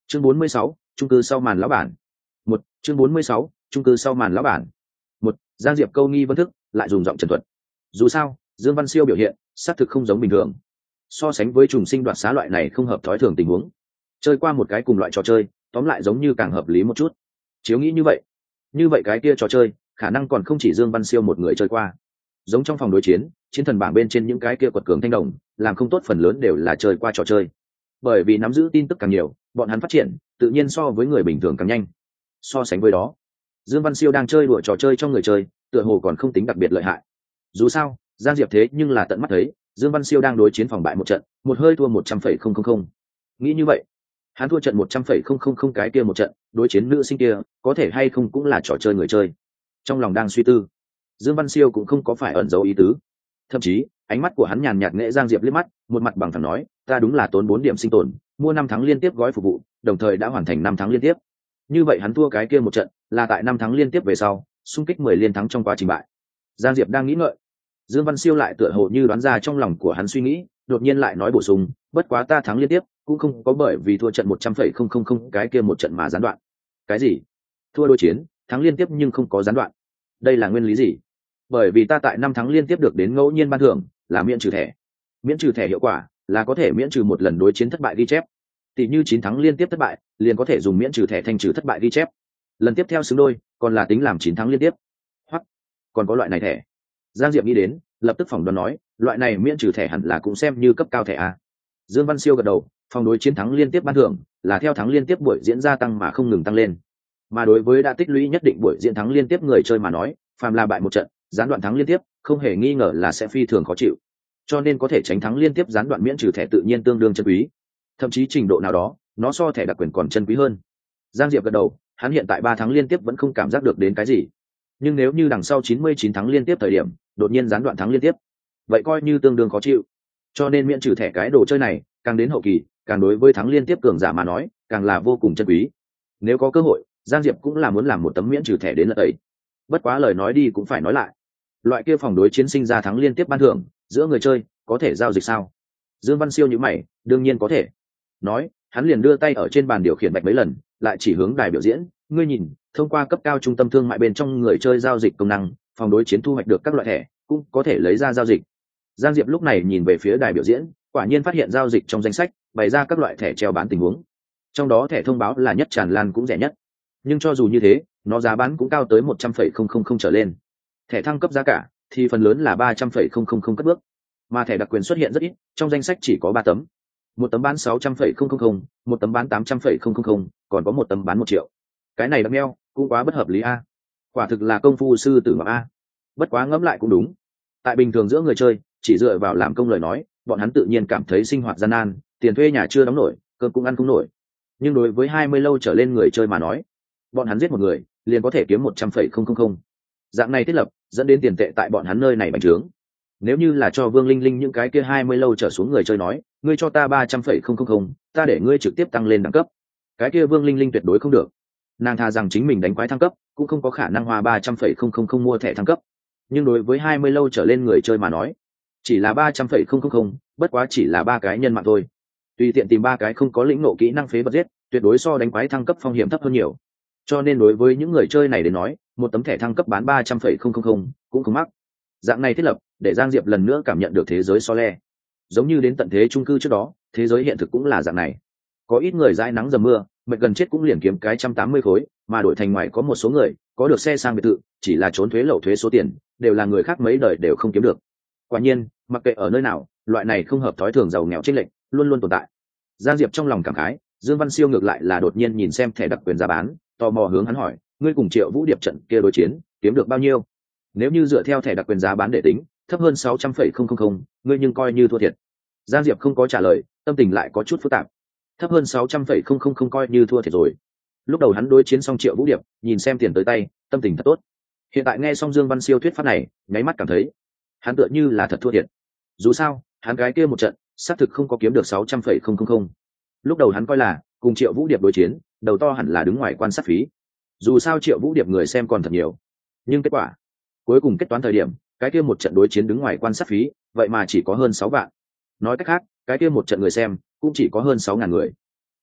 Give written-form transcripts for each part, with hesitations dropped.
Chương 46, chung cư sau màn lão bản. Một chương 46, chung cư sau màn lão bản. Một Giang Diệp câu nghi vấn thức, lại dùng giọng trần thuật. Dù sao, Dương Văn Siêu biểu hiện xác thực không giống bình thường. So sánh với trùng sinh đoạt xá loại này không hợp thói thường tình huống, chơi qua một cái cùng loại trò chơi, tóm lại giống như càng hợp lý một chút. Chiếu nghĩ như vậy cái kia trò chơi, khả năng còn không chỉ Dương Văn Siêu một người chơi qua. Giống trong phòng đối chiến, chiến thần bảng bên trên những cái kia quật cường thanh đồng, làm không tốt phần lớn đều là chơi qua trò chơi. Bởi vì nắm giữ tin tức càng nhiều, bọn hắn phát triển tự nhiên so với người bình thường càng nhanh. So sánh với đó, Dương Văn Siêu đang chơi đùa trò chơi cho người chơi, tựa hồ còn không tính đặc biệt lợi hại. Dù sao, Giang Diệp thế nhưng là tận mắt thấy, Dương Văn Siêu đang đối chiến phòng bại một trận, một hơi thua 100,000. Nghĩ như vậy, hắn thua trận 100,000 cái kia một trận, đối chiến nữ sinh kia, có thể hay không cũng là trò chơi người chơi. Trong lòng đang suy tư, Dương Văn Siêu cũng không có phải ẩn giấu ý tứ. Thậm chí, ánh mắt của hắn nhàn nhạt nghệ Giang Diệp liếc mắt, một mặt bằng thẳng nói, ta đúng là tốn 4 điểm sinh tồn, mua 5 tháng liên tiếp gói phục vụ, đồng thời đã hoàn thành 5 tháng liên tiếp. Như vậy hắn thua cái kia một trận, là tại 5 tháng liên tiếp về sau, xung kích 10 liên thắng trong quá trình bại. Giang Diệp đang nghĩ ngợi, Dương Văn Siêu lại tựa hồ như đoán ra trong lòng của hắn suy nghĩ, đột nhiên lại nói bổ sung, bất quá ta thắng liên tiếp, cũng không có bởi vì thua trận 100,000 cái kia một trận mà gián đoạn. Cái gì? Thua đối chiến, thắng liên tiếp nhưng không có gián đoạn. Đây là nguyên lý gì? Bởi vì ta tại 5 tháng liên tiếp được đến ngẫu nhiên ban thưởng, là miễn trừ thẻ. Miễn trừ thẻ hiệu quả là có thể miễn trừ một lần đối chiến thất bại ghi chép. Tỷ như 9 tháng liên tiếp thất bại, liền có thể dùng miễn trừ thẻ thanh trừ thất bại ghi chép. Lần tiếp theo xứng đôi, còn là tính làm 9 tháng liên tiếp. Hoặc còn có loại này thẻ. Giang Diệp nghĩ đến, lập tức phỏng đoán nói, loại này miễn trừ thẻ hẳn là cũng xem như cấp cao thẻ a. Dương Văn Siêu gật đầu, phòng đối chiến thắng liên tiếp ban thưởng là theo thắng liên tiếp buổi diễn gia tăng mà không ngừng tăng lên. Mà đối với đã tích lũy nhất định buổi diễn thắng liên tiếp người chơi mà nói, phàm là bại một trận, gián đoạn thắng liên tiếp, không hề nghi ngờ là sẽ phi thường khó chịu. Cho nên có thể tránh thắng liên tiếp gián đoạn miễn trừ thẻ tự nhiên tương đương chân quý. Thậm chí trình độ nào đó, nó so thẻ đặc quyền còn chân quý hơn. Giang Diệp gật đầu, hắn hiện tại 3 tháng liên tiếp vẫn không cảm giác được đến cái gì. Nhưng nếu như đằng sau 99 tháng liên tiếp thời điểm, đột nhiên gián đoạn thắng liên tiếp, vậy coi như tương đương khó chịu. Cho nên miễn trừ thẻ cái đồ chơi này, càng đến hậu kỳ, càng đối với thắng liên tiếp cường giả mà nói, càng là vô cùng chân quý. Nếu có cơ hội, Giang Diệp cũng là muốn làm một tấm miễn trừ thẻ đến lật ấy. Bất quá lời nói đi cũng phải nói lại, loại kia phòng đối chiến sinh ra thắng liên tiếp ban thưởng giữa người chơi, có thể giao dịch sao? Dương Văn Siêu nhíu mày, đương nhiên có thể. Nói, hắn liền đưa tay ở trên bàn điều khiển bạch mấy lần, lại chỉ hướng đài biểu diễn, ngươi nhìn, thông qua cấp cao trung tâm thương mại bên trong người chơi giao dịch công năng, phòng đối chiến thu hoạch được các loại thẻ, cũng có thể lấy ra giao dịch. Giang Diệp lúc này nhìn về phía đài biểu diễn, quả nhiên phát hiện giao dịch trong danh sách bày ra các loại thẻ treo bán tình huống. Trong đó thẻ thông báo là nhất tràn lan cũng rẻ nhất, nhưng cho dù như thế, nó giá bán cũng cao tới 100,000 trở lên. Thẻ thăng cấp giá cả thì phần lớn là 300,000 cất bước, mà thẻ đặc quyền xuất hiện rất ít, trong danh sách chỉ có 3 tấm. Một tấm bán 600,000, một tấm bán 800,000, còn có một tấm bán 1 triệu. Cái này đặc meo cũng quá bất hợp lý a. Quả thực là công phu sư tử ngọc a. Bất quá ngẫm lại cũng đúng. Tại bình thường giữa người chơi, chỉ dựa vào làm công lời nói, bọn hắn tự nhiên cảm thấy sinh hoạt gian nan, tiền thuê nhà chưa đóng nổi, cơm cũng ăn không nổi. Nhưng đối với 20 lâu trở lên người chơi mà nói, bọn hắn giết một người liền có thể kiếm 100,000. Dạng này thiết lập dẫn đến tiền tệ tại bọn hắn nơi này bành trướng. Nếu như là cho Vương Linh Linh những cái kia 20 lâu trở xuống người chơi nói, ngươi cho ta 300,000, ta để ngươi trực tiếp tăng lên đẳng cấp. Cái kia Vương Linh Linh tuyệt đối không được. Nàng tha rằng chính mình đánh quái thăng cấp, cũng không có khả năng hoa 300,000 mua thẻ thăng cấp. Nhưng đối với 20 lâu trở lên người chơi mà nói, chỉ là 300,000, bất quá chỉ là 3 cái nhân mạng thôi. Tùy tiện tìm 3 cái không có lĩnh ngộ kỹ năng phế vật giết, tuyệt đối so đánh quái thăng cấp phong hiểm thấp hơn nhiều. Cho nên đối với những người chơi này đến nói, một tấm thẻ thăng cấp bán 300,000 cũng không mắc. Dạng này thiết lập để Giang Diệp lần nữa cảm nhận được thế giới so le. Giống như đến tận thế chung cư trước đó, thế giới hiện thực cũng là dạng này. Có ít người dãi nắng dầm mưa, mệt gần chết cũng liền kiếm cái 180 khối, mà đổi thành ngoài có một số người có được xe sang biệt thự, chỉ là trốn thuế lậu thuế số tiền, đều là người khác mấy đời đều không kiếm được. Quả nhiên, mặc kệ ở nơi nào, loại này không hợp thói thường giàu nghèo chênh lệch luôn luôn tồn tại. Giang Diệp trong lòng cảm khái, Dương Văn Siêu ngược lại là đột nhiên nhìn xem thẻ đặc quyền giá bán, tò mò hướng hắn hỏi, ngươi cùng Triệu Vũ Điệp trận kia đối chiến, kiếm được bao nhiêu? Nếu như dựa theo thẻ đặc quyền giá bán để tính, thấp hơn 600,000, ngươi nhưng coi như thua thiệt. Giang Diệp không có trả lời, tâm tình lại có chút phức tạp. Thấp hơn 600,000 coi như thua thiệt rồi. Lúc đầu hắn đối chiến xong Triệu Vũ Điệp, nhìn xem tiền tới tay, tâm tình thật tốt. Hiện tại nghe xong Dương Văn Siêu thuyết pháp này, nháy mắt cảm thấy hắn tựa như là thật thua thiệt. Dù sao, hắn gái kia một trận, xác thực không có kiếm được 600,000. Lúc đầu hắn coi là cùng Triệu Vũ Điệp đối chiến, đầu to hẳn là đứng ngoài quan sát phí. Dù sao Triệu Vũ Điệp người xem còn thật nhiều, nhưng kết quả cuối cùng kết toán thời điểm, cái kia một trận đối chiến đứng ngoài quan sát phí, vậy mà chỉ có hơn 6 vạn. Nói cách khác, cái kia một trận người xem cũng chỉ có hơn 6.000 người.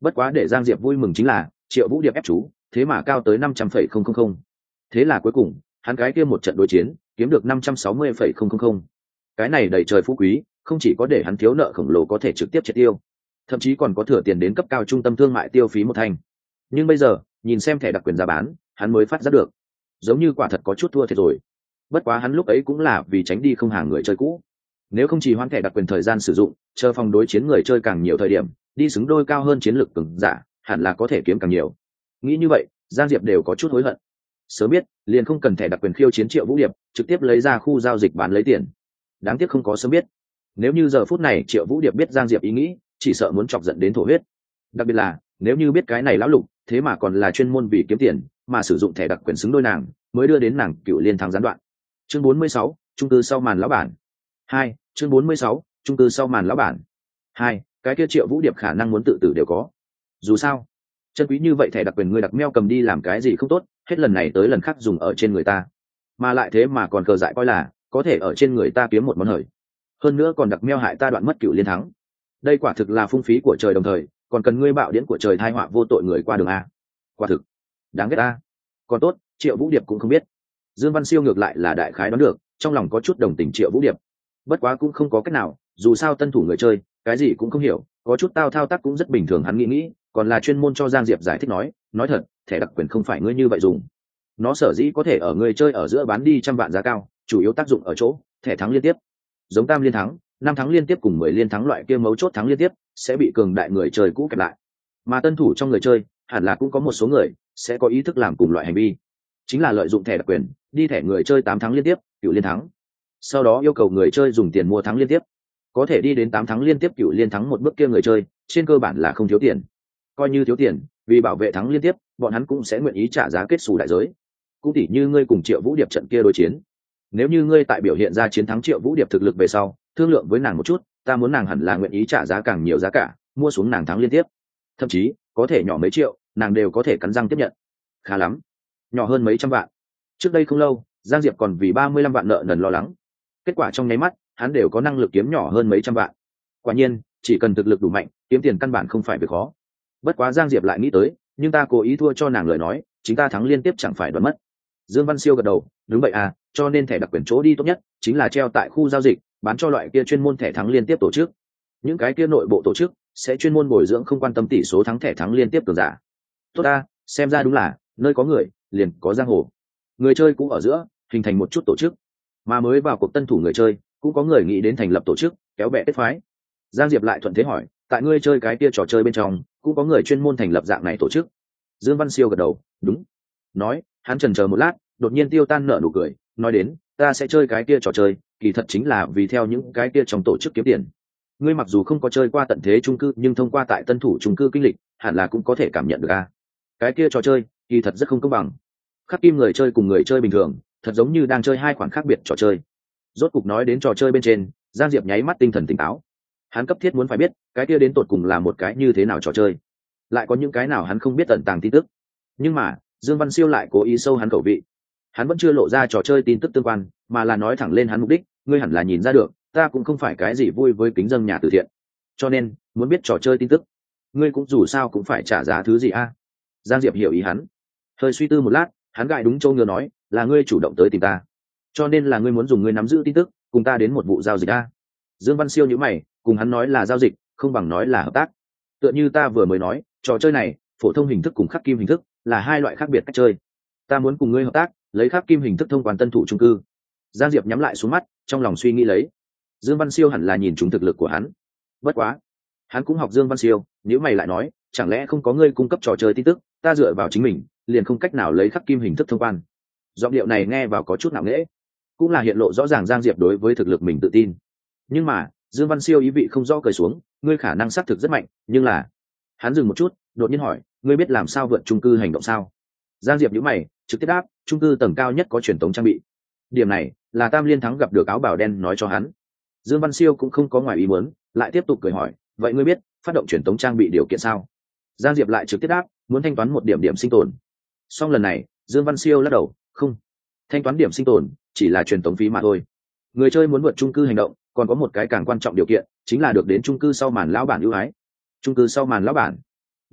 Bất quá để Giang Diệp vui mừng chính là Triệu Vũ Điệp ép chú thế mà cao tới 500,000. Thế là cuối cùng hắn cái kia một trận đối chiến kiếm được 560,000. Cái này đầy trời phú quý, không chỉ có để hắn thiếu nợ khổng lồ có thể trực tiếp triệt tiêu, thậm chí còn có thừa tiền đến cấp cao trung tâm thương mại tiêu phí một thành. Nhưng bây giờ nhìn xem thẻ đặc quyền giá bán, hắn mới phát giác được giống như quả thật có chút thua thiệt rồi. Bất quá hắn lúc ấy cũng là vì tránh đi không hàng người chơi cũ, nếu không chỉ hoãn thẻ đặc quyền thời gian sử dụng, chờ phòng đối chiến người chơi càng nhiều thời điểm đi xứng đôi cao hơn chiến lược cường giả, hẳn là có thể kiếm càng nhiều. Nghĩ như vậy, Giang Diệp đều có chút hối hận. Sớm biết liền không cần thẻ đặc quyền khiêu chiến Triệu Vũ Điệp, trực tiếp lấy ra khu giao dịch bán lấy tiền. Đáng tiếc không có sớm biết. Nếu như giờ phút này Triệu Vũ Điệp biết Giang Diệp ý nghĩ, chỉ sợ muốn chọc giận đến thổ huyết. Đặc biệt là nếu như biết cái này lão lục thế mà còn là chuyên môn vì kiếm tiền mà sử dụng thẻ đặc quyền xứng đôi nàng, mới đưa đến nàng cựu liên thắng gián đoạn. Chương 46, trung cư sau màn lão bản 2. Chương 46, trung cư sau màn lão bản 2. Cái kia Triệu Vũ Điệp khả năng muốn tự tử đều có. Dù sao chân quý như vậy thẻ đặc quyền người đặc meo cầm đi làm cái gì không tốt, hết lần này tới lần khác dùng ở trên người ta, mà lại thế mà còn cờ dại coi là có thể ở trên người ta kiếm một món hời, hơn nữa còn đặc meo hại ta đoạn mất cựu liên thắng. Đây quả thực là phung phí của trời, đồng thời còn cần ngươi bạo điển của trời thai họa vô tội người qua đường a. Quả thực đáng ghét a. Còn tốt Triệu Vũ Điệp cũng không biết. Dương Văn Siêu ngược lại là đại khái đoán được, trong lòng có chút đồng tình Triệu Vũ Điệp. Bất quá cũng không có cách nào, dù sao tân thủ người chơi cái gì cũng không hiểu, có chút thao tác cũng rất bình thường. Hắn nghĩ còn là chuyên môn cho Giang Diệp giải thích nói thật, thẻ đặc quyền không phải ngươi như vậy dùng, nó sở dĩ có thể ở người chơi ở giữa bán đi trăm vạn giá cao, chủ yếu tác dụng ở chỗ thẻ thắng liên tiếp, giống tam liên thắng, 5 thắng liên tiếp cùng 10 liên thắng loại kia mấu chốt thắng liên tiếp sẽ bị cường đại người chơi cũ kẹp lại, mà tân thủ trong người chơi hẳn là cũng có một số người sẽ có ý thức làm cùng loại hành vi, chính là lợi dụng thẻ đặc quyền đi thẻ người chơi 8 thắng liên tiếp, cựu liên thắng, sau đó yêu cầu người chơi dùng tiền mua thắng liên tiếp. Có thể đi đến 8 thắng liên tiếp cựu liên thắng một bước kia người chơi trên cơ bản là không thiếu tiền, coi như thiếu tiền vì bảo vệ thắng liên tiếp bọn hắn cũng sẽ nguyện ý trả giá kết xù đại giới. Cũng tỉ như ngươi cùng Triệu Vũ Điệp trận kia đối chiến, nếu như ngươi tại biểu hiện ra chiến thắng Triệu Vũ Điệp thực lực về sau thương lượng với nàng một chút, ta muốn nàng hẳn là nguyện ý trả giá càng nhiều giá cả mua xuống nàng thắng liên tiếp, thậm chí có thể nhỏ mấy triệu nàng đều có thể cắn răng tiếp nhận. Khá lắm nhỏ hơn mấy trăm vạn. Trước đây không lâu Giang Diệp còn vì 35 vạn nợ nần lo lắng, kết quả trong nháy mắt hắn đều có năng lực kiếm nhỏ hơn mấy trăm vạn. Quả nhiên chỉ cần thực lực đủ mạnh, kiếm tiền căn bản không phải việc khó. Bất quá Giang Diệp lại nghĩ tới, nhưng ta cố ý thua cho nàng lời nói, chính ta thắng liên tiếp chẳng phải đoán mất. Dương Văn Siêu gật đầu, đúng vậy à, cho nên thẻ đặc quyền chỗ đi tốt nhất chính là treo tại khu giao dịch, bán cho loại kia chuyên môn thẻ thắng liên tiếp tổ chức. Những cái kia nội bộ tổ chức sẽ chuyên môn bồi dưỡng không quan tâm tỷ số thắng thẻ thắng liên tiếp cường giả. Tốt ta, xem ra đúng là nơi có người liền có giang hồ. Người chơi cũng ở giữa hình thành một chút tổ chức, mà mới vào cuộc tân thủ người chơi cũng có người nghĩ đến thành lập tổ chức kéo bè kết phái. Giang Diệp lại thuận thế hỏi, tại ngươi chơi cái kia trò chơi bên trong cũng có người chuyên môn thành lập dạng này tổ chức? Dương Văn Siêu gật đầu, đúng. Nói hắn chần chờ một lát, đột nhiên tiêu tan nở nụ cười, nói đến, ta sẽ chơi cái kia trò chơi kỳ thật chính là vì theo những cái kia trong tổ chức kiếm tiền. Ngươi mặc dù không có chơi qua tận thế chung cư, nhưng thông qua tại tân thủ chung cư kinh lịch hẳn là cũng có thể cảm nhận được a. Cái kia trò chơi kỳ thật rất không công bằng, khắc kim người chơi cùng người chơi bình thường thật giống như đang chơi hai khoản khác biệt trò chơi. Rốt cục nói đến trò chơi bên trên, Giang Diệp nháy mắt tinh thần tỉnh táo. Hắn cấp thiết muốn phải biết cái kia đến tột cùng là một cái như thế nào trò chơi, lại có những cái nào hắn không biết tận tàng tin tức. Nhưng mà Dương Văn Siêu lại cố ý sâu hắn khẩu vị, hắn vẫn chưa lộ ra trò chơi tin tức tương quan, mà là nói thẳng lên hắn mục đích. Ngươi hẳn là nhìn ra được, ta cũng không phải cái gì vui với kính dâng nhà từ thiện, cho nên muốn biết trò chơi tin tức, ngươi cũng dù sao cũng phải trả giá thứ gì a. Giang Diệp hiểu ý hắn, hơi suy tư một lát, hắn gãi đúng châu ngựa nói, là ngươi chủ động tới tìm ta, cho nên là ngươi muốn dùng ngươi nắm giữ tin tức cùng ta đến một vụ giao dịch a. Dương Văn Siêu nhíu mày, cùng hắn nói là giao dịch không bằng nói là hợp tác. Tựa như ta vừa mới nói, trò chơi này phổ thông hình thức cùng khắc kim hình thức là hai loại khác biệt cách chơi. Ta muốn cùng ngươi hợp tác, lấy khắc kim hình thức thông quan tân thủ chung cư. Giang Diệp nhắm lại xuống mắt, trong lòng suy nghĩ lấy, Dương Văn Siêu hẳn là nhìn trúng thực lực của hắn. Bất quá hắn cũng học Dương Văn Siêu, nếu mày lại nói, chẳng lẽ không có ngươi cung cấp trò chơi tin tức, ta dựa vào chính mình liền không cách nào lấy khắc kim hình thức thông quan. Giọng điệu này nghe vào có chút nặng nề, cũng là hiện lộ rõ ràng Giang Diệp đối với thực lực mình tự tin. Nhưng mà Dương Văn Siêu ý vị không rõ cười xuống, ngươi khả năng xác thực rất mạnh, nhưng là... Hắn dừng một chút, đột nhiên hỏi, ngươi biết làm sao vượt chung cư hành động sao? Giang Diệp nhíu mày, trực tiếp đáp, chung cư tầng cao nhất có truyền tống trang bị. Điểm này là Tam Liên Thắng gặp được áo bào đen nói cho hắn. Dương Văn Siêu cũng không có ngoài ý muốn, lại tiếp tục cười hỏi, vậy ngươi biết phát động truyền tống trang bị điều kiện sao? Giang Diệp lại trực tiếp đáp, muốn thanh toán một điểm điểm sinh tồn. Song lần này Dương Văn Siêu lắc đầu, không, thanh toán điểm sinh tồn chỉ là truyền tống phí mà thôi. Người chơi muốn vượt chung cư hành động còn có một cái càng quan trọng điều kiện, chính là được đến chung cư sau màn lão bản ưu ái. Chung cư sau màn lão bản?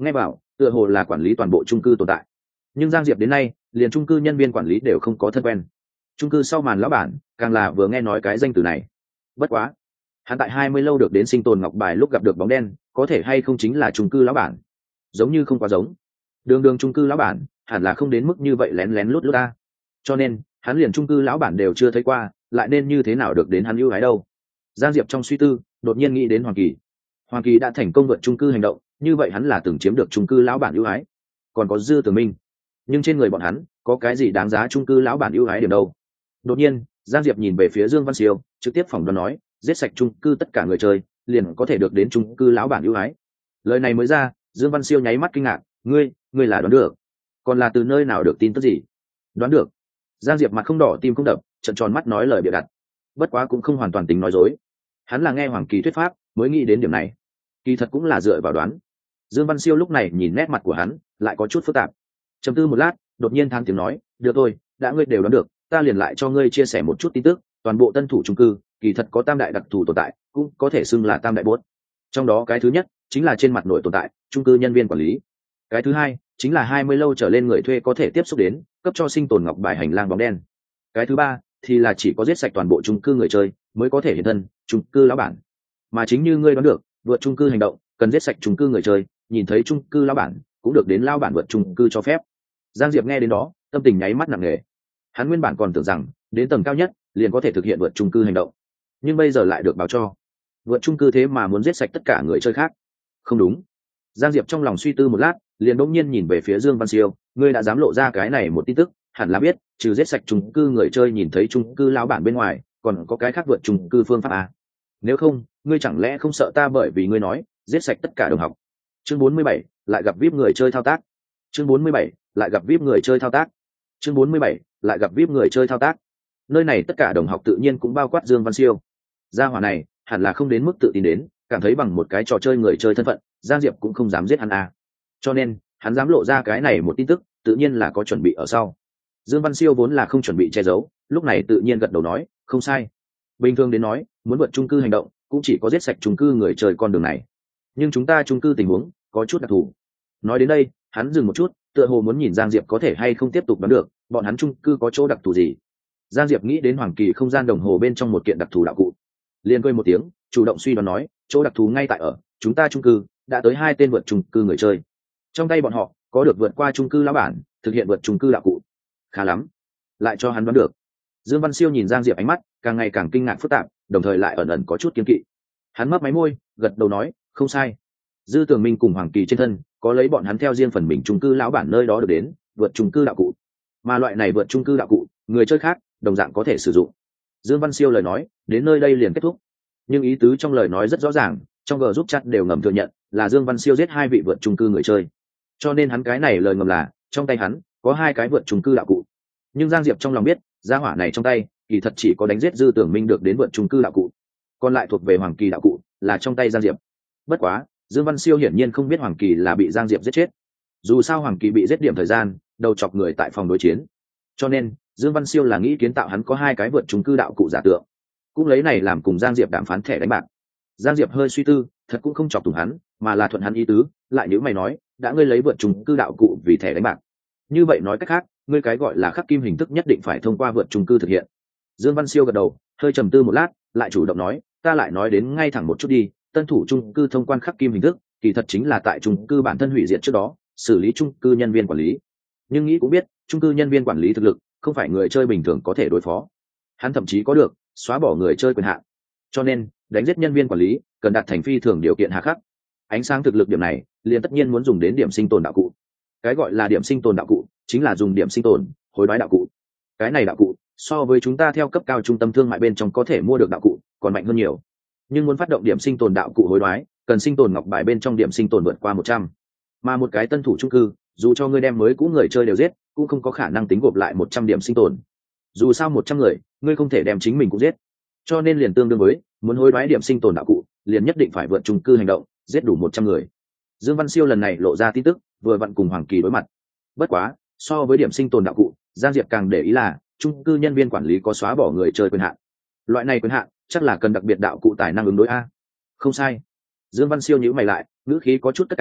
nghe bảo tựa hồ là quản lý toàn bộ chung cư tồn tại, nhưng Giang Diệp đến nay liền chung cư nhân viên quản lý đều không có thân quen. Chung cư sau màn lão bản càng là vừa nghe nói cái danh từ này. Bất quá hắn tại 20 lâu được đến sinh tồn ngọc bài lúc gặp được bóng đen, có thể hay không chính là chung cư lão bản? Giống như không quá giống. Đường đường chung cư lão bản hẳn là không đến mức như vậy lén lén lút lút ta, cho nên hắn liền chung cư lão bản đều chưa thấy qua, lại nên như thế nào được đến hắn ưu ái đâu. Giang Diệp trong suy tư đột nhiên nghĩ đến Hoàng Kỳ. Hoàng Kỳ đã thành công vượt chung cư hành động, như vậy hắn là từng chiếm được chung cư lão bản ưu ái. Còn có Dư Tường Minh, nhưng trên người bọn hắn có cái gì đáng giá chung cư lão bản ưu ái điểm đâu. Đột nhiên Giang Diệp nhìn về phía Dương Văn Siêu, trực tiếp phỏng đoán nói, giết sạch chung cư tất cả người chơi liền có thể được đến chung cư lão bản ưu ái. Lời này mới ra, Dương Văn Siêu nháy mắt kinh ngạc, ngươi là đoán được? Còn là từ nơi nào được tin tức gì? Đoán được. Giang Diệp mặt không đỏ tim không đập, trợn tròn mắt nói lời bịa đặt. Bất quá cũng không hoàn toàn tính nói dối, hắn là nghe Hoàng Kỳ thuyết pháp mới nghĩ đến điểm này, kỳ thật cũng là dựa vào đoán. Dương Văn Siêu lúc này nhìn nét mặt của hắn lại có chút phức tạp, trầm tư một lát đột nhiên than tiếng nói, được thôi, đã ngươi đều đoán được, ta liền lại cho ngươi chia sẻ một chút tin tức. Toàn bộ tân thủ chung cư kỳ thật có tam đại đặc thù tồn tại, cũng có thể xưng là tam đại bốt. Trong đó cái thứ nhất chính là trên mặt nội tồn tại chung cư nhân viên quản lý, cái thứ hai chính là 20 lâu trở lên người thuê có thể tiếp xúc đến, cấp cho sinh tồn ngọc bài hành lang bóng đen, cái thứ ba thì là chỉ có giết sạch toàn bộ chung cư người chơi mới có thể hiện thân chung cư lão bản. Mà chính như ngươi đoán được, vượt chung cư hành động cần giết sạch chung cư người chơi, nhìn thấy chung cư lão bản cũng được đến lão bản vượt chung cư cho phép. Giang Diệp nghe đến đó tâm tình nháy mắt nặng nề. Hắn nguyên bản còn tưởng rằng đến tầng cao nhất liền có thể thực hiện vượt chung cư hành động, nhưng bây giờ lại được báo cho vượt chung cư thế mà muốn giết sạch tất cả người chơi khác. Không đúng. Giang Diệp trong lòng suy tư một lát, liền bỗng nhiên nhìn về phía Dương Văn Siêu, ngươi đã dám lộ ra cái này một tin tức, hẳn là biết trừ giết sạch chung cư người chơi nhìn thấy chung cư lão bản bên ngoài, còn có cái khác vượt chung cư phương pháp à? Nếu không, ngươi chẳng lẽ không sợ ta bởi vì ngươi nói giết sạch tất cả đồng học? Chương 47, lại gặp VIP người chơi thao tác. Chương 47, lại gặp VIP người chơi thao tác. Chương 47, lại gặp VIP người chơi thao tác. Nơi này tất cả đồng học tự nhiên cũng bao quát Dương Văn Siêu. Gia hỏa này hẳn là không đến mức tự tin đến, cảm thấy bằng một cái trò chơi người chơi thân phận, Giang Diệp cũng không dám giết hắn à. Cho nên hắn dám lộ ra cái này một tin tức, tự nhiên là có chuẩn bị ở sau. Dương Văn Siêu vốn là không chuẩn bị che giấu, lúc này tự nhiên gật đầu nói, không sai. Bình thường đến nói, muốn vượt chung cư hành động cũng chỉ có giết sạch chung cư người chơi con đường này, nhưng chúng ta chung cư tình huống có chút đặc thù. Nói đến đây hắn dừng một chút, tựa hồ muốn nhìn Giang Diệp có thể hay không tiếp tục đoán được bọn hắn chung cư có chỗ đặc thù gì. Giang Diệp nghĩ đến Hoàng Kỳ không gian đồng hồ bên trong một kiện đặc thù đạo cụ, liền cười một tiếng, chủ động suy đoán nói, chỗ đặc thù ngay tại ở chúng ta chung cư đã tới 2 tên vượt chung cư người chơi, trong tay bọn họ có được vượt qua chung cư lão bản thực hiện vượt chung cư đạo cụ. Khá lắm, lại cho hắn đoán được. Dương Văn Siêu nhìn Giang Diệp ánh mắt càng ngày càng kinh ngạc phức tạp, đồng thời lại ẩn ẩn có chút kiêng kỵ. Hắn mấp máy môi, gật đầu nói, không sai. Dư Tường Minh cùng Hoàng Kỳ trên thân có lấy bọn hắn theo riêng phần mình chung cư lão bản nơi đó được đến vượt chung cư đạo cụ, mà loại này vượt chung cư đạo cụ người chơi khác đồng dạng có thể sử dụng. Dương Văn Siêu lời nói đến nơi đây liền kết thúc, nhưng ý tứ trong lời nói rất rõ ràng, trong g giúp chat đều ngầm thừa nhận là Dương Văn Siêu giết 2 vị vượt chung cư người chơi, cho nên hắn cái này lời ngầm là trong tay hắn có 2 cái vượt chung cư đạo cụ. Nhưng Giang Diệp trong lòng biết, gia hỏa này trong tay kỳ thật chỉ có đánh giết Dư Tường Minh được đến vượt chung cư đạo cụ, còn lại thuộc về Hoàng Kỳ đạo cụ là trong tay Giang Diệp. Bất quá Dương Văn Siêu hiển nhiên không biết Hoàng Kỳ là bị Giang Diệp giết chết, dù sao Hoàng Kỳ bị giết điểm thời gian đầu chọc người tại phòng đối chiến, cho nên Dương Văn Siêu là nghĩ kiến tạo hắn có 2 cái vượt chung cư đạo cụ giả tượng, cũng lấy này làm cùng Giang Diệp đàm phán thẻ đánh bạc. Giang Diệp hơi suy tư, thật cũng không chọc tùng hắn, mà là thuận hắn ý tứ, lại nếu mày nói, đã ngươi lấy vượt chung cư đạo cụ vì thẻ đánh bạc, như vậy nói cách khác, ngươi cái gọi là khắc kim hình thức nhất định phải thông qua vượt chung cư thực hiện. Dương Văn Siêu gật đầu, hơi trầm tư một lát, lại chủ động nói, ta lại nói đến ngay thẳng một chút đi, tân thủ chung cư thông quan khắc kim hình thức kỳ thật chính là tại chung cư bản thân hủy diệt trước đó xử lý chung cư nhân viên quản lý. Nhưng nghĩ cũng biết chung cư nhân viên quản lý thực lực không phải người chơi bình thường có thể đối phó, hắn thậm chí có được xóa bỏ người chơi quyền hạn, cho nên đánh giết nhân viên quản lý cần đạt thành phi thường điều kiện hà khắc. Ánh sáng thực lực điểm này liền tất nhiên muốn dùng đến điểm sinh tồn đạo cụ. Cái gọi là điểm sinh tồn đạo cụ chính là dùng điểm sinh tồn hối đoái đạo cụ. Cái này đạo cụ so với chúng ta theo cấp cao trung tâm thương mại bên trong có thể mua được đạo cụ còn mạnh hơn nhiều, nhưng muốn phát động điểm sinh tồn đạo cụ hối đoái cần sinh tồn ngọc bài bên trong điểm sinh tồn vượt qua 100. Mà một cái tân thủ chung cư dù cho ngươi đem mới cũ người chơi đều giết cũng không có khả năng tính gộp lại 100 điểm sinh tồn, dù sao 100 người ngươi không thể đem chính mình cũng giết, cho nên liền tương đương với muốn hối đoái điểm sinh tồn đạo cụ liền nhất định phải vượt chung cư hành động giết đủ 100 người. Dương Văn Siêu lần này lộ ra tin tức vừa vặn cùng Hoàng Kỳ đối mặt. Bất quá so với điểm sinh tồn đạo cụ, Giang Diệp càng để ý là chung cư nhân viên quản lý có xóa bỏ người chơi quyền hạn. Loại này quyền hạn chắc là cần đặc biệt đạo cụ tài năng ứng đối a. Không sai. Dương Văn Siêu nhíu mày lại, ngữ khí có chút cất cao,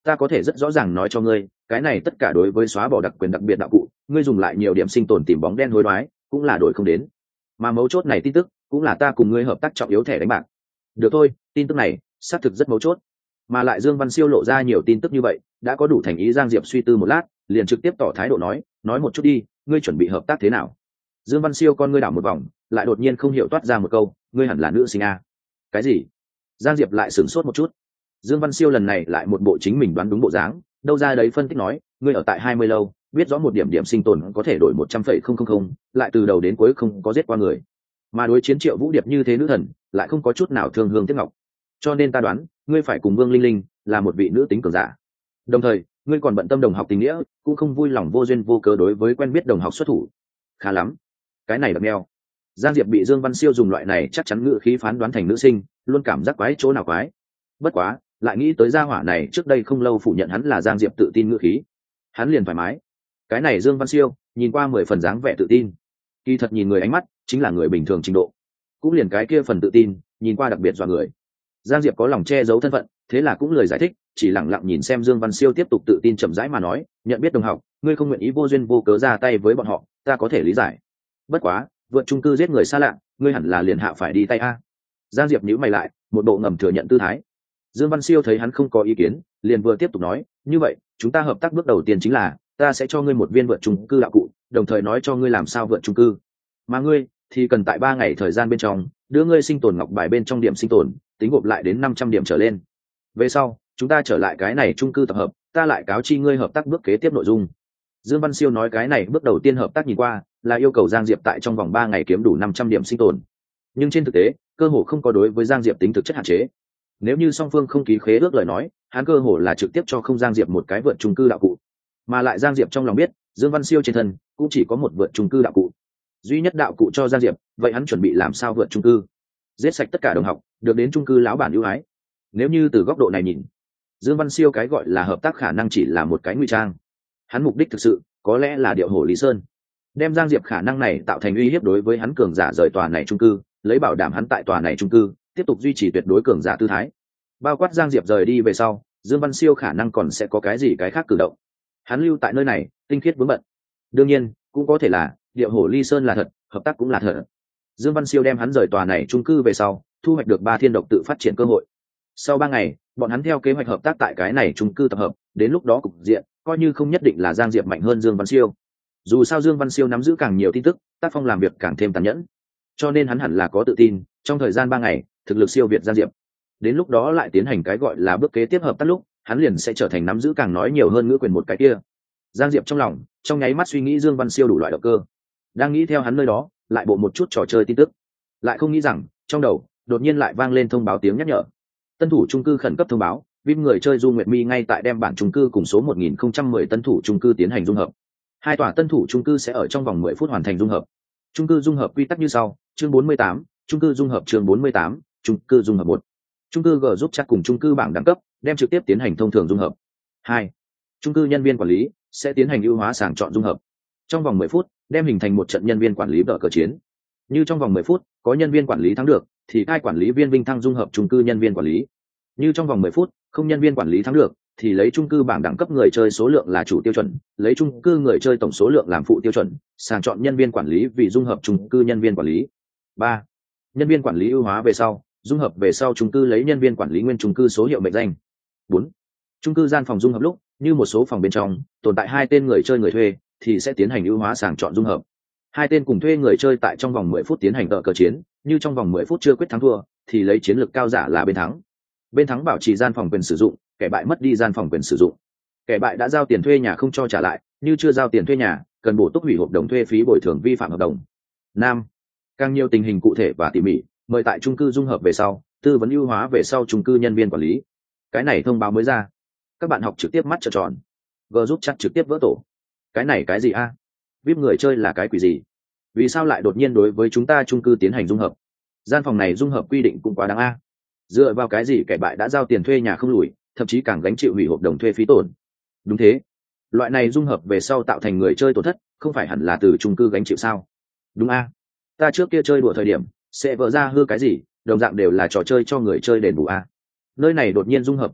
ta có thể rất rõ ràng nói cho ngươi, cái này tất cả đối với xóa bỏ đặc quyền đặc biệt đạo cụ, ngươi dùng lại nhiều điểm sinh tồn tìm bóng đen hối đoái cũng là đổi không đến. Mà mấu chốt này tin tức cũng là ta cùng ngươi hợp tác trọng yếu thẻ đánh bạc. Được thôi, tin tức này xác thực rất mấu chốt. Mà lại Dương Văn Siêu lộ ra nhiều tin tức như vậy, đã có đủ thành ý. Giang Diệp suy tư một lát, liền trực tiếp tỏ thái độ nói một chút đi, ngươi chuẩn bị hợp tác thế nào? Dương Văn Siêu con ngươi đảo một vòng, lại đột nhiên không hiểu toát ra một câu, ngươi hẳn là nữ sinh a? Cái gì? Giang Diệp lại sửng sốt một chút. Dương Văn Siêu lần này lại một bộ chính mình đoán đúng bộ dáng, đâu ra đấy phân tích nói, ngươi ở tại 20 lâu, biết rõ một điểm điểm sinh tồn có thể đổi 100,000, lại từ đầu đến cuối không có giết qua người. Mà đối chiến Triệu Vũ Điệp như thế nữ thần, lại không có chút nào thương hương tiếc ngọc. Cho nên ta đoán, ngươi phải cùng Vương Linh Linh là một vị nữ tính cường giả. Đồng thời, ngươi còn bận tâm đồng học tình nghĩa, cũng không vui lòng vô duyên vô cớ đối với quen biết đồng học xuất thủ. Khá lắm, cái này đập neo. Giang Diệp bị Dương Văn Siêu dùng loại này chắc chắn ngữ khí phán đoán thành nữ sinh, luôn cảm giác quái chỗ nào quái. Bất quá, lại nghĩ tới gia hỏa này trước đây không lâu phủ nhận hắn là Giang Diệp tự tin ngữ khí, hắn liền thoải mái. Cái này Dương Văn Siêu nhìn qua 10 phần dáng vẻ tự tin, kỳ thật nhìn người ánh mắt chính là người bình thường trình độ, cũng liền cái kia phần tự tin nhìn qua đặc biệt dọa người. Giang Diệp có lòng che giấu thân phận, thế là cũng lời giải thích, chỉ lặng lặng nhìn xem Dương Văn Siêu tiếp tục tự tin chậm rãi mà nói, nhận biết đồng học, ngươi không nguyện ý vô duyên vô cớ ra tay với bọn họ, ta có thể lý giải. Bất quá, vượt chung cư giết người xa lạ, ngươi hẳn là liền hạ phải đi tay a. Giang Diệp nhíu mày lại, một bộ ngầm thừa nhận tư thái. Dương Văn Siêu thấy hắn không có ý kiến, liền vừa tiếp tục nói, như vậy, chúng ta hợp tác bước đầu tiên chính là, ta sẽ cho ngươi một viên vượt chung cư đạo cụ, đồng thời nói cho ngươi làm sao vượt chung cư. Mà ngươi thì cần tại 3 ngày thời gian bên trong, đưa ngươi sinh tồn ngọc bài bên trong điểm sinh tồn, tính gộp lại đến 500 điểm trở lên. Về sau, chúng ta trở lại cái này chung cư tập hợp, ta lại cáo chi ngươi hợp tác bước kế tiếp nội dung. Dương Văn Siêu nói cái này bước đầu tiên hợp tác nhìn qua, là yêu cầu Giang Diệp tại trong vòng 3 ngày kiếm đủ 500 điểm sinh tồn. Nhưng trên thực tế, cơ hồ không có đối với Giang Diệp tính thực chất hạn chế. Nếu như song phương không ký khế ước lời nói, hắn cơ hồ là trực tiếp cho không Giang Diệp một cái vượt chung cư đạo cụ. Mà lại Giang Diệp trong lòng biết, Dương Văn Siêu trên thân cũng chỉ có một vượt chung cư đạo cụ. Duy nhất đạo cụ cho Giang Diệp, vậy hắn chuẩn bị làm sao vượt chung cư? Giết sạch tất cả đồng học, được đến chung cư lão bản ưu ái. Nếu như từ góc độ này nhìn, Dương Văn Siêu cái gọi là hợp tác khả năng chỉ là một cái ngụy trang. Hắn mục đích thực sự có lẽ là điệu hổ Lý Sơn, đem Giang Diệp khả năng này tạo thành uy hiếp đối với hắn cường giả rời tòa này chung cư, lấy bảo đảm hắn tại tòa này chung cư tiếp tục duy trì tuyệt đối cường giả tư thái. Bao quát Giang Diệp rời đi về sau, Dương Văn Siêu khả năng còn sẽ có cái gì cái khác cử động. Hắn lưu tại nơi này, tinh khiết vướng bận. Đương nhiên, cũng có thể là điệu hổ Ly Sơn là thật, hợp tác cũng là thật. Dương Văn Siêu đem hắn rời tòa này chung cư về sau, thu hoạch được 3 thiên độc tự phát triển cơ hội. Sau 3 ngày, bọn hắn theo kế hoạch hợp tác tại cái này chung cư tập hợp, đến lúc đó cục diện coi như không nhất định là Giang Diệp mạnh hơn Dương Văn Siêu. Dù sao Dương Văn Siêu nắm giữ càng nhiều tin tức, tác phong làm việc càng thêm tàn nhẫn, cho nên hắn hẳn là có tự tin, trong thời gian 3 ngày, thực lực siêu việt Giang Diệp. Đến lúc đó lại tiến hành cái gọi là bước kế tiếp hợp tác lúc, hắn liền sẽ trở thành nắm giữ càng nói nhiều hơn ngữ quyền một cái kia. Giang Diệp trong lòng, trong nháy mắt suy nghĩ Dương Văn Siêu đủ loại động cơ, đang nghĩ theo hắn nơi đó, lại bộ một chút trò chơi tin tức, lại không nghĩ rằng trong đầu đột nhiên lại vang lên thông báo tiếng nhắc nhở. Tân thủ chung cư khẩn cấp thông báo, Vim người chơi Du Nguyệt Mi ngay tại đem bản chung cư cùng số 1010 tân thủ chung cư tiến hành dung hợp. 2 tòa tân thủ chung cư sẽ ở trong vòng 10 phút hoàn thành dung hợp. Chung cư dung hợp quy tắc như sau, chương 48, chung cư dung hợp chương 48, chung cư dung hợp 1. Chung cư G giúp chat cùng chung cư bảng đẳng cấp, đem trực tiếp tiến hành thông thường dung hợp. 2. Chung cư nhân viên quản lý sẽ tiến hành ưu hóa sàng chọn dung hợp. Trong vòng 10 phút, đem hình thành một trận nhân viên quản lý đỡ cờ chiến. Như trong vòng 10 phút, có nhân viên quản lý thắng được, thì ai quản lý viên vinh thăng dung hợp chung cư nhân viên quản lý. Như trong vòng 10 phút, không nhân viên quản lý thắng được, thì lấy chung cư bảng đẳng cấp người chơi số lượng là chủ tiêu chuẩn, lấy chung cư người chơi tổng số lượng làm phụ tiêu chuẩn, sàng chọn nhân viên quản lý vì dung hợp chung cư nhân viên quản lý. 3. Nhân viên quản lý ưu hóa về sau, dung hợp về sau chung cư lấy nhân viên quản lý nguyên chung cư số hiệu mệnh danh. 4. Chung cư gian phòng dung hợp lúc, như một số phòng bên trong tồn tại 2 tên người chơi người thuê, thì sẽ tiến hành ưu hóa sàng chọn dung hợp. 2 tên cùng thuê người chơi tại trong vòng 10 phút tiến hành cờ chiến, như trong vòng 10 phút chưa quyết thắng thua, thì lấy chiến lược cao giả là bên thắng. Bên thắng bảo trì gian phòng quyền sử dụng, kẻ bại mất đi gian phòng quyền sử dụng. Kẻ bại đã giao tiền thuê nhà không cho trả lại, như chưa giao tiền thuê nhà, cần bổ túc hủy hợp đồng thuê phí bồi thường vi phạm hợp đồng. 5. Càng nhiều tình hình cụ thể và tỉ mỉ, mời tại chung cư dung hợp về sau, tư vấn ưu hóa về sau chung cư nhân viên quản lý. Cái này thông báo mới ra, các bạn học trực tiếp mắt trợn tròn. G giúp chat trực tiếp vỡ tổ. Cái này cái gì a? VIP người chơi là cái quỷ gì? Vì sao lại đột nhiên đối với chúng ta chung cư tiến hành dung hợp? Gian phòng này dung hợp quy định cũng quá đáng a. Dựa vào cái gì kẻ bại đã giao tiền thuê nhà không lùi, thậm chí càng gánh chịu hủy hợp đồng thuê phí tổn? Đúng thế, loại này dung hợp về sau tạo thành người chơi tổn thất, không phải hẳn là từ chung cư gánh chịu sao? Đúng a. Ta trước kia chơi đùa thời điểm, sẽ vỡ ra hư cái gì, đồng dạng đều là trò chơi cho người chơi đền bù a. Nơi này đột nhiên dung hợp chung cư,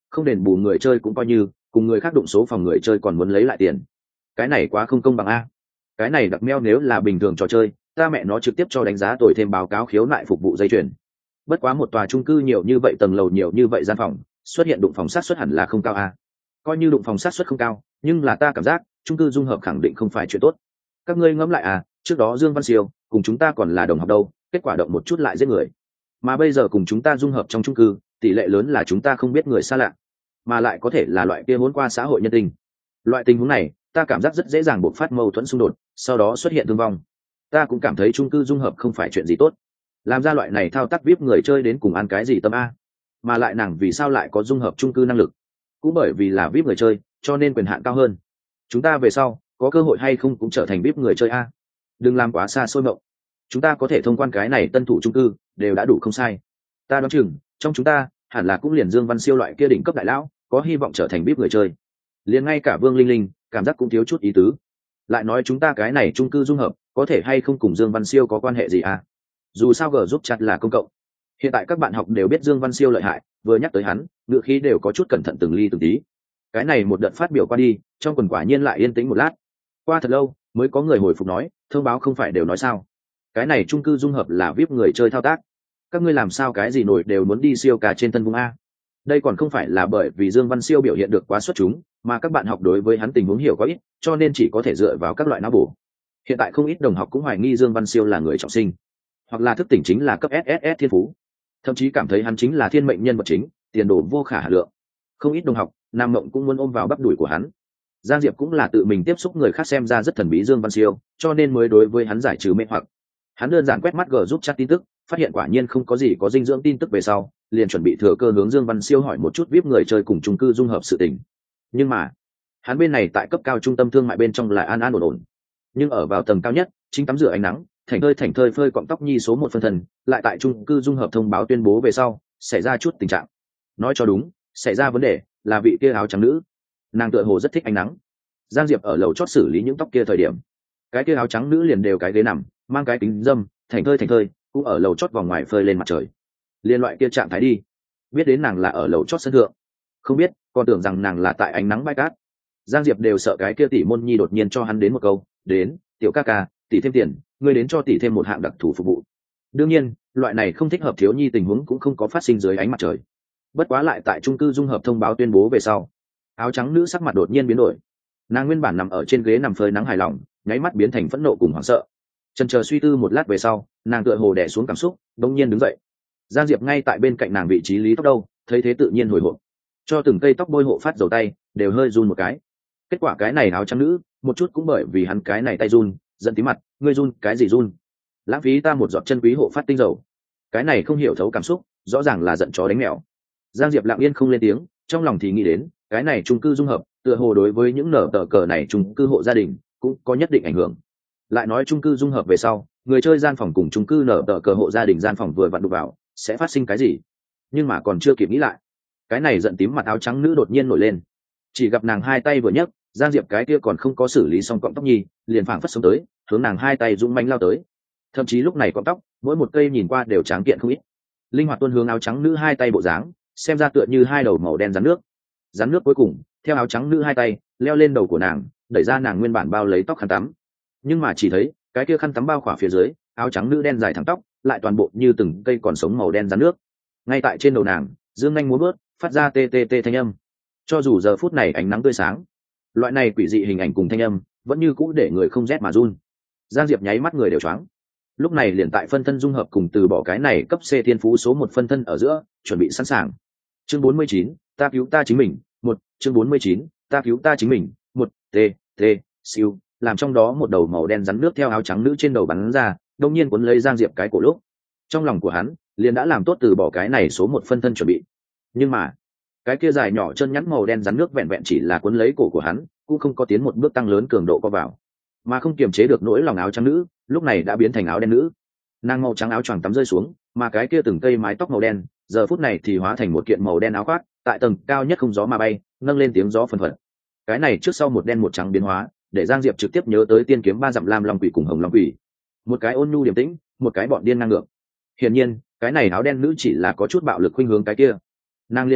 không đền bù người chơi cũng coi như, cùng người khác đụng số phòng người chơi còn muốn lấy lại tiền. Cái này quá không công bằng a. Cái này đặc meo nếu là bình thường trò chơi, ta mẹ nó trực tiếp cho đánh giá tồi thêm báo cáo khiếu nại phục vụ dây chuyền. Bất quá một tòa chung cư nhiều như vậy, tầng lầu nhiều như vậy gian phòng, xuất hiện đụng phòng sát suất hẳn là không cao a. Coi như đụng phòng sát suất không cao, nhưng là ta cảm giác chung cư dung hợp khẳng định không phải chuyện tốt. Các ngươi ngẫm lại à, trước đó Dương Văn Siêu cùng chúng ta còn là đồng học đâu, kết quả động một chút lại giết người. Mà bây giờ cùng chúng ta dung hợp trong chung cư, tỷ lệ lớn là chúng ta không biết người xa lạ, mà lại có thể là loại kia muốn qua xã hội nhân tình. Loại tình huống này, ta cảm giác rất dễ dàng bộc phát mâu thuẫn xung đột, sau đó xuất hiện thương vong. Ta cũng cảm thấy chung cư dung hợp không phải chuyện gì tốt. Làm ra loại này thao tác VIP người chơi đến cùng ăn cái gì tâm a? Mà lại nàng vì sao lại có dung hợp chung cư năng lực? Cũng bởi vì là VIP người chơi, cho nên quyền hạn cao hơn. Chúng ta về sau có cơ hội hay không cũng trở thành VIP người chơi a? Đừng làm quá xa xôi mộng. Chúng ta có thể thông quan cái này tân thủ chung cư, đều đã đủ không sai. Ta đoán chừng, trong chúng ta, hẳn là cũng liền Dương Văn Siêu loại kia đỉnh cấp đại lão, có hy vọng trở thành VIP người chơi. Liền ngay cả Vương Linh Linh, cảm giác cũng thiếu chút ý tứ. Lại nói chúng ta cái này chung cư dung hợp, có thể hay không cùng Dương Văn Siêu có quan hệ gì à? Dù sao G giúp chat là công cộng. Hiện tại các bạn học đều biết Dương Văn Siêu lợi hại, vừa nhắc tới hắn, ngữ khí đều có chút cẩn thận từng ly từng tí. Cái này một đợt phát biểu qua đi, trong quần quả nhiên lại yên tĩnh một lát. Qua thật lâu, mới có người hồi phục nói, thông báo không phải đều nói sao? Cái này chung cư dung hợp là VIP người chơi thao tác. Các ngươi làm sao cái gì nổi đều muốn đi siêu cả trên thân vùng a? Đây còn không phải là bởi vì Dương Văn Siêu biểu hiện được quá xuất chúng, mà các bạn học đối với hắn tình huống hiểu quá ít, cho nên chỉ có thể dựa vào các loại não bổ. Hiện tại không ít đồng học cũng hoài nghi Dương Văn Siêu là người trọng sinh, hoặc là thức tỉnh chính là cấp SSS thiên phú, thậm chí cảm thấy hắn chính là thiên mệnh nhân vật chính, tiền đồ vô khả hà lượng. Không ít đồng học, Nam Mộng cũng muốn ôm vào bắp đùi của hắn. Giang Diệp cũng là tự mình tiếp xúc người khác xem ra rất thần bí Dương Văn Siêu, cho nên mới đối với hắn giải trừ mê hoặc. Hắn đơn giản quét mắt G giúp chat tin tức, phát hiện quả nhiên không có gì có dinh dưỡng tin tức về sau, liền chuẩn bị thừa cơ hướng Dương Văn Siêu hỏi một chút VIP người chơi cùng chung cư dung hợp sự tình. Nhưng mà, hắn bên này tại cấp cao trung tâm thương mại bên trong lại an an ổn ổn, nhưng ở vào tầng cao nhất, chính tắm rửa ánh nắng, thảnh thơi phơi cọng tóc nhi số 1 phân thần, lại tại chung cư dung hợp thông báo tuyên bố về sau, xảy ra chút tình trạng. Nói cho đúng, xảy ra vấn đề là vị kia áo trắng nữ, nàng tựa hồ rất thích ánh nắng. Giang Diệp ở lầu chót xử lý những tóc kia thời điểm, cái kia áo trắng nữ liền đều cái ghế nằm, mang cái kính dâm, thảnh thơi cũng ở lầu chót vòng ngoài phơi lên mặt trời. Liên loại kia trạng thái đi, biết đến nàng là ở lầu chót sân thượng, không biết còn tưởng rằng nàng là tại ánh nắng bãi cát. Giang Diệp đều sợ cái kia tỷ môn nhi đột nhiên cho hắn đến một câu, đến tiểu ca ca, tỷ thêm tiền, ngươi đến cho tỷ thêm một hạng đặc thù phục vụ. Đương nhiên loại này không thích hợp thiếu nhi tình huống cũng không có phát sinh dưới ánh mặt trời. Bất quá lại tại chung cư dung hợp thông báo tuyên bố về sau, áo trắng nữ sắc mặt đột nhiên biến đổi. Nàng nguyên bản nằm ở trên ghế nằm phơi nắng hài lòng, nháy mắt biến thành phẫn nộ cùng hoảng sợ. Chần chờ suy tư một lát về sau, nàng tựa hồ đè xuống cảm xúc, đột nhiên đứng dậy. Giang Diệp ngay tại bên cạnh nàng vị trí lý tóc đâu, thấy thế tự nhiên hồi hộp, cho từng cây tóc bôi hộ phát dầu tay đều hơi run một cái. Kết quả cái này áo trắng nữ một chút cũng bởi vì hắn cái này tay run giận tí mặt, ngươi run cái gì run, lãng phí ta một giọt chân quý hộ phát tinh dầu. Cái này không hiểu thấu cảm xúc, rõ ràng là giận chó đánh mèo. Giang Diệp lặng yên không lên tiếng, trong lòng thì nghĩ đến cái này chung cư dung hợp tựa hồ đối với những nở tờ cờ này chung cư hộ gia đình cũng có nhất định ảnh hưởng. Lại nói chung cư dung hợp về sau, người chơi gian phòng cùng chung cư nở tờ cờ hộ gia đình gian phòng vừa vặn đụng vào, sẽ phát sinh cái gì? Nhưng mà còn chưa kịp nghĩ lại, cái này giận tím mặt áo trắng nữ đột nhiên nổi lên. Chỉ gặp nàng hai tay vừa nhấc, Giang Diệp cái kia còn không có xử lý xong cọng tóc nhi, liền phảng phất sống tới, hướng nàng hai tay dũng mãnh lao tới. Thậm chí lúc này cọng tóc, mỗi một cây nhìn qua đều tráng kiện không ít. Linh hoạt tuôn hướng áo trắng nữ hai tay bộ dáng, xem ra tựa như hai đầu màu đen rắn nước. Rắn nước cuối cùng, theo áo trắng nữ hai tay, leo lên đầu của nàng, đẩy ra nàng nguyên bản bao lấy tóc khăn tắm. Nhưng mà chỉ thấy, cái kia khăn tắm bao khỏa phía dưới, áo trắng nữ đen dài thẳng tóc, lại toàn bộ như từng cây còn sống màu đen rắn nước. Ngay tại trên đầu nàng, dương nhanh múa bước, phát ra tê tê tê thanh âm. Cho dù giờ phút này ánh nắng tươi sáng, loại này quỷ dị hình ảnh cùng thanh âm vẫn như cũ để người không rét mà run. Giang Diệp nháy mắt người đều choáng. Lúc này liền tại phân thân dung hợp cùng từ bỏ cái này cấp C thiên phú số 1 phân thân ở giữa, chuẩn bị sẵn sàng. Chương 49, ta cứu ta chính mình, 1, chương 49, ta cứu ta chính mình, 1, t siêu, làm trong đó một đầu màu đen rắn nước theo áo trắng nữ trên đầu bắn ra, đột nhiên cuốn lấy Giang Diệp cái cổ lúc. Trong lòng của hắn liền đã làm tốt từ bỏ cái này số 1 phân thân chuẩn bị. Nhưng mà, cái kia dài nhỏ chân nhắn màu đen rắn nước vẹn vẹn chỉ là cuốn lấy cổ của hắn, cũng không có tiến một bước tăng lớn cường độ co vào, mà không kiềm chế được nỗi lòng áo trắng nữ, lúc này đã biến thành áo đen nữ. Nàng màu trắng áo choàng tắm rơi xuống, mà cái kia từng cây mái tóc màu đen, giờ phút này thì hóa thành một kiện màu đen áo khoác, tại tầng cao nhất không gió mà bay, nâng lên tiếng gió phần phật. Cái này trước sau một đen một trắng biến hóa, để Giang Diệp trực tiếp nhớ tới tiên kiếm ba dặm lam long quỷ cùng hồng long quỷ, một cái ôn nhu điềm tĩnh, một cái bọn điên ngang ngược. Hiển nhiên, cái này áo đen nữ chỉ là có chút bạo lực khuynh hướng cái kia. Nàng liên ánh mắt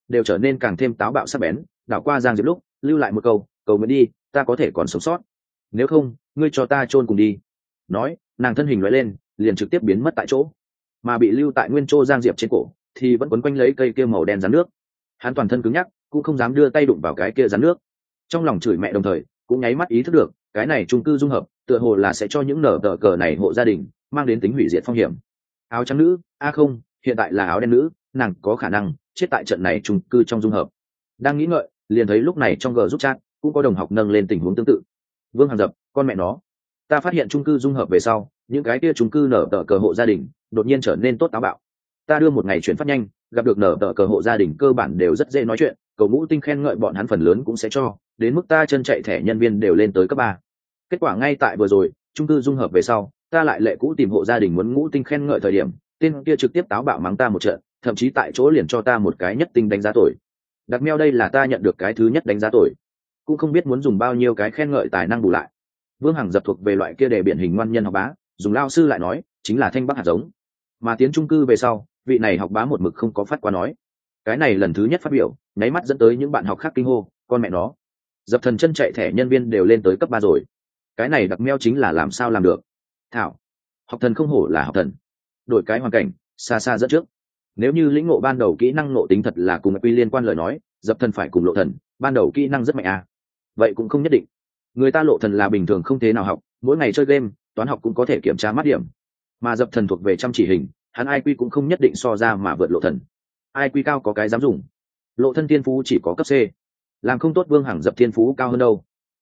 đều trở nên càng thêm táo bạo sắc bén, đảo qua Giang Diệp lúc lưu lại một câu, cầu nguyện đi ta có thể còn sống sót, nếu không ngươi cho ta chôn cùng đi. Nói nàng thân hình loại lên liền trực tiếp biến mất tại chỗ, mà bị lưu tại nguyên chỗ Giang Diệp trên cổ thì vẫn quấn quanh lấy cây kia màu đen rắn nước. Hắn toàn thân cứng nhắc, cũng không dám đưa tay đụng vào cái kia rắn nước, trong lòng chửi mẹ đồng thời cũng nháy mắt ý thức được cái này chung cư dung hợp tựa hồ là sẽ cho những nở tờ cờ này hộ gia đình mang đến tính hủy diệt phong hiểm. Áo trắng nữ không, hiện tại là áo đen nữ, nàng có khả năng chết tại trận này chung cư trong dung hợp. Đang nghĩ ngợi liền thấy lúc này trong g giúp chat cũng có đồng học nâng lên tình huống tương tự. Vương Hằng Dập, con mẹ nó, ta phát hiện chung cư dung hợp về sau những cái kia chung cư nở tờ cờ hộ gia đình đột nhiên trở nên tốt táo bạo. Ta đưa một ngày chuyển phát nhanh gặp được nở tờ cờ hộ gia đình cơ bản đều rất dễ nói chuyện, cầu ngũ tinh khen ngợi bọn hắn phần lớn cũng sẽ cho, đến mức ta chân chạy thẻ nhân viên đều lên tới cấp 3. Kết quả ngay tại vừa rồi chung cư dung hợp về sau ta lại lệ cũ tìm hộ gia đình muốn ngũ tinh khen ngợi thời điểm, tên kia trực tiếp táo bạo mắng ta một trận, thậm chí tại chỗ liền cho ta một cái nhất tinh đánh giá tuổi. Đặc meo đây là ta nhận được cái thứ nhất đánh giá tuổi, cũng không biết muốn dùng bao nhiêu cái khen ngợi tài năng bù lại. Vương Hằng Dập thuộc về loại kia để điển hình ngoan nhân học bá, dùng lao sư lại nói chính là thanh bắc hạt giống, mà tiến chung cư về sau vị này học bá một mực không có phát qua nói. Cái này lần thứ nhất phát biểu nháy mắt dẫn tới những bạn học khác kinh hô, con mẹ nó, Dập thần chân chạy thẻ nhân viên đều lên tới cấp 3 rồi, cái này đặc meo chính là làm sao làm được. Thảo, học thần không hổ là học thần, đổi cái hoàn cảnh xa xa dẫn trước. Nếu như lĩnh ngộ ban đầu kỹ năng ngộ tính thật là cùng quy liên quan lời nói, Dập thần phải cùng lộ thần ban đầu kỹ năng rất mạnh à. Vậy cũng không nhất định, người ta lộ thần là bình thường không thế nào học, mỗi ngày chơi game toán học cũng có thể kiểm tra mát điểm, mà Dập thần thuộc về chăm chỉ hình, hắn IQ cũng không nhất định so ra mà vượt lộ thần. IQ cao có cái dám dùng, lộ thân thiên phú chỉ có cấp C, làm không tốt Vương Hằng Dập thiên phú cao hơn đâu.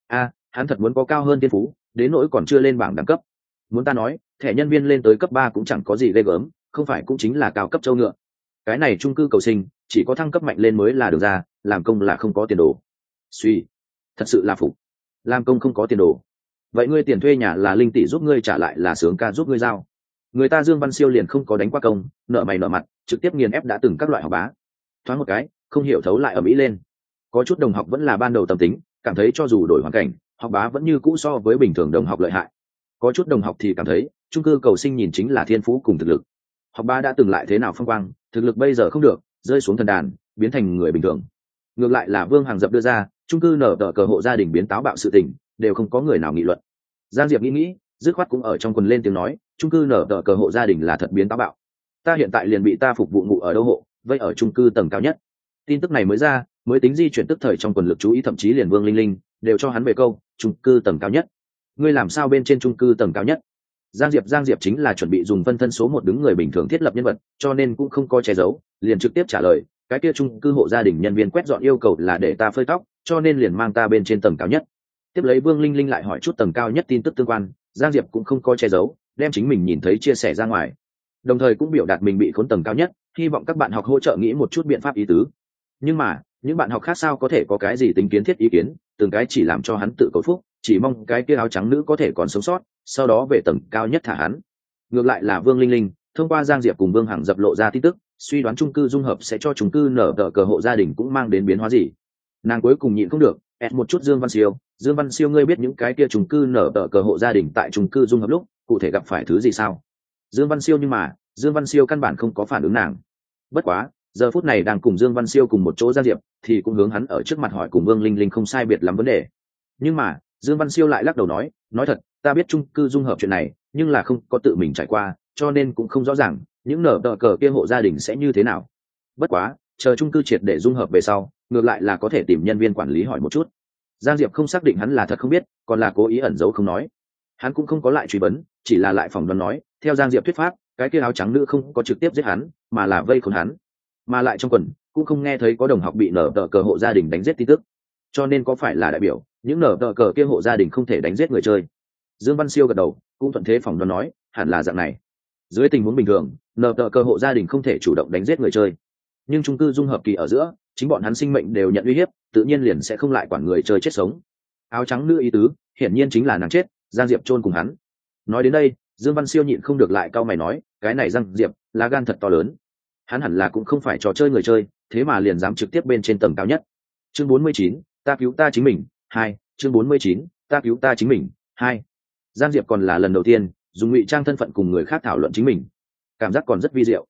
Hắn thật muốn có cao hơn thiên phú, đến nỗi còn chưa lên bảng đẳng cấp. Muốn ta nói thẻ nhân viên lên tới cấp 3 cũng chẳng có gì ghê gớm, không phải cũng chính là cao cấp châu ngựa. Cái này chung cư cầu sinh chỉ có thăng cấp mạnh lên mới là được ra, làm công là không có tiền đồ. Suy, thật sự là phục, làm công không có tiền đồ, vậy ngươi tiền thuê nhà là linh tỷ giúp ngươi trả lại là sướng ca giúp ngươi giao. Người ta Dương Văn Siêu liền không có đánh qua công, nợ mày nợ mặt, trực tiếp nghiền ép đã từng các loại học bá. Thoáng một cái không hiểu thấu lại ở mỹ lên. Có chút đồng học vẫn là ban đầu tâm tính, cảm thấy cho dù đổi hoàn cảnh học bá vẫn như cũ so với bình thường đồng học lợi hại. Có chút đồng học thì cảm thấy chung cư cầu sinh nhìn chính là thiên phú cùng thực lực, học bá đã từng lại thế nào phong quang, thực lực bây giờ không được, rơi xuống thần đàn biến thành người bình thường. Ngược lại là Vương Hằng Dập đưa ra chung cư nở tờ cờ hộ gia đình biến táo bạo sự tình, đều không có người nào nghị luận. Giang Diệp nghĩ dứt khoát cũng ở trong quần lên tiếng nói, chung cư nở tờ cờ hộ gia đình là thật biến táo bạo, ta hiện tại liền bị ta phục vụ ngủ ở đâu hộ, vậy ở chung cư tầng cao nhất. Tin tức này mới ra mới tính di chuyển tức thời trong quần lực chú ý, thậm chí liền Vương Linh Linh đều cho hắn về câu chung cư tầng cao nhất. Ngươi làm sao bên trên chung cư tầng cao nhất? Giang Diệp chính là chuẩn bị dùng phân thân số 1 đứng người bình thường thiết lập nhân vật, cho nên cũng không có che giấu, liền trực tiếp trả lời, cái kia chung cư hộ gia đình nhân viên quét dọn yêu cầu là để ta phơi tóc, cho nên liền mang ta bên trên tầng cao nhất. Tiếp lấy Vương Linh Linh lại hỏi chút tầng cao nhất tin tức tương quan, Giang Diệp cũng không có che giấu, đem chính mình nhìn thấy chia sẻ ra ngoài, đồng thời cũng biểu đạt mình bị khốn tầng cao nhất, hy vọng các bạn học hỗ trợ nghĩ một chút biện pháp ý tứ. Nhưng mà những bạn học khác sao có thể có cái gì tính kiến thiết ý kiến, từng cái chỉ làm cho hắn tự cầu phúc, chỉ mong cái kia áo trắng nữ có thể còn sống sót, sau đó về tầng cao nhất thả hắn. Ngược lại là Vương Linh Linh thông qua Giang Diệp cùng Vương Hằng Dập lộ ra tin tức, suy đoán chung cư dung hợp sẽ cho chung cư nở tờ cờ hộ gia đình cũng mang đến biến hóa gì. Nàng cuối cùng nhịn không được ép một chút Dương Văn Siêu, ngươi biết những cái kia chung cư nở tờ cờ hộ gia đình tại chung cư dung hợp lúc cụ thể gặp phải thứ gì sao? Dương Văn Siêu, nhưng mà Dương Văn Siêu căn bản không có phản ứng nàng. Bất quá giờ phút này đang cùng Dương Văn Siêu cùng một chỗ Giang Diệp thì cũng hướng hắn ở trước mặt hỏi cùng Vương Linh Linh không sai biệt lắm vấn đề. Nhưng mà Dương Văn Siêu lại lắc đầu nói thật, ta biết chung cư dung hợp chuyện này, nhưng là không có tự mình trải qua, cho nên cũng không rõ ràng những nở tờ cờ kia hộ gia đình sẽ như thế nào. Bất quá chờ chung cư triệt để dung hợp về sau, ngược lại là có thể tìm nhân viên quản lý hỏi một chút. Giang Diệp không xác định hắn là thật không biết, còn là cố ý ẩn giấu không nói. Hắn cũng không có lại truy vấn, chỉ là lại phỏng đoán nói, theo Giang Diệp thuyết pháp, cái kia áo trắng nữ không có trực tiếp giết hắn, mà là vây khốn hắn, mà lại trong quần cũng không nghe thấy có đồng học bị nở tờ cờ hộ gia đình đánh giết tin tức, cho nên có phải là đại biểu những nở tờ cờ kia hộ gia đình không thể đánh giết người chơi? Dương Văn Siêu gật đầu, cũng thuận thế phỏng đoán nói, hẳn là dạng này. Dưới tình huống bình thường nở tờ cờ hộ gia đình không thể chủ động đánh giết người chơi, nhưng chung cư dung hợp kỳ ở giữa chính bọn hắn sinh mệnh đều nhận uy hiếp, tự nhiên liền sẽ không lại quản người chơi chết sống. Áo trắng nữ ý tứ hiển nhiên chính là nàng chết, Giang Diệp chôn cùng hắn. Nói đến đây Dương Văn Siêu nhịn không được lại cau mày nói, cái này Giang Diệp là gan thật to lớn, hắn hẳn là cũng không phải trò chơi người chơi, thế mà liền dám trực tiếp bên trên tầng cao nhất. Chương 49, ta cứu ta chính mình 2. Chương 49, ta cứu ta chính mình 2. Giang Diệp còn là lần đầu tiên dùng ngụy trang thân phận cùng người khác thảo luận chính mình, cảm giác còn rất vi diệu.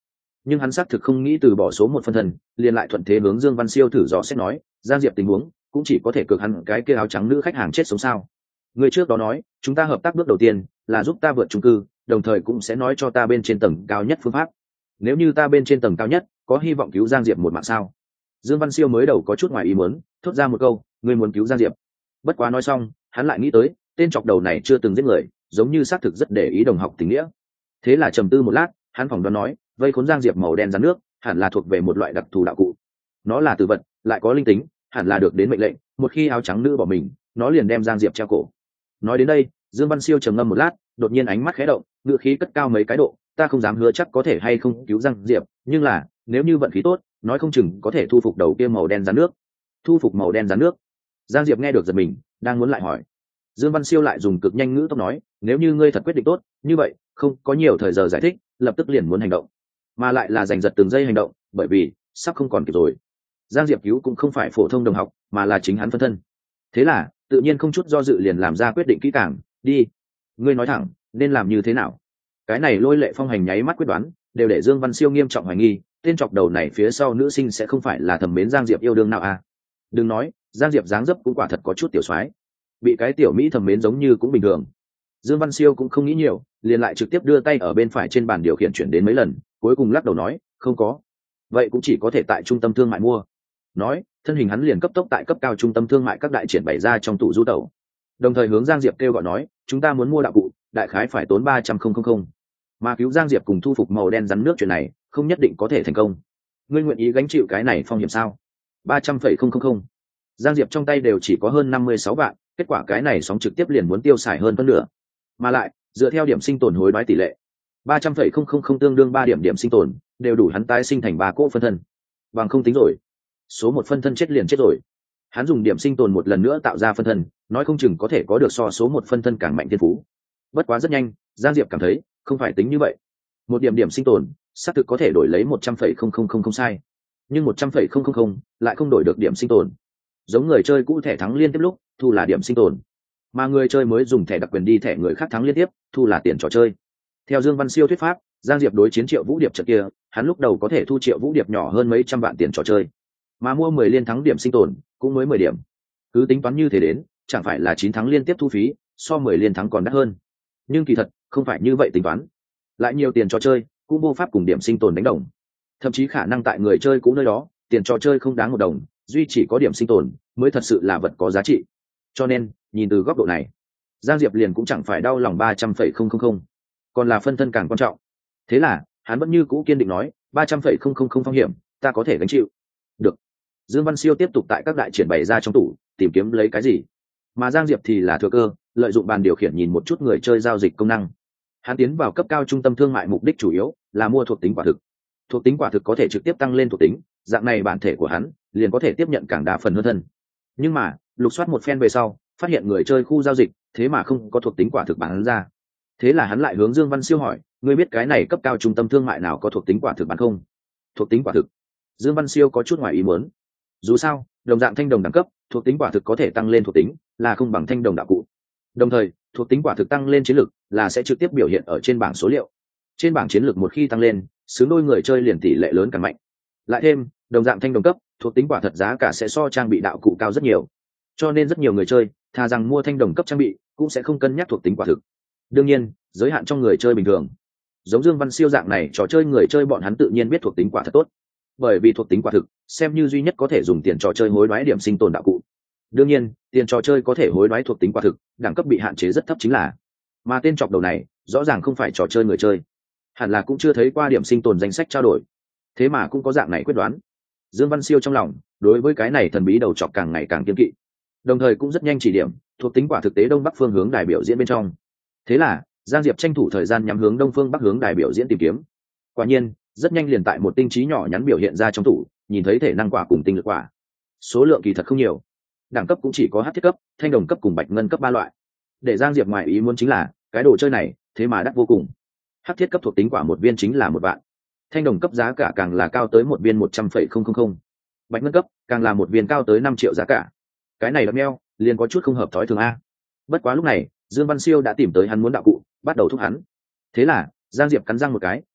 nhưng hắn xác thực không nghĩ từ bỏ số một phân thân, liền lại thuận thế hướng Dương Văn Siêu thử dò xét nói, Giang Diệp tình huống cũng chỉ có thể cược hắn cái kia áo trắng nữ khách hàng chết sống sao. Người trước đó nói chúng ta hợp tác bước đầu tiên là giúp ta vượt chung cư, đồng thời cũng sẽ nói cho ta bên trên tầng cao nhất phương pháp. Nếu như ta bên trên tầng cao nhất có hy vọng cứu Giang Diệp một mạng sao? Dương Văn Siêu mới đầu có chút ngoài ý muốn, thốt ra một câu, ngươi muốn cứu Giang Diệp. Bất quá nói xong hắn lại nghĩ tới tên chọc đầu này chưa từng giết người, giống như xác thực rất để ý đồng học tình nghĩa. Thế là trầm tư một lát, hắn phỏng đoán nói, vây khốn Giang Diệp màu đen rắn nước hẳn là thuộc về một loại đặc thù đạo cụ. Nó là tử vật, lại có linh tính, hẳn là được đến mệnh lệnh, một khi áo trắng nữ bỏ mình, nó liền đem Giang Diệp treo cổ. Nói đến đây, Dương Văn Siêu trầm ngâm một lát, đột nhiên ánh mắt khẽ động, ngựa khí cất cao mấy cái độ, ta không dám hứa chắc có thể hay không cứu Giang Diệp, nhưng là nếu như vận khí tốt, nói không chừng có thể thu phục đầu kia màu đen rắn nước. Thu phục màu đen rắn nước. Giang Diệp nghe được giật mình, đang muốn lại hỏi. Dương Văn Siêu lại dùng cực nhanh ngữ tốc nói, nếu như ngươi thật quyết định tốt như vậy, không có nhiều thời giờ giải thích, lập tức liền muốn hành động, mà lại là giành giật từng giây hành động, bởi vì sắp không còn kịp rồi. Giang Diệp cứu cũng không phải phổ thông đồng học, mà là chính hắn phân thân. Thế là tự nhiên không chút do dự liền làm ra quyết định kỹ càng, đi, ngươi nói thẳng nên làm như thế nào. Cái này Lôi Lệ Phong hành nháy mắt quyết đoán, đều để Dương Văn Siêu nghiêm trọng hoài nghi tên chọc đầu này phía sau nữ sinh sẽ không phải là thầm mến Giang Diệp yêu đương nào à. Đừng nói, Giang Diệp dáng dấp cũng quả thật có chút tiểu soái, bị cái tiểu mỹ thầm mến giống như cũng bình thường. Dương Văn Siêu cũng không nghĩ nhiều, liền lại trực tiếp đưa tay ở bên phải trên bàn điều khiển chuyển đến mấy lần, cuối cùng lắc đầu nói, không có. Vậy cũng chỉ có thể tại trung tâm thương mại mua. Nói, thân hình hắn liền cấp tốc tại cấp cao trung tâm thương mại các đại triển bày ra trong tủ du tẩu, đồng thời hướng Giang Diệp kêu gọi nói, chúng ta muốn mua đạo cụ, đại khái phải tốn 300.000, mà cứu Giang Diệp cùng thu phục màu đen rắn nước chuyện này không nhất định có thể thành công. Ngươi nguyện ý gánh chịu cái này phong hiểm sao? 300.000. Giang Diệp trong tay đều chỉ có hơn 56 vạn, kết quả cái này sóng trực tiếp liền muốn tiêu xài hơn phân nửa, mà lại dựa theo điểm sinh tồn hối đoái tỷ lệ, 300.000 tương đương 3 điểm sinh tồn, đều đủ hắn tái sinh thành 3 cỗ phân thân. Bằng không tính rồi, số một phân thân chết liền chết rồi, hắn dùng điểm sinh tồn một lần nữa tạo ra phân thân, nói không chừng có thể có được so số một phân thân càng mạnh thiên phú. Bất quá rất nhanh, Giang Diệp cảm thấy không phải tính như vậy. Một điểm sinh tồn xác thực có thể đổi lấy 100.000 sai, nhưng 100.000 lại không đổi được điểm sinh tồn. Giống người chơi cũ thẻ thắng liên tiếp lúc thu là điểm sinh tồn, mà người chơi mới dùng thẻ đặc quyền đi thẻ người khác thắng liên tiếp thu là tiền trò chơi. Theo Dương Văn Siêu thuyết pháp, Giang Diệp đối chiến Triệu Vũ Điệp trận kia, hắn lúc đầu có thể thu Triệu Vũ Điệp nhỏ hơn mấy trăm vạn tiền trò chơi, mà mua 10 liên thắng điểm sinh tồn cũng mới 10 điểm. Cứ tính toán như thế đến, chẳng phải là 9 thắng liên tiếp thu phí so 10 liên thắng còn đắt hơn. Nhưng kỳ thật không phải như vậy tính toán, lại nhiều tiền trò chơi cũng vô pháp cùng điểm sinh tồn đánh đồng, thậm chí khả năng tại người chơi cũ nơi đó tiền trò chơi không đáng một đồng, duy chỉ có điểm sinh tồn mới thật sự là vật có giá trị. Cho nên nhìn từ góc độ này, Giang Diệp liền cũng chẳng phải đau lòng 300.000, còn là phân thân càng quan trọng. Thế là hắn vẫn như cũ kiên định nói, 300.000 phong hiểm ta có thể gánh chịu. Được. Dương Văn Siêu tiếp tục tại các đại triển bày ra trong tủ tìm kiếm lấy cái gì, mà Giang Diệp thì là thừa cơ lợi dụng bàn điều khiển nhìn một chút người chơi giao dịch công năng. Hắn tiến vào cấp cao trung tâm thương mại mục đích chủ yếu là mua thuộc tính quả thực. Thuộc tính quả thực có thể trực tiếp tăng lên thuộc tính, dạng này bản thể của hắn liền có thể tiếp nhận càng đa phần hơn thân. Nhưng mà lục soát một phen về sau, phát hiện người chơi khu giao dịch thế mà không có thuộc tính quả thực bán ra. Thế là hắn lại hướng Dương Văn Siêu hỏi, ngươi biết cái này cấp cao trung tâm thương mại nào có thuộc tính quả thực bán không? Thuộc tính quả thực? Dương Văn Siêu có chút ngoài ý muốn. Dù sao đồng dạng thanh đồng đẳng cấp, thuộc tính quả thực có thể tăng lên thuộc tính là không bằng thanh đồng đạo cụ. Đồng thời thuộc tính quả thực tăng lên chiến lược là sẽ trực tiếp biểu hiện ở trên bảng số liệu. Trên bảng chiến lược một khi tăng lên, xứng đôi người chơi liền tỷ lệ lớn càng mạnh. Lại thêm đồng dạng thanh đồng cấp, thuộc tính quả thật giá cả sẽ so trang bị đạo cụ cao rất nhiều, cho nên rất nhiều người chơi thà rằng mua thanh đồng cấp trang bị cũng sẽ không cân nhắc thuộc tính quả thực. Đương nhiên giới hạn trong người chơi bình thường, giống Dương Văn Siêu dạng này trò chơi người chơi bọn hắn tự nhiên biết thuộc tính quả thật tốt, bởi vì thuộc tính quả thực xem như duy nhất có thể dùng tiền trò chơi hối đoái điểm sinh tồn đạo cụ. Đương nhiên tiền trò chơi có thể hối đoái thuộc tính quả thực đẳng cấp bị hạn chế rất thấp chính là, mà tên chọc đầu này rõ ràng không phải trò chơi người chơi, hẳn là cũng chưa thấy qua điểm sinh tồn danh sách trao đổi, thế mà cũng có dạng này quyết đoán. Dương Văn Siêu trong lòng đối với cái này thần bí đầu chọc càng ngày càng kiên kỵ, đồng thời cũng rất nhanh chỉ điểm thuộc tính quả thực tế đông bắc phương hướng đài biểu diễn bên trong. Thế là Giang Diệp tranh thủ thời gian nhắm hướng đông phương bắc hướng đài biểu diễn tìm kiếm. Quả nhiên rất nhanh liền tại một tinh trí nhỏ nhắn biểu hiện ra trong tủ, nhìn thấy thể năng quả cùng tinh lực quả. Số lượng kỳ thật không nhiều, đẳng cấp cũng chỉ có hắc thiết cấp, thanh đồng cấp cùng bạch ngân cấp 3 loại. Để Giang Diệp ngoài ý muốn chính là cái đồ chơi này thế mà đắt vô cùng. Hắc thiết cấp thuộc tính quả một viên chính là 1 vạn, thanh đồng cấp giá cả càng là cao tới một viên 100.000, bạch ngân cấp càng là một viên cao tới 5 triệu giá cả. Cái này đập meo liền có chút không hợp thói thường a. Bất quá lúc này Dương Văn Siêu đã tìm tới hắn muốn đạo cụ, bắt đầu thúc hắn. Thế là Giang Diệp cắn răng một cái,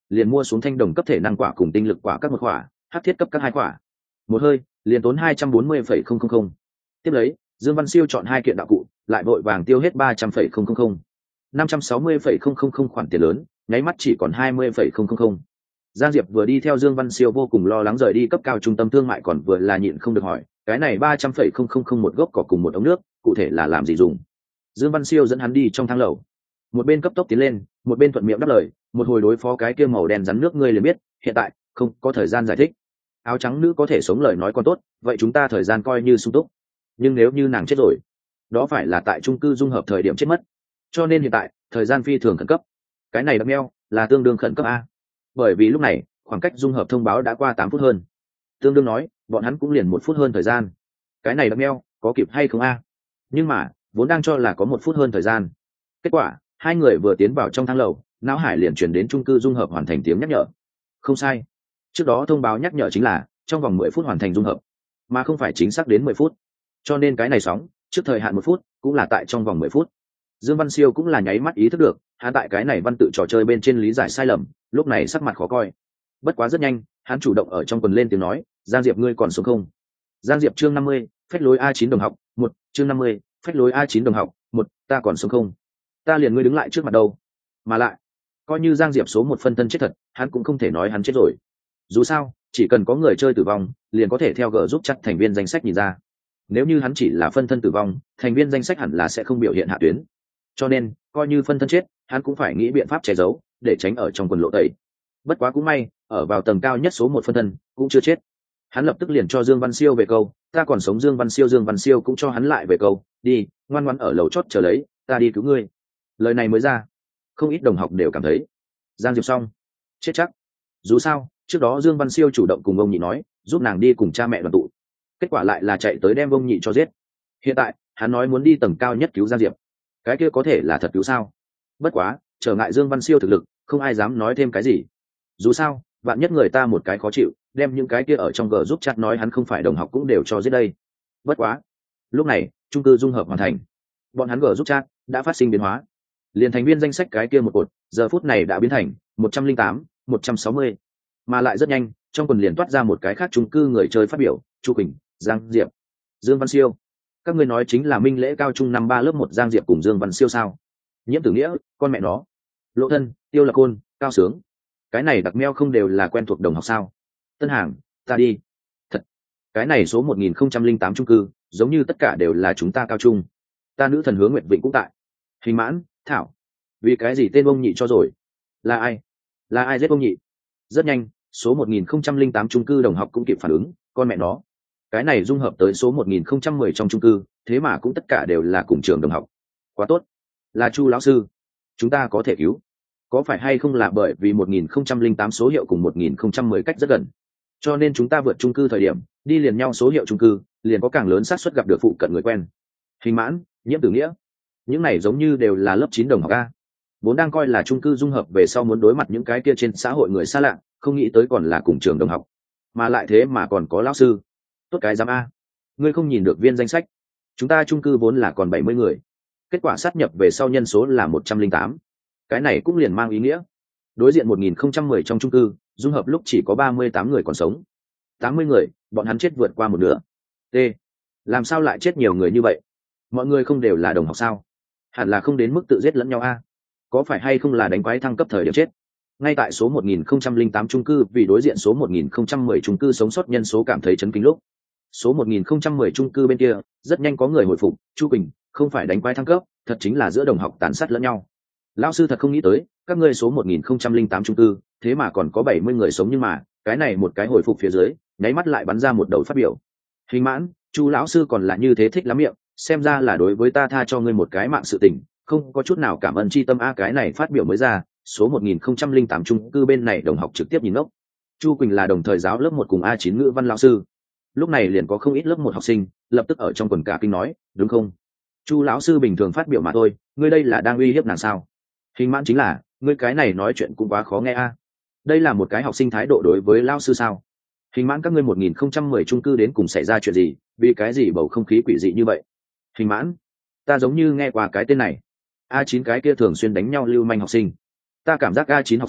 liền mua xuống thanh đồng cấp thể năng quả cùng tinh lực quả các một quả, hắc thiết cấp các 2 quả. Một hơi liền tốn 240,000. Tiếp lấy Dương Văn Siêu chọn 2 kiện đạo cụ, lại vội vàng tiêu hết 300,000. 560,000 khoản tiền lớn, nháy mắt chỉ còn 20,000. Giang Diệp vừa đi theo Dương Văn Siêu vô cùng lo lắng rời đi cấp cao trung tâm thương mại, còn vừa là nhịn không được hỏi, cái này 300,000 một gốc cỏ cùng một ống nước, cụ thể là làm gì dùng? Dương Văn Siêu dẫn hắn đi trong thang lầu, một bên cấp tốc tiến lên, một bên thuận miệng đáp lời, một hồi đối phó cái kia màu đen rắn nước ngươi liền biết, hiện tại không có thời gian giải thích. Áo trắng nữ có thể sống lời nói còn tốt, vậy chúng ta thời gian coi như sung túc. Nhưng nếu như nàng chết rồi, đó phải là tại chung cư dung hợp thời điểm chết mất. Cho nên hiện tại thời gian phi thường khẩn cấp. Cái này đặc meo là tương đương khẩn cấp a, bởi vì lúc này khoảng cách dung hợp thông báo đã qua 8 phút hơn, tương đương nói bọn hắn cũng liền 1 phút hơn thời gian. Cái này đặc meo có kịp hay không a? Nhưng mà vốn đang cho là có 1 phút hơn thời gian, kết quả hai người vừa tiến vào trong thang lầu, não hải liền chuyển đến chung cư dung hợp hoàn thành tiếng nhắc nhở. Không sai, trước đó thông báo nhắc nhở chính là trong vòng 10 phút hoàn thành dung hợp, mà không phải chính xác đến 10 phút. Cho nên cái này sóng trước thời hạn 1 phút cũng là tại trong vòng 10 phút. Dương Văn Siêu cũng là nháy mắt ý thức được, hắn tại cái này văn tự trò chơi bên trên lý giải sai lầm, lúc này sắc mặt khó coi. Bất quá rất nhanh, hắn chủ động ở trong quần lên tiếng nói, Giang Diệp ngươi còn sống không? Giang Diệp chương 50, phách lối A9 đồng học, 1, chương 50, phách lối A9 đồng học, 1, ta còn sống không? Ta liền ngươi đứng lại trước mặt đâu. Mà lại, coi như Giang Diệp số 1 phân thân chết thật, hắn cũng không thể nói hắn chết rồi. Dù sao, chỉ cần có người chơi tử vong, liền có thể theo gỡ giúp chắc thành viên danh sách nhìn ra. Nếu như hắn chỉ là phân thân tử vong, thành viên danh sách hẳn là sẽ không biểu hiện hạ tuyến. Cho nên coi như phân thân chết, hắn cũng phải nghĩ biện pháp che giấu để tránh ở trong quần lộ tẩy. Bất quá cũng may, ở vào tầng cao nhất số 1 phân thân cũng chưa chết. Hắn lập tức liền cho Dương Văn Siêu về câu, ta còn sống. Dương Văn Siêu cũng cho hắn lại về câu, đi ngoan ngoãn ở lầu chót chờ lấy, ta đi cứu ngươi. Lời này mới ra, không ít đồng học đều cảm thấy Giang Diệp xong chết chắc. Dù sao trước đó Dương Văn Siêu chủ động cùng ông nhị nói giúp nàng đi cùng cha mẹ đoàn tụ, kết quả lại là chạy tới đem ông nhị cho giết. Hiện tại hắn nói muốn đi tầng cao nhất cứu Giang Diệp, cái kia có thể là thật cứu sao? Bất quá trở ngại Dương Văn Siêu thực lực, không ai dám nói thêm cái gì. Dù sao vạn nhất người ta một cái khó chịu, đem những cái kia ở trong gờ giúp chat nói hắn không phải đồng học cũng đều cho giết đây. Bất quá lúc này chung cư dung hợp hoàn thành, bọn hắn gờ giúp chat đã phát sinh biến hóa, liền thành viên danh sách cái kia một cột giờ phút này đã biến thành 108, 160, mà lại rất nhanh trong quần liền toát ra một cái khác chung cư người chơi phát biểu, Chu Quỳnh, Giang Diệp, Dương Văn Siêu. Các ngươi nói chính là minh lễ cao trung năm 3 lớp 1 Giang Diệp cùng Dương Văn Siêu sao? Nhiễm Tử Nghĩa, con mẹ nó. Lộ Thân, Tiêu Lạc Côn, Cao Sướng. Cái này đặc meo không đều là quen thuộc đồng học sao? Tân Hàng, ta đi. Thật, cái này số 1008 chung cư, giống như tất cả đều là chúng ta cao trung. Ta nữ thần Hứa Nguyệt Vịnh cũng tại. Hình Mãn, Thảo. Vì cái gì tên ông nhị cho rồi? Là ai? Là ai giết ông nhị? Rất nhanh, số 1008 chung cư đồng học cũng kịp phản ứng, con mẹ nó. Cái này dung hợp tới số 1010 trong chung cư, thế mà cũng tất cả đều là cùng trường đồng học. Quá tốt. Là Chu lão sư. Chúng ta có thể cứu. Có phải hay không là bởi vì 1008 số hiệu cùng 1010 cách rất gần, cho nên chúng ta vượt chung cư thời điểm đi liền nhau số hiệu chung cư, liền có càng lớn xác suất gặp được phụ cận người quen. Hình Mãn, Nhiễm Tử Nghĩa, những này giống như đều là lớp 9 đồng học a. Vốn đang coi là chung cư dung hợp về sau muốn đối mặt những cái kia trên xã hội người xa lạ, không nghĩ tới còn là cùng trường đồng học, mà lại thế mà còn có lão sư. Tốt cái giám a. Ngươi không nhìn được viên danh sách, chúng ta chung cư vốn là còn 70 người, kết quả sát nhập về sau nhân số là 108. Cái này cũng liền mang ý nghĩa đối diện 1010 trong chung cư dung hợp lúc chỉ có 38 người còn sống, 80 người bọn hắn chết vượt qua một nửa. T, làm sao lại chết nhiều người như vậy? Mọi người không đều là đồng học sao? Hẳn là không đến mức tự giết lẫn nhau a. Có phải hay không là đánh quái thăng cấp thời điểm chết? Ngay tại số 1008 chung cư vì đối diện số 1010 chung cư sống sót nhân số cảm thấy chấn kinh lúc, số 1010 chung cư bên kia rất nhanh có người hồi phục, Chu Bình, không phải đánh quái thăng cấp, thật chính là giữa đồng học tàn sát lẫn nhau. Lão sư thật không nghĩ tới, các ngươi số 1008 chung cư, thế mà còn có 70 người sống, nhưng mà, cái này một cái hồi phục phía dưới, nháy mắt lại bắn ra một đầu phát biểu. Hình Mãn, Chu lão sư còn là như thế thích lắm miệng, xem ra là đối với ta tha cho ngươi một cái mạng sự tình, không có chút nào cảm ơn chi tâm a. Cái này phát biểu mới ra, số 1008 chung cư bên này đồng học trực tiếp nhìn ngốc. Chu Quỳnh là đồng thời giáo lớp 1 cùng A9 ngữ văn lão sư. Lúc này liền có không ít lớp 1 học sinh, lập tức ở trong quần cả kinh nói, đúng không? Chu lão sư bình thường phát biểu mà thôi, ngươi đây là đang uy hiếp nàng sao? Hình Mãn chính là, ngươi cái này nói chuyện cũng quá khó nghe a. Đây là một cái học sinh thái độ đối với lão sư sao? Hình Mãn, các ngươi 1010 chung cư đến cùng xảy ra chuyện gì, vì cái gì bầu không khí quỷ dị như vậy? Hình Mãn, ta giống như nghe qua cái tên này. A9 cái kia thường xuyên đánh nhau lưu manh học sinh. Ta cảm giác A9 học sinh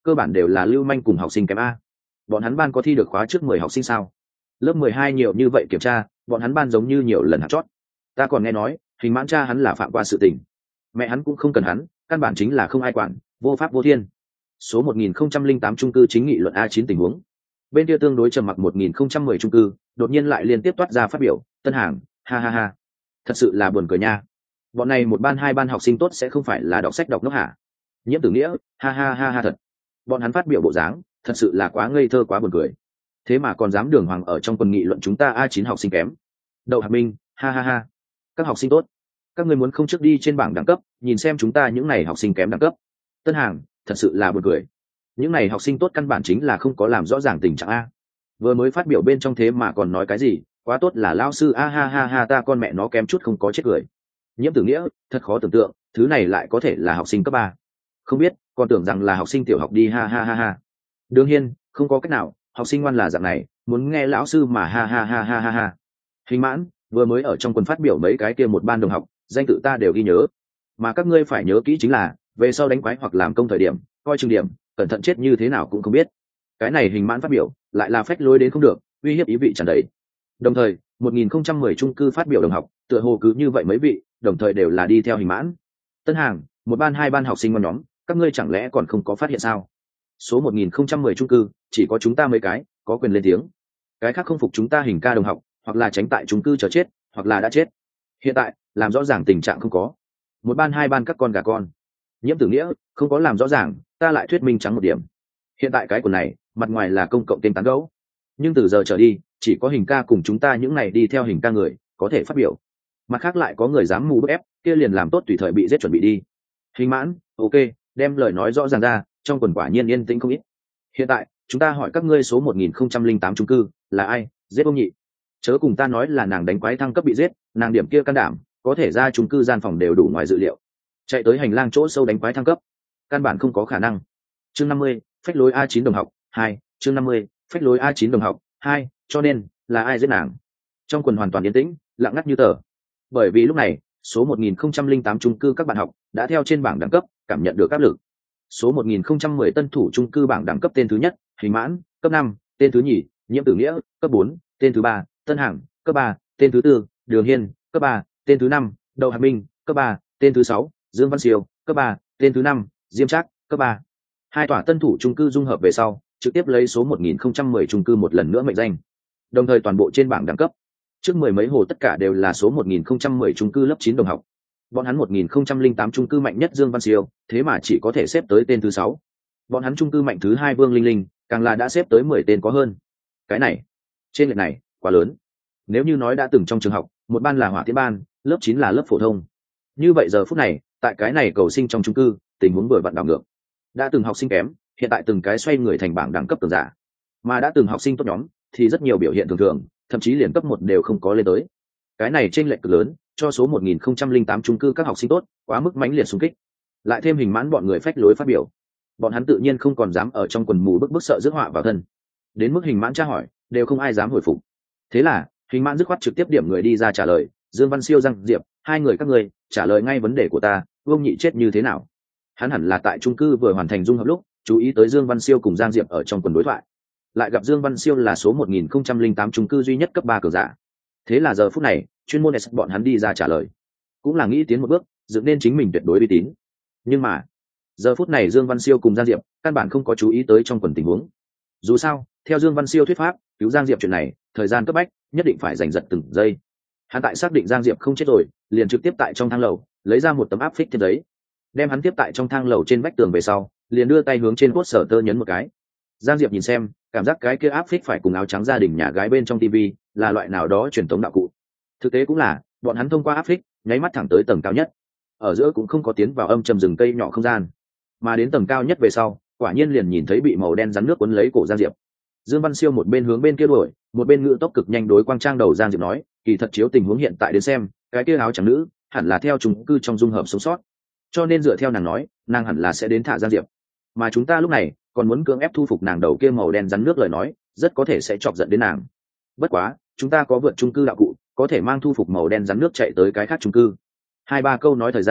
cơ bản đều là lưu manh cùng học sinh kém a. Bọn hắn ban có thi được khóa trước 10 học sinh sao? Lớp 12 nhiều như vậy kiểm tra, bọn hắn ban giống như nhiều lần hạt chót. Ta còn nghe nói Hình Mãn cha hắn là phạm qua sự tình, mẹ hắn cũng không cần hắn, căn bản chính là không ai quản, vô pháp vô thiên. Số 1008 chung cư chính nghị luận A9 tình huống. Bên kia tương đối trầm mặc 1010 chung cư, đột nhiên lại liên tiếp toát ra phát biểu, Tân Hàng, ha ha ha. Thật sự là buồn cười nha. Bọn này một ban hai ban học sinh tốt sẽ không phải là đọc sách đọc ngốc hả? Nhiễm Tử Nghĩa, ha ha ha ha thật. Bọn hắn phát biểu bộ dáng, thật sự là quá ngây thơ quá buồn cười. Thế mà còn dám đường hoàng ở trong quần nghị luận chúng ta A9 học sinh kém. Đậu Hạc Minh, ha ha ha. Các học sinh tốt, các người muốn không trước đi trên bảng đẳng cấp, nhìn xem chúng ta những này học sinh kém đẳng cấp. Tân Hàng, thật sự là buồn cười. Những này học sinh tốt căn bản chính là không có làm rõ ràng tình trạng a. Vừa mới phát biểu bên trong thế mà còn nói cái gì, quá tốt là lao sư a ha ha ha, ta con mẹ nó kém chút không có chết cười. Nhiễm Tử Nghĩa, thật khó tưởng tượng, thứ này lại có thể là học sinh cấp 3. Không biết, còn tưởng rằng là học sinh tiểu học đi ha ha ha ha. Đương nhiên, không có cách nào, học sinh ngoan là dạng này, muốn nghe lão sư mà ha ha ha ha ha ha. Hình Mãn, vừa mới ở trong quần phát biểu mấy cái kia một ban đồng học, danh tự ta đều ghi nhớ. Mà các ngươi phải nhớ kỹ chính là, về sau đánh quái hoặc làm công thời điểm, coi chừng điểm, cẩn thận chết như thế nào cũng không biết. Cái này Hình Mãn phát biểu, lại là phách lối đến không được, uy hiếp ý vị tràn đầy. Đồng thời, 1010 chung cư phát biểu đồng học, tựa hồ cứ như vậy mấy vị, đồng thời đều là đi theo Hình Mãn. Tân Hàng, một ban hai ban học sinh ngon nhóm, các ngươi chẳng lẽ còn không có phát hiện sao? Số 1010 chung cư, chỉ có chúng ta mấy cái có quyền lên tiếng. Cái khác không phục chúng ta Hình ca đồng học, hoặc là tránh tại chung cư chờ chết, hoặc là đã chết. Hiện tại, làm rõ ràng tình trạng không có. Một ban hai ban các con gà con. Nhiễm Tử Nghĩa, không có làm rõ ràng, ta lại thuyết minh trắng một điểm. Hiện tại cái quần này, mặt ngoài là công cộng tên tán gẫu, nhưng từ giờ trở đi, chỉ có Hình ca cùng chúng ta những này đi theo Hình ca người có thể phát biểu. Mặt khác lại có người dám mù bức ép, kia liền làm tốt tùy thời bị giết chuẩn bị đi. Hình Mãn, ok, đem lời nói rõ ràng ra, trong quần quả nhiên yên tĩnh không ít. Hiện tại, chúng ta hỏi các ngươi số 1008 chung cư, là ai, giết ông nhị? Chớ cùng ta nói là nàng đánh quái thăng cấp bị giết, nàng điểm kia can đảm, có thể ra chung cư gian phòng đều đủ ngoài dự liệu. Chạy tới hành lang chỗ sâu đánh quái thăng cấp, căn bản không có khả năng. Chương 50, phách lối A9 đồng học 2, chương 50, phách lối A9 đồng học 2, cho nên là ai giết nàng? Trong quần hoàn toàn yên tĩnh, lặng ngắt như tờ. Bởi vì lúc này, số 1008 chung cư các bạn học đã theo trên bảng đẳng cấp cảm nhận được áp lực. Số 1010 tân thủ chung cư bảng đẳng cấp tên thứ nhất, Hình Mãn, cấp 5, tên thứ nhì, Nhiễm Tử Nghĩa, cấp 4, tên thứ 3, Tân Hàng, cấp 3, tên thứ 4, Đường Hiên, cấp 3, tên thứ 5, Đậu Hạc Minh, cấp 3, tên thứ 6, Dương Văn Siêu, cấp 3, tên thứ 5, Diêm Trác, cấp 3. Hai tòa tân thủ chung cư dung hợp về sau, trực tiếp lấy số 1010 chung cư một lần nữa mệnh danh. Đồng thời toàn bộ trên bảng đẳng cấp, trước mười mấy hồ tất cả đều là số 1010 chung cư lớp 9 đồng học. Bọn hắn 1008 chung cư mạnh nhất Dương Văn Siêu, thế mà chỉ có thể xếp tới tên thứ 6. Bọn hắn chung cư mạnh thứ 2 Vương Linh Linh, càng là đã xếp tới 10 tên có hơn. Cái này, trên lệch này, quá lớn. Nếu như nói đã từng trong trường học, một ban là hỏa tiễn ban, lớp 9 là lớp phổ thông. Như vậy giờ phút này, tại cái này cầu sinh trong chung cư, tình huống vừa vặn đảo ngược. Đã từng học sinh kém, hiện tại từng cái xoay người thành bảng đẳng cấp tường giả. Mà đã từng học sinh tốt nhóm, thì rất nhiều biểu hiện thường thường, thậm chí liền cấp 1 đều không có lên tới. Cái này chênh lệch cực lớn, cho số 1008 chung cư các học sinh tốt, quá mức mãnh liệt xung kích. Lại thêm Hình Mãn bọn người phách lối phát biểu, bọn hắn tự nhiên không còn dám ở trong quần mù bức sợ rước họa vào thân. Đến mức Hình Mãn tra hỏi, đều không ai dám hồi phục. Thế là, Hình Mãn dứt khoát trực tiếp điểm người đi ra trả lời, Dương Văn Siêu, Giang Diệp, hai người các ngươi trả lời ngay vấn đề của ta, Vương Nhị chết như thế nào? Hắn hẳn là tại chung cư vừa hoàn thành dung hợp lúc, chú ý tới Dương Văn Siêu cùng Giang Diệp ở trong quần đối thoại. Lại gặp Dương Văn Siêu là số 1008 chung cư duy nhất cấp 3 cường giả. Thế là giờ phút này, chuyên môn bọn hắn đi ra trả lời, cũng là nghĩ tiến một bước, dựng nên chính mình tuyệt đối uy tín. Nhưng mà, giờ phút này Dương Văn Siêu cùng Giang Diệp căn bản không có chú ý tới trong quần tình huống. Dù sao, theo Dương Văn Siêu thuyết pháp, cứu Giang Diệp chuyện này, thời gian cấp bách, nhất định phải giành giật từng giây. Hắn tại xác định Giang Diệp không chết rồi, liền trực tiếp tại trong thang lầu lấy ra một tấm áp phích trên giấy, đem hắn tiếp tại trong thang lầu trên vách tường về sau, liền đưa tay hướng trên cốt sở tơ nhấn một cái. Giang Diệp nhìn xem, cảm giác cái kia áp phích phải cùng áo trắng gia đình nhà gái bên trong TV, là loại nào đó truyền thống đạo cụ. Thực tế cũng là, bọn hắn thông qua áp phích, nháy mắt thẳng tới tầng cao nhất. Ở giữa cũng không có tiến vào âm trầm rừng cây nhỏ không gian, mà đến tầng cao nhất về sau, quả nhiên liền nhìn thấy bị màu đen rắn nước cuốn lấy cổ Giang Diệp. Dương Văn Siêu một bên hướng bên kia đuổi, một bên ngự tốc cực nhanh đối quang trang đầu Giang Diệp nói, kỳ thật chiếu tình huống hiện tại đến xem, cái kia áo trắng nữ hẳn là theo chung cư trong dung hợp sống sót, cho nên dựa theo nàng nói, nàng hẳn là sẽ đến thả Giang Diệp. Mà chúng ta lúc này còn muốn cưỡng ép thu phục nàng đầu kia màu đen rắn nước lời nói, rất có thể sẽ chọc giận đến nàng. Bất quá, chúng ta có vượt chung cư đạo cụ, có thể mang thu phục màu đen rắn nước chạy tới cái khác chung cư. 2-3 câu nói thời gian,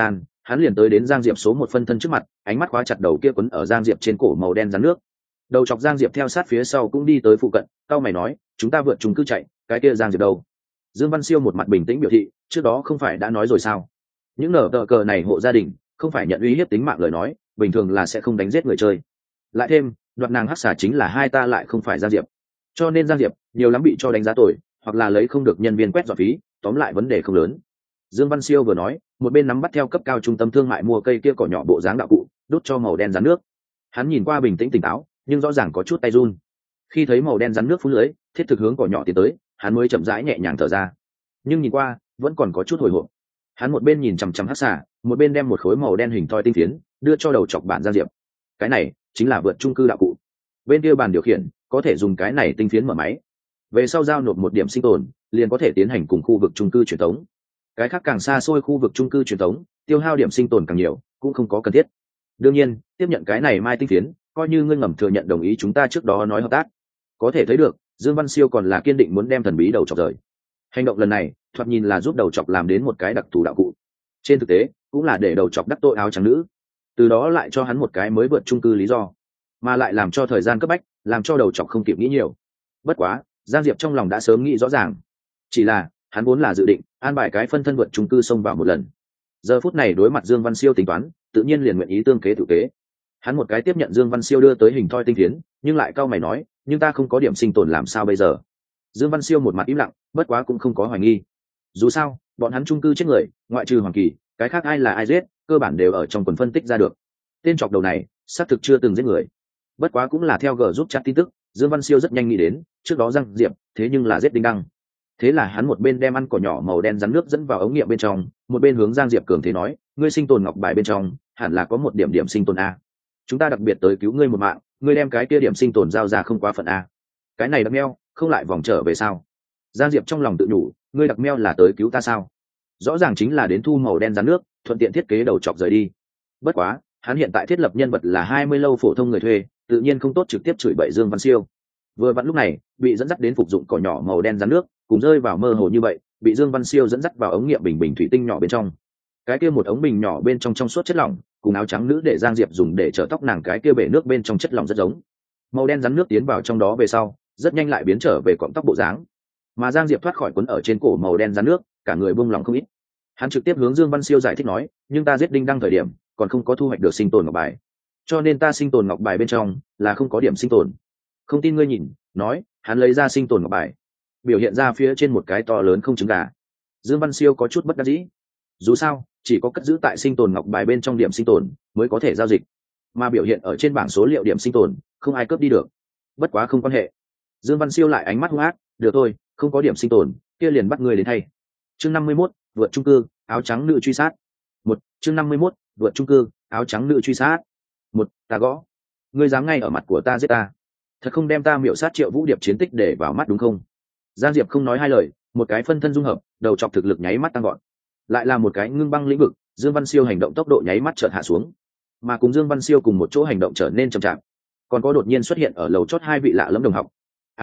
hắn liền tới đến Giang Diệp số một phân thân trước mặt, ánh mắt khóa chặt đầu kia quấn ở Giang Diệp trên cổ màu đen rắn nước. Đầu chọc Giang Diệp theo sát phía sau cũng đi tới phụ cận, cao mày nói, chúng ta vượt chung cư chạy, cái kia Giang Diệp đâu? Dương Văn Siêu một mặt bình tĩnh biểu thị, trước đó không phải đã nói rồi sao? Những nở tờ cờ này hộ gia đình, không phải nhận uy hiếp tính mạng lời nói, bình thường là sẽ không đánh giết người chơi. Lại thêm, đoạt nàng hắc xà chính là hai ta lại không phải Giang Diệp. Cho nên Giang Diệp nhiều lắm bị cho đánh giá tội, hoặc là lấy không được nhân viên quét dọn phí, tóm lại vấn đề không lớn. Dương Văn Siêu vừa nói, một bên nắm bắt theo cấp cao trung tâm thương mại mua cây kia cỏ nhỏ bộ dáng đạo cụ, đút cho màu đen rắn nước. Hắn nhìn qua bình tĩnh tỉnh táo, nhưng rõ ràng có chút tay run. Khi thấy màu đen rắn nước phun lưới, thiết thực hướng cỏ nhỏ tiến tới, hắn mới chậm rãi nhẹ nhàng thở ra. Nhưng nhìn qua, vẫn còn có chút hồi hộp. Hắn một bên nhìn chằm chằm hắc xà, một bên đem một khối màu đen hình thoi tinh phiến đưa cho đầu chọc bản Giang Diệp. Cái này chính là vượt chung cư đạo cụ. Bên kia bàn điều khiển có thể dùng cái này tinh phiến mở máy. Về sau giao nộp một điểm sinh tồn, liền có thể tiến hành cùng khu vực chung cư truyền thống. Cái khác càng xa xôi khu vực chung cư truyền thống, tiêu hao điểm sinh tồn càng nhiều, cũng không có cần thiết. Đương nhiên, tiếp nhận cái này mai tinh phiến, coi như ngươi ngầm thừa nhận đồng ý chúng ta trước đó nói hợp tác. Có thể thấy được, Dương Văn Siêu còn là kiên định muốn đem thần bí đầu chọc rời. Hành động lần này, thoạt nhìn là giúp đầu chọc làm đến một cái đặc thù đạo cụ. Trên thực tế, cũng là để đầu chọc đắc tội áo trắng nữ, từ đó lại cho hắn một cái mới vượt chung cư lý do, mà lại làm cho thời gian cấp bách, làm cho đầu chọc không kịp nghĩ nhiều. Bất quá, Giang Diệp trong lòng đã sớm nghĩ rõ ràng, chỉ là hắn vốn là dự định an bài cái phân thân vượt chung cư xông vào một lần. Giờ phút này đối mặt Dương Văn Siêu tính toán, tự nhiên liền nguyện ý tương kế tự kế. Hắn một cái tiếp nhận Dương Văn Siêu đưa tới hình thoi tinh tiến, nhưng lại cau mày nói, nhưng ta không có điểm sinh tồn làm sao bây giờ? Dương Văn Siêu một mặt im lặng, bất quá cũng không có hoài nghi. Dù sao, bọn hắn chung cư chết người, ngoại trừ Hoàng Kỳ, cái khác ai là ai giết, cơ bản đều ở trong quần phân tích ra được. Tên chọc đầu này, xác thực chưa từng giết người. Bất quá cũng là theo G giúp chat tin tức, Dương Văn Siêu rất nhanh nghĩ đến, trước đó Giang Diệp, thế nhưng là giết Đinh Đăng. Thế là hắn một bên đem ăn cỏ nhỏ màu đen rắn nước dẫn vào ống nghiệm bên trong, một bên hướng Giang Diệp cường thế nói, ngươi sinh tồn ngọc bài bên trong, hẳn là có một điểm sinh tồn a. Chúng ta đặc biệt tới cứu ngươi một mạng, ngươi đem cái kia điểm sinh tồn giao ra không quá phận a. Cái này đặc meo, không lại vòng trở về sao? Giang Diệp trong lòng tự nhủ, ngươi đặc meo là tới cứu ta sao? Rõ ràng chính là đến thu màu đen rắn nước, thuận tiện thiết kế đầu chọc rời đi. Bất quá, hắn hiện tại thiết lập nhân vật là 20 lâu phổ thông người thuê, tự nhiên không tốt trực tiếp chửi bậy Dương Văn Siêu. Vừa vặn lúc này, bị dẫn dắt đến phục dụng cỏ nhỏ màu đen rắn nước, cùng rơi vào mơ hồ như vậy, bị Dương Văn Siêu dẫn dắt vào ống nghiệm bình thủy tinh nhỏ bên trong. Cái kia một ống bình nhỏ bên trong suốt chất lỏng, cùng áo trắng nữ để Giang Diệp dùng để trở tóc nàng cái kia bể nước bên trong chất lỏng rất giống. Màu đen rắn nước tiến vào trong đó về sau, rất nhanh lại biến trở về cọng tóc bộ dáng. Mà Giang Diệp thoát khỏi quấn ở trên cổ màu đen rắn nước, cả người buông lỏng không ít. Hắn trực tiếp hướng Dương Văn Siêu giải thích nói, nhưng ta giết Đinh Đăng thời điểm, còn không có thu hoạch được sinh tồn ngọc bài, cho nên ta sinh tồn ngọc bài bên trong là không có điểm sinh tồn. Không tin ngươi nhìn, nói, hắn lấy ra sinh tồn ngọc bài, biểu hiện ra phía trên một cái to lớn không trứng gà. Dương Văn Siêu có chút bất đắc dĩ. Dù sao, chỉ có cất giữ tại sinh tồn ngọc bài bên trong điểm sinh tồn mới có thể giao dịch, mà biểu hiện ở trên bảng số liệu điểm sinh tồn không ai cướp đi được. Bất quá không quan hệ. Dương Văn Siêu lại ánh mắt hung ác, được thôi, không có điểm sinh tồn, kia liền bắt ngươi đến thay. Chương 51, vượt chung cư, áo trắng nữ truy sát. Chương 51, vượt chung cư, áo trắng nữ truy sát. Ta gõ. Ngươi dám ngay ở mặt của ta giết ta? Thật không đem ta miểu sát Triệu Vũ Điệp chiến tích để vào mắt đúng không? Giang Diệp không nói hai lời, một cái phân thân dung hợp, đầu chọc thực lực nháy mắt tăng gọn. Lại là một cái ngưng băng lĩnh vực, Dương Văn Siêu hành động tốc độ nháy mắt chợt hạ xuống, mà cùng Dương Văn Siêu cùng một chỗ hành động trở nên chậm chạp. Còn có đột nhiên xuất hiện ở lầu chót hai vị lạ lẫm đồng học.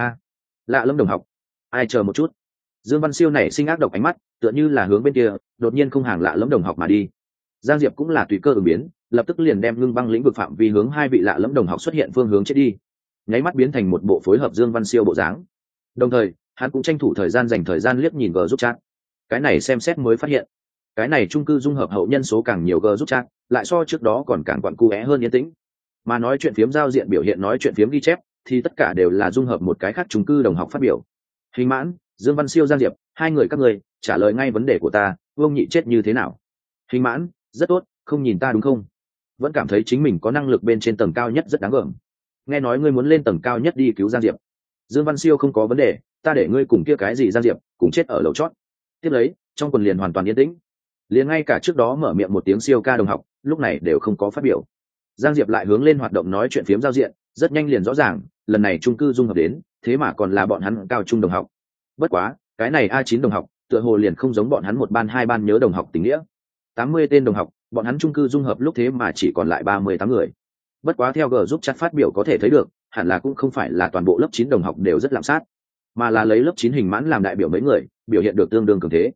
Lạ lẫm đồng học? Ai, chờ một chút. Dương Văn Siêu này sinh ác độc ánh mắt, tựa như là hướng bên kia, đột nhiên không hàng lạ lẫm đồng học mà đi. Giang Diệp cũng là tùy cơ ứng biến, lập tức liền đem ngưng băng lĩnh vực phạm vi hướng hai vị lạ lẫm đồng học xuất hiện phương hướng chết đi, nháy mắt biến thành một bộ phối hợp Dương Văn Siêu bộ dáng. Đồng thời, hắn cũng tranh thủ thời gian dành thời gian liếc nhìn G giúp chat. Cái này xem xét mới phát hiện, cái này chung cư dung hợp hậu nhân số càng nhiều G giúp chat, lại so trước đó còn càng quặn cu é hơn yên tĩnh. Mà nói chuyện phiếm giao diện biểu hiện nói chuyện phiếm ghi chép, thì tất cả đều là dung hợp một cái khác chung cư đồng học phát biểu. Hình Mãn, Dương Văn Siêu, Giang Diệp, hai người các ngươi trả lời ngay vấn đề của ta, Vương Nhị chết như thế nào? Hình Mãn, rất tốt, không nhìn ta đúng không? Vẫn cảm thấy chính mình có năng lực bên trên tầng cao nhất rất đáng gờm. Nghe nói ngươi muốn lên tầng cao nhất đi cứu Giang Diệp. Dương Văn Siêu, không có vấn đề, ta để ngươi cùng kia cái gì Giang Diệp cùng chết ở lầu chót. Tiếp lấy, trong quần liền hoàn toàn yên tĩnh, liền ngay cả trước đó mở miệng một tiếng siêu ca đồng học lúc này đều không có phát biểu. Giang Diệp lại hướng lên hoạt động nói chuyện phiếm giao diện, rất nhanh liền rõ ràng, lần này chung cư dung hợp đến, thế mà còn là bọn hắn cao trung đồng học. Bất quá, cái này A9 đồng học, tựa hồ liền không giống bọn hắn một ban hai ban nhớ đồng học tình nghĩa. 80 tên đồng học, bọn hắn chung cư dung hợp lúc thế mà chỉ còn lại 38 người. Bất quá theo G giúp chat phát biểu có thể thấy được, hẳn là cũng không phải là toàn bộ lớp 9 đồng học đều rất lạm sát, mà là lấy lớp 9 Hình Mãn làm đại biểu mấy người, biểu hiện được tương đương cường thế.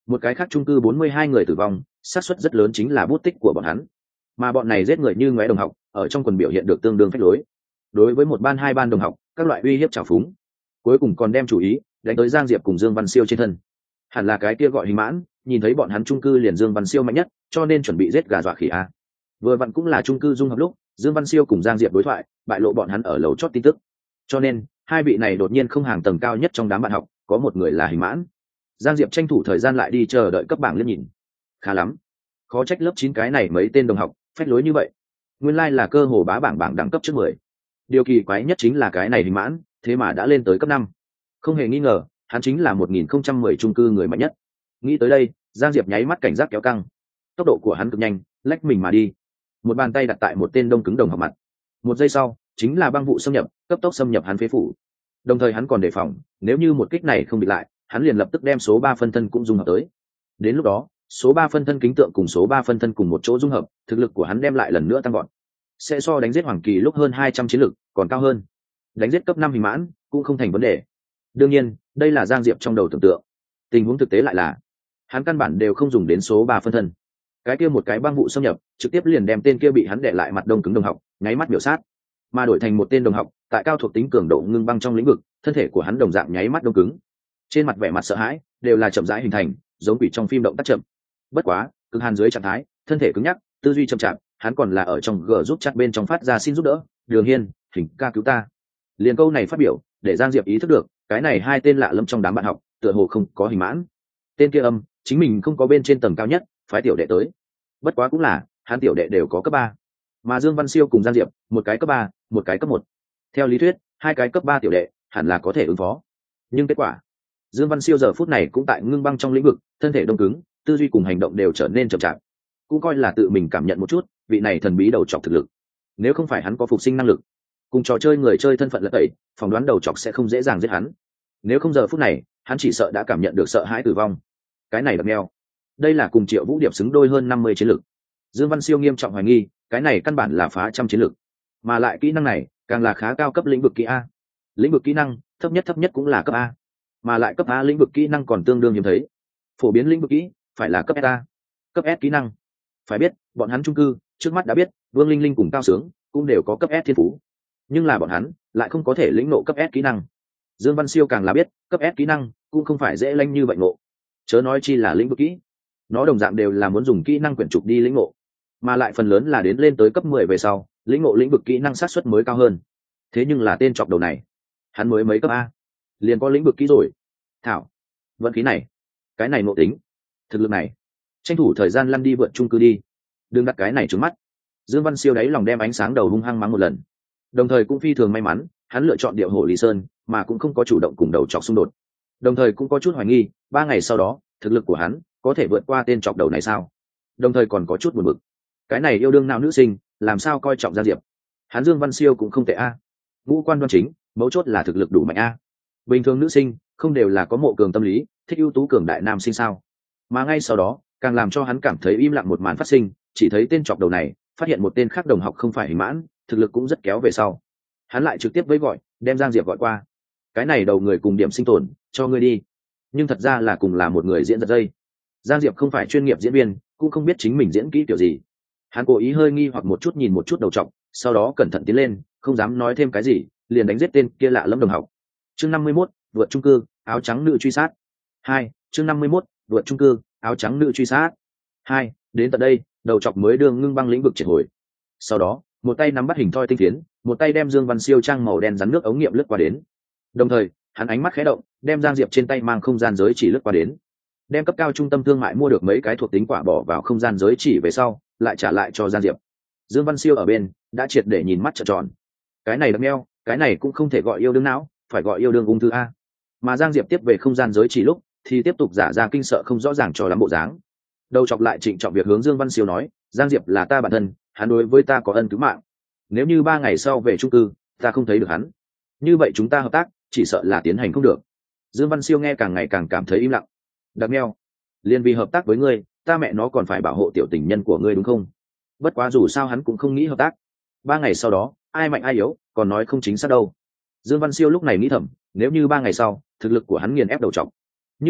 Một cái khác chung cư 42 người tử vong, xác suất rất lớn chính là bút tích của bọn hắn. Mà bọn này giết người như ngoé đồng học, ở trong quần biểu hiện được tương đương phách lối. Đối với một ban hai ban đồng học, các loại uy hiếp trào phúng, cuối cùng còn đem chủ ý đánh tới Giang Diệp cùng Dương Văn Siêu trên thân. Hẳn là cái kia gọi Hình Mãn, nhìn thấy bọn hắn chung cư liền Dương Văn Siêu mạnh nhất, cho nên chuẩn bị giết gà dọa khỉ a. Vừa vặn cũng là chung cư dung hợp lúc, Dương Văn Siêu cùng Giang Diệp đối thoại, bại lộ bọn hắn ở lầu chót tin tức. Cho nên, hai vị này đột nhiên không hàng tầng cao nhất trong đám bạn học, có một người là Hình Mãn. Giang Diệp tranh thủ thời gian lại đi chờ đợi cấp bảng liếc nhìn. Khá lắm, khó trách lớp 9 cái này mấy tên đồng học phách lối như vậy. Nguyên lai là cơ hồ bá bảng đẳng cấp trước 10. Điều kỳ quái nhất chính là cái này Hình Mãn, thế mà đã lên tới cấp 5. Không hề nghi ngờ, hắn chính là 1010 chung cư người mạnh nhất. Nghĩ tới đây, Giang Diệp nháy mắt cảnh giác kéo căng. Tốc độ của hắn cực nhanh, lách mình mà đi. Một bàn tay đặt tại một tên đông cứng đồng học mặt. Một giây sau, chính là băng vụ xâm nhập, cấp tốc xâm nhập hắn phế phủ. Đồng thời hắn còn đề phòng, nếu như một kích này không bị lại, hắn liền lập tức đem số 3 phân thân cũng dung hợp tới. Đến lúc đó, số 3 phân thân kính tượng cùng số 3 phân thân cùng một chỗ dung hợp, thực lực của hắn đem lại lần nữa tăng vọt. Sẽ so đánh giết Hoàng Kỳ lúc hơn 200 chiến lực, còn cao hơn. Đánh giết cấp 5 Hình Mãn cũng không thành vấn đề. Đương nhiên, đây là Giang Diệp trong đầu tưởng tượng. Tình huống thực tế lại là, hắn căn bản đều không dùng đến số 3 phân thân. Cái kia một cái băng vụ xâm nhập, trực tiếp liền đem tên kia bị hắn để lại mặt đông cứng đồng học, nháy mắt biểu sát. Mà đổi thành một tên đồng học, tại cao thuộc tính cường độ ngưng băng trong lĩnh vực, thân thể của hắn đồng dạng nháy mắt đông cứng. Trên mặt vẻ mặt sợ hãi, đều là chậm rãi hình thành, giống quỷ trong phim động tác chậm. Bất quá, cực hàn dưới trạng thái, thân thể cứng nhắc, tư duy chậm chạp, hắn còn là ở trong gờ giúp chat bên trong phát ra xin giúp đỡ, Đường Hiên, Hình ca cứu ta. Liền câu này phát biểu, để Giang Diệp ý thức được, cái này hai tên lạ lẫm trong đám bạn học, tựa hồ không có Hình Mãn. Tên kia âm, chính mình không có bên trên tầng cao nhất, phái tiểu đệ tới. Bất quá cũng là, hắn tiểu đệ đều có cấp 3. Mà Dương Văn Siêu cùng Giang Diệp, một cái cấp 3, một cái cấp 1. Theo lý thuyết, hai cái cấp 3 tiểu đệ hẳn là có thể ứng phó. Nhưng kết quả, Dương Văn Siêu giờ phút này cũng tại ngưng băng trong lĩnh vực, thân thể đông cứng, tư duy cùng hành động đều trở nên chậm chạp. Cũng coi là tự mình cảm nhận một chút, vị này thần bí đầu trọc thực lực. Nếu không phải hắn có phục sinh năng lực, cùng trò chơi người chơi thân phận lật tẩy, phỏng đoán đầu trọc sẽ không dễ dàng giết hắn. Nếu không giờ phút này, hắn chỉ sợ đã cảm nhận được sợ hãi tử vong. Cái này đập meo. Đây là cùng Triệu Vũ Điệp xứng đôi hơn 50 chiến lực. Dương Văn Siêu nghiêm trọng hoài nghi, cái này căn bản là phá trăm chiến lực, mà lại kỹ năng này càng là khá cao cấp lĩnh vực kỹ A. Lĩnh vực kỹ năng thấp nhất cũng là cấp A, mà lại cấp A lĩnh vực kỹ năng còn tương đương hiếm thấy. Phổ biến lĩnh vực kỹ phải là cấp A, cấp S kỹ năng. Phải biết, bọn hắn chung cư trước mắt đã biết, Vương Linh Linh cùng Cao Sướng cũng đều có cấp S thiên phú, nhưng là bọn hắn lại không có thể lĩnh ngộ cấp S kỹ năng. Dương Văn Siêu càng là biết, cấp S kỹ năng cũng không phải dễ lanh như vậy ngộ, chớ nói chi là lĩnh vực kỹ. Nó đồng dạng đều là muốn dùng kỹ năng quyển trục đi lĩnh ngộ, mà lại phần lớn là đến lên tới cấp 10 về sau, lĩnh ngộ lĩnh vực kỹ năng xác suất mới cao hơn. Thế nhưng là tên chọc đầu này, hắn mới mấy cấp A, liền có lĩnh vực kỹ rồi. Thảo, vận khí này, cái này ngộ tính, thực lực này, tranh thủ thời gian lăn đi vượt chung cư đi, đừng đặt cái này trứng mắt. Dương Văn Siêu đáy lòng đem ánh sáng đầu hung hăng mắng một lần, đồng thời cũng phi thường may mắn, hắn lựa chọn điệu hộ Lý Sơn, mà cũng không có chủ động cùng đầu chọc xung đột. Đồng thời cũng có chút hoài nghi, 3 ngày sau đó, thực lực của hắn có thể vượt qua tên chọc đầu này sao? Đồng thời còn có chút buồn bực, cái này yêu đương nào nữ sinh, làm sao coi trọng Giang Diệp? Hắn Dương Văn Siêu cũng không tệ A, ngũ quan đoan chính, mấu chốt là thực lực đủ mạnh A. Bình thường nữ sinh không đều là có mộ cường tâm lý, thích ưu tú cường đại nam sinh sao? Mà ngay sau đó, càng làm cho hắn cảm thấy im lặng một màn phát sinh, chỉ thấy tên chọc đầu này phát hiện một tên khác đồng học không phải Hình Mãn, thực lực cũng rất kéo về sau. Hắn lại trực tiếp với gọi, đem Giang Diệp gọi qua. Cái này đầu người cùng điểm sinh tồn, cho ngươi đi. Nhưng thật ra là cùng là một người diễn giật dây. Giang Diệp không phải chuyên nghiệp diễn viên, cũng không biết chính mình diễn kỹ kiểu gì. Hắn cố ý hơi nghi hoặc một chút nhìn một chút đầu trọc, sau đó cẩn thận tiến lên, không dám nói thêm cái gì, liền đánh giết tên kia lạ lẫm đồng học. Chương 51, vượt chung cư, áo trắng nữ truy sát. 2, chương 51, vượt chung cư, áo trắng nữ truy sát. 2, đến tận đây, đầu trọc mới đưa ngưng băng lĩnh vực triệt hồi. Sau đó, một tay nắm bắt hình thoi tinh phiến, một tay đem Dương Văn Siêu trang màu đen rắn nước ống nghiệm lướt qua đến. Đồng thời, hắn ánh mắt khẽ động, đem Giang Diệp trên tay mang không gian giới chỉ lướt qua đến. Đem cấp cao trung tâm thương mại mua được mấy cái thuộc tính quả bỏ vào không gian giới chỉ về sau, lại trả lại cho Giang Diệp. Dương Văn Siêu ở bên đã triệt để nhìn mắt trợn tròn. Cái này đâm eo, cái này cũng không thể gọi yêu đương não, phải gọi yêu đương ung thư A. Mà Giang Diệp tiếp về không gian giới chỉ lúc thì tiếp tục giả ra kinh sợ không rõ ràng cho lắm bộ dáng. Đầu chọc lại trịnh trọng việc hướng Dương Văn Siêu nói, Giang Diệp là ta bản thân, hắn đối với ta có ân cứu mạng. Nếu như 3 ngày sau về chung cư, ta không thấy được hắn, như vậy chúng ta hợp tác chỉ sợ là tiến hành không được. Dương Văn Siêu nghe càng ngày càng cảm thấy im lặng. Đặc meo, liên vì hợp tác với ngươi, ta mẹ nó còn phải bảo hộ tiểu tình nhân của ngươi đúng không? Bất quá dù sao hắn cũng không nghĩ hợp tác. 3 ngày sau đó, ai mạnh ai yếu, còn nói không chính xác đâu. Dương Văn Siêu lúc này nghĩ thầm, nếu như 3 ngày sau, thực lực của hắn nghiền ép đầu trọc, như vậy,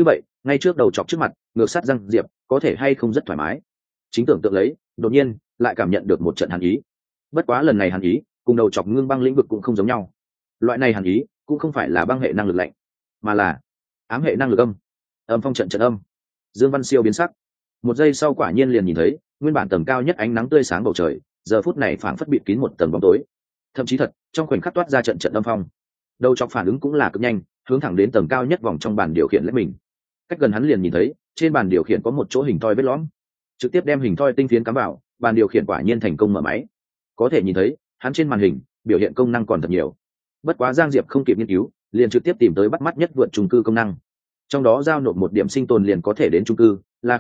ngay trước đầu chọc trước mặt ngược sát Giang Diệp có thể hay không rất thoải mái. Chính tưởng tượng lấy, đột nhiên lại cảm nhận được một trận hàn ý. Bất quá lần này hàn ý cùng đầu chọc ngưng băng lĩnh vực cũng không giống nhau. Loại này hàn ý cũng không phải là băng hệ năng lực lạnh, mà là ám hệ năng lực âm. Âm phong trận trận âm. Dương Văn Siêu biến sắc. Một giây sau quả nhiên liền nhìn thấy nguyên bản tầng cao nhất ánh nắng tươi sáng bầu trời giờ phút này phảng phất bịt kín một tầng bóng tối. Thậm chí thật trong khoảnh khắc toát ra trận trận âm phong. Đầu chọc phản ứng cũng là cực nhanh, hướng thẳng đến tầng cao nhất vòng trong bàn điều khiển lấy mình. Cách gần hắn liền nhìn thấy trên bàn điều khiển có một chỗ hình thoi vết lõm, trực tiếp đem hình thoi tinh phiến cắm vào, bàn điều khiển quả nhiên thành công mở máy. Có thể nhìn thấy hắn trên màn hình biểu hiện công năng còn thật nhiều. Bất quá Giang Diệp không kịp nghiên cứu, liền trực tiếp tìm tới bắt mắt nhất vượt chung cư công năng. Trong đó giao nộp một điểm sinh tồn liền có thể đến chung cư là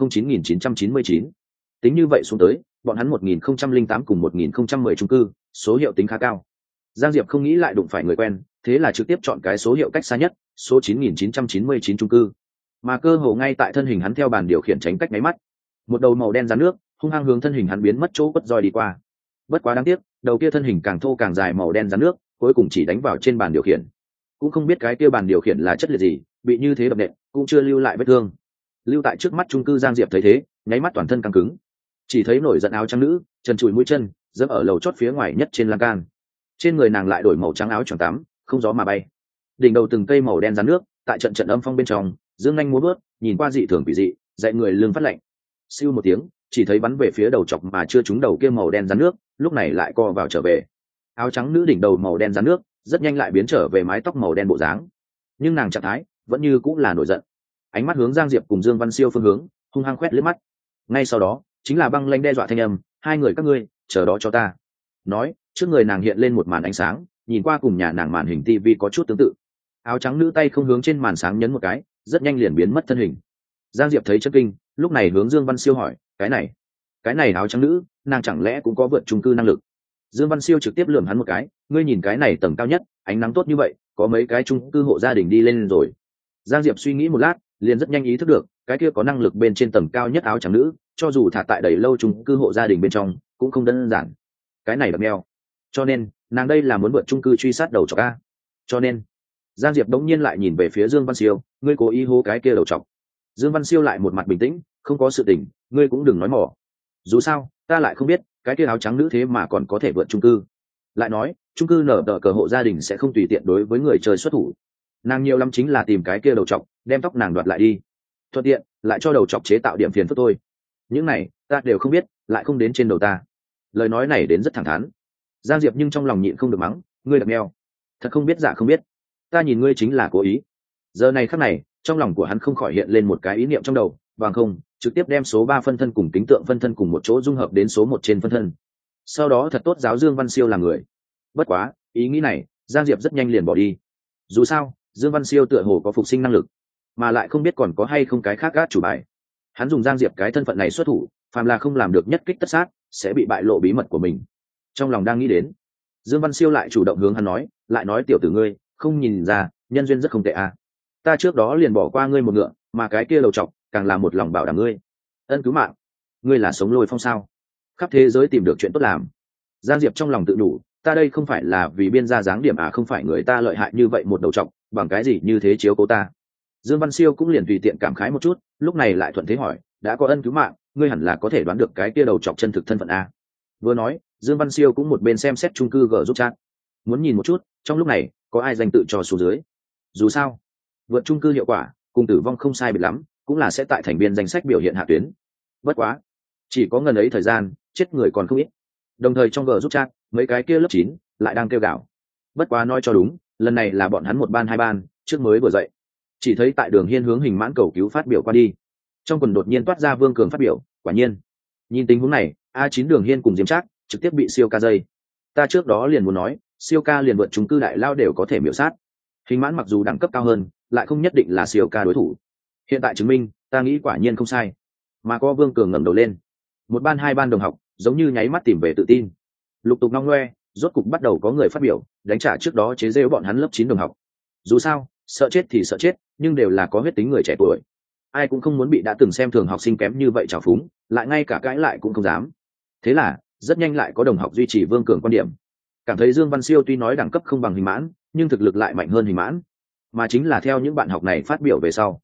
00009999. Tính như vậy xuống tới bọn hắn 1008 cùng 1010 chung cư, số hiệu tính khá cao. Giang Diệp không nghĩ lại đụng phải người quen, thế là trực tiếp chọn cái số hiệu cách xa nhất, số 9999 chung cư. Mà cơ hồ ngay tại thân hình hắn theo bàn điều khiển tránh cách máy mắt, một đầu màu đen rắn nước hung hăng hướng thân hình hắn biến mất chỗ quất roi đi qua. Bất quá đáng tiếc, đầu kia thân hình càng thô càng dài màu đen rắn nước cuối cùng chỉ đánh vào trên bàn điều khiển. Cũng không biết cái kia bàn điều khiển là chất liệu gì, bị như thế đập nện cũng chưa lưu lại vết thương. Lưu tại trước mắt chung cư Giang Diệp thấy thế, nháy mắt toàn thân căng cứng. Chỉ thấy nổi giận áo trắng nữ, chân chùi mũi chân, dẫm ở lầu chót phía ngoài nhất trên lan can. Trên người nàng lại đổi màu trắng áo choàng tắm, không gió mà bay. Đỉnh đầu từng cây màu đen rắn nước, tại trận trận âm phong bên trong, dương nhanh múa bước, nhìn qua dị thường quỷ dị, dạy người lưng phát lạnh. Siêu một tiếng, chỉ thấy bắn về phía đầu chọc mà chưa trúng đầu kia màu đen rắn nước, lúc này lại co vào trở về. Áo trắng nữ đỉnh đầu màu đen rắn nước, rất nhanh lại biến trở về mái tóc màu đen bộ dáng. Nhưng nàng trạng thái vẫn như cũng là nổi giận. Ánh mắt hướng Giang Diệp cùng Dương Văn Siêu phương hướng, hung hăng quét liếc mắt. Ngay sau đó, chính là băng lãnh đe dọa thanh âm, hai người các ngươi, chờ đó cho ta. Nói, trước người nàng hiện lên một màn ánh sáng, nhìn qua cùng nhà nàng màn hình tivi có chút tương tự. Áo trắng nữ tay không hướng trên màn sáng nhấn một cái, rất nhanh liền biến mất thân hình. Giang Diệp thấy chấn kinh, lúc này hướng Dương Văn Siêu hỏi, cái này áo trắng nữ, nàng chẳng lẽ cũng có vượt chung cư năng lực? Dương Văn Siêu trực tiếp lườm hắn một cái, ngươi nhìn cái này tầng cao nhất, ánh nắng tốt như vậy, có mấy cái chung cư hộ gia đình đi lên rồi. Giang Diệp suy nghĩ một lát, liền rất nhanh ý thức được, cái kia có năng lực bên trên tầng cao nhất áo trắng nữ, cho dù thả tại đầy lâu chung cư hộ gia đình bên trong, cũng không đơn giản. Cái này đập meo. Cho nên, nàng đây là muốn vượt chung cư truy sát đầu trọc a. Cho nên, Giang Diệp đống nhiên lại nhìn về phía Dương Văn Siêu, ngươi cố ý hố cái kia đầu trọc. Dương Văn Siêu lại một mặt bình tĩnh, không có sự tình, ngươi cũng đừng nói mỏ. Dù sao, ta lại không biết, cái kia áo trắng nữ thế mà còn có thể vượt chung cư. Lại nói, chung cư nở tờ cờ hộ gia đình sẽ không tùy tiện đối với người chơi xuất thủ. Nàng nhiều lắm chính là tìm cái kia đầu trọc, đem tóc nàng đoạt lại đi. Thuận tiện, lại cho đầu trọc chế tạo điểm phiền phức thôi. Những này, ta đều không biết, lại không đến trên đầu ta. Lời nói này đến rất thẳng thắn. Giang Diệp nhưng trong lòng nhịn không được mắng, ngươi đặc meo. Thật không biết dạ không biết. Ta nhìn ngươi chính là cố ý. Giờ này khắc này, trong lòng của hắn không khỏi hiện lên một cái ý niệm trong đầu, bằng không, trực tiếp đem số 3 phân thân cùng tính tượng phân thân cùng một chỗ dung hợp đến số 1 trên phân thân. Sau đó thật tốt giáo Dương Văn Siêu làm người. Bất quá, ý nghĩ này, Giang Diệp rất nhanh liền bỏ đi. Dù sao, Dương Văn Siêu tựa hồ có phục sinh năng lực, mà lại không biết còn có hay không cái khác gác chủ bài. Hắn dùng Giang Diệp cái thân phận này xuất thủ, phàm là không làm được nhất kích tất sát, sẽ bị bại lộ bí mật của mình. Trong lòng đang nghĩ đến, Dương Văn Siêu lại chủ động hướng hắn nói, lại nói tiểu tử ngươi, không nhìn ra, nhân duyên rất không tệ à. Ta trước đó liền bỏ qua ngươi một ngựa, mà cái kia đầu trọc, càng là một lòng bảo đảm ngươi. Ân cứu mạng, ngươi là sống lôi phong sao? Khắp thế giới tìm được chuyện tốt làm. Giang Diệp trong lòng tự đủ, ta đây không phải là vì biên ra dáng điểm à, không phải người ta lợi hại như vậy một đầu trọc, bằng cái gì như thế chiếu cố ta. Dương Văn Siêu cũng liền tùy tiện cảm khái một chút, lúc này lại thuận thế hỏi, đã có ân cứu mạng, ngươi hẳn là có thể đoán được cái kia đầu trọc chân thực thân phận a. Vừa nói, Dương Văn Siêu cũng một bên xem xét chung cư gờ giúp chat, muốn nhìn một chút trong lúc này có ai danh tự cho xuống dưới. Dù sao, vượt chung cư hiệu quả cùng tử vong không sai biệt lắm, cũng là sẽ tại thành viên danh sách biểu hiện hạ tuyến. Bất quá, chỉ có ngần ấy thời gian, chết người còn không ít. Đồng thời trong gờ giúp chat, mấy cái kia lớp 9 lại đang kêu gào. Bất quá nói cho đúng, lần này là bọn hắn một ban hai ban, trước mới vừa dậy. Chỉ thấy tại Đường Hiên hướng hình mãn cầu cứu phát biểu qua đi. Trong quần đột nhiên toát ra Vương Cường phát biểu, quả nhiên. Nhìn tình huống này, A9 Đường Hiên cùng Diêm Trác trực tiếp bị siêu ca dây. Ta trước đó liền muốn nói, siêu ca liền vượt chung cư đại lao đều có thể miểu sát. Hình mãn mặc dù đẳng cấp cao hơn, lại không nhất định là siêu ca đối thủ. Hiện tại chứng minh, ta nghĩ quả nhiên không sai. Mà có Vương Cường ngẩng đầu lên. Một ban hai ban đồng học, giống như nháy mắt tìm về tự tin. Lục tục ngong ngoe, rốt cục bắt đầu có người phát biểu, đánh trả trước đó chế giễu bọn hắn lớp 9 đồng học. Dù sao, sợ chết thì sợ chết, nhưng đều là có huyết tính người trẻ tuổi. Ai cũng không muốn bị đã từng xem thường học sinh kém như vậy trào phúng, lại ngay cả cãi lại cũng không dám. Thế là, rất nhanh lại có đồng học duy trì Vương Cường quan điểm. Cảm thấy Dương Văn Siêu tuy nói đẳng cấp không bằng hình mãn, nhưng thực lực lại mạnh hơn hình mãn. Mà chính là theo những bạn học này phát biểu về sau,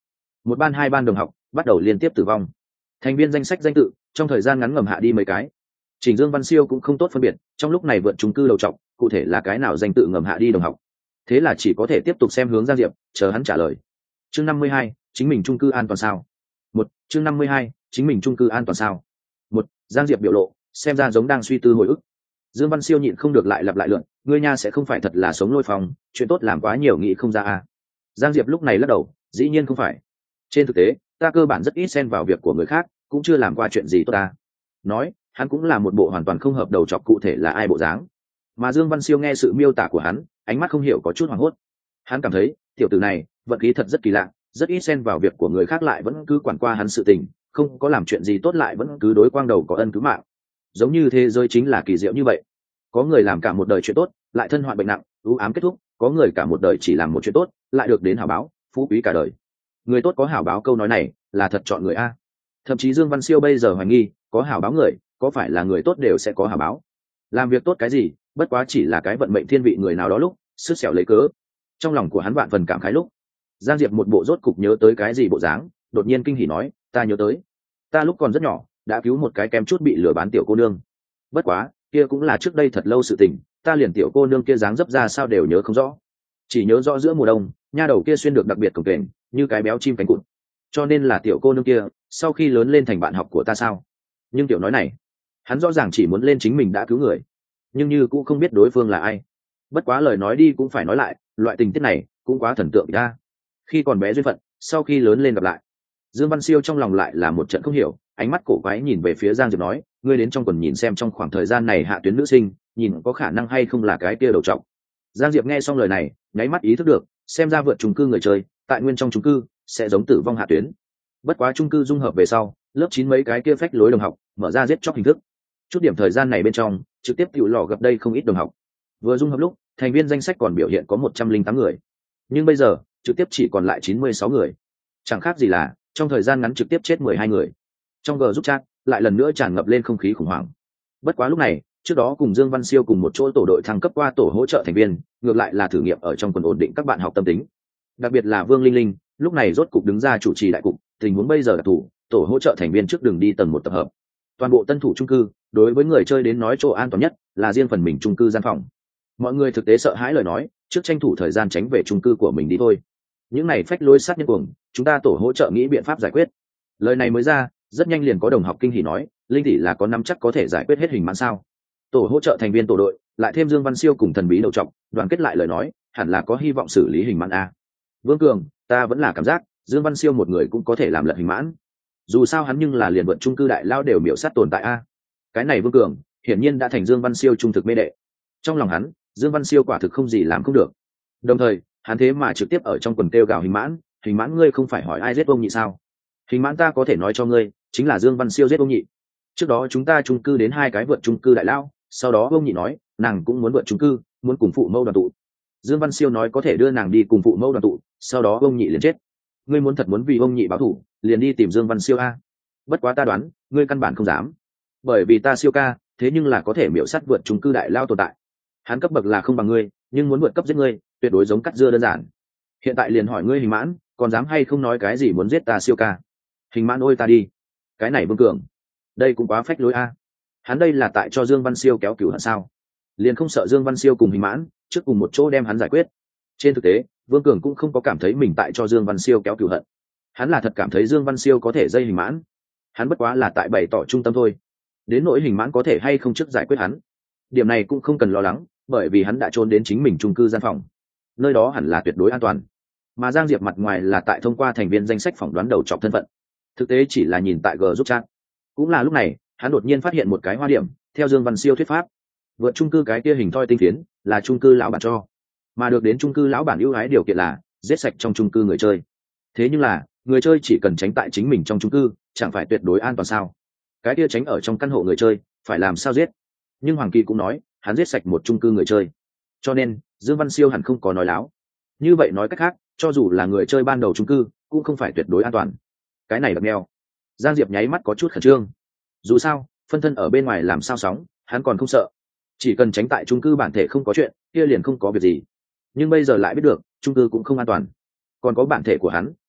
một ban hai ban đồng học bắt đầu liên tiếp tử vong. Thành viên danh sách danh tự trong thời gian ngắn ngầm hạ đi mấy cái. Trình Dương Văn Siêu cũng không tốt phân biệt trong lúc này vượt chung cư đầu trọc cụ thể là cái nào danh tự ngầm hạ đi đồng học, thế là chỉ có thể tiếp tục xem hướng Giang Diệp chờ hắn trả lời. Chương 52, chính mình chung cư an toàn sao? Chương 52, chính mình chung cư an toàn sao? Giang Diệp biểu lộ xem ra giống đang suy tư hồi ức. Dương Văn Siêu nhịn không được lại lặp lại lượn, ngươi nha sẽ không phải thật là sống lôi phòng, chuyện tốt làm quá nhiều nghĩ không ra à? Giang Diệp lúc này lắc đầu, dĩ nhiên không phải. Trên thực tế, ta cơ bản rất ít xen vào việc của người khác, cũng chưa làm qua chuyện gì tốt ta. Nói, hắn cũng là một bộ hoàn toàn không hợp đầu chọc cụ thể là ai bộ dáng. Mà Dương Văn Siêu nghe sự miêu tả của hắn, ánh mắt không hiểu có chút hoảng hốt. Hắn cảm thấy, tiểu tử này, vận khí thật rất kỳ lạ, rất ít xen vào việc của người khác lại vẫn cứ quản qua hắn sự tình, không có làm chuyện gì tốt lại vẫn cứ đối quang đầu có ân cứu mạng. Giống như thế giới chính là kỳ diệu như vậy. Có người làm cả một đời chuyện tốt, lại thân hoạn bệnh nặng, u ám kết thúc, có người cả một đời chỉ làm một chuyện tốt, lại được đến hảo báo, phú quý cả đời. Người tốt có hảo báo câu nói này, là thật chọn người a. Thậm chí Dương Văn Siêu bây giờ hoài nghi, có hảo báo người, có phải là người tốt đều sẽ có hảo báo. Làm việc tốt cái gì, bất quá chỉ là cái vận mệnh thiên vị người nào đó lúc, sứt xẻo lấy cớ. Trong lòng của hắn vạn phần cảm khái lúc, Giang Diệp một bộ rốt cục nhớ tới cái gì bộ dáng, đột nhiên kinh hỉ nói, ta nhớ tới, ta lúc còn rất nhỏ, đã cứu một cái kem chút bị lừa bán tiểu cô nương. Bất quá, kia cũng là trước đây thật lâu sự tình, ta liền tiểu cô nương kia dáng dấp ra sao đều nhớ không rõ, chỉ nhớ rõ giữa mùa đông, nha đầu kia xuyên được đặc biệt cồng kềnh, như cái béo chim cánh cụt. Cho nên là tiểu cô nương kia, sau khi lớn lên thành bạn học của ta sao? Nhưng tiểu nói này, hắn rõ ràng chỉ muốn lên chính mình đã cứu người, nhưng như cũng không biết đối phương là ai. Bất quá lời nói đi cũng phải nói lại, loại tình tiết này cũng quá thần tượng ra. Khi còn bé duyên phận, sau khi lớn lên gặp lại. Dương Văn Siêu trong lòng lại là một trận không hiểu, ánh mắt cổ quái nhìn về phía Giang Diệp nói, ngươi đến trong quần nhìn xem trong khoảng thời gian này hạ tuyến nữ sinh, nhìn có khả năng hay không là cái kia đầu trọc. Giang Diệp nghe xong lời này, nháy mắt ý thức được, xem ra vượt chung cư người chơi, tại nguyên trong chung cư sẽ giống tử vong hạ tuyến. Bất quá chung cư dung hợp về sau, lớp 9 mấy cái kia phách lối đồng học, mở ra giết chóc hình thức. Chút điểm thời gian này bên trong, trực tiếp tiểu lò gặp đây không ít đồng học. Vừa dung hợp lúc, thành viên danh sách còn biểu hiện có 108 người. Nhưng bây giờ, trực tiếp chỉ còn lại 96 người. Chẳng khác gì là trong thời gian ngắn trực tiếp chết 12 người. Trong group chat lại lần nữa tràn ngập lên không khí khủng hoảng. Bất quá lúc này, trước đó cùng Dương Văn Siêu cùng một chỗ tổ đội thăng cấp qua tổ hỗ trợ thành viên, ngược lại là thử nghiệm ở trong quần ổn định các bạn học tâm tính. Đặc biệt là Vương Linh Linh, lúc này rốt cục đứng ra chủ trì đại cục, tình huống bây giờ đặc thù, tổ hỗ trợ thành viên trước đường đi tầng 1 tập hợp. Toàn bộ tân thủ chung cư, đối với người chơi đến nói chỗ an toàn nhất là riêng phần mình chung cư gian phòng. Mọi người thực tế sợ hãi lời nói, trước tranh thủ thời gian tránh về chung cư của mình đi thôi. Những này phách lối sát nhân cuồng, chúng ta tổ hỗ trợ nghĩ biện pháp giải quyết. Lời này mới ra, rất nhanh liền có đồng học kinh hỉ nói, Linh tỷ là có nắm chắc có thể giải quyết hết hình mãn sao? Tổ hỗ trợ thành viên tổ đội, lại thêm Dương Văn Siêu cùng thần bí đầu trọc, đoàn kết lại lời nói, hẳn là có hy vọng xử lý hình mãn a. Vương Cường, ta vẫn là cảm giác, Dương Văn Siêu một người cũng có thể làm lật hình mãn. Dù sao hắn nhưng là liền vượt chung cư đại lao đều miểu sát tồn tại a. Cái này Vương Cường, hiển nhiên đã thành Dương Văn Siêu trung thực mê đệ. Trong lòng hắn, Dương Văn Siêu quả thực không gì làm không được. Đồng thời, hắn thế mà trực tiếp ở trong quần kêu gào hình mãn ngươi không phải hỏi ai giết ông nhị sao? Hình mãn ta có thể nói cho ngươi, chính là Dương Văn Siêu giết ông nhị. Trước đó chúng ta chung cư đến 2 cái vượt chung cư đại lao, sau đó ông nhị nói, nàng cũng muốn vượt chung cư, muốn cùng phụ mẫu đoàn tụ. Dương Văn Siêu nói có thể đưa nàng đi cùng phụ mẫu đoàn tụ, sau đó ông nhị liền chết. Ngươi muốn thật muốn vì ông nhị báo thù, liền đi tìm Dương Văn Siêu a. Bất quá ta đoán, ngươi căn bản không dám, bởi vì ta siêu ca, thế nhưng là có thể miểu sát vượt chung cư đại lao tồn tại. Hắn cấp bậc là không bằng ngươi, nhưng muốn vượt cấp giết ngươi, tuyệt đối giống cắt dưa đơn giản. Hiện tại liền hỏi ngươi hình mãn, còn dám hay không nói cái gì muốn giết ta siêu ca? Hình mãn ôi ta đi. Cái này Vương Cường, đây cũng quá phách lối a. Hắn đây là tại cho Dương Văn Siêu kéo cửu hận sao? Liền không sợ Dương Văn Siêu cùng hình mãn trước cùng một chỗ đem hắn giải quyết. Trên thực tế, Vương Cường cũng không có cảm thấy mình tại cho Dương Văn Siêu kéo cửu hận. Hắn là thật cảm thấy Dương Văn Siêu có thể dây hình mãn. Hắn bất quá là tại bày tỏ trung tâm thôi. Đến nỗi hình mãn có thể hay không trước giải quyết hắn, điểm này cũng không cần lo lắng, bởi vì hắn đã trốn đến chính mình chung cư gian phòng, nơi đó hẳn là tuyệt đối an toàn. Mà Giang Diệp mặt ngoài là tại thông qua thành viên danh sách phỏng đoán đầu chọc thân phận, thực tế chỉ là nhìn tại group chat. Cũng là lúc này, hắn đột nhiên phát hiện một cái hoa điểm. Theo Dương Văn Siêu thuyết pháp, vượt chung cư cái kia hình thoi tinh phiến là chung cư lão bản cho, mà được đến chung cư lão bản ưu ái điều kiện là giết sạch trong chung cư người chơi. Thế nhưng là người chơi chỉ cần tránh tại chính mình trong chung cư, chẳng phải tuyệt đối an toàn sao? Cái kia tránh ở trong căn hộ người chơi, phải làm sao giết? Nhưng Hoàng Kỳ cũng nói, hắn giết sạch một chung cư người chơi, cho nên Dương Văn Siêu hẳn không có nói láo. Như vậy nói cách khác, cho dù là người chơi ban đầu chung cư, cũng không phải tuyệt đối an toàn. Cái này đập neo. Giang Diệp nháy mắt có chút khẩn trương. Dù sao, phân thân ở bên ngoài làm sao sóng, hắn còn không sợ. Chỉ cần tránh tại chung cư bản thể không có chuyện, kia liền không có việc gì. Nhưng bây giờ lại biết được, chung cư cũng không an toàn. Còn có bản thể của hắn,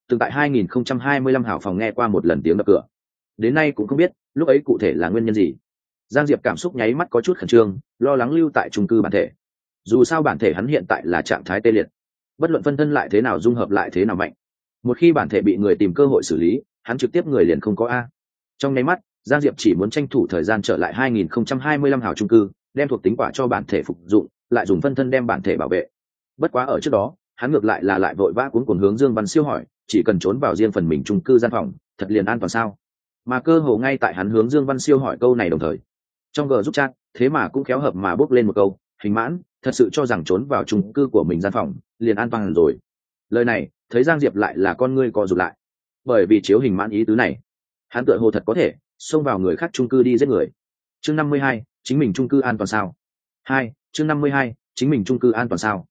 từng tại 2025 hảo phòng nghe qua một lần tiếng đập cửa. Đến nay cũng không biết lúc ấy cụ thể là nguyên nhân gì. Giang Diệp cảm xúc nháy mắt có chút khẩn trương, lo lắng lưu tại chung cư bản thể. Dù sao bản thể hắn hiện tại là trạng thái tê liệt, bất luận phân thân lại thế nào dung hợp lại thế nào mạnh, một khi bản thể bị người tìm cơ hội xử lý, hắn trực tiếp người liền không có a. Trong nháy mắt, Giang Diệp chỉ muốn tranh thủ thời gian trở lại 2025 hào chung cư, đem thuộc tính quả cho bản thể phục dụng, lại dùng phân thân đem bản thể bảo vệ. Bất quá ở trước đó, hắn ngược lại là lại vội vã cuống cuồng hướng Dương Văn Siêu hỏi, chỉ cần trốn vào riêng phần mình chung cư gian phòng, thật liền an toàn sao? Mà cơ hồ ngay tại hắn hướng Dương Văn Siêu hỏi câu này đồng thời, trong gờ giúp chat, thế mà cũng khéo hợp mà bốc lên một câu, Hình Mãn thật sự cho rằng trốn vào chung cư của mình gian phòng liền an toàn rồi. Lời này thấy Giang Diệp lại là con ngươi co rụt lại, bởi vì chiếu Hình Mãn ý tứ này, hắn tựa hồ thật có thể xông vào người khác chung cư đi giết người. Chương 52, chính mình chung cư an toàn sao? Chương 52, chính mình chung cư an toàn sao?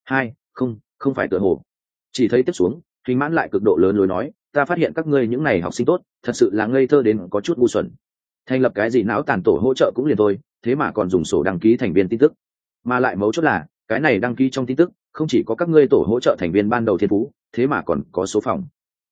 Không phải tựa hồ. Chỉ thấy tiếp xuống, Hình Mãn lại cực độ lớn lối nói, ta phát hiện các ngươi những này học sinh tốt, thật sự là ngây thơ đến có chút ngu xuẩn. Thành lập cái gì não tàn tổ hỗ trợ cũng liền thôi, thế mà còn dùng sổ đăng ký thành viên tin tức. Mà lại mấu chốt là, cái này đăng ký trong tin tức, không chỉ có các ngươi tổ hỗ trợ thành viên ban đầu thiên phú, thế mà còn có số phòng.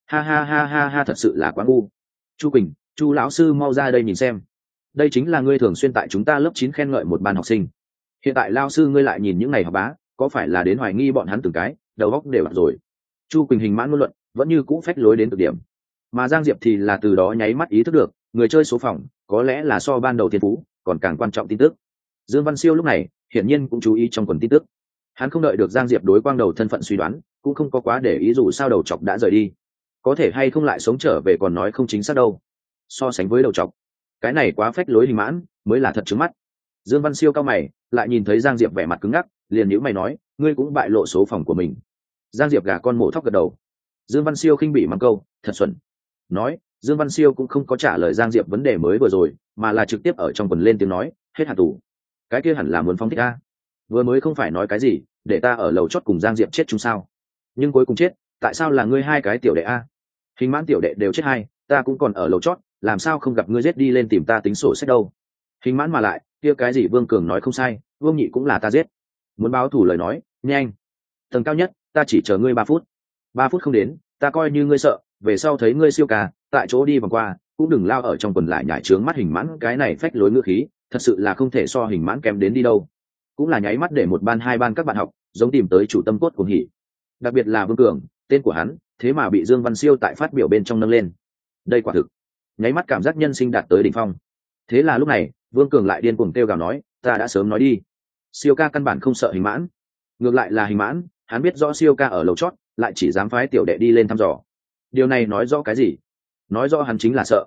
Ha, thật sự là quá ngu. Chu Quỳnh, Chu lão sư mau ra đây nhìn xem. Đây chính là ngươi thường xuyên tại chúng ta lớp 9 khen ngợi một ban học sinh. Hiện tại lao sư ngươi lại nhìn những này học bá, có phải là đến hoài nghi bọn hắn từng cái, đầu óc đều bạc rồi. Chu Quỳnh Hình Mãn ngôn luận, vẫn như cũ phách lối đến cực điểm. Mà Giang Diệp thì là từ đó nháy mắt ý thức được, người chơi số phòng, có lẽ là so ban đầu thiên phú, còn càng quan trọng tin tức. Dương Văn Siêu lúc này, hiển nhiên cũng chú ý trong quần tin tức. Hắn không đợi được Giang Diệp đối quang đầu thân phận suy đoán, cũng không có quá để ý dù sao đầu chọc đã rời đi. Có thể hay không lại sống trở về còn nói không chính xác đâu. So sánh với đầu chọc, cái này quá phách lối Hình Mãn, mới là thật trứng mắt. Dương Văn Siêu cao mày, lại nhìn thấy Giang Diệp vẻ mặt cứng ngắc, liền nhíu mày nói, ngươi cũng bại lộ số phòng của mình. Giang Diệp gà con mổ thóc gật đầu. Dương Văn Siêu khinh bỉ mắng câu, thật xuẩn. Nói, Dương Văn Siêu cũng không có trả lời Giang Diệp vấn đề mới vừa rồi, mà là trực tiếp ở trong quần lên tiếng nói, hết hạn tù. Cái kia hẳn là muốn phóng thích a. Vừa mới không phải nói cái gì, để ta ở lầu chót cùng Giang Diệp chết chung sao? Nhưng cuối cùng chết, tại sao là ngươi hai cái tiểu đệ a? Hình Mãn tiểu đệ đều chết hai, ta cũng còn ở lầu chót, làm sao không gặp ngươi giết đi lên tìm ta tính sổ sách đâu? Hình Mãn mà lại, kia cái gì Vương Cường nói không sai, Vương Nhị cũng là ta giết. Muốn báo thù lời nói, nhanh. Tầng cao nhất, ta chỉ chờ ngươi 3 phút. 3 phút không đến, ta coi như ngươi sợ, về sau thấy ngươi siêu ca, tại chỗ đi vòng qua, cũng đừng lao ở trong quần lại nhảy trướng mắt Hình Mãn cái này phách lối ngữ khí, thật sự là không thể so Hình Mãn kém đến đi đâu. Cũng là nháy mắt để một ban hai ban các bạn học giống tìm tới chủ tâm cốt cuồng hỉ. Đặc biệt là Vương Cường, tên của hắn thế mà bị Dương Văn Siêu tại phát biểu bên trong nâng lên. Đây quả thực nháy mắt cảm giác nhân sinh đạt tới đỉnh phong. Thế là lúc này Vương Cường lại điên cuồng kêu gào nói, ta đã sớm nói đi, Siêu ca căn bản không sợ Hình Mãn, ngược lại là Hình Mãn, hắn biết rõ Siêu ca ở lầu chót, lại chỉ dám phái tiểu đệ đi lên thăm dò. Điều này nói rõ cái gì? Nói rõ hắn chính là sợ.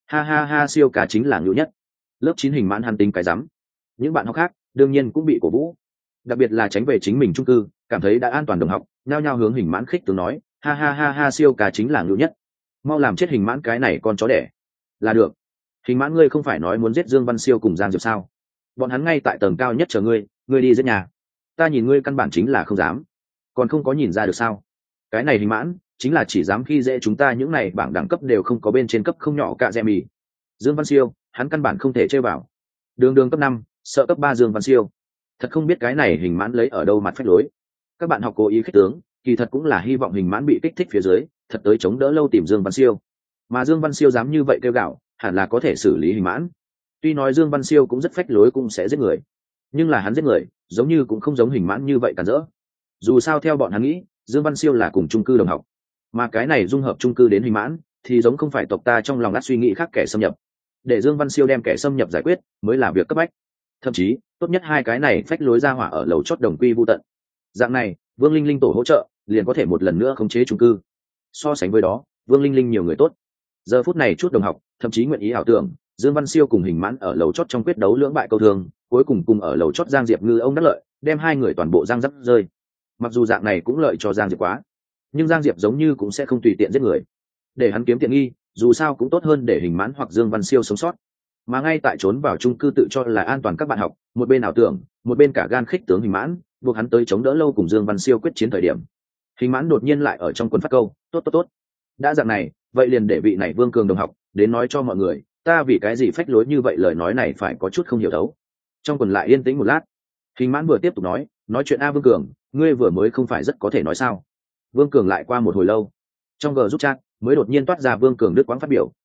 Ha, Siêu ca chính là ngưu nhất. Lớp 9 Hình Mãn hắn tính cái rắm. Những bạn học khác đương nhiên cũng bị cổ vũ, đặc biệt là tránh về chính mình chung cư, cảm thấy đã an toàn đồng học nhao nhao hướng Hình Mãn khích tướng nói, ha, Siêu ca chính là ngưu nhất, mau làm chết Hình Mãn cái này con chó đẻ là được. Hình Mãn ngươi không phải nói muốn giết Dương Văn Siêu cùng Giang Diệp sao? Bọn hắn ngay tại tầng cao nhất chờ ngươi, ngươi đi giết nhà. Ta nhìn ngươi căn bản chính là không dám, còn không có nhìn ra được sao? Cái này Hình Mãn chính là chỉ dám khi dễ chúng ta những này bảng đẳng cấp đều không có bên trên cấp không nhỏ cạ dẹ mì. Dương Văn Siêu, hắn căn bản không thể chơi vào. Đường cấp 5, sợ cấp 3 Dương Văn Siêu. Thật không biết cái này Hình Mãn lấy ở đâu mặt phách lối. Các bạn học cố ý khích tướng, kỳ thật cũng là hy vọng Hình Mãn bị kích thích phía dưới, thật tới chống đỡ lâu tìm Dương Văn Siêu. Mà Dương Văn Siêu dám như vậy kêu gạo, hẳn là có thể xử lý Hình Mãn. Tuy nói Dương Văn Siêu cũng rất phách lối cũng sẽ giết người, nhưng là hắn giết người giống như cũng không giống Hình Mãn như vậy cản rỡ. Dù sao theo bọn hắn nghĩ, Dương Văn Siêu là cùng chung cư đồng học, mà cái này dung hợp chung cư đến Hình Mãn thì giống không phải tộc ta trong lòng đã suy nghĩ khác kẻ xâm nhập. Để Dương Văn Siêu đem kẻ xâm nhập giải quyết mới là việc cấp bách. Thậm chí tốt nhất hai cái này phách lối ra hỏa ở lầu chót đồng quy vu tận. Dạng này Vương Linh Linh tổ hỗ trợ liền có thể một lần nữa khống chế chung cư. So sánh với đó, Vương Linh Linh nhiều người tốt. Giờ phút này chút đồng học thậm chí nguyện ý ảo tưởng Dương Văn Siêu cùng Hình Mãn ở lầu chót trong quyết đấu lưỡng bại câu thương, cuối cùng ở lầu chót Giang Diệp ngư ông đắc lợi, đem hai người toàn bộ giang dấp rơi. Mặc dù dạng này cũng lợi cho Giang Diệp quá, nhưng Giang Diệp giống như cũng sẽ không tùy tiện giết người, để hắn kiếm tiện nghi, dù sao cũng tốt hơn để Hình Mãn hoặc Dương Văn Siêu sống sót. Mà ngay tại trốn vào chung cư tự cho là an toàn các bạn học, một bên ảo tưởng, một bên cả gan khích tướng Hình Mãn, buộc hắn tới chống đỡ lâu cùng Dương Văn Siêu quyết chiến thời điểm, Hình Mãn đột nhiên lại ở trong quần phát câu, tốt. Đã dạng này, vậy liền để vị này Vương Cường đồng học đến nói cho mọi người, ta vì cái gì phách lối như vậy, lời nói này phải có chút không hiểu thấu. Trong quần lại yên tĩnh một lát, Hình Mãn vừa tiếp tục nói chuyện a Vương Cường, ngươi vừa mới không phải rất có thể nói sao? Vương Cường lại qua một hồi lâu, Trong g giúp chat mới đột nhiên toát ra Vương Cường Đức quãng phát biểu,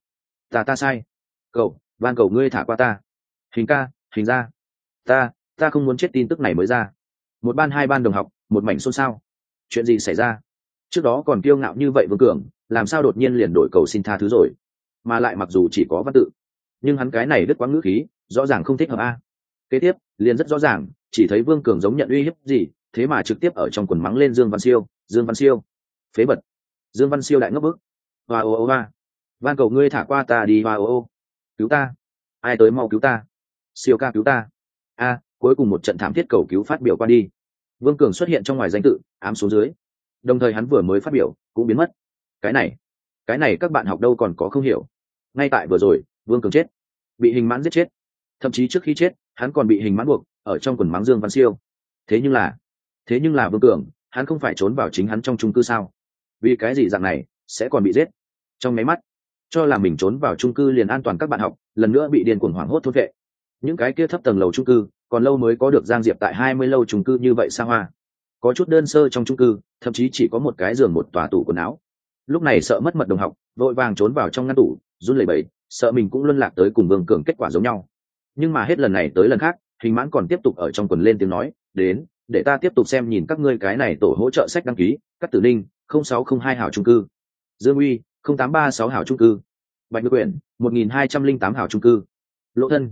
ta sai, cậu van cầu ngươi thả qua ta. Hình ca, hình ra, ta không muốn chết. tin tức này mới ra, một ban hai ban đồng học một mảnh xôn xao. Chuyện gì xảy ra? Trước đó còn kiêu ngạo như vậy Vương Cường, làm sao đột nhiên liền đổi cầu xin tha thứ rồi? Mà lại mặc dù chỉ có văn tự, nhưng hắn cái này đứt quãng ngữ khí rõ ràng không thích hợp a. Kế tiếp liền rất rõ ràng, chỉ thấy Vương Cường giống nhận uy hiếp gì, thế mà trực tiếp ở trong quần mắng lên Dương Văn Siêu phế bật. Dương Văn Siêu đại ngốc bức, hoa ô ô hoa, van cầu ngươi thả qua ta đi, hoa ô ô, cứu ta, ai tới mau cứu ta, Siêu ca cứu ta. Cuối cùng một trận thảm thiết cầu cứu phát biểu qua đi, Vương Cường xuất hiện trong ngoài danh tự ám xuống dưới, đồng thời hắn vừa mới phát biểu cũng biến mất. Cái này các bạn học đâu còn có không hiểu. Ngay tại vừa rồi Vương Cường chết, bị Hình Mãn giết chết, thậm chí trước khi chết hắn còn bị Hình Mãn buộc ở trong quần mắng Dương Văn Siêu. Thế nhưng là Vương Cường, hắn không phải trốn vào chính hắn trong chung cư sao? Vì cái gì dạng này sẽ còn bị giết? Trong máy mắt cho là mình trốn vào chung cư liền an toàn, các bạn học lần nữa bị điên cuồng hoảng hốt thốt vệ. Những cái kia thấp tầng lầu chung cư còn lâu mới có được Giang Diệp tại 20 lâu chung cư như vậy xa hoa. Có chút đơn sơ trong chung cư, thậm chí chỉ có một cái giường một tòa tủ quần áo. Lúc này sợ mất mật đồng học vội vàng trốn vào trong ngăn tủ run lẩy bẩy, sợ mình cũng luân lạc tới cùng Vương Cường kết quả giống nhau. Nhưng mà hết lần này tới lần khác, Hình Mãn còn tiếp tục ở trong quần lên tiếng nói, đến để ta tiếp tục xem nhìn các ngươi cái này tổ hỗ trợ sách đăng ký. Cát Tử Ninh 0602 hảo chung cư, Dương Uy 0836 hảo chung cư, Bạch Ngư Quyển 1208 hảo chung cư, Lỗ Thân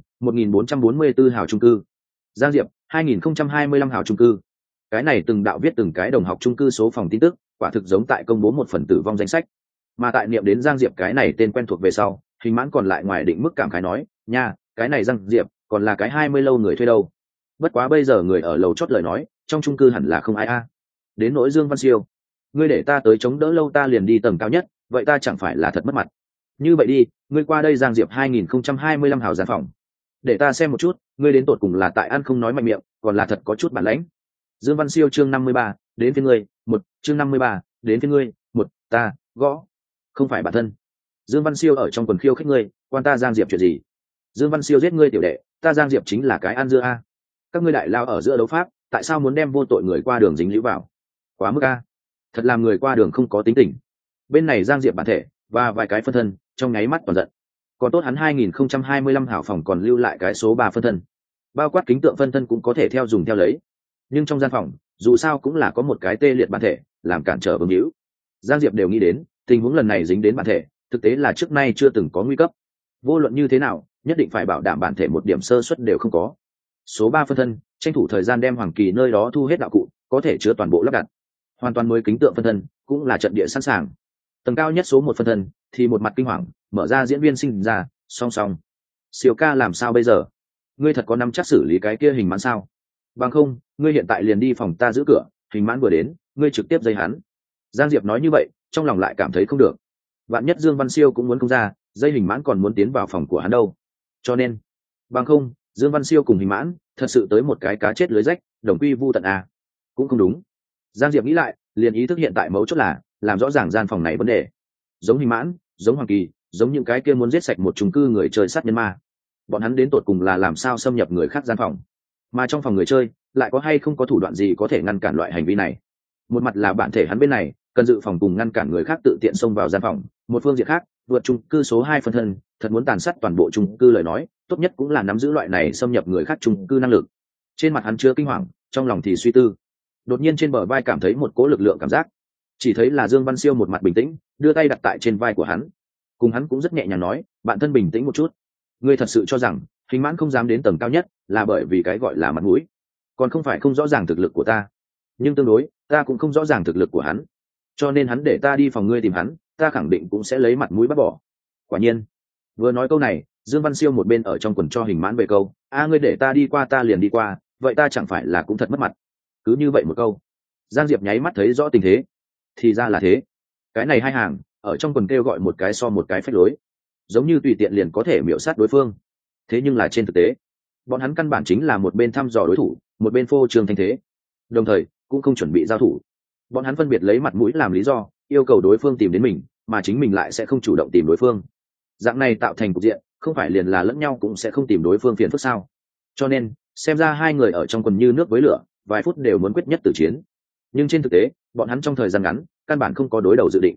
1444 hảo chung cư, Giang Diệp 2025 hảo chung cư. Cái này từng đạo viết từng cái đồng học chung cư số phòng tin tức, quả thực giống tại công bố một phần tử vong danh sách. Mà tại niệm đến Giang Diệp cái này tên quen thuộc về sau, Hình Mãn còn lại ngoài định mức cảm khái nói, nha, cái này Giang Diệp còn là cái 20 lâu người thuê đâu. Bất quá bây giờ người ở lầu chót lời nói, trong chung cư hẳn là không ai a. Đến nỗi Dương Văn Siêu, ngươi để ta tới chống đỡ lâu ta liền đi tầng cao nhất, vậy ta chẳng phải là thật mất mặt. Như vậy đi, ngươi qua đây Giang Diệp 2025 hào gian phòng, để ta xem một chút, ngươi đến tột cùng là tại ăn không nói mạnh miệng, còn là thật có chút bản lãnh. Dương Văn Siêu chương 53, đến phía ngươi, một, chương 53, đến phía ngươi, một, ta, gõ. Không phải bản thân. Dương Văn Siêu ở trong quần khiêu khích ngươi, quan ta Giang Diệp chuyện gì? Dương Văn Siêu giết ngươi tiểu đệ, ta Giang Diệp chính là cái ăn dưa a. Các ngươi đại lao ở giữa đấu pháp, tại sao muốn đem vô tội người qua đường dính líu vào? Quá mức a. Thật làm người qua đường không có tính tình. Bên này Giang Diệp bản thể và vài cái phân thân, trong nháy mắt toàn giận. Còn tốt hắn 2025 hảo phòng còn lưu lại cái số 3 phân thân. Bao quát kính tượng phân thân cũng có thể theo dùng theo lấy. Nhưng trong gian phòng, dù sao cũng là có một cái tê liệt bản thể, làm cản trở vương hữu. Giang Diệp đều nghĩ đến, tình huống lần này dính đến bản thể, thực tế là trước nay chưa từng có nguy cấp. Vô luận như thế nào, nhất định phải bảo đảm bản thể một điểm sơ suất đều không có. Số 3 phân thân, tranh thủ thời gian đem Hoàng Kỳ nơi đó thu hết đạo cụ, có thể chứa toàn bộ lắp đặt. Hoàn toàn mới kính tượng phân thân, cũng là trận địa sẵn sàng. Tầng cao nhất số 1 phân thân, thì một mặt kinh hoàng, mở ra diễn viên sinh ra, song song. Siêu ca làm sao bây giờ? Ngươi thật có nắm chắc xử lý cái kia Hình Mãn sao? Bằng không, ngươi hiện tại liền đi phòng ta giữ cửa, Hình Mãn vừa đến, ngươi trực tiếp dây hắn. Giang Diệp nói như vậy, trong lòng lại cảm thấy không được. Vạn nhất Dương Văn Siêu cũng muốn không ra, dây Hình Mãn còn muốn tiến vào phòng của hắn đâu. Cho nên, bằng không, Dương Văn Siêu cùng Hình Mãn thật sự tới một cái cá chết lưới rách, đồng quy vu tận à. Cũng không đúng. Giang Diệp nghĩ lại, liền ý thức hiện tại mấu chốt là làm rõ ràng gian phòng này vấn đề. Giống Hình Mãn, giống Hoàng Kỳ, giống những cái kia muốn giết sạch một chung cư người chơi sát nhân ma. Bọn hắn đến tột cùng là làm sao xâm nhập người khác gian phòng, mà trong phòng người chơi lại có hay không có thủ đoạn gì có thể ngăn cản loại hành vi này. Một mặt là bản thể hắn bên này cần dự phòng cùng ngăn cản người khác tự tiện xông vào gian phòng, một phương diện khác, vượt chung cư số 2 phân thân thật muốn tàn sát toàn bộ chung cư lời nói, tốt nhất cũng là nắm giữ loại này xâm nhập người khác chung cư năng lực. Trên mặt hắn chứa kinh hoàng, trong lòng thì suy tư. Đột nhiên trên bờ vai cảm thấy một cỗ lực lượng cảm giác, chỉ thấy là Dương Văn Siêu một mặt bình tĩnh, đưa tay đặt tại trên vai của hắn, cùng hắn cũng rất nhẹ nhàng nói, bạn thân bình tĩnh một chút. Ngươi thật sự cho rằng Hình Mãn không dám đến tầng cao nhất là bởi vì cái gọi là mặt mũi? Còn không phải không rõ ràng thực lực của ta, nhưng tương đối ta cũng không rõ ràng thực lực của hắn, cho nên hắn để ta đi phòng ngươi tìm hắn, ta khẳng định cũng sẽ lấy mặt mũi bắt bỏ. Quả nhiên, vừa nói câu này, Dương Văn Siêu một bên ở trong quần cho Hình Mãn về câu, ngươi để ta đi qua ta liền đi qua, vậy ta chẳng phải là cũng thật mất mặt? Cứ như vậy một câu, Giang Diệp nháy mắt thấy rõ tình thế. Thì ra là thế. Cái này hai hàng ở trong quần kêu gọi một cái so một cái phách lối, giống như tùy tiện liền có thể miểu sát đối phương. Thế nhưng là trên thực tế, bọn hắn căn bản chính là một bên thăm dò đối thủ, một bên phô trương thanh thế, đồng thời cũng không chuẩn bị giao thủ. Bọn hắn phân biệt lấy mặt mũi làm lý do, yêu cầu đối phương tìm đến mình, mà chính mình lại sẽ không chủ động tìm đối phương. Dạng này tạo thành cục diện, không phải liền là lẫn nhau cũng sẽ không tìm đối phương phiền phức sao? Cho nên, xem ra hai người ở trong quần như nước với lửa, vài phút đều muốn quyết nhất tử chiến. Nhưng trên thực tế, bọn hắn trong thời gian ngắn, căn bản không có đối đầu dự định.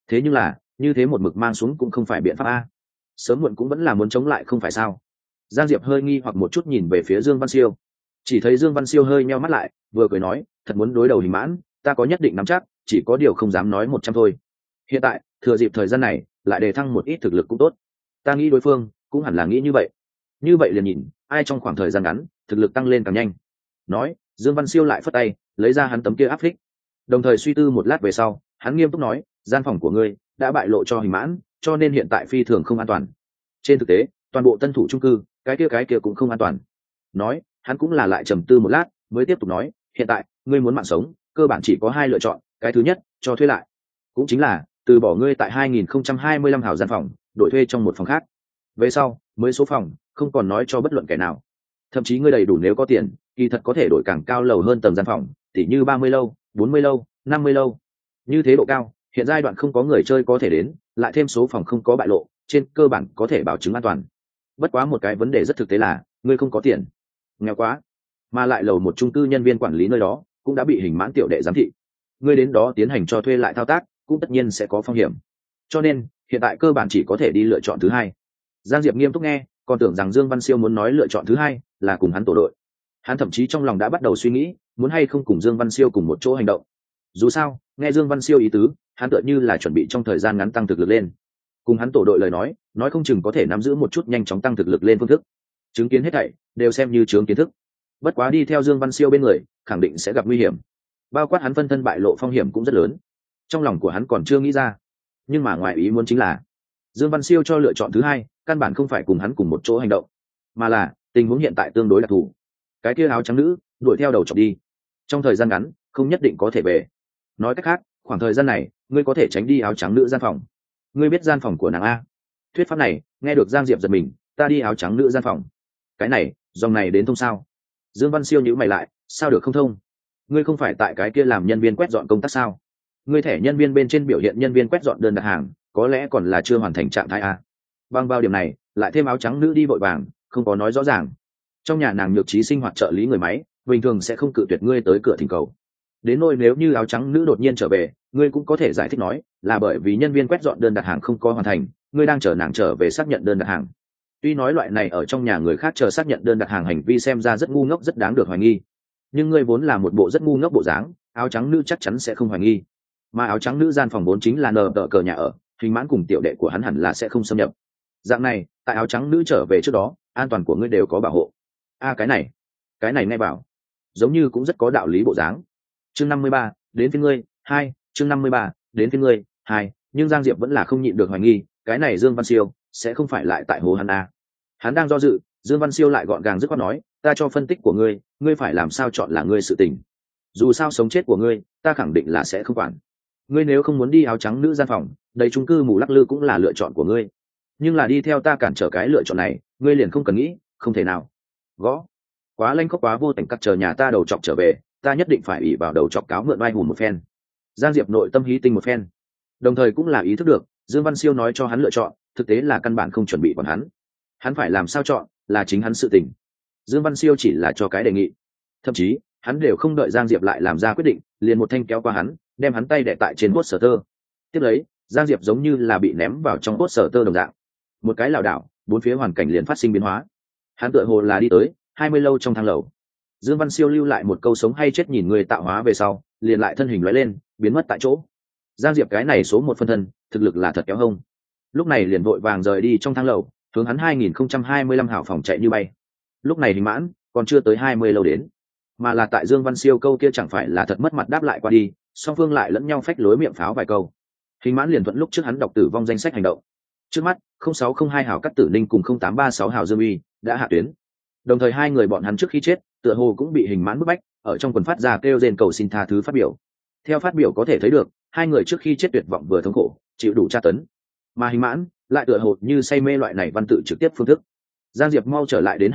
thế nhưng là như thế một mực mang xuống cũng không phải biện pháp a, sớm muộn cũng vẫn là muốn chống lại không phải sao? Giang Diệp hơi nghi hoặc một chút nhìn về phía Dương Văn Siêu, chỉ thấy Dương Văn Siêu hơi nheo mắt lại, vừa cười nói, thật muốn đối đầu Hình Mãn, ta có nhất định nắm chắc, chỉ có điều không dám nói 100 thôi. Hiện tại thừa dịp thời gian này lại đề thăng một ít thực lực cũng tốt, ta nghĩ đối phương cũng hẳn là nghĩ như vậy liền nhìn ai trong khoảng thời gian ngắn thực lực tăng lên càng nhanh. Nói, Dương Văn Siêu lại phất tay lấy ra hắn tấm kia áp phích, đồng thời suy tư một lát về sau hắn nghiêm túc nói, gian phòng của ngươi đã bại lộ cho Hình Mãn, cho nên hiện tại phi thường không an toàn. Trên thực tế toàn bộ tân thủ chung cư cái kia cũng không an toàn. Nói, hắn cũng là lại trầm tư một lát mới tiếp tục nói, hiện tại ngươi muốn mạng sống cơ bản chỉ có hai lựa chọn, cái thứ nhất cho thuê lại, cũng chính là từ bỏ ngươi tại 2025 hào gian phòng đổi thuê trong một phòng khác, về sau mới số phòng không còn nói cho bất luận kẻ nào. Thậm chí ngươi đầy đủ nếu có tiền kỳ thật có thể đổi càng cao lầu hơn tầng gian phòng, tỉ như 30 lâu 40 lâu 50 lâu. Như thế độ cao hiện giai đoạn không có người chơi có thể đến, lại thêm số phòng không có bại lộ, trên cơ bản có thể bảo chứng an toàn. Bất quá một cái vấn đề rất thực tế là ngươi không có tiền, nghèo quá, mà lại lầu một chung cư nhân viên quản lý nơi đó cũng đã bị Hình Mãn tiểu đệ giám thị, ngươi đến đó tiến hành cho thuê lại thao tác cũng tất nhiên sẽ có phong hiểm, cho nên hiện tại cơ bản chỉ có thể đi lựa chọn thứ hai. Giang Diệp nghiêm túc nghe, còn tưởng rằng Dương Văn Siêu muốn nói lựa chọn thứ hai là cùng hắn tổ đội. Hắn thậm chí trong lòng đã bắt đầu suy nghĩ muốn hay không cùng Dương Văn Siêu cùng một chỗ hành động. Dù sao nghe Dương Văn Siêu ý tứ, hắn tựa như là chuẩn bị trong thời gian ngắn tăng thực lực lên, cùng hắn tổ đội lời nói không chừng có thể nắm giữ một chút nhanh chóng tăng thực lực lên phương thức. Chứng kiến hết thảy đều xem như chướng kiến thức, bất quá đi theo Dương Văn Siêu bên người khẳng định sẽ gặp nguy hiểm, bao quát hắn phân thân bại lộ phong hiểm cũng rất lớn. Trong lòng của hắn còn chưa nghĩ ra, nhưng mà ngoài ý muốn chính là Dương Văn Siêu cho lựa chọn thứ hai căn bản không phải cùng hắn cùng một chỗ hành động, mà là tình huống hiện tại tương đối đặc thù. Cái kia áo trắng nữ đuổi theo đầu chọc đi, trong thời gian ngắn không nhất định có thể về. Nói cách khác khoảng thời gian này ngươi có thể tránh đi áo trắng nữ gian phòng. Ngươi biết gian phòng của nàng a? Thuyết pháp này nghe được Giang Diệp giật mình, ta đi áo trắng nữ gian phòng, cái này dòng này đến thông sao? Dương Văn Siêu nhíu mày lại, sao được không thông? Ngươi không phải tại cái kia làm nhân viên quét dọn công tác sao? Ngươi thẻ nhân viên bên trên biểu hiện nhân viên quét dọn đơn đặt hàng, có lẽ còn là chưa hoàn thành trạng thái a. Bằng vào điểm này lại thêm áo trắng nữ đi vội vàng không có nói rõ ràng, trong nhà nàng nhược trí sinh hoạt trợ lý người máy bình thường sẽ không cự tuyệt ngươi tới cửa thỉnh cầu. Đến nỗi nếu như áo trắng nữ đột nhiên trở về, ngươi cũng có thể giải thích nói là bởi vì nhân viên quét dọn đơn đặt hàng không có hoàn thành, ngươi đang chờ nàng trở về xác nhận đơn đặt hàng. Tuy nói loại này ở trong nhà người khác chờ xác nhận đơn đặt hàng hành vi xem ra rất ngu ngốc, rất đáng được hoài nghi, nhưng ngươi vốn là một bộ rất ngu ngốc bộ dáng, áo trắng nữ chắc chắn sẽ không hoài nghi. Mà áo trắng nữ gian phòng vốn chính là nờ đỡ cờ nhà ở, Hình Mãn cùng tiểu đệ của hắn hẳn là sẽ không xâm nhập. Dạng này tại áo trắng nữ trở về trước đó an toàn của ngươi đều có bảo hộ. Cái này nghe bảo giống như cũng rất có đạo lý bộ dáng. Chương 53, đến phía ngươi hai. Chương 53, đến phía ngươi hai. Nhưng Giang Diệp vẫn là không nhịn được hoài nghi, cái này Dương Văn Siêu sẽ không phải lại tại hồ hắn a? Hắn đang do dự, Dương Văn Siêu lại gọn gàng dứt khoát nói, ta cho phân tích của ngươi, ngươi phải làm sao chọn là ngươi sự tình. Dù sao sống chết của ngươi ta khẳng định là sẽ không quản. Ngươi nếu không muốn đi áo trắng nữ gian phòng, đầy chung cư mù lắc lư cũng là lựa chọn của ngươi, nhưng là đi theo ta cản trở cái lựa chọn này ngươi liền không cần nghĩ, không thể nào. Gõ quá lanh khóc quá vô tình cắt, chờ nhà ta đầu chọc trở về ta nhất định phải ỉ vào đầu chọc cáo mượn vai hùn một phen. Giang Diệp nội tâm hí tinh một phen, đồng thời cũng là ý thức được Dương Văn Siêu nói cho hắn lựa chọn thực tế là căn bản không chuẩn bị còn hắn phải làm sao chọn là chính hắn sự tình. Dương Văn Siêu chỉ là cho cái đề nghị, thậm chí hắn đều không đợi Giang Diệp lại làm ra quyết định, liền một thanh kéo qua hắn, đem hắn tay đè tại trên cốt sở tơ. Tiếp lấy Giang Diệp giống như là bị ném vào trong cốt sở tơ đồng dạng, một cái lảo đảo, bốn phía hoàn cảnh liền phát sinh biến hóa. Hắn tựa hồ là đi tới 20 lâu trong thang lầu. Dương Văn Siêu lưu lại một câu sống hay chết nhìn người tạo hóa về sau, liền lại thân hình lóe lên, biến mất tại chỗ. Giang Diệp cái này số một phân thân, thực lực là thật kéo hông. Lúc này liền vội vàng rời đi trong thang lầu, hướng hắn 2025 hảo phòng chạy như bay. Lúc này Hình Mãn còn chưa tới 20 lâu đến, mà là tại Dương Văn Siêu câu kia chẳng phải là thật mất mặt đáp lại qua đi, song phương lại lẫn nhau phách lối miệng pháo vài câu. Hình Mãn liền thuận lúc trước hắn đọc tử vong danh sách hành động. Trước mắt 0602 hảo Cát Tử Ninh cùng 0836 hảo Dương Uy đã hạ tuyến, đồng thời hai người bọn hắn trước khi chết tựa hồ cũng bị Hình Mãn bức bách, ở trong quần phát ra kêu rên cầu xin tha thứ phát biểu. Theo phát biểu có thể thấy được hai người trước khi chết tuyệt vọng vừa thống khổ, chịu đủ tra tấn, mà Hình Mãn lại tựa hồ như say mê loại này văn tự trực tiếp phương thức. Giang Diệp mau trở lại đến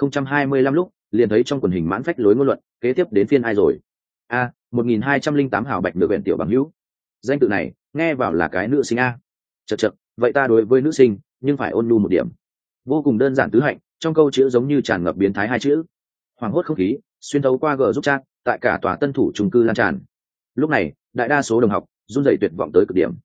2025 lúc liền thấy trong quần Hình Mãn phách lối ngôn luận, kế tiếp đến phiên ai rồi? 1208 hảo Bạch Nữ Viện tiểu bằng hữu. Danh tự này nghe vào là cái nữ sinh a. Chậc, vậy ta đối với nữ sinh nhưng phải ôn nhu một điểm. Vô cùng đơn giản tứ hạnh, trong câu chữ giống như tràn ngập biến thái hai chữ. Hoàng hốt không khí xuyên thấu qua gờ giúp chat, tại cả tòa tân thủ chung cư lan tràn. Lúc này đại đa số đồng học run rẩy tuyệt vọng tới cực điểm.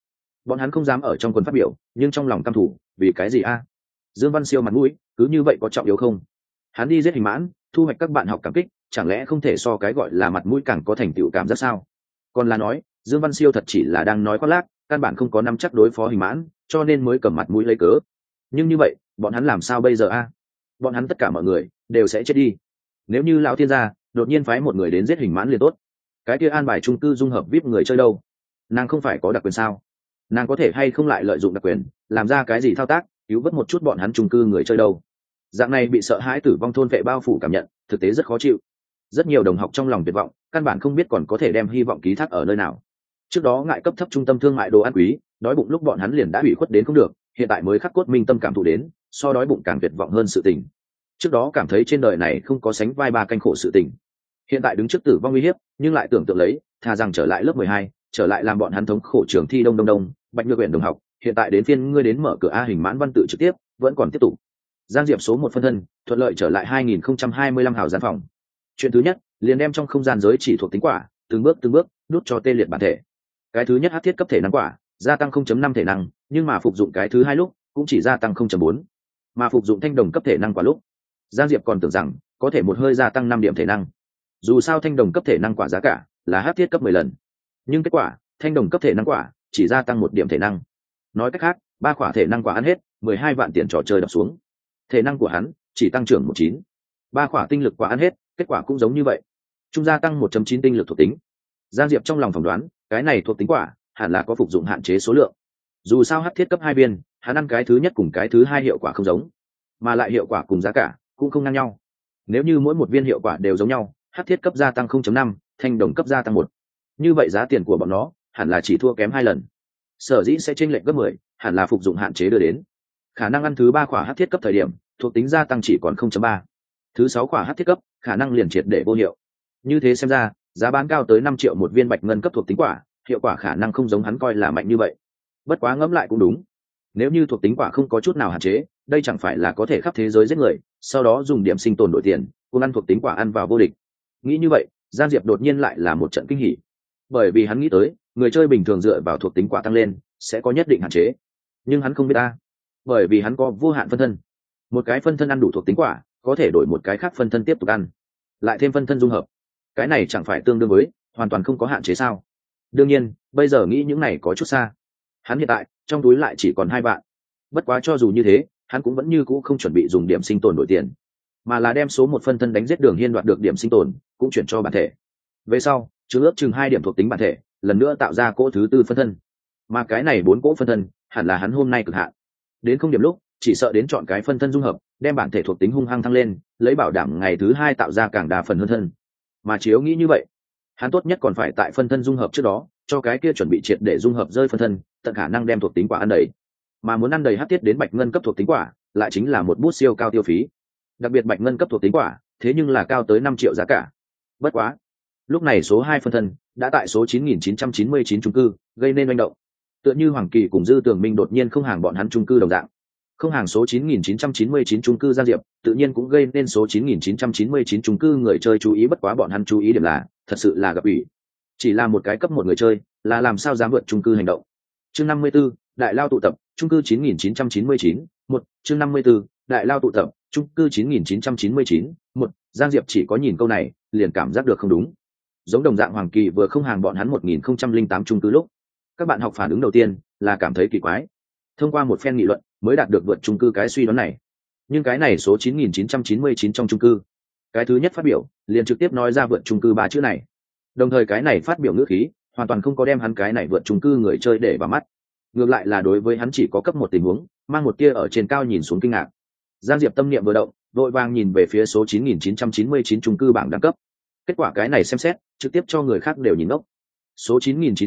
bọn hắn không dám ở trong quần phát biểu, nhưng trong lòng căm thủ, vì cái gì a? Dương Văn Siêu mặt mũi cứ như vậy có trọng yếu không? Hắn đi giết Hình Mãn, thu hoạch các bạn học cảm kích, chẳng lẽ không thể so cái gọi là mặt mũi càng có thành tựu cảm giác sao? Còn là nói Dương Văn Siêu thật chỉ là đang nói khoác lác, căn bản không có nắm chắc đối phó Hình Mãn, cho nên mới cầm mặt mũi lấy cớ. Nhưng như vậy bọn hắn làm sao bây giờ a? Bọn hắn tất cả mọi người đều sẽ chết đi. Nếu như lão thiên gia đột nhiên phái một người đến giết Hình Mãn liền tốt, cái kia an bài chung cư dung hợp vip người chơi đâu? Nàng không phải có đặc quyền sao? Nàng có thể hay không lại lợi dụng đặc quyền làm ra cái gì thao tác cứu vớt một chút bọn hắn chung cư người chơi đâu? Dạng này bị sợ hãi tử vong thôn vệ bao phủ cảm nhận thực tế rất khó chịu. Rất nhiều đồng học trong lòng tuyệt vọng, căn bản không biết còn có thể đem hy vọng ký thác ở nơi nào. Trước đó ngại cấp thấp trung tâm thương mại đồ ăn quý, đói bụng lúc bọn hắn liền đã ủy khuất đến không được, hiện tại mới khắc cốt minh tâm cảm thụ đến, so đói bụng càng tuyệt vọng hơn sự tình. Trước đó cảm thấy trên đời này không có sánh vai ba canh khổ sự tình, hiện tại đứng trước tử vong uy hiếp, nhưng lại tưởng tượng lấy, thà rằng trở lại lớp 12, trở lại làm bọn hắn thống khổ trường thi đông, Bạch Nhược Uyển đồng học, hiện tại đến phiên ngươi đến mở cửa A Hình Mãn văn tự trực tiếp, vẫn còn tiếp tục. Giang Diệp số 1 phân thân, thuận lợi trở lại 2025 hào gian phòng. Chuyện thứ nhất, liền đem trong không gian giới chỉ thuộc tính quả, từng bước nút cho tê liệt bản thể. Cái thứ nhất hắc thiết cấp thể năng quả, gia tăng 0.5 thể năng, nhưng mà phục dụng cái thứ hai lúc, cũng chỉ gia tăng 0.4. Mà phục dụng thanh đồng cấp thể năng quả lúc, Giang Diệp còn tưởng rằng có thể một hơi gia tăng 5 điểm thể năng. Dù sao thanh đồng cấp thể năng quả giá cả là hắc thiết cấp 10 lần, nhưng kết quả thanh đồng cấp thể năng quả chỉ gia tăng 1 điểm thể năng. Nói cách khác, 3 quả thể năng quả ăn hết, 12 vạn tiền trò chơi đập xuống. Thể năng của hắn chỉ tăng trưởng 19. 3 quả tinh lực quả ăn hết, kết quả cũng giống như vậy. Trung gia tăng 1.9 tinh lực thuộc tính. Giang Diệp trong lòng phỏng đoán, cái này thuộc tính quả hẳn là có phục dụng hạn chế số lượng. Dù sao hắc thiết cấp 2 viên, hắn ăn cái thứ nhất cùng cái thứ hai hiệu quả không giống, mà lại hiệu quả cùng giá cả cũng không ngang nhau. Nếu như mỗi một viên hiệu quả đều giống nhau, hắc thiết cấp gia tăng 0.5, thanh đồng cấp gia tăng 1, như vậy giá tiền của bọn nó hẳn là chỉ thua kém 2 lần. Sở dĩ sẽ chênh lệch gấp 10, hẳn là phục dụng hạn chế đưa đến. Khả năng ăn thứ 3 quả hắc thiết cấp thời điểm, thuộc tính gia tăng chỉ còn 0.3. Thứ 6 quả hắc thiết cấp, khả năng liền triệt để vô hiệu. Như thế xem ra, giá bán cao tới 5 triệu một viên bạch ngân cấp thuộc tính quả, hiệu quả khả năng không giống hắn coi là mạnh như vậy. Bất quá ngẫm lại cũng đúng. Nếu như thuộc tính quả không có chút nào hạn chế, đây chẳng phải là có thể khắp thế giới giết người, sau đó dùng điểm sinh tồn đổi tiền, cùng ăn thuộc tính quả ăn vào vô địch. Nghĩ như vậy, Giang Diệp đột nhiên lại là một trận kinh hỉ. Bởi vì hắn nghĩ tới, người chơi bình thường dựa vào thuộc tính quả tăng lên, sẽ có nhất định hạn chế. Nhưng hắn không biết ta, bởi vì hắn có vô hạn phân thân. Một cái phân thân ăn đủ thuộc tính quả, có thể đổi một cái khác phân thân tiếp tục ăn, lại thêm phân thân dung hợp. Cái này chẳng phải tương đương với hoàn toàn không có hạn chế sao? Đương nhiên, bây giờ nghĩ những này có chút xa. Hắn hiện tại trong túi lại chỉ còn 2 vạn. Bất quá cho dù như thế, hắn cũng vẫn như cũ không chuẩn bị dùng điểm sinh tồn đổi tiền, mà là đem số 1 phân thân đánh giết Đường Hiên đoạt được điểm sinh tồn, cũng chuyển cho bản thể. Về sau, chứa ước chừng 2 điểm thuộc tính bản thể, lần nữa tạo ra cỗ thứ 4 phân thân. Mà cái này 4 cỗ phân thân, hẳn là hắn hôm nay cực hạn. Đến không điểm lúc, chỉ sợ đến chọn cái phân thân dung hợp, đem bản thể thuộc tính hung hăng thăng lên, lấy bảo đảm ngày thứ 2 tạo ra càng đa phần hơn thân. Mà chiếu nghĩ như vậy, hắn tốt nhất còn phải tại phân thân dung hợp trước đó, cho cái kia chuẩn bị triệt để dung hợp rơi phân thân, tận khả năng đem thuộc tính quả ăn đầy. Mà muốn ăn đầy hắc thiết đến bạch ngân cấp thuộc tính quả, lại chính là một bút siêu cao tiêu phí. Đặc biệt bạch ngân cấp thuộc tính quả, thế nhưng là cao tới 5 triệu giá cả. Bất quá, lúc này số 2 phân thân đã tại số 9999 chung cư gây nên manh động. Tựa như Hoàng Kỳ cùng Dư Tường Minh đột nhiên không hàng bọn hắn chung cư đồng dạng. Không hàng số 9999 chung cư Giang Diệp, tự nhiên cũng gây nên số 9999 chung cư người chơi chú ý. Bất quá bọn hắn chú ý điểm là, thật sự là gặp ủy. Chỉ là một cái cấp 1 người chơi, là làm sao dám vượt chung cư hành động. Chương 54, Đại Lao tụ tập, chung cư 9999, 1, chương 54, Đại Lao tụ tập, chung cư 9999, 1, Giang Diệp chỉ có nhìn câu này, liền cảm giác được không đúng. Giống đồng dạng Hoàng Kỳ vừa không hàng bọn hắn 1008 chung cư lúc, các bạn học phản ứng đầu tiên là cảm thấy kỳ quái. Thông qua một phen nghị luận, mới đạt được vượt chung cư cái suy đoán này. Nhưng cái này số 9999 trong chung cư, cái thứ nhất phát biểu liền trực tiếp nói ra vượt chung cư 3 chữ này. Đồng thời cái này phát biểu ngữ khí hoàn toàn không có đem hắn cái này vượt chung cư người chơi để vào mắt, ngược lại là đối với hắn chỉ có cấp 1 tình huống, mang một tia ở trên cao nhìn xuống kinh ngạc. Giang Diệp tâm niệm vừa động, vội vàng nhìn về phía số 9999 chung cư bảng đẳng cấp. Kết quả cái này xem xét, trực tiếp cho người khác đều nhìn ngốc. Số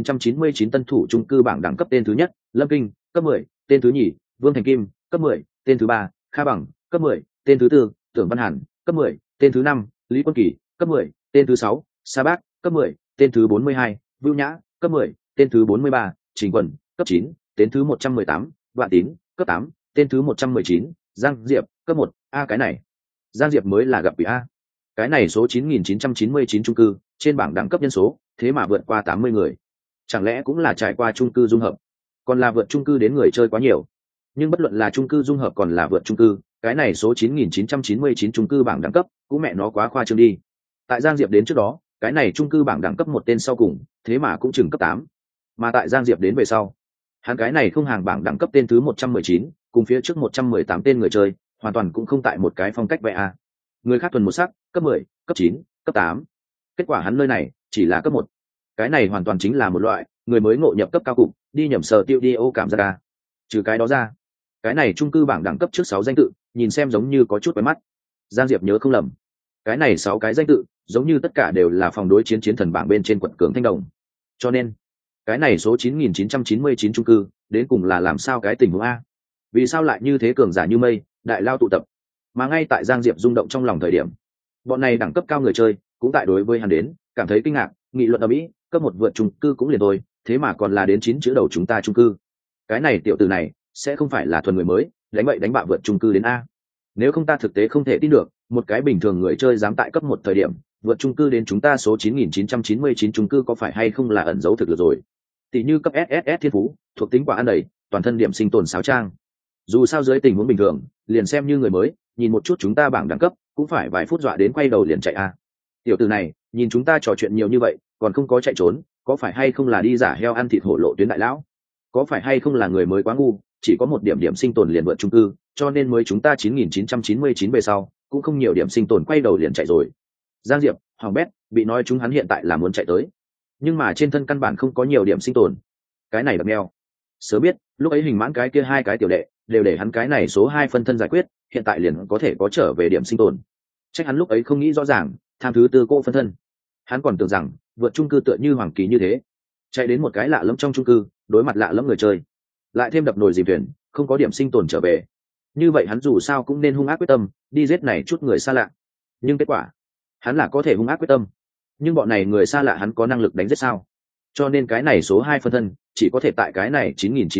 9999 tân thủ chung cư bảng đẳng cấp tên thứ nhất, Lâm Kinh, cấp 10, tên thứ nhì, Vương Thành Kim, cấp 10, tên thứ 3, Kha Bằng, cấp 10, tên thứ 4, Tưởng Văn Hàn, cấp 10, tên thứ 5, Lý Quân Kỳ, cấp 10, tên thứ 6, Sa Bác, cấp 10, tên thứ 42, Vưu Nhã, cấp 10, tên thứ 43, Trình Quần, cấp 9, tên thứ 118, Vạn Tín, cấp 8, tên thứ 119, Giang Diệp, cấp 1, cái này. Giang Diệp mới là gặp bị A. Cái này số 9999 chung cư, trên bảng đẳng cấp nhân số, thế mà vượt qua 80 người. Chẳng lẽ cũng là trải qua chung cư dung hợp? còn là vượt chung cư đến người chơi quá nhiều. Nhưng bất luận là chung cư dung hợp còn là vượt chung cư, cái này số 9999 chung cư bảng đẳng cấp cũng mẹ nó quá khoa trương đi. Tại Giang Diệp đến trước đó, cái này chung cư bảng đẳng cấp một tên sau cùng thế mà cũng chừng cấp 8. Mà tại Giang Diệp đến về sau, hắn cái này không hàng bảng đẳng cấp tên thứ 119, cùng phía trước 118 tên người chơi hoàn toàn cũng không tại một cái phong cách vậy à. Người khác thuần một sắc, cấp 10, cấp 9, cấp 8. Kết quả hắn nơi này chỉ là cấp 1. Cái này hoàn toàn chính là một loại người mới ngộ nhập cấp cao cục, đi nhầm sở tiêu đi ô cảm giác à. Trừ cái đó ra, cái này chung cư bảng đẳng cấp trước 6 danh tự nhìn xem giống như có chút quen mắt. Giang Diệp nhớ không lầm, cái này 6 cái danh tự giống như tất cả đều là phòng đối chiến chiến thần bảng bên trên quận cường thanh đồng. Cho nên cái này số 9999 chung cư đến cùng là làm sao cái tình huống a? Vì sao lại như thế cường giả như mây đại lao tụ tập? Mà ngay tại Giang Diệp rung động trong lòng thời điểm, bọn này đẳng cấp cao người chơi cũng tại đối với hắn đến cảm thấy kinh ngạc, nghị luận ở mỹ cấp 1 vượt chung cư cũng liền thôi, thế mà còn là đến 9 chữ đầu chúng ta chung cư. Cái này tiểu tử này sẽ không phải là thuần người mới đánh bậy đánh bạ vượt chung cư đến a? Nếu không ta thực tế không thể tin được, một cái bình thường người chơi dám tại cấp 1 thời điểm vượt chung cư đến chúng ta số 9999 chung cư, có phải hay không là ẩn giấu thực lực rồi? Tỷ như cấp SSS thiên phú, thuộc tính quả ăn đầy, toàn thân điểm sinh tồn sáo trang. Dù sao dưới tình huống bình thường, liền xem như người mới, nhìn một chút chúng ta bảng đẳng cấp, cũng phải vài phút dọa đến quay đầu liền chạy a. Tiểu tử này, nhìn chúng ta trò chuyện nhiều như vậy, còn không có chạy trốn, có phải hay không là đi giả heo ăn thịt hổ lộ tuyến đại lão? Có phải hay không là người mới quá ngu, chỉ có một điểm sinh tồn liền vượt chung cư, cho nên mới chúng ta 9999 về sau, cũng không nhiều điểm sinh tồn quay đầu liền chạy rồi. Giang Diệp, Hoàng Bét, bị nói chúng hắn hiện tại là muốn chạy tới, nhưng mà trên thân căn bản không có nhiều điểm sinh tồn. Cái này đập neo. Sớm biết, lúc ấy hình mãn cái kia 2 cái tiểu đệ đều để hắn cái này số 2 phân thân giải quyết, hiện tại liền có thể có trở về điểm sinh tồn. Chắc hắn lúc ấy không nghĩ rõ ràng, tham thứ tư cô phân thân. Hắn còn tưởng rằng vượt chung cư tựa như hoàng kỳ như thế, chạy đến một cái lạ lẫm trong chung cư, đối mặt lạ lẫm người chơi, lại thêm đập nồi dìm thuyền, không có điểm sinh tồn trở về. Như vậy hắn dù sao cũng nên hung ác quyết tâm, đi giết này chút người xa lạ. Nhưng kết quả, hắn là có thể hung ác quyết tâm, nhưng bọn này người xa lạ hắn có năng lực đánh giết sao? Cho nên cái này số 2 phân thân chỉ có thể tại cái này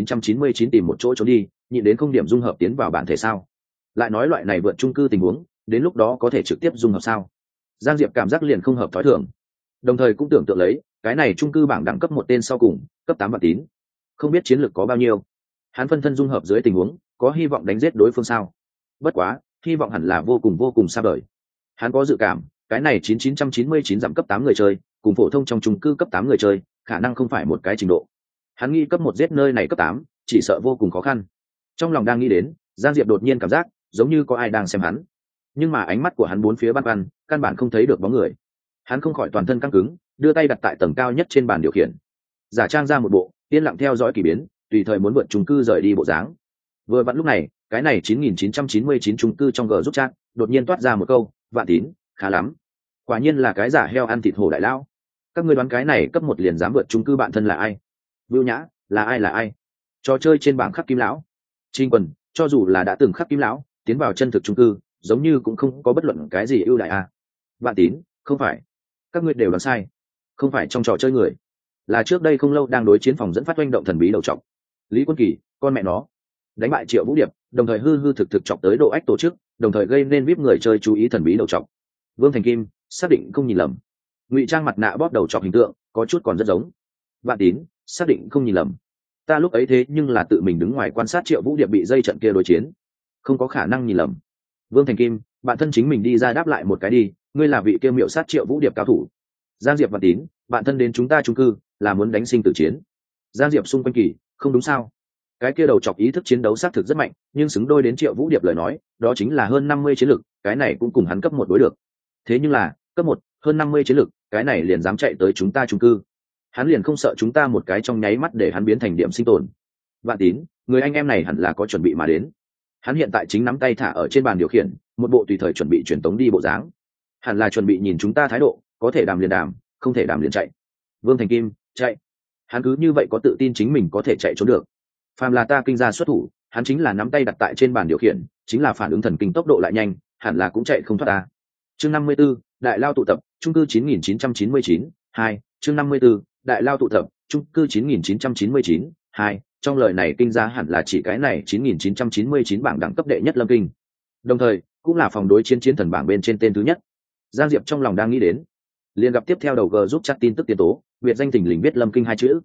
9999 tìm một chỗ trốn đi, nhịn đến không điểm dung hợp tiến vào bản thể sao? Lại nói loại này vượt chung cư tình huống, đến lúc đó có thể trực tiếp dung hợp sao? Giang Diệp cảm giác liền không hợp thói thường, đồng thời cũng tưởng tượng lấy cái này chung cư bảng đẳng cấp một tên sau cùng, cấp 8 Vạn Tín, không biết chiến lược có bao nhiêu. Hắn phân thân dung hợp dưới tình huống, có hy vọng đánh giết đối phương sao? Bất quá, hy vọng hẳn là vô cùng xa vời. Hắn có dự cảm, cái này 9999 giảm cấp 8 người chơi, cùng phổ thông trong chung cư cấp 8 người chơi, khả năng không phải một cái trình độ. Hắn nghĩ cấp 1 giết nơi này cấp 8, chỉ sợ vô cùng khó khăn. Trong lòng đang nghĩ đến, Giang Diệp đột nhiên cảm giác giống như có ai đang xem hắn, nhưng mà ánh mắt của hắn bốn phía băn khoăn, căn bản không thấy được bóng người. Hắn không khỏi toàn thân căng cứng, đưa tay đặt tại tầng cao nhất trên bàn điều khiển, giả trang ra một bộ yên lặng theo dõi kỳ biến, tùy thời muốn vượt chung cư rời đi bộ dáng. Vừa vặn lúc này, cái này 9999 chung cư trong group chat đột nhiên toát ra một câu, Vạn Tín, khá lắm. Quả nhiên là cái giả heo ăn thịt hổ đại lão. Các ngươi đoán cái này cấp 1 liền dám vượt chung cư bạn thân là ai? Vưu Nhã, là ai? Trò chơi trên bảng khắc kim lão. Trinh Quần, cho dù là đã từng khắc kim lão, tiến vào chân thực chung cư, giống như cũng không có bất luận cái gì ưu đại à. Vạn Tín, không phải. Các ngươi đều đoán sai. Không phải trong trò chơi người, là trước đây không lâu đang đối chiến phòng dẫn phát oanh động thần bí đầu trọc. Lý Quân Kỳ, con mẹ nó, đánh bại Triệu Vũ Điệp, đồng thời hư thực chọc tới độ ách tổ chức, đồng thời gây nên vip người chơi chú ý thần bí đầu trọc. Vương Thành Kim, xác định không nhìn lầm. Ngụy trang mặt nạ bóp đầu trọc hình tượng, có chút còn rất giống. Vạn Tín, xác định không nhìn lầm. Ta lúc ấy thế nhưng là tự mình đứng ngoài quan sát Triệu Vũ Điệp bị dây trận kia đối chiến, không có khả năng nhìn lầm. Vương Thành Kim, bạn thân chính mình đi ra đáp lại một cái đi, ngươi là vị kia miệu sát Triệu Vũ Điệp cao thủ. Giang Diệp Vạn Tín, bạn thân đến chúng ta chung cư là muốn đánh sinh tử chiến. Giang Diệp xung quanh kỳ, không đúng sao? Cái kia đầu chọc ý thức chiến đấu xác thực rất mạnh, nhưng xứng đôi đến Triệu Vũ Điệp lời nói, đó chính là hơn 50 chiến lực, cái này cũng cùng hắn cấp 1 đối được. Thế nhưng là, cấp 1, hơn 50 chiến lực, cái này liền dám chạy tới chúng ta chung cư. Hắn liền không sợ chúng ta một cái trong nháy mắt để hắn biến thành điểm sinh tồn. Vạn Tín, người anh em này hẳn là có chuẩn bị mà đến. Hắn hiện tại chính nắm tay thả ở trên bàn điều khiển, một bộ tùy thời chuẩn bị truyền tống đi bộ dáng. Hẳn là chuẩn bị nhìn chúng ta thái độ, có thể đàm liền đàm, không thể đàm liền chạy. Vương Thành Kim, chạy. Hắn cứ như vậy có tự tin chính mình có thể chạy trốn được. Phàm là ta kinh ra xuất thủ, hắn chính là nắm tay đặt tại trên bàn điều khiển, chính là phản ứng thần kinh tốc độ lại nhanh, hẳn là cũng chạy không thoát ta. Chương 54, đại lao tụ tập, chung cư 9999, 2, chương 54, đại lao tụ tập, chung cư 9999, 2, trong lời này kinh ra hẳn là chỉ cái này 9999 bảng đẳng cấp đệ nhất Lâm Kinh. Đồng thời, cũng là phòng đối chiến chiến thần bảng bên trên tên thứ nhất. Giang Diệp trong lòng đang nghĩ đến, liền gặp tiếp theo đầu G giúp chat tin tức tiến tố, biệt danh thình lình biết Lâm Kinh 2 chữ.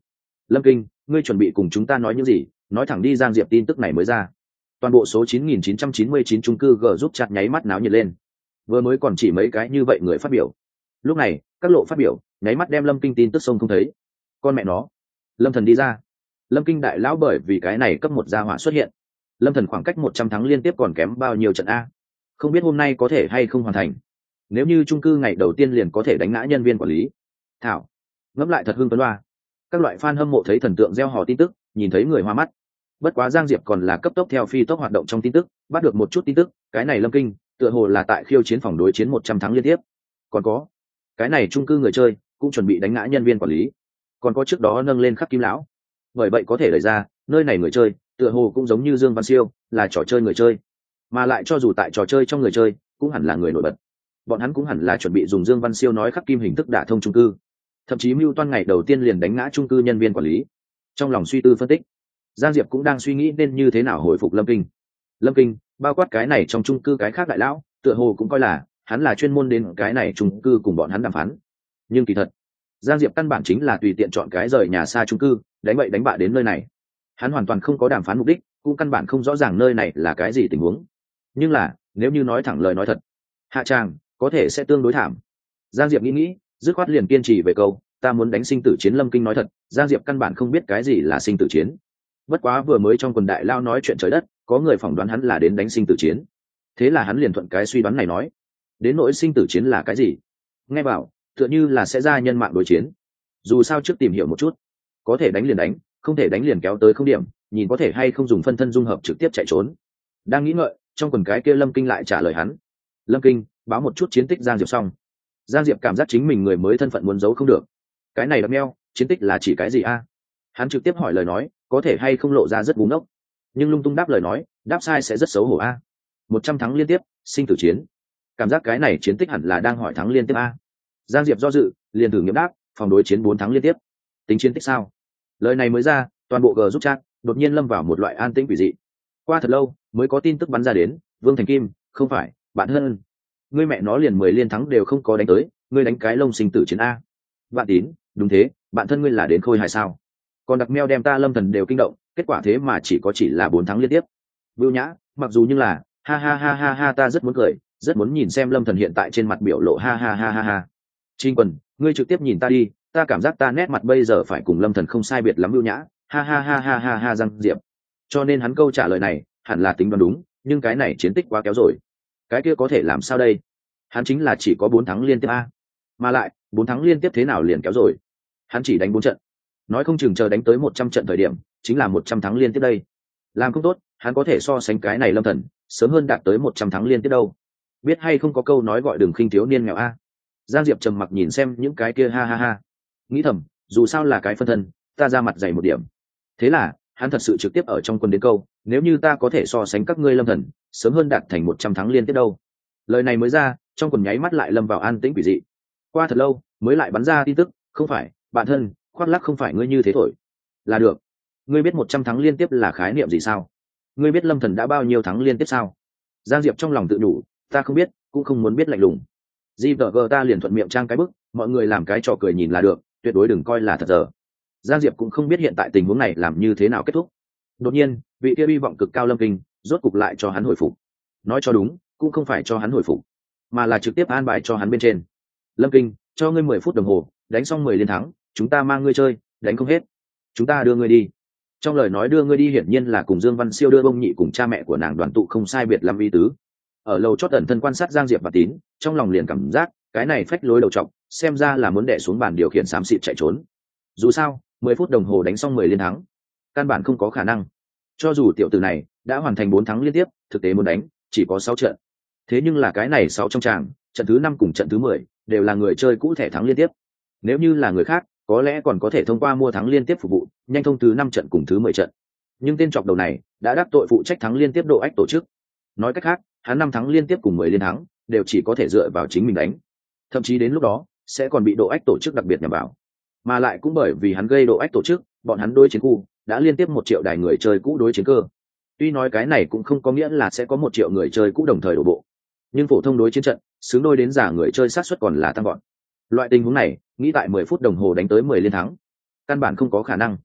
Lâm Kinh, ngươi chuẩn bị cùng chúng ta nói những gì? Nói thẳng đi. Giang Diệp tin tức này mới ra, toàn bộ số 9999 chung cư G giúp chặt nháy mắt náo nhiệt lên. Vừa mới còn chỉ mấy cái như vậy người phát biểu, lúc này các lộ phát biểu nháy mắt đem Lâm Kinh tin tức sông không thấy. Con mẹ nó, Lâm Thần đi ra. Lâm Kinh đại lão bởi vì cái này cấp một gia hỏa xuất hiện. Lâm Thần khoảng cách 100 thắng liên tiếp còn kém bao nhiêu trận a? Không biết hôm nay có thể hay không hoàn thành. Nếu như chung cư ngày đầu tiên liền có thể đánh ngã nhân viên quản lý, thảo, ngẫm lại thật hưng phấn loa. Các loại fan hâm mộ thấy thần tượng gieo hò tin tức, nhìn thấy người hoa mắt. Bất quá Giang Diệp còn là cấp tốc theo phi tốc hoạt động trong tin tức, bắt được một chút tin tức. Cái này Lâm Kinh tựa hồ là tại khiêu chiến phòng đối chiến 100 thắng liên tiếp. Còn có cái này chung cư người chơi cũng chuẩn bị đánh ngã nhân viên quản lý, còn có trước đó nâng lên khắc kim lão. Bởi vậy có thể đẩy ra nơi này người chơi tựa hồ cũng giống như Dương Văn Siêu, là trò chơi người chơi, mà lại cho dù tại trò chơi trong người chơi cũng hẳn là người nổi bật. Bọn hắn cũng hẳn là chuẩn bị dùng Dương Văn Siêu nói khắc kim hình thức đả thông chung cư, thậm chí mưu toan ngày đầu tiên liền đánh ngã chung cư nhân viên quản lý. Trong lòng suy tư phân tích, Giang Diệp cũng đang suy nghĩ nên như thế nào hồi phục Lâm Kinh. Lâm Kinh bao quát cái này trong chung cư cái khác đại lão tựa hồ cũng coi là hắn là chuyên môn đến cái này chung cư cùng bọn hắn đàm phán. Nhưng kỳ thật Giang Diệp căn bản chính là tùy tiện chọn cái rời nhà xa chung cư đánh bậy đánh bạ đến nơi này. Hắn hoàn toàn không có đàm phán mục đích, cũng căn bản không rõ ràng nơi này là cái gì tình huống. Nhưng là nếu như nói thẳng lời nói thật, hạ tràng có thể sẽ tương đối thảm. Giang Diệp nghĩ dứt khoát liền kiên trì về câu ta muốn đánh sinh tử chiến. Lâm Kinh nói thật, Giang Diệp căn bản không biết cái gì là sinh tử chiến. Bất quá vừa mới trong quần đại lao nói chuyện trời đất, có người phỏng đoán hắn là đến đánh sinh tử chiến, thế là hắn liền thuận cái suy đoán này nói. Đến nỗi sinh tử chiến là cái gì, nghe bảo tựa như là sẽ ra nhân mạng đối chiến. Dù sao trước tìm hiểu một chút, có thể đánh liền đánh, không thể đánh liền kéo tới không điểm, nhìn có thể hay không dùng phân thân dung hợp trực tiếp chạy trốn. Đang nghĩ ngợi, trong quần cái kia Lâm Kinh lại trả lời hắn. Lâm Kinh báo một chút chiến tích Giang Diệp xong. Giang Diệp cảm giác chính mình người mới thân phận muốn giấu không được. Cái này đập meo, chiến tích là chỉ cái gì a? Hắn trực tiếp hỏi lời nói, có thể hay không lộ ra rất búng ốc, nhưng lung tung đáp lời nói, đáp sai sẽ rất xấu hổ a. 100 thắng liên tiếp, sinh tử chiến. Cảm giác cái này chiến tích hẳn là đang hỏi thắng liên tiếp a. Giang Diệp do dự, liền thử nghiệm đáp, phòng đối chiến 4 thắng liên tiếp. Tính chiến tích sao? Lời này mới ra, toàn bộ G giúp chat đột nhiên lâm vào một loại an tĩnh quỷ dị. Qua thật lâu, mới có tin tức bắn ra đến, Vương Thành Kim, không phải, bạn hơn. Ngươi mẹ nó liền 10 liên thắng đều không có đánh tới, ngươi đánh cái lông sinh tử chiến a. Bạn Tín, đúng thế, bạn thân ngươi là đến khôi hài sao? Còn đặc meo đem ta Lâm Thần đều kinh động, kết quả thế mà chỉ là 4 thắng liên tiếp. Bưu Nhã, mặc dù nhưng là, ha ha ha ha ha, ta rất muốn cười, rất muốn nhìn xem Lâm Thần hiện tại trên mặt biểu lộ ha ha ha ha ha. Trinh Quần, ngươi trực tiếp nhìn ta đi, ta cảm giác ta nét mặt bây giờ phải cùng Lâm Thần không sai biệt lắm. Bưu Nhã, ha ha ha ha ha ha. Giang Diệp, cho nên hắn câu trả lời này hẳn là tính đoán đúng, nhưng cái này chiến tích quá kéo rồi. Cái kia có thể làm sao đây? Hắn chính là chỉ có 4 thắng liên tiếp a, mà lại 4 thắng liên tiếp thế nào liền kéo rồi? Hắn chỉ đánh 4 trận, nói không chừng chờ đánh tới 100 trận thời điểm chính là 100 thắng liên tiếp đây. Làm không tốt hắn có thể so sánh cái này Lâm Thần sớm hơn đạt tới 100 thắng liên tiếp đâu. Biết hay không có câu nói gọi đừng khinh thiếu niên nghèo a. Giang Diệp trầm mặc nhìn xem những cái kia ha ha ha, nghĩ thầm dù sao là cái phân thân, ta ra mặt dày một điểm. Thế là hắn thật sự trực tiếp ở trong quân đến câu nếu như ta có thể so sánh các ngươi Lâm Thần sớm hơn đạt thành 100 thắng liên tiếp đâu. Lời này mới ra, trong quần nháy mắt lại lâm vào an tĩnh quỷ dị. Qua thật lâu mới lại bắn ra tin tức, không phải, bạn thân, khoác lác không phải ngươi như thế thổi là được. Ngươi biết 100 thắng liên tiếp là khái niệm gì sao? Ngươi biết Lâm Thần đã bao nhiêu thắng liên tiếp sao? Giang Diệp trong lòng tự nhủ, ta không biết, cũng không muốn biết, lạnh lùng. GVG ta liền thuận miệng trang cái bức, mọi người làm cái trò cười nhìn là được, tuyệt đối đừng coi là thật giờ. Giang Diệp cũng không biết hiện tại tình huống này làm như thế nào kết thúc. Đột nhiên, vị kia hy vọng cực cao Lâm Kinh rốt cục lại cho hắn hồi phục. Nói cho đúng, cũng không phải cho hắn hồi phục, mà là trực tiếp an bài cho hắn bên trên. Lâm Kinh, cho ngươi 10 phút đồng hồ, đánh xong 10 liên thắng, chúng ta mang ngươi chơi, đánh không hết, chúng ta đưa ngươi đi. Trong lời nói đưa ngươi đi hiển nhiên là cùng Dương Văn Siêu đưa Bông Nhị cùng cha mẹ của nàng đoàn tụ không sai biệt lắm ý tứ. Ở lầu chót ẩn thân quan sát Giang Diệp và Tín, trong lòng liền cảm giác cái này phách lối đầu trọc, xem ra là muốn đè xuống bàn điều khiển xám xịt chạy trốn. Dù sao 10 phút đồng hồ đánh xong 10 liên thắng, căn bản không có khả năng. Cho dù tiểu tử này đã hoàn thành 4 thắng liên tiếp, thực tế muốn đánh chỉ có 6 trận. Thế nhưng là cái này 6 trong tràng, trận thứ 5 cùng trận thứ 10 đều là người chơi cũ thẻ thắng liên tiếp. Nếu như là người khác, có lẽ còn có thể thông qua mua thắng liên tiếp phục vụ, nhanh thông thứ 5 trận cùng thứ 10 trận. Nhưng tên chọc đầu này đã đắc tội phụ trách thắng liên tiếp độ ách tổ chức. Nói cách khác, hắn 5 thắng liên tiếp cùng 10 liên thắng, đều chỉ có thể dựa vào chính mình đánh. Thậm chí đến lúc đó sẽ còn bị độ ách tổ chức đặc biệt nhằm vào. Mà lại cũng bởi vì hắn gây độ ách tổ chức, bọn hắn đối chiến khu đã liên tiếp 1 triệu đài người chơi cũ đối chiến cơ. Tuy nói cái này cũng không có nghĩa là sẽ có 1 triệu người chơi cũ đồng thời đổ bộ, nhưng phổ thông đối chiến trận, xứng đôi đến giả người chơi sát suất còn là tăng gọn. Loại tình huống này, nghĩ tại 10 phút đồng hồ đánh tới 10 liên thắng, căn bản không có khả năng.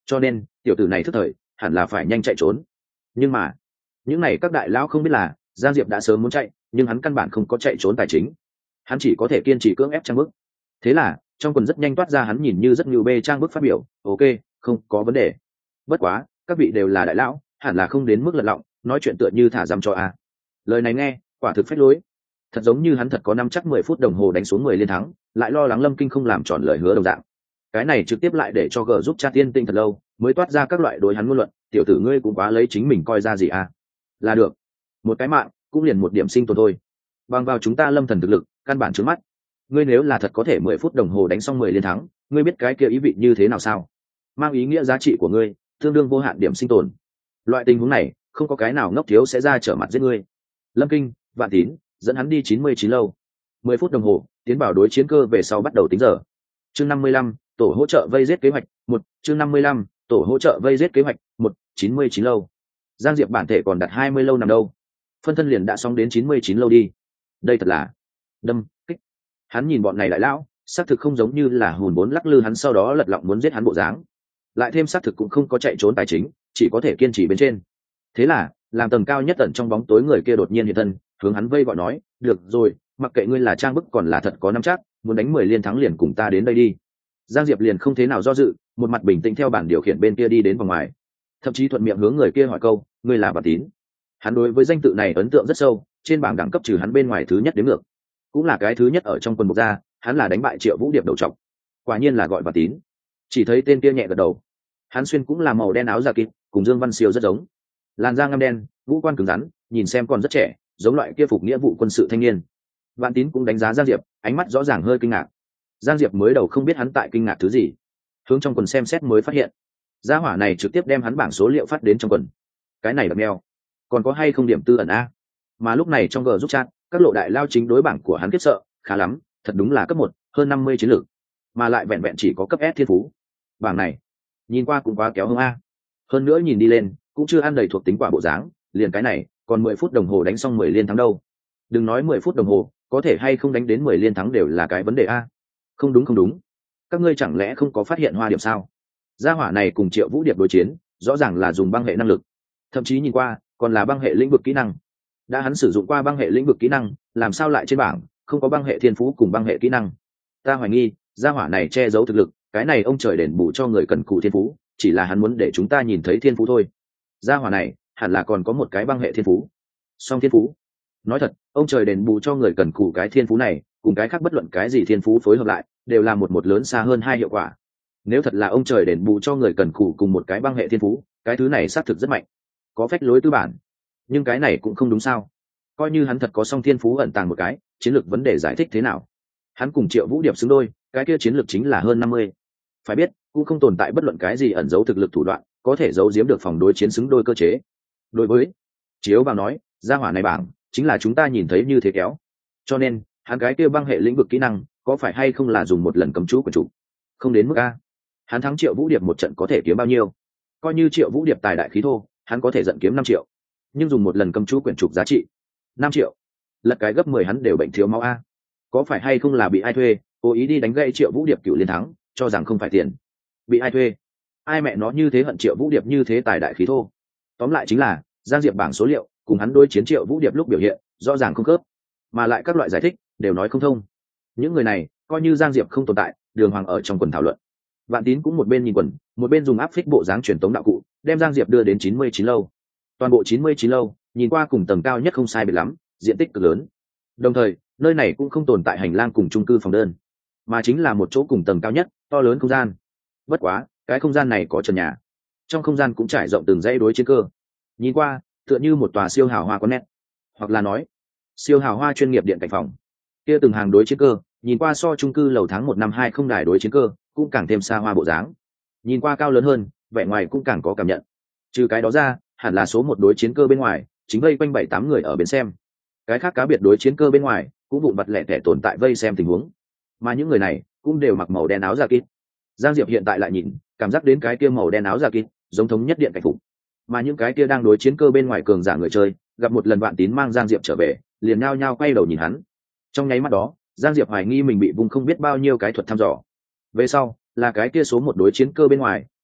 cho nên tiểu tử này thức thời hẳn là phải nhanh chạy trốn. Nhưng mà những này các đại lão không biết là Giang Diệp đã sớm muốn chạy, nhưng hắn căn bản không có chạy trốn tài chính, hắn chỉ có thể kiên trì cưỡng ép trang bức. Thế là trong quần rất nhanh toát ra hắn nhìn như rất nhiều bê trang bức phát biểu, ok, không có vấn đề. Bất quá các vị đều là đại lão, hẳn là không đến mức lật lọng, nói chuyện tựa như thả dăm cho a. Lời này nghe quả thực phách lối, thật giống như hắn thật có năm chắc 10 phút đồng hồ đánh xuống 10 liên thắng, lại lo lắng Lâm Kinh không làm tròn lời hứa đồng dạng. Cái này trực tiếp lại để cho G giúp cha tiên tinh thật lâu mới toát ra các loại đối hắn ngôn luận, tiểu tử ngươi cũng quá lấy chính mình coi ra gì à? Là được, một cái mạng cũng liền một điểm sinh tồn thôi, bằng vào chúng ta Lâm thần thực lực căn bản trước mắt. Ngươi nếu là thật có thể 10 phút đồng hồ đánh xong 10 liên thắng, ngươi biết cái kia ý vị như thế nào sao? Mang ý nghĩa giá trị của ngươi tương đương vô hạn điểm sinh tồn. Loại tình huống này không có cái nào ngốc thiếu sẽ ra trở mặt giết ngươi. Lâm Kinh, Vạn Tín dẫn hắn đi 99 lâu. 10 phút đồng hồ tiến vào đối chiến cơ về sau bắt đầu tính giờ. Chương 55, tổ hỗ trợ vây giết kế hoạch 1. Chương 55, tổ hỗ trợ vây giết kế hoạch 1. 99 lâu. Giang Diệp bản thể còn đặt 20 lâu nằm đâu, phân thân liền đã xong đến 99 lâu đi. Đây thật là đâm kích. Hắn nhìn bọn này đại lão, xác thực không giống như là hùn vốn lắc lư hắn sau đó lật lọng muốn giết hắn bộ dáng, lại thêm xác thực cũng không có chạy trốn tài chính, chỉ có thể kiên trì bên trên. Thế là làm tầng cao nhất tận trong bóng tối người kia đột nhiên hiện thân, hướng hắn vây gọi nói, được rồi, mặc kệ ngươi là trang bức còn là thật có nắm chắc, muốn đánh 10 liên thắng liền cùng ta đến đây đi. Giang Diệp liền không thế nào do dự, một mặt bình tĩnh theo bảng điều khiển bên kia đi đến vòng ngoài, thậm chí thuận miệng hướng người kia hỏi câu, ngươi là Vạn Tín? Hắn đối với danh tự này ấn tượng rất sâu, trên bảng đẳng cấp trừ hắn bên ngoài thứ nhất đến ngược, cũng là cái thứ nhất ở trong quân bộ gia, hắn là đánh bại Triệu Vũ Điệp đầu trọc. Quả nhiên là gọi Vạn Tín. Chỉ thấy tên kia nhẹ gật đầu. Hắn xuyên cũng là màu đen áo da kịp, cùng Dương Văn Siêu rất giống, làn da ngăm đen, ngũ quan cứng rắn, nhìn xem còn rất trẻ, giống loại kia phục nghĩa vụ quân sự thanh niên. Vạn Tín cũng đánh giá Giang Diệp, ánh mắt rõ ràng hơi kinh ngạc. Giang Diệp mới đầu không biết hắn tại kinh ngạc thứ gì, hướng trong quần xem xét mới phát hiện gia hỏa này trực tiếp đem hắn bảng số liệu phát đến trong quần. Cái này đập mèo, còn có hay không điểm tư ẩn a? Mà lúc này trong G giúp chat, các lộ đại lao chính đối bảng của hắn khiếp sợ, khá lắm, thật đúng là cấp 1, hơn 50 chiến lược, mà lại vẹn vẹn chỉ có cấp S thiên phú. Bảng này nhìn qua cũng quá kéo hơn a. Hơn nữa nhìn đi lên cũng chưa ăn đầy thuộc tính quả bộ dáng, liền cái này còn 10 phút đồng hồ đánh xong 10 liên thắng đâu. Đừng nói 10 phút đồng hồ, có thể hay không đánh đến 10 liên thắng đều là cái vấn đề a. Không đúng không đúng, các ngươi chẳng lẽ không có phát hiện hoa điểm sao? Gia hỏa này cùng Triệu Vũ Điệp đối chiến, rõ ràng là dùng băng hệ năng lực, thậm chí nhìn qua còn là băng hệ lĩnh vực kỹ năng. Đã hắn sử dụng qua băng hệ lĩnh vực kỹ năng, làm sao lại trên bảng không có băng hệ thiên phú cùng băng hệ kỹ năng? Ta hoài nghi gia hỏa này che giấu thực lực, cái này ông trời đền bù cho người cần cù thiên phú, chỉ là hắn muốn để chúng ta nhìn thấy thiên phú thôi. Gia hỏa này hẳn là còn có một cái băng hệ thiên phú. Song thiên phú. Nói thật, ông trời đền bù cho người cần cù cái thiên phú này, cùng cái khác bất luận cái gì thiên phú phối hợp lại, đều là một lớn xa hơn hai hiệu quả. Nếu thật là ông trời đền bù cho người cần cù cùng một cái băng hệ thiên phú, cái thứ này xác thực rất mạnh, có phách lối tư bản. Nhưng cái này cũng không đúng sao? Coi như hắn thật có song thiên phú ẩn tàng một cái, chiến lược vấn đề giải thích thế nào? Hắn cùng Triệu Vũ Điệp xứng đôi, cái kia chiến lược chính là hơn 50. Phải biết, cũng không tồn tại bất luận cái gì ẩn giấu thực lực thủ đoạn, có thể giấu giếm được phòng đối chiến xứng đôi cơ chế. Đối với Chiếu vào nói, gia hỏa này bảng chính là chúng ta nhìn thấy như thế kéo. Cho nên, hắn cái kia băng hệ lĩnh vực kỹ năng, có phải hay không là dùng một lần cấm chú của chủ? Không đến mức a. Hắn thắng Triệu Vũ Điệp một trận có thể kiếm bao nhiêu? Coi như Triệu Vũ Điệp tài đại khí thô, hắn có thể giận kiếm 5 triệu, nhưng dùng một lần cầm chú quyển trục giá trị 5 triệu, lật cái gấp 10 hắn đều bệnh thiếu máu a. Có phải hay không là bị ai thuê, cố ý đi đánh gãy Triệu Vũ Điệp cựu liên thắng, cho rằng không phải tiền? Bị ai thuê? Ai mẹ nó như thế hận Triệu Vũ Điệp như thế tài đại khí thô? Tóm lại chính là Giang Diệp bảng số liệu cùng hắn đối chiến Triệu Vũ Điệp lúc biểu hiện rõ ràng không khớp, mà lại các loại giải thích đều nói không thông. Những người này coi như Giang Diệp không tồn tại, đường hoàng ở trong quần thảo luận. Vạn Tín cũng một bên nhìn quần, một bên dùng áp phích bộ dáng truyền tống đạo cụ, đem Giang Diệp đưa đến 99 lâu. Toàn bộ 99 lâu nhìn qua cùng tầng cao nhất không sai biệt lắm, diện tích cực lớn. Đồng thời, nơi này cũng không tồn tại hành lang cùng chung cư phòng đơn, mà chính là một chỗ cùng tầng cao nhất, to lớn không gian. Bất quá, cái không gian này có trần nhà, trong không gian cũng trải rộng từng dãy đối chiến cơ. Nhìn qua, tựa như một tòa siêu hào hoa quán net, hoặc là nói, siêu hào hoa chuyên nghiệp điện cảnh phòng. Kia từng hàng đối chiến cơ, nhìn qua so chung cư lầu tháng 1 năm 2 không đài đối chiến cơ, cũng càng thêm xa hoa bộ dáng. Nhìn qua cao lớn hơn, vẻ ngoài cũng càng có cảm nhận. Trừ cái đó ra, hẳn là số một đối chiến cơ bên ngoài, chính vây quanh 7-8 người ở bên xem. Cái khác cá biệt đối chiến cơ bên ngoài, cũng vụn vặt lẻ tẻ tồn tại vây xem tình huống. Mà những người này cũng đều mặc màu đen áo jacket. Giang Diệp hiện tại lại nhìn, cảm giác đến cái kia màu đen áo jacket, giống thống nhất điện cảnh phục. Mà những cái kia đang đối chiến cơ bên ngoài cường giả người chơi, gặp một lần Vạn Tín mang Giang Diệp trở về, liền nhao nhao quay đầu nhìn hắn. Trong nháy mắt đó, Giang Diệp hoài nghi mình bị vùng không biết bao nhiêu cái thuật thăm dò. Về sau, là cái kia số một đối chiến cơ bên ngoài,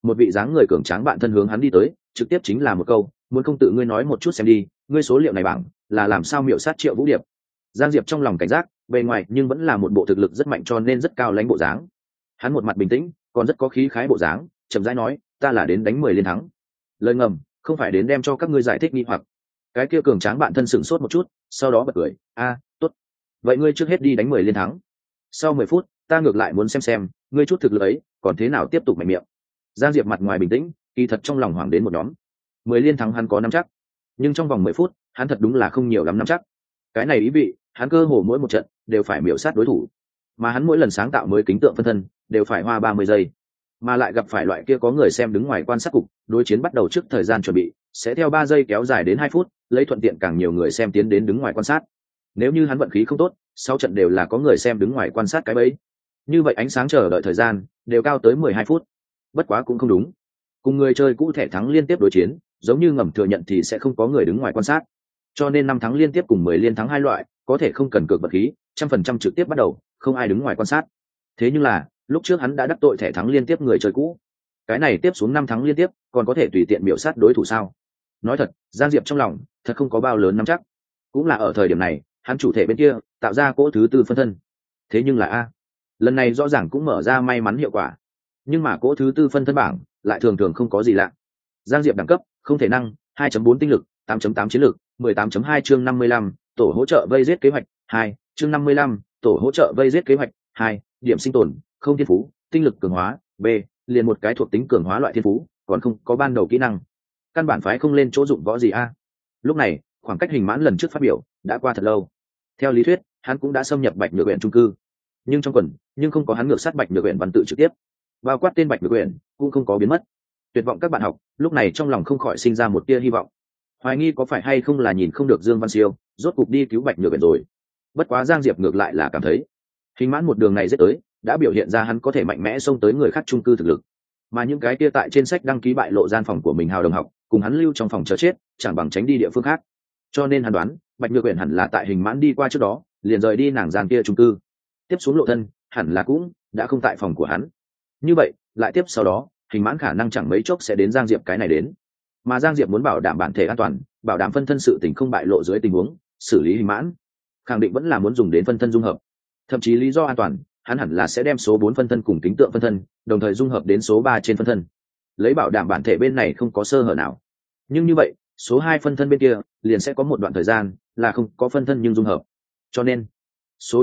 một vị dáng người cường tráng bạn thân hướng hắn đi tới, trực tiếp chính là một câu, muốn không tự ngươi nói một chút xem đi, ngươi số liệu này bảng là làm sao miểu sát Triệu Vũ Điệp. Giang Diệp trong lòng cảnh giác, bề ngoài nhưng vẫn là một bộ thực lực rất mạnh cho nên rất cao lãnh bộ dáng. Hắn một mặt bình tĩnh, còn rất có khí khái bộ dáng, chậm rãi nói, ta là đến đánh 10 liên thắng. Lời ngầm, không phải đến đem cho các ngươi giải thích nghi hoặc. Cái kia cường tráng bạn thân sửng sốt một chút, sau đó bật cười, tốt. Vậy ngươi trước hết đi đánh 10 liên thắng. Sau 10 phút, ta ngược lại muốn xem ngươi chút thực lực ấy, còn thế nào tiếp tục mạnh miệng. Giang Diệp mặt ngoài bình tĩnh, kỳ thật trong lòng hoảng đến một nhóm. 10 liên thắng hắn có nắm chắc, nhưng trong vòng 10 phút, hắn thật đúng là không nhiều lắm nắm chắc. Cái này ý vị, hắn cơ hồ mỗi một trận đều phải miểu sát đối thủ, mà hắn mỗi lần sáng tạo mới kính tượng phân thân đều phải hoa 30 giây, mà lại gặp phải loại kia có người xem đứng ngoài quan sát cục, đối chiến bắt đầu trước thời gian chuẩn bị sẽ theo 3 giây kéo dài đến 2 phút, lấy thuận tiện càng nhiều người xem tiến đến đứng ngoài quan sát. Nếu như hắn vận khí không tốt, sau trận đều là có người xem đứng ngoài quan sát cái bẫy, như vậy ánh sáng chờ đợi thời gian đều cao tới 12 phút. Bất quá cũng không đúng, cùng người chơi cũ thẻ thắng liên tiếp đối chiến, giống như ngầm thừa nhận thì sẽ không có người đứng ngoài quan sát, cho nên 5 thắng liên tiếp cùng 10 liên thắng hai loại có thể không cần cược vật khí, 100% trực tiếp bắt đầu, không ai đứng ngoài quan sát. Thế nhưng là lúc trước hắn đã đắc tội thẻ thắng liên tiếp người chơi cũ, cái này tiếp xuống 5 thắng liên tiếp còn có thể tùy tiện miểu sát đối thủ sao? Nói thật, Giang Diệp trong lòng thật không có bao lớn nắm chắc. Cũng là ở thời điểm này, hắn chủ thể bên kia tạo ra cỗ thứ tư phân thân. Thế nhưng là lần này rõ ràng cũng mở ra may mắn hiệu quả, nhưng mà cỗ thứ tư phân thân bảng lại thường thường không có gì lạ. Giang Diệp đẳng cấp không thể năng 2.4 tinh lực, 8.8 chiến lực, 18.2 chương 55, tổ hỗ trợ vây giết kế hoạch 2, chương 55, tổ hỗ trợ vây giết kế hoạch 2, điểm sinh tồn không thiên phú, tinh lực cường hóa B, liền một cái thuộc tính cường hóa loại thiên phú, còn không có ban đầu kỹ năng, căn bản phái không lên chỗ dụng võ gì Lúc này khoảng cách Hình Mãn lần trước phát biểu đã qua thật lâu. Theo lý thuyết hắn cũng đã xâm nhập Bạch Nhược Uyển trung cư, nhưng trong quần nhưng không có hắn ngược sát Bạch Nhược Uyển văn tự trực tiếp, bao quát tên Bạch Nhược Uyển cũng không có biến mất. Tuyệt vọng các bạn học lúc này trong lòng không khỏi sinh ra một tia hy vọng, hoài nghi có phải hay không là nhìn không được Dương Văn Siêu rốt cục đi cứu Bạch Nhược Uyển rồi. Bất quá Giang Diệp ngược lại là cảm thấy Hình Mãn một đường này giết tới đã biểu hiện ra hắn có thể mạnh mẽ xông tới người khác trung cư thực lực, mà những cái kia tại trên sách đăng ký bại lộ gian phòng của mình hào đồng học cùng hắn lưu trong phòng chờ chết, chẳng bằng tránh đi địa phương khác. Cho nên hắn đoán Bạch Nhược Uyển hẳn là tại Hình Mãn đi qua trước đó liền rời đi nàng gian kia trung cư, tiếp xuống lộ thân hẳn là cũng đã không tại phòng của hắn. Như vậy lại tiếp sau đó Hình Mãn khả năng chẳng mấy chốc sẽ đến Giang Diệp cái này đến, mà Giang Diệp muốn bảo đảm bản thể an toàn, bảo đảm phân thân sự tình không bại lộ dưới tình huống xử lý Hình Mãn, khẳng định vẫn là muốn dùng đến phân thân dung hợp. Thậm chí lý do an toàn, hắn hẳn là sẽ đem số 4 phân thân cùng kính tượng phân thân đồng thời dung hợp đến số 3 trên phân thân, lấy bảo đảm bản thể bên này không có sơ hở nào. Nhưng như vậy số 2 phân thân bên kia liền sẽ có một đoạn thời gian là không có phân thân nhưng dung hợp. Cho nên số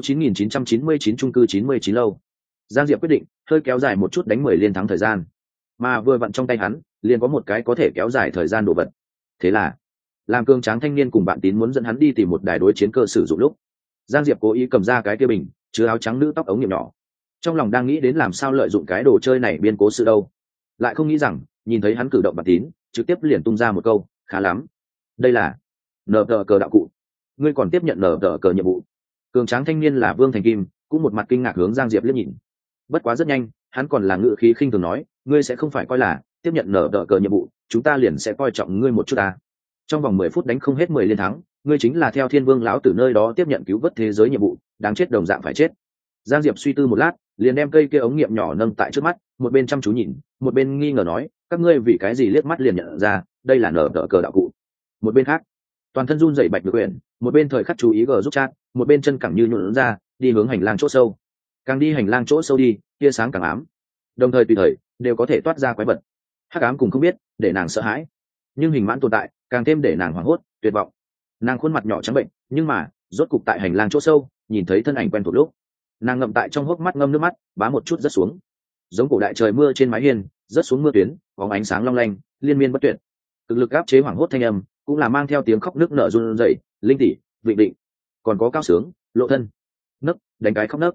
9999 trung cư 99 lâu, Giang Diệp quyết định hơi kéo dài một chút đánh 10 liên thắng thời gian, mà vừa vặn trong tay hắn liền có một cái có thể kéo dài thời gian đồ vật. Thế là làm cường tráng thanh niên cùng bạn tín muốn dẫn hắn đi tìm một đài đối chiến cơ sử dụng lúc, Giang Diệp cố ý cầm ra cái kia bình chứa áo trắng nữ tóc ống nghiệm nhỏ, trong lòng đang nghĩ đến làm sao lợi dụng cái đồ chơi này biên cố sự đâu, lại không nghĩ rằng nhìn thấy hắn cử động bạn tín trực tiếp liền tung ra một câu, khá lắm, đây là nở tờ cờ đạo cụ, ngươi còn tiếp nhận nở tờ cờ nhiệm vụ. Cường tráng thanh niên là Vương Thành Kim cũng một mặt kinh ngạc hướng Giang Diệp liếc nhìn, bất quá rất nhanh hắn còn là ngữ khí khinh thường nói, ngươi sẽ không phải coi là tiếp nhận nở tờ cờ nhiệm vụ chúng ta liền sẽ coi trọng ngươi một chút trong vòng 10 phút đánh không hết 10 liên thắng, ngươi chính là theo Thiên Vương lão tử nơi đó tiếp nhận cứu vớt thế giới nhiệm vụ, đáng chết đồng dạng phải chết. Giang Diệp suy tư một lát, liền đem cây kia ống nghiệm nhỏ nâng tại trước mắt, một bên chăm chú nhìn, một bên nghi ngờ nói, các ngươi vì cái gì liếc mắt liền nhận ra đây là nở tờ cờ đạo cụ. Một bên khác, toàn thân run rẩy Bạch Nhược Uyển, một bên thời khắc chú ý giúp chat, một bên chân cẳng như nhũn ra, đi hướng hành lang chỗ sâu. Càng đi hành lang chỗ sâu đi, tia sáng càng ám, đồng thời tùy thời đều có thể toát ra quái vật. Hắc ám cùng không biết, để nàng sợ hãi, nhưng Hình Mãn tồn tại càng thêm để nàng hoảng hốt, tuyệt vọng. Nàng khuôn mặt nhỏ trắng bệnh, nhưng mà rốt cục tại hành lang chỗ sâu nhìn thấy thân ảnh quen thuộc lúc, nàng ngậm tại trong hốc mắt ngâm nước mắt, bá một chút rớt xuống, giống cổ đại trời mưa trên mái hiên rớt xuống mưa tuyến, có ánh sáng long lanh liên miên bất tuyệt. Cực lực áp chế hoảng hốt thanh âm cũng là mang theo tiếng khóc nức nở run rẩy, Linh tỷ, Vịnh Định, còn có Cao Sướng, Lộ Thân, nấc đánh cái khóc nấc.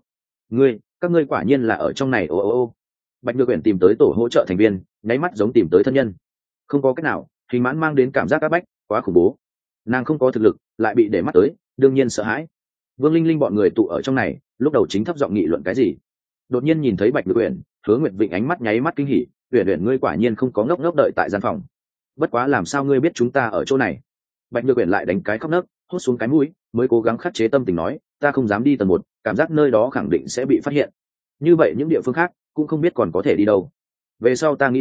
Các ngươi quả nhiên là ở trong này. Ô. Bạch Nhược Uyển tìm tới tổ hỗ trợ thành viên, nháy mắt giống tìm tới thân nhân. Không có cách nào, Hình Mãn mang đến cảm giác áp bách quá khủng bố, nàng không có thực lực lại bị để mắt tới, đương nhiên sợ hãi. Vương Linh Linh bọn người tụ ở trong này, lúc đầu chính thấp giọng nghị luận cái gì, đột nhiên nhìn thấy Bạch Nhược Uyển, Hứa Nguyệt Vịnh ánh mắt nháy mắt kinh hỉ, Uyển ngươi quả nhiên không có ngốc ngốc đợi tại gian phòng. Bất quá làm sao ngươi biết chúng ta ở chỗ này? Bạch Nhược Uyển lại đánh cái khóc nấc, hốt xuống cái mũi, mới cố gắng khắc chế tâm tình nói, ta không dám đi tầng 1, cảm giác nơi đó khẳng định sẽ bị phát hiện. Như vậy những địa phương khác cũng không biết còn có thể đi đâu. Về sau ta nghĩ đến,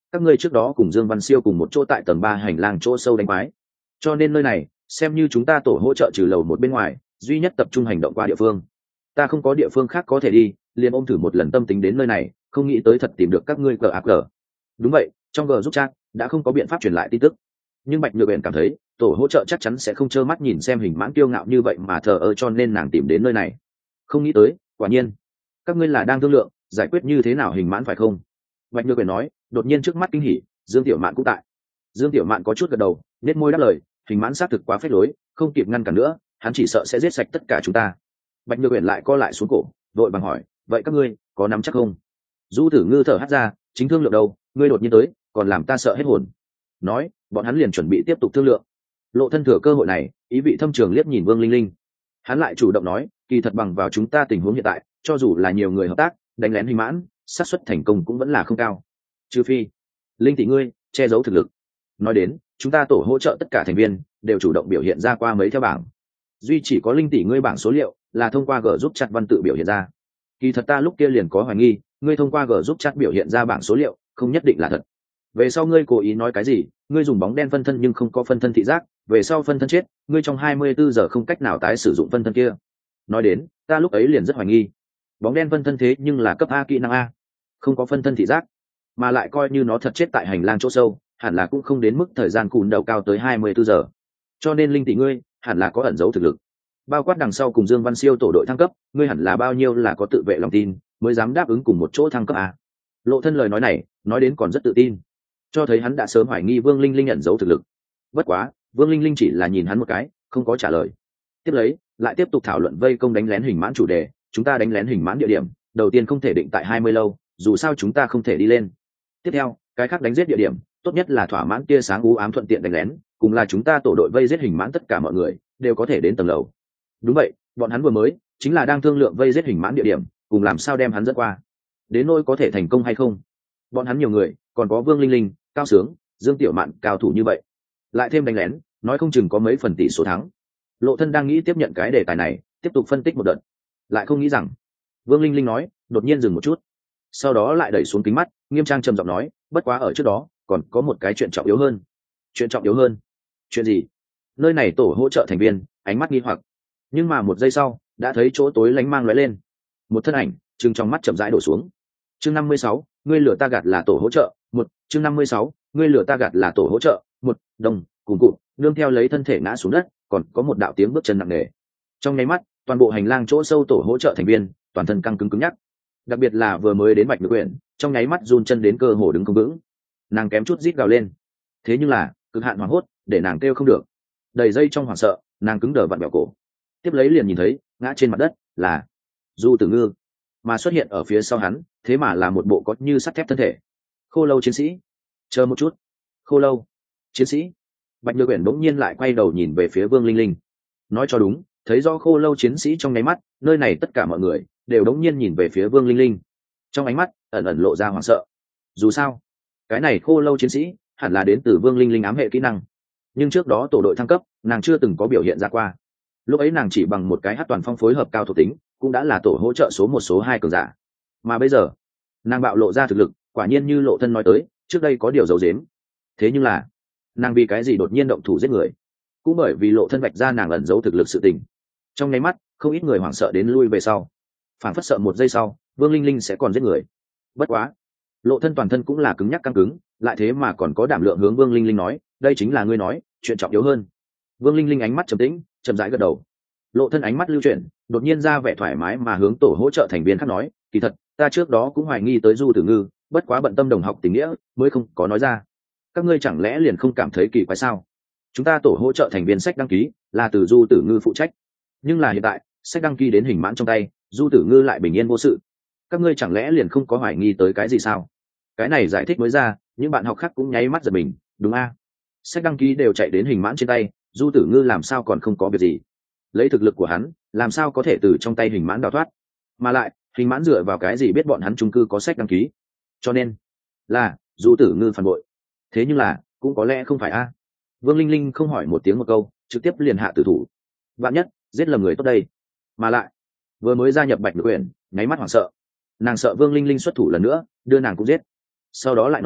các ngươi trước đó cùng Dương Văn Siêu cùng một chỗ tại tầng 3 hành lang chỗ sâu đánh quái, cho nên nơi này xem như chúng ta tổ hỗ trợ trừ lầu một bên ngoài duy nhất tập trung hành động qua địa phương. Ta không có địa phương khác có thể đi, liền ôm thử một lần tâm tính đến nơi này, không nghĩ tới thật tìm được các ngươi cờ. Đúng vậy, trong g giúp chat đã không có biện pháp truyền lại tin tức, nhưng Bạch Nhược Uyển cảm thấy tổ hỗ trợ chắc chắn sẽ không trơ mắt nhìn xem hình mãn kiêu ngạo như vậy mà thờ ơ, cho nên nàng tìm đến nơi này. Không nghĩ tới quả nhiên các ngươi là đang thương lượng giải quyết như thế nào hình mãn phải không? Bạch Nhược Uyển nói, đột nhiên trước mắt kinh hỉ, Dương Tiểu Mạn cũng tại. Dương Tiểu Mạn có chút gật đầu, nét môi đáp lời, hình mãn xác thực quá phách lối, không kịp ngăn cản nữa, hắn chỉ sợ sẽ giết sạch tất cả chúng ta. Bạch Nhược Uyển lại co lại xuống cổ, vội bằng hỏi, vậy các ngươi có nắm chắc không? Du Tử Ngư thở hắt ra, chính thương lượng đâu, ngươi đột nhiên tới còn làm ta sợ hết hồn. Nói, bọn hắn liền chuẩn bị tiếp tục thương lượng. Lộ Thân thừa cơ hội này, ý vị thâm trường liếc nhìn Vương Linh Linh. Hắn lại chủ động nói, kỳ thật bằng vào chúng ta tình huống hiện tại, cho dù là nhiều người hợp tác đánh lén hình mãn, xác suất thành công cũng vẫn là không cao, trừ phi Linh tỷ ngươi che giấu thực lực. Nói đến, chúng ta tổ hỗ trợ tất cả thành viên đều chủ động biểu hiện ra qua mấy theo bảng, duy chỉ có Linh tỷ ngươi bảng số liệu là thông qua g giúp chat văn tự biểu hiện ra. Kỳ thật ta lúc kia liền có hoài nghi, ngươi thông qua g giúp chat biểu hiện ra bảng số liệu không nhất định là thật. Về sau ngươi cố ý nói cái gì, ngươi dùng bóng đen phân thân nhưng không có phân thân thị giác, về sau phân thân chết, ngươi trong 24 giờ không cách nào tái sử dụng phân thân kia. Nói đến, ta lúc ấy liền rất hoài nghi, bóng đen phân thân thế nhưng là cấp A kỹ năng A, không có phân thân thị giác, mà lại coi như nó thật chết tại hành lang chỗ sâu, hẳn là cũng không đến mức thời gian cùn đầu cao tới 24 giờ. Cho nên Linh tỷ ngươi hẳn là có ẩn giấu thực lực, bao quát đằng sau cùng Dương Văn Siêu tổ đội thăng cấp, ngươi hẳn là bao nhiêu là có tự vệ lòng tin mới dám đáp ứng cùng một chỗ thăng cấp A. Lộ Thân lời nói này nói đến còn rất tự tin, cho thấy hắn đã sớm hoài nghi Vương Linh Linh ẩn giấu thực lực. Bất quá Vương Linh Linh chỉ là nhìn hắn một cái, không có trả lời. Tiếp lấy lại tiếp tục thảo luận vây công đánh lén hình mãn chủ đề. Chúng ta đánh lén hình mãn địa điểm đầu tiên không thể định tại 20 lâu, dù sao chúng ta không thể đi lên. Tiếp theo cái khác đánh giết địa điểm tốt nhất là thỏa mãn tia sáng u ám thuận tiện đánh lén, cùng là chúng ta tổ đội vây giết hình mãn tất cả mọi người đều có thể đến tầng lầu. Đúng vậy, bọn hắn vừa mới chính là đang thương lượng vây giết hình mãn địa điểm cùng làm sao đem hắn dẫn qua. Đến nỗi có thể thành công hay không, bọn hắn nhiều người, còn có Vương Linh Linh, Cao Sướng, Dương Tiểu Mạn cao thủ như vậy, lại thêm đánh lén, nói không chừng có mấy phần tỷ số thắng. Lộ Thân đang nghĩ tiếp nhận cái đề tài này tiếp tục phân tích một đợt, lại không nghĩ rằng Vương Linh Linh nói đột nhiên dừng một chút, sau đó lại đẩy xuống kính mắt, nghiêm trang trầm giọng nói, bất quá ở trước đó còn có một cái chuyện trọng yếu hơn. Chuyện trọng yếu hơn? Chuyện gì? Nơi này tổ hỗ trợ thành viên ánh mắt nghi hoặc, nhưng mà một giây sau đã thấy chỗ tối lánh mang lóe lên, một thân ảnh trừng trong mắt chậm rãi đổ xuống. Chương 56, ngươi lửa ta gạt là tổ hỗ trợ một. Chương 56, ngươi lửa ta gạt là tổ hỗ trợ một. Đồng cùng cụt nương theo lấy thân thể ngã xuống đất, còn có một đạo tiếng bước chân nặng nề. Trong nháy mắt toàn bộ hành lang chỗ sâu tổ hỗ trợ thành viên toàn thân căng cứng cứng nhắc, đặc biệt là vừa mới đến Bạch Nhược Uyển, trong nháy mắt run chân đến cơ hồ đứng không vững, nàng kém chút rít gào lên. Thế nhưng là cực hạn hoảng hốt để nàng kêu không được, đầy dây trong hoảng sợ nàng cứng đờ vặn bẹo cổ. Tiếp lấy liền nhìn thấy ngã trên mặt đất là Du Tử Ngư, mà xuất hiện ở phía sau hắn thế mà là một bộ có như sắt thép thân thể. Khô Lâu chiến sĩ. Chờ một chút. Khô Lâu chiến sĩ. Bạch Nhược Uyển bỗng nhiên lại quay đầu nhìn về phía Vương Linh Linh. Nói cho đúng, thấy do Khô Lâu chiến sĩ trong nháy mắt, nơi này tất cả mọi người đều đống nhiên nhìn về phía Vương Linh Linh, trong ánh mắt ẩn ẩn lộ ra hoảng sợ. Dù sao cái này Khô Lâu chiến sĩ hẳn là đến từ Vương Linh Linh ám hệ kỹ năng, nhưng trước đó tổ đội thăng cấp nàng chưa từng có biểu hiện ra qua. Lúc ấy nàng chỉ bằng một cái hát toàn phong phối hợp cao thuộc tính cũng đã là tổ hỗ trợ số 1 số 2 cường giả, mà bây giờ nàng bạo lộ ra thực lực, quả nhiên như Lộ Thân nói tới, trước đây có điều giấu giếm. Thế nhưng là nàng vì cái gì đột nhiên động thủ giết người? Cũng bởi vì Lộ Thân vạch ra nàng ẩn giấu thực lực sự tình. Trong nháy mắt không ít người hoảng sợ đến lui về sau, phản phất sợ một giây sau Vương Linh Linh sẽ còn giết người. Bất quá Lộ Thân toàn thân cũng là cứng nhắc căng cứng, lại thế mà còn có đảm lượng hướng Vương Linh Linh nói, đây chính là ngươi nói chuyện trọng yếu hơn. Vương Linh Linh ánh mắt trầm tĩnh, chậm rãi gật đầu. Lộ Thân ánh mắt lưu chuyển, đột nhiên ra vẻ thoải mái mà hướng tổ hỗ trợ thành viên khác nói, kỳ thật ta trước đó cũng hoài nghi tới Du Tử Ngư, bất quá bận tâm đồng học tình nghĩa mới không có nói ra. Các ngươi chẳng lẽ liền không cảm thấy kỳ quái sao? Chúng ta tổ hỗ trợ thành viên sách đăng ký là từ Du Tử Ngư phụ trách, nhưng là hiện tại sách đăng ký đến hình mãn trong tay, Du Tử Ngư lại bình yên vô sự. Các ngươi chẳng lẽ liền không có hoài nghi tới cái gì sao? Cái này giải thích mới ra, những bạn học khác cũng nháy mắt giật mình, đúng a? Sách đăng ký đều chạy đến hình mãn trên tay, Du Tử Ngư làm sao còn không có việc gì? Lấy thực lực của hắn làm sao có thể từ trong tay hình mãn đào thoát? Mà lại hình mãn dựa vào cái gì biết bọn hắn chung cư có sách đăng ký? Cho nên là Du Tử Ngư phản bội. Thế nhưng là cũng có lẽ không phải a? Vương Linh Linh không hỏi một tiếng một câu, trực tiếp liền hạ tử thủ. Vạn nhất giết lầm người tốt đây. Mà lại vừa mới gia nhập Bạch Nhược Uyển, nháy mắt hoảng sợ, nàng sợ Vương Linh Linh xuất thủ lần nữa đưa nàng cũng giết. Sau đó lại nói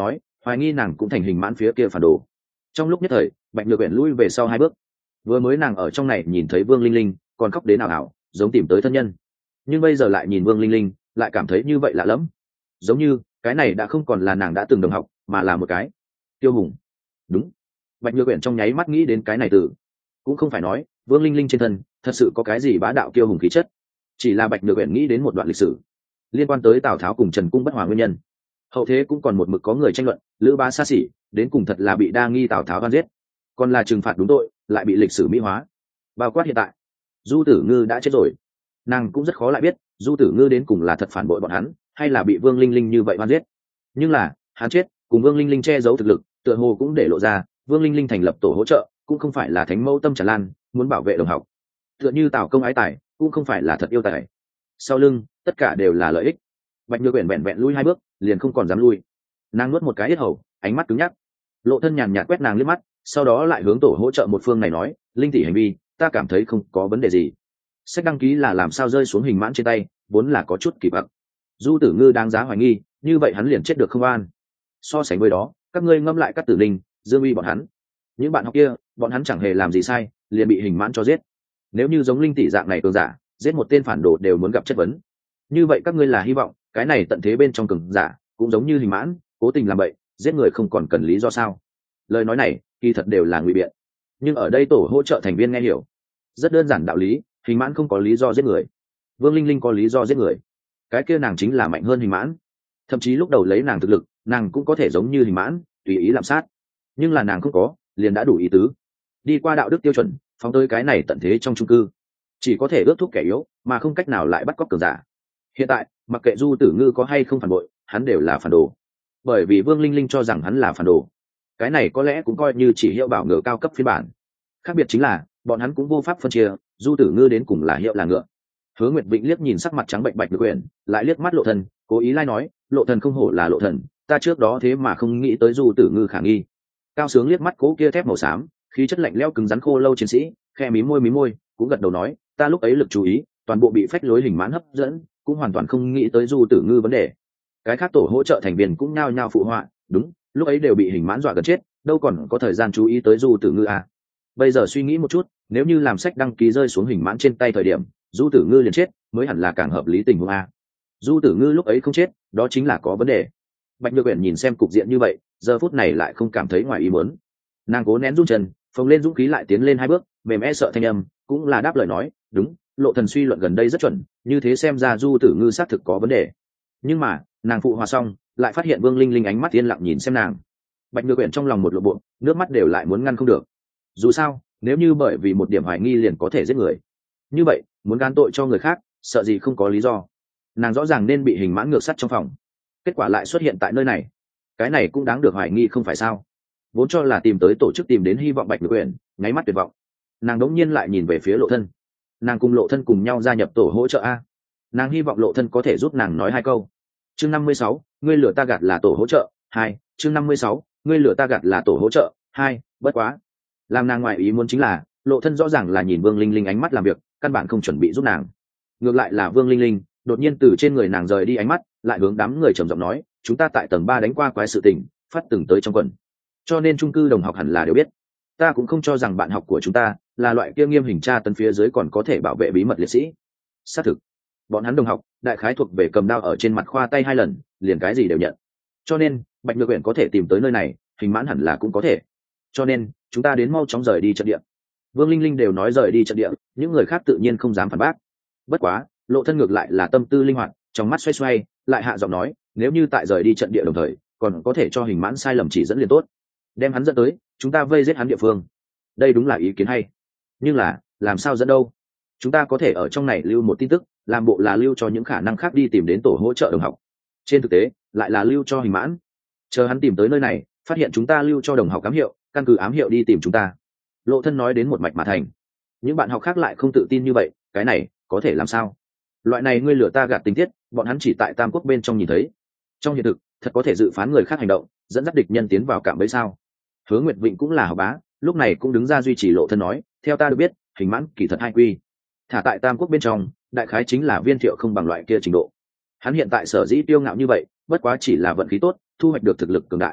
hoài nghi nàng cũng thành hình mãn phía kia phản đồ. Trong lúc nhất thời bạch nhược uyển lui về sau 2 bước. Vừa mới nàng ở trong này nhìn thấy Vương Linh Linh còn khóc đến ảo ảo, giống tìm tới thân nhân, nhưng bây giờ lại nhìn Vương Linh Linh lại cảm thấy như vậy lạ lẫm, giống như cái này đã không còn là nàng đã từng đồng học mà là một cái tiêu hùng. Đúng, bạch nhược uyển trong nháy mắt nghĩ đến cái này từ, cũng không phải nói Vương Linh Linh trên thân thật sự có cái gì bá đạo kiêu hùng khí chất, chỉ là bạch nhược uyển nghĩ đến một đoạn lịch sử liên quan tới Tào Tháo cùng Trần Cung bất hòa nguyên nhân. Hậu thế cũng còn một mực có người tranh luận Lữ Bá xa xỉ đến cùng thật là bị đa nghi Tào Tháo oan giết, còn là trừng phạt đúng tội lại bị lịch sử mỹ hóa. Bao quát hiện tại Du Tử Ngư đã chết rồi, nàng cũng rất khó lại biết Du Tử Ngư đến cùng là thật phản bội bọn hắn hay là bị Vương Linh Linh như vậy oan giết. Nhưng là hắn chết cùng Vương Linh Linh che giấu thực lực tựa hồ cũng để lộ ra Vương Linh Linh thành lập tổ hỗ trợ cũng không phải là thánh mẫu tâm tràn lan muốn bảo vệ đồng học, tựa như Tào Công ái tài cũng không phải là thật yêu tài, sau lưng tất cả đều là lợi ích. Bạch Nhược Uyển vẹn vẹn lui 2 bước liền không còn dám lui, nàng nuốt một cái yết hầu, ánh mắt cứng nhắc. Lộ Thân nhàn nhạt quét nàng liếc mắt, sau đó lại hướng tổ hỗ trợ một phương này nói, Linh tỷ hành vi ta cảm thấy không có vấn đề gì. Sách đăng ký là làm sao rơi xuống hình mãn trên tay vốn là có chút kỳ quặc, Du Tử Ngư đáng giá hoài nghi, như vậy hắn liền chết được không an. So sánh với đó các ngươi ngâm lại các Tử Linh, Dương Uy bọn hắn, những bạn học kia bọn hắn chẳng hề làm gì sai liền bị hình mãn cho giết. Nếu như giống Linh tỷ dạng này cường giả giết một tên phản đồ đều muốn gặp chất vấn, như vậy các ngươi là hy vọng cái này tận thế bên trong cường giả cũng giống như hình mãn cố tình làm bậy giết người không còn cần lý do sao? Lời nói này kỳ thật đều là ngụy biện, nhưng ở đây tổ hỗ trợ thành viên nghe hiểu rất đơn giản đạo lý. Hình mãn không có lý do giết người, Vương Linh Linh có lý do giết người, cái kia nàng chính là mạnh hơn hình mãn. Thậm chí lúc đầu lấy nàng thực lực nàng cũng có thể giống như hình mãn tùy ý làm sát, nhưng là nàng không có liền đã đủ ý tứ. Đi qua đạo đức tiêu chuẩn phóng tới cái này tận thế trong chung cư chỉ có thể ước thúc kẻ yếu mà không cách nào lại bắt cóc cường giả. Hiện tại mặc kệ Du Tử Ngư có hay không phản bội hắn đều là phản đồ, bởi vì Vương Linh Linh cho rằng hắn là phản đồ. Cái này có lẽ cũng coi như chỉ hiệu bảo ngựa cao cấp phiên bản, khác biệt chính là bọn hắn cũng vô pháp phân chia Du Tử Ngư đến cùng là hiệu là ngựa. Hứa Nguyệt Vĩnh liếc nhìn sắc mặt trắng bệnh bạch nhược uyển lại liếc mắt Lộ Thần, cố ý lai nói, Lộ Thần không hổ là Lộ Thần, ta trước đó thế mà không nghĩ tới Du Tử Ngư khả nghi. Cao Sướng liếc mắt cố kia thép màu xám khí chất lạnh lẽo cứng rắn khô lâu chiến sĩ, khe mí môi cũng gật đầu nói, ta lúc ấy lực chú ý toàn bộ bị phách lối hình mãn hấp dẫn, cũng hoàn toàn không nghĩ tới Du Tử Ngư vấn đề. Cái khác tổ hỗ trợ thành viên cũng nhao nhao phụ họa, đúng, lúc ấy đều bị hình mãn dọa gần chết, đâu còn có thời gian chú ý tới Du Tử Ngư à. Bây giờ suy nghĩ một chút, nếu như làm sách đăng ký rơi xuống hình mãn trên tay thời điểm Du Tử Ngư liền chết mới hẳn là càng hợp lý tình huống a. Du Tử Ngư lúc ấy không chết đó chính là có vấn đề. Bạch Nhược Uyển nhìn xem cục diện như vậy giờ phút này lại không cảm thấy ngoài ý muốn, nàng cố nén run chân phồng lên dũng khí lại tiến lên 2 bước, mềm sợ thanh âm cũng là đáp lời nói, đúng, Lộ Thần suy luận gần đây rất chuẩn, như thế xem ra Du Tử Ngư xác thực có vấn đề. Nhưng mà nàng phụ hòa xong lại phát hiện Vương Linh Linh ánh mắt yên lặng nhìn xem nàng. Bạch Nhược Uyển trong lòng một lộ bộ nước mắt đều lại muốn ngăn không được. Dù sao nếu như bởi vì một điểm hoài nghi liền có thể giết người, như vậy muốn gán tội cho người khác sợ gì không có lý do. Nàng rõ ràng nên bị hình mãn ngược sắt trong phòng, kết quả lại xuất hiện tại nơi này, cái này cũng đáng được hoài nghi không phải sao? Vốn cho là tìm tới tổ chức tìm đến hy vọng Bạch Nhược Uyển nháy mắt tuyệt vọng, nàng đống nhiên lại nhìn về phía Lộ Thân. Nàng cùng Lộ Thân cùng nhau gia nhập tổ hỗ trợ a, nàng hy vọng Lộ Thân có thể giúp nàng nói 2 câu. Chương 56, ngươi lừa ta gạt là tổ hỗ trợ 2. Chương 56, ngươi lừa ta gạt là tổ hỗ trợ 2. Bất quá làm nàng ngoại ý muốn chính là Lộ Thân rõ ràng là nhìn Vương Linh Linh ánh mắt làm việc căn bản không chuẩn bị giúp nàng, ngược lại là Vương Linh Linh đột nhiên từ trên người nàng rời đi ánh mắt lại hướng đám người trầm giọng nói, chúng ta tại tầng 3 đánh qua quái sự tình phát từng tới trong quần, cho nên chung cư đồng học hẳn là đều biết. Ta cũng không cho rằng bạn học của chúng ta là loại kia nghiêm hình tra tấn phía dưới còn có thể bảo vệ bí mật liệt sĩ. Xác thực bọn hắn đồng học đại khái thuộc về cầm đao ở trên mặt khoa tay 2 lần liền cái gì đều nhận, cho nên Bạch Nhược Uyển có thể tìm tới nơi này hình mãn hẳn là cũng có thể, cho nên chúng ta đến mau chóng rời đi trận địa. Vương Linh Linh đều nói rời đi trận địa, những người khác tự nhiên không dám phản bác. Bất quá Lộ Thân ngược lại là tâm tư linh hoạt, trong mắt xoay xoay lại hạ giọng nói, nếu như tại rời đi trận địa đồng thời còn có thể cho hình mãn sai lầm chỉ dẫn liền tốt, đem hắn dẫn tới chúng ta vây giết hắn địa phương. Đây đúng là ý kiến hay, nhưng là làm sao dẫn đâu? Chúng ta có thể ở trong này lưu một tin tức, làm bộ là lưu cho những khả năng khác đi tìm đến tổ hỗ trợ đồng học, trên thực tế lại là lưu cho hình mãn, chờ hắn tìm tới nơi này phát hiện chúng ta lưu cho đồng học ám hiệu, căn cứ ám hiệu đi tìm chúng ta. Lộ Thân nói đến một mạch mà thành. Những bạn học khác lại không tự tin như vậy, cái này có thể làm sao? Loại này ngươi lừa ta gạt tình tiết bọn hắn chỉ tại Tam Quốc bên trong nhìn thấy, trong hiện thực thật có thể dự phán người khác hành động dẫn dắt địch nhân tiến vào cạm bẫy sao? Hứa Nguyệt Vịnh cũng là học bá, lúc này cũng đứng ra duy trì Lộ Thân nói, theo ta được biết hình mãn kỳ thật 2 quy, thả tại Tam Quốc bên trong đại khái chính là Viên Thiệu không bằng loại kia trình độ. Hắn hiện tại sở dĩ tiêu ngạo như vậy bất quá chỉ là vận khí tốt thu hoạch được thực lực cường đại,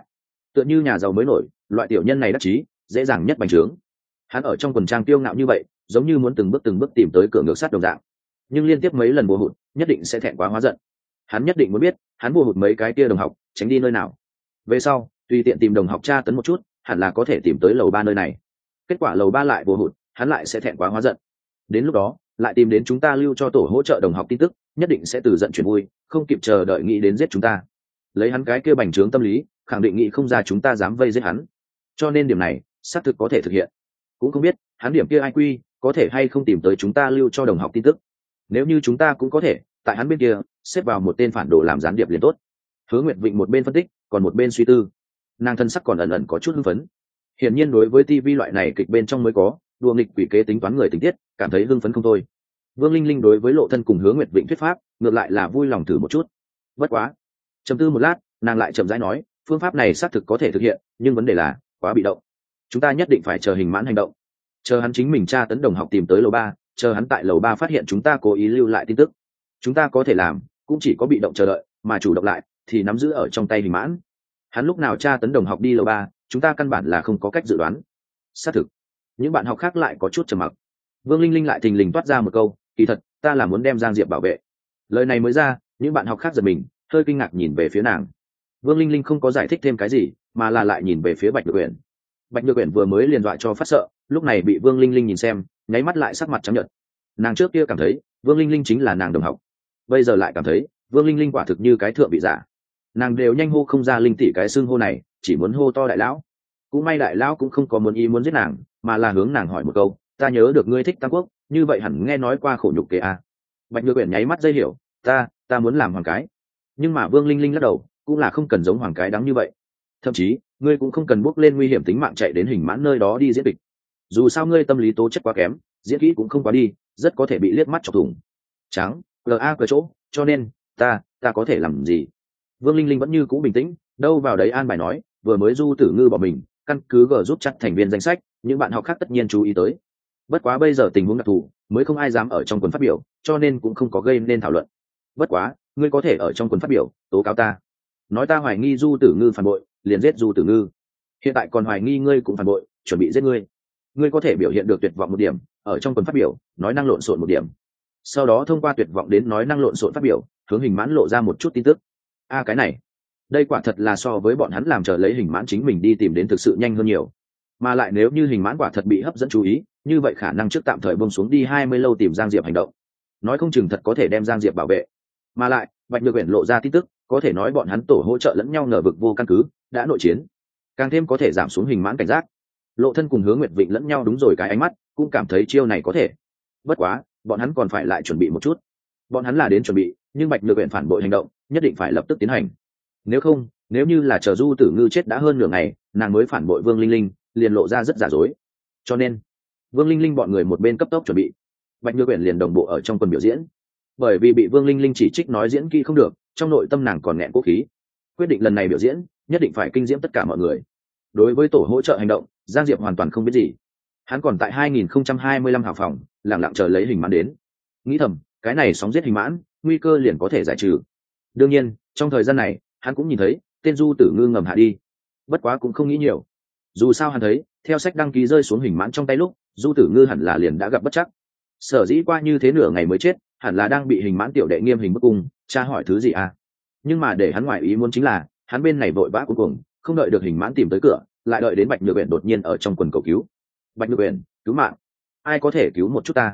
tựa như nhà giàu mới nổi, loại tiểu nhân này đắc chí dễ dàng nhất bành trướng. Hắn ở trong quần trang tiêu ngạo như vậy, giống như muốn từng bước tìm tới cửa ngược sát đồng dạng, nhưng liên tiếp mấy lần bùa hụt nhất định sẽ thẹn quá hóa giận. Hắn nhất định muốn biết hắn bùa hụt mấy cái kia đồng học tránh đi nơi nào, về sau tùy tiện tìm đồng học tra tấn một chút, hẳn là có thể tìm tới lầu 3 nơi này. Kết quả lầu 3 lại bùa hụt, hắn lại sẽ thẹn quá hóa giận. Đến lúc đó lại tìm đến chúng ta lưu cho tổ hỗ trợ đồng học tin tức, nhất định sẽ từ giận chuyển vui, không kịp chờ đợi nghĩ đến giết chúng ta. Lấy hắn cái kia bành trướng tâm lý, khẳng định nghĩ không ra chúng ta dám vây giết hắn, cho nên điểm này xác thực có thể thực hiện. Cũng không biết hắn điểm kia IQ có thể hay không tìm tới chúng ta lưu cho đồng học tin tức. Nếu như chúng ta cũng có thể tại hắn bên kia xếp vào một tên phản đồ làm gián điệp liền tốt. Hứa Nguyệt Vịnh một bên phân tích, còn một bên suy tư. Nàng thân sắc còn ẩn ẩn có chút hưng phấn. Hiển nhiên đối với TV loại này kịch bên trong mới có đùa nghịch quỷ kế tính toán người tình tiết, cảm thấy hưng phấn không thôi. Vương Linh Linh đối với Lộ Thân cùng Hứa Nguyệt Vịnh thuyết pháp, ngược lại là vui lòng thử một chút. Bất quá, trầm tư một lát, nàng lại chậm rãi nói, phương pháp này xác thực có thể thực hiện, nhưng vấn đề là quá bị động. Chúng ta nhất định phải chờ Hình Mãn hành động, chờ hắn chính mình tra tấn đồng học tìm tới lầu 3, chờ hắn tại lầu 3 phát hiện chúng ta cố ý lưu lại tin tức. Chúng ta có thể làm cũng chỉ có bị động chờ đợi, mà chủ động lại thì nắm giữ ở trong tay Hình Mãn. Hắn lúc nào tra tấn đồng học đi lầu 3, chúng ta căn bản là không có cách dự đoán. Xác thực. Những bạn học khác lại có chút trầm mặc. Vương Linh Linh lại thình lình toát ra một câu, kỳ thật ta là muốn đem Giang Diệp bảo vệ. Lời này mới ra, những bạn học khác giật mình, hơi kinh ngạc nhìn về phía nàng. Vương Linh Linh không có giải thích thêm cái gì, mà là lại nhìn về phía Bạch Nhược Uyển. Bạch Nhược Uyển vừa mới liền dọa cho phát sợ, lúc này bị Vương Linh Linh nhìn xem, nháy mắt lại sắc mặt trắng nhợt. Nàng trước kia cảm thấy Vương Linh Linh chính là nàng đồng học, bây giờ lại cảm thấy Vương Linh Linh quả thực như cái thượng vị giả. Nàng đều nhanh hô không ra Linh tỷ cái xưng hô này, chỉ muốn hô to đại lão. Cũng may đại lão cũng không có muốn ý muốn giết nàng, mà là hướng nàng hỏi một câu, ta nhớ được ngươi thích Tam Quốc, như vậy hẳn nghe nói qua khổ nhục kế à. Bạch Nhược Uyển nháy mắt dây hiểu, ta muốn làm hoàng cái. Nhưng mà Vương Linh Linh lắc đầu, cũng là không cần giống hoàng cái đáng như vậy. Thậm chí ngươi cũng không cần bước lên nguy hiểm tính mạng chạy đến Hình Mãn nơi đó đi diễn kịch. Dù sao ngươi tâm lý tố chất quá kém, diễn kỹ cũng không quá đi, rất có thể bị liếc mắt chọc thủng. Trắng, la cờ chỗ, cho nên ta có thể làm gì? Vương Linh Linh vẫn như cũ bình tĩnh, đâu vào đấy an bài nói, vừa mới Du Tử Ngư bỏ mình, căn cứ gờ rút chặt thành viên danh sách, những bạn học khác tất nhiên chú ý tới. Bất quá bây giờ tình huống đặc thù, mới không ai dám ở trong cuốn phát biểu, cho nên cũng không có gây nên thảo luận. Bất quá, ngươi có thể ở trong cuốn phát biểu tố cáo ta, nói ta hoài nghi Du Tử Ngư phản bội, liền giết Du Tử Ngư. Hiện tại còn hoài nghi ngươi cũng phản bội, chuẩn bị giết ngươi. Ngươi có thể biểu hiện được tuyệt vọng một điểm, ở trong cuốn phát biểu nói năng lộn xộn một điểm, sau đó thông qua tuyệt vọng đến nói năng lộn xộn phát biểu, hướng Hình Mãn lộ ra một chút tin tức. Cái này, đây quả thật là so với bọn hắn làm chờ lấy Hình Mãn chính mình đi tìm đến thực sự nhanh hơn nhiều. Mà lại nếu như Hình Mãn quả thật bị hấp dẫn chú ý, như vậy khả năng trước tạm thời buông xuống đi 20 lâu tìm Giang Diệp hành động, nói không chừng thật có thể đem Giang Diệp bảo vệ. Mà lại Bạch Nhược Uyển lộ ra tin tức, có thể nói bọn hắn tổ hỗ trợ lẫn nhau ngờ vực vô căn cứ, đã nội chiến, càng thêm có thể giảm xuống Hình Mãn cảnh giác. Lộ Thân cùng Hứa Nguyệt Vịnh lẫn nhau đúng rồi cái ánh mắt, cũng cảm thấy chiêu này có thể. Bất quá bọn hắn còn phải lại chuẩn bị một chút. Bọn hắn là đến chuẩn bị, nhưng Bạch Nhược Uyển phản bội hành động nhất định phải lập tức tiến hành. Nếu không, nếu như là chờ Du Tử Ngư chết đã hơn nửa ngày, nàng mới phản bội Vương Linh Linh, liền lộ ra rất giả dối. Cho nên Vương Linh Linh bọn người một bên cấp tốc chuẩn bị, Bạch Nhược Uyển liền đồng bộ ở trong quần biểu diễn. Bởi vì bị Vương Linh Linh chỉ trích nói diễn kỹ không được, trong nội tâm nàng còn nghẹn cố khí, quyết định lần này biểu diễn nhất định phải kinh diễm tất cả mọi người. Đối với tổ hỗ trợ hành động, Giang Diệp hoàn toàn không biết gì. Hắn còn tại 2025 hào phòng lẳng lặng chờ lấy Hình Mãn đến, nghĩ thầm cái này sóng giết Hình Mãn nguy cơ liền có thể giải trừ. Đương nhiên trong thời gian này hắn cũng nhìn thấy tên Du Tử Ngư ngầm hạ đi, bất quá cũng không nghĩ nhiều. Dù sao hắn thấy theo sách đăng ký rơi xuống Hình Mãn trong tay lúc, Du Tử Ngư hẳn là liền đã gặp bất chắc. Sở dĩ qua như thế nửa ngày mới chết, hẳn là đang bị Hình Mãn tiểu đệ nghiêm hình bức cung, tra hỏi thứ gì à. Nhưng mà để hắn ngoài ý muốn chính là hắn bên này vội vã cuối cùng không đợi được Hình Mãn tìm tới cửa, lại đợi đến Bạch Nhược Uyển đột nhiên ở trong quần cầu cứu. Bạch Nhược Uyển, cứu mạng, ai có thể cứu một chút ta?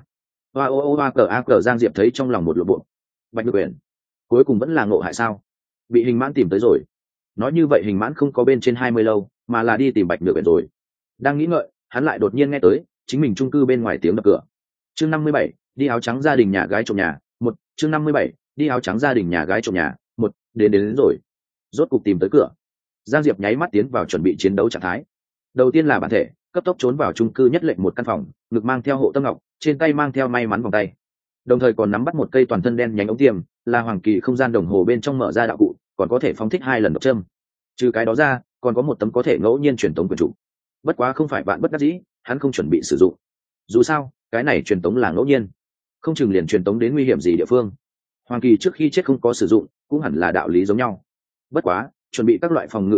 Cờ Giang Diệp thấy trong lòng một lộ bộ. Bạch Nhược Uyển cuối cùng vẫn là ngộ hại sao? Bị Hình Mãn tìm tới rồi. Nói như vậy Hình Mãn không có bên trên 20 lâu, mà là đi tìm Bạch Nhược Uyển rồi. Đang nghĩ ngợi, hắn lại đột nhiên nghe tới chính mình chung cư bên ngoài tiếng đập cửa. Chương 57, đi áo trắng gia đình nhà gái trộm nhà, 1, chương 57, đi áo trắng gia đình nhà gái trộm nhà, 1, đến rồi. Rốt cục tìm tới cửa. Giang Diệp nháy mắt tiến vào chuẩn bị chiến đấu trạng thái. Đầu tiên là bản thể, cấp tốc trốn vào chung cư nhất lệnh một căn phòng, ngực mang theo hộ tâm ngọc, trên tay mang theo may mắn vòng tay, đồng thời còn nắm bắt một cây toàn thân đen nhánh ống tiêm, là hoàng kỳ không gian đồng hồ bên trong mở ra đạo cụ, còn có thể phóng thích 2 lần độc châm. Trừ cái đó ra, còn có một tấm có thể ngẫu nhiên truyền tống quyền trụ. Bất quá không phải bạn bất đắc dĩ, hắn không chuẩn bị sử dụng. Dù sao, cái này truyền tống là ngẫu nhiên, không chừng liền truyền tống đến nguy hiểm gì địa phương. Hoàng kỳ trước khi chết không có sử dụng, cũng hẳn là đạo lý giống nhau. Bất quá, chuẩn bị các loại phòng ngự biện pháp,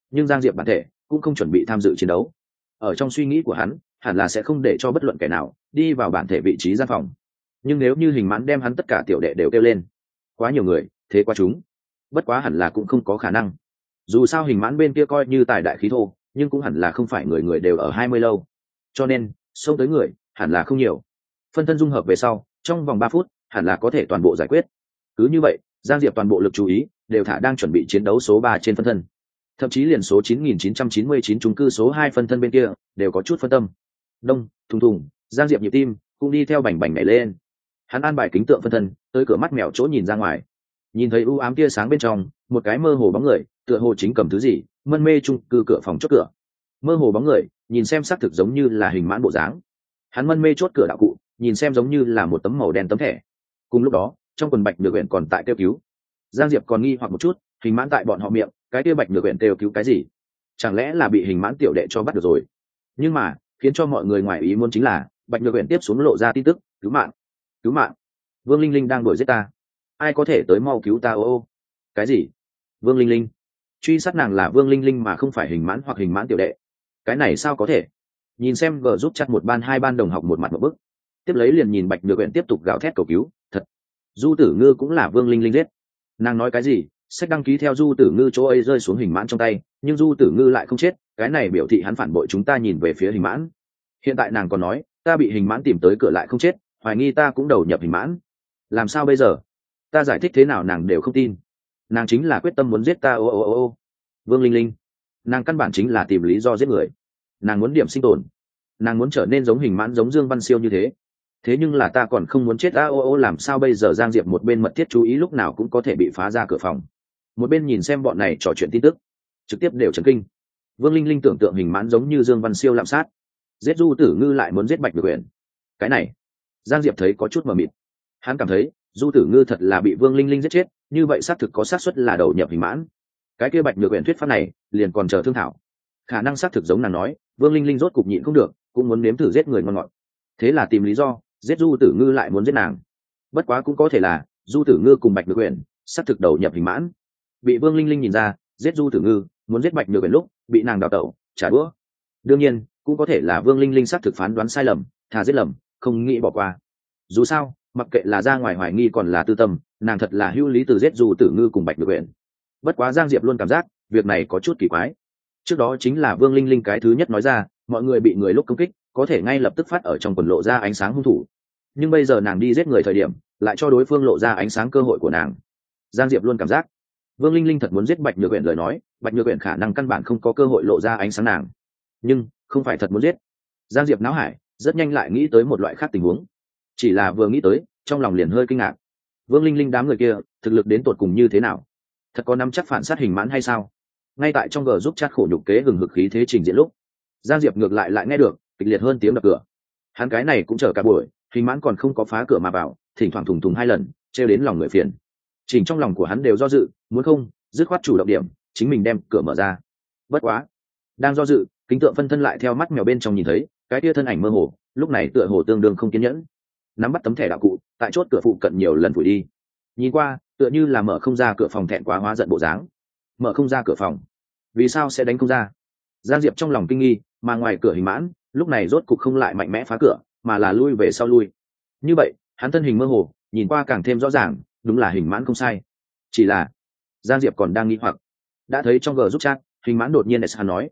nhưng Giang Diệp bản thể cũng không chuẩn bị tham dự chiến đấu. Ở trong suy nghĩ của hắn, hẳn là sẽ không để cho bất luận kẻ nào đi vào bản thể vị trí gian phòng. Nhưng nếu như Hình Mãn đem hắn tất cả tiểu đệ đều kêu lên, quá nhiều người, thế quá chúng. Bất quá hẳn là cũng không có khả năng. Dù sao Hình Mãn bên kia coi như tài đại khí thô, nhưng cũng hẳn là không phải người người đều ở 20 lâu. Cho nên, xông tới người, hẳn là không nhiều. Phân thân dung hợp về sau, trong vòng 3 phút, hẳn là có thể toàn bộ giải quyết. Cứ như vậy, Giang Diệp toàn bộ lực chú ý đều thả đang chuẩn bị chiến đấu số 3 trên phân thân. Thậm chí liền số 9999 chung cư số 2 phân thân bên kia đều có chút phân tâm. Đông, thùng thùng, Giang Diệp nhịp tim cũng đi theo bành bành nhảy lên. Hắn an bài kính tượng phân thân tới cửa mắt mèo chỗ nhìn ra ngoài, nhìn thấy u ám tia sáng bên trong, một cái mơ hồ bóng người tựa hồ chính cầm thứ gì mân mê chung cư cửa phòng chốt cửa. Mơ hồ bóng người nhìn xem xác thực giống như là Hình Mãn bộ dáng. Hắn mân mê chốt cửa đạo cụ nhìn xem giống như là một tấm màu đen tấm thẻ. Cùng lúc đó trong quần Bạch Nhược Uyển còn tại kêu cứu. Giang Diệp còn nghi hoặc một chút, Hình Mãn tại bọn họ miệng, cái kia Bạch Nhược Uyển kêu cứu cái gì? Chẳng lẽ là bị Hình Mãn tiểu đệ cho bắt được rồi? Nhưng mà khiến cho mọi người ngoài ý muốn chính là Bạch Nhược Uyển tiếp xuống lộ ra tin tức, cứu mạng, cứu mạng, Vương Linh Linh đang đuổi giết ta, ai có thể tới mau cứu ta? Ô cái gì? Vương Linh Linh? Truy sát nàng là Vương Linh Linh mà không phải Hình Mãn hoặc Hình Mãn tiểu đệ? Cái này sao có thể? Nhìn xem vợ giúp chặt một ban hai ban đồng học một mặt một bức, tiếp lấy liền nhìn Bạch Nhược Uyển tiếp tục gào thét cầu cứu. Thật, Du Tử Ngư cũng là Vương Linh Linh giết. Nàng nói cái gì? Sách đăng ký theo Du Tử Ngư chỗ ấy rơi xuống Hình Mãn trong tay, nhưng Du Tử Ngư lại không chết, cái này biểu thị hắn phản bội chúng ta. Nhìn về phía Hình Mãn. Hiện tại nàng còn nói ta bị Hình Mãn tìm tới cửa lại không chết, hoài nghi ta cũng đầu nhập Hình Mãn. Làm sao bây giờ? Ta giải thích thế nào nàng đều không tin. Nàng chính là quyết tâm muốn giết ta. Ô Vương Linh Linh, nàng căn bản chính là tìm lý do giết người. Nàng muốn điểm sinh tồn, nàng muốn trở nên giống Hình Mãn, giống Dương Văn Siêu như thế. Thế nhưng là ta còn không muốn chết. Làm sao bây giờ? Giang Diệp một bên mật thiết chú ý lúc nào cũng có thể bị phá ra cửa phòng, một bên nhìn xem bọn này trò chuyện tin tức, trực tiếp đều chấn kinh. Vương Linh Linh tưởng tượng Hình Mãn giống như Dương Văn Siêu lạm sát, giết Du Tử Ngư lại muốn giết Bạch Nhược Uyển. Cái này Giang Diệp thấy có chút mờ mịt. Hắn cảm thấy Du Tử Ngư thật là bị Vương Linh Linh giết chết, như vậy xác thực có xác suất là đầu nhập Hình Mãn. Cái kia Bạch Nhược Uyển thuyết pháp này liền còn chờ thương thảo. Khả năng xác thực giống nàng nói, Vương Linh Linh rốt cục nhịn không được, cũng muốn nếm thử giết người ngon ngọt. Thế là tìm lý do giết Du Tử Ngư lại muốn giết nàng. Bất quá cũng có thể là Du Tử Ngư cùng Bạch Nhược Uyển xác thực đầu nhập Hình Mãn, bị Vương Linh Linh nhìn ra giết Du Tử Ngư muốn giết Bạch Nhược Uyển lúc bị nàng đào tẩu trả đũa. Đương nhiên cũng có thể là Vương Linh Linh xác thực phán đoán sai lầm, thà giết lầm không nghĩ bỏ qua. Dù sao mặc kệ là ra ngoài hoài nghi còn là tư tâm, nàng thật là hữu lý từ giết Du Tử Ngư cùng Bạch Nhược Uyển. Bất quá Giang Diệp luôn cảm giác việc này có chút kỳ quái. Trước đó chính là Vương Linh Linh cái thứ nhất nói ra mọi người bị người lúc công kích có thể ngay lập tức phát ở trong quần lộ ra ánh sáng hung thủ, nhưng bây giờ nàng đi giết người thời điểm lại cho đối phương lộ ra ánh sáng cơ hội của nàng. Giang Diệp luôn cảm giác Vương Linh Linh thật muốn giết Bạch Nhược Uyển lời nói, Bạch Nhược Uyển khả năng căn bản không có cơ hội lộ ra ánh sáng nàng, nhưng không phải thật muốn giết. Giang Diệp não hải rất nhanh lại nghĩ tới một loại khác tình huống, chỉ là vừa nghĩ tới trong lòng liền hơi kinh ngạc. Vương Linh Linh đám người kia thực lực đến tột cùng như thế nào? Thật có nắm chắc phản sát Hình Mãn hay sao? Ngay tại trong gờ giúp chat khổ nhục kế hừng hực khí thế trình diễn lúc, Giang Diệp ngược lại nghe được kịch liệt hơn tiếng đập cửa. Hắn cái này cũng chờ cả buổi, Hình Mãn còn không có phá cửa mà vào, thỉnh thoảng thùng thùng hai lần, trêu đến lòng người phiền. Chỉnh trong lòng của hắn đều do dự, muốn không dứt khoát chủ động điểm, chính mình đem cửa mở ra. Bất quá, đang do dự, kính tượng phân thân lại theo mắt mèo bên trong nhìn thấy cái tia thân ảnh mơ hồ, lúc này tựa hồ tương đương không kiên nhẫn, nắm bắt tấm thẻ đạo cụ tại chốt cửa phụ cận nhiều lần phủi đi. Nhìn qua tựa như là mở không ra cửa phòng, thẹn quá hóa giận bộ dáng. Mở không ra cửa phòng, vì sao sẽ đánh không ra? Giang Diệp trong lòng kinh nghi, mà ngoài cửa Hình Mãn lúc này rốt cục không lại mạnh mẽ phá cửa, mà là lui về sau lui. Như vậy hắn thân hình mơ hồ, nhìn qua càng thêm rõ ràng, đúng là Hình Mãn không sai. Chỉ là Giang Diệp còn đang nghi hoặc, đã thấy trong gờ giúp chat Hình Mãn đột nhiên hắn nói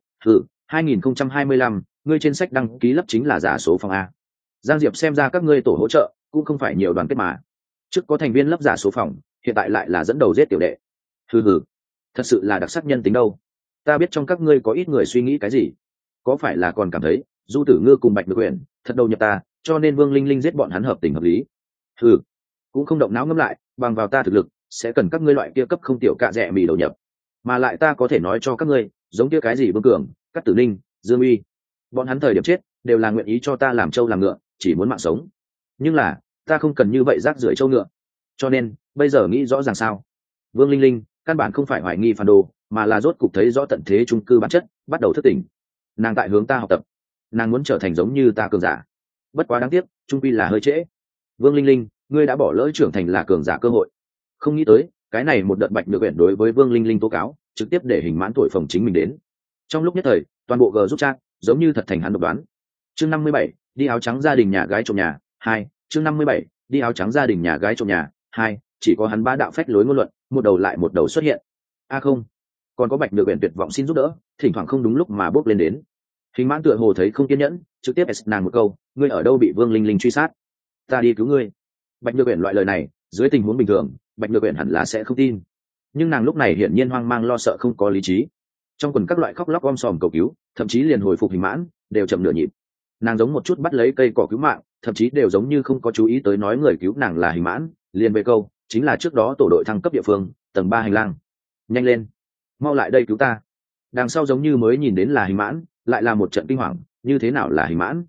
2025 ngươi trên sách đăng ký lấp chính là giả số phòng A. Giang Diệp xem ra các ngươi tổ hỗ trợ cũng không phải nhiều đoàn kết mà, trước có thành viên lấp giả số phòng, hiện tại lại là dẫn đầu giết tiểu đệ. Thật sự là đặc sắc nhân tính đâu. Ta biết trong các ngươi có ít người suy nghĩ cái gì, có phải là còn cảm thấy Du Tử Ngư cùng Bạch Nhược Uyển thật đầu nhập ta, cho nên Vương Linh Linh giết bọn hắn hợp tình hợp lý. Cũng không động não ngẫm lại, bằng vào ta thực lực sẽ cần các ngươi loại kia cấp không tiểu cạ rẻ mì đầu nhập, mà lại ta có thể nói cho các ngươi, giống kia cái gì Vương Cường, Cát Tử Ninh, Dương Uy, bọn hắn thời điểm chết đều là nguyện ý cho ta làm trâu làm ngựa, chỉ muốn mạng sống. Nhưng là ta không cần như vậy rác rưởi trâu ngựa, cho nên bây giờ nghĩ rõ ràng sao? Vương Linh Linh căn bản không phải hoài nghi phản đồ, mà là rốt cục thấy rõ tận thế chung cư bản chất, bắt đầu thức tỉnh. Nàng tại hướng ta học tập, nàng muốn trở thành giống như ta cường giả. Bất quá đáng tiếc, chung quy là hơi trễ. Vương Linh Linh, ngươi đã bỏ lỡ trưởng thành là cường giả cơ hội. Không nghĩ tới cái này một đợt Bạch Nhược Uyển đối với Vương Linh Linh tố cáo, trực tiếp để Hình Mãn thổi phồng chính mình đến, Trong lúc nhất thời toàn bộ g giúp chat giống như thật thành hắn độc đoán. Chương 57, đi áo trắng gia đình nhà gái trộm nhà 2. Chương 57, đi áo trắng gia đình nhà gái trộm nhà 2. Chỉ có hắn bá đạo phách lối ngôn luận một đầu lại một đầu xuất hiện. Không, còn có Bạch Nhược Uyển tuyệt vọng xin giúp đỡ, thỉnh thoảng không đúng lúc mà bốc lên đến. Hình Mãn tựa hồ thấy không kiên nhẫn, trực tiếp nàng một câu, ngươi ở đâu bị Vương Linh Linh truy sát, ta đi cứu ngươi. Bạch Nhược Uyển loại lời này dưới tình huống bình thường Bạch Nhược Uyển hẳn là sẽ không tin, nhưng nàng lúc này hiển nhiên hoang mang lo sợ, không có lý trí. Trong quần các loại khóc lóc om sòm cầu cứu, thậm chí liền hồi phục Hình Mãn đều chậm nửa nhịp. Nàng giống một chút bắt lấy cây cỏ cứu mạng, thậm chí đều giống như không có chú ý tới nói người cứu nàng là Hình Mãn, liền về câu chính là trước đó tổ đội thăng cấp địa phương tầng 3 hành lang, nhanh lên, mau lại đây cứu ta. Đằng sau giống như mới nhìn đến là Hình Mãn, lại là một trận kinh hoàng, như thế nào là Hình Mãn?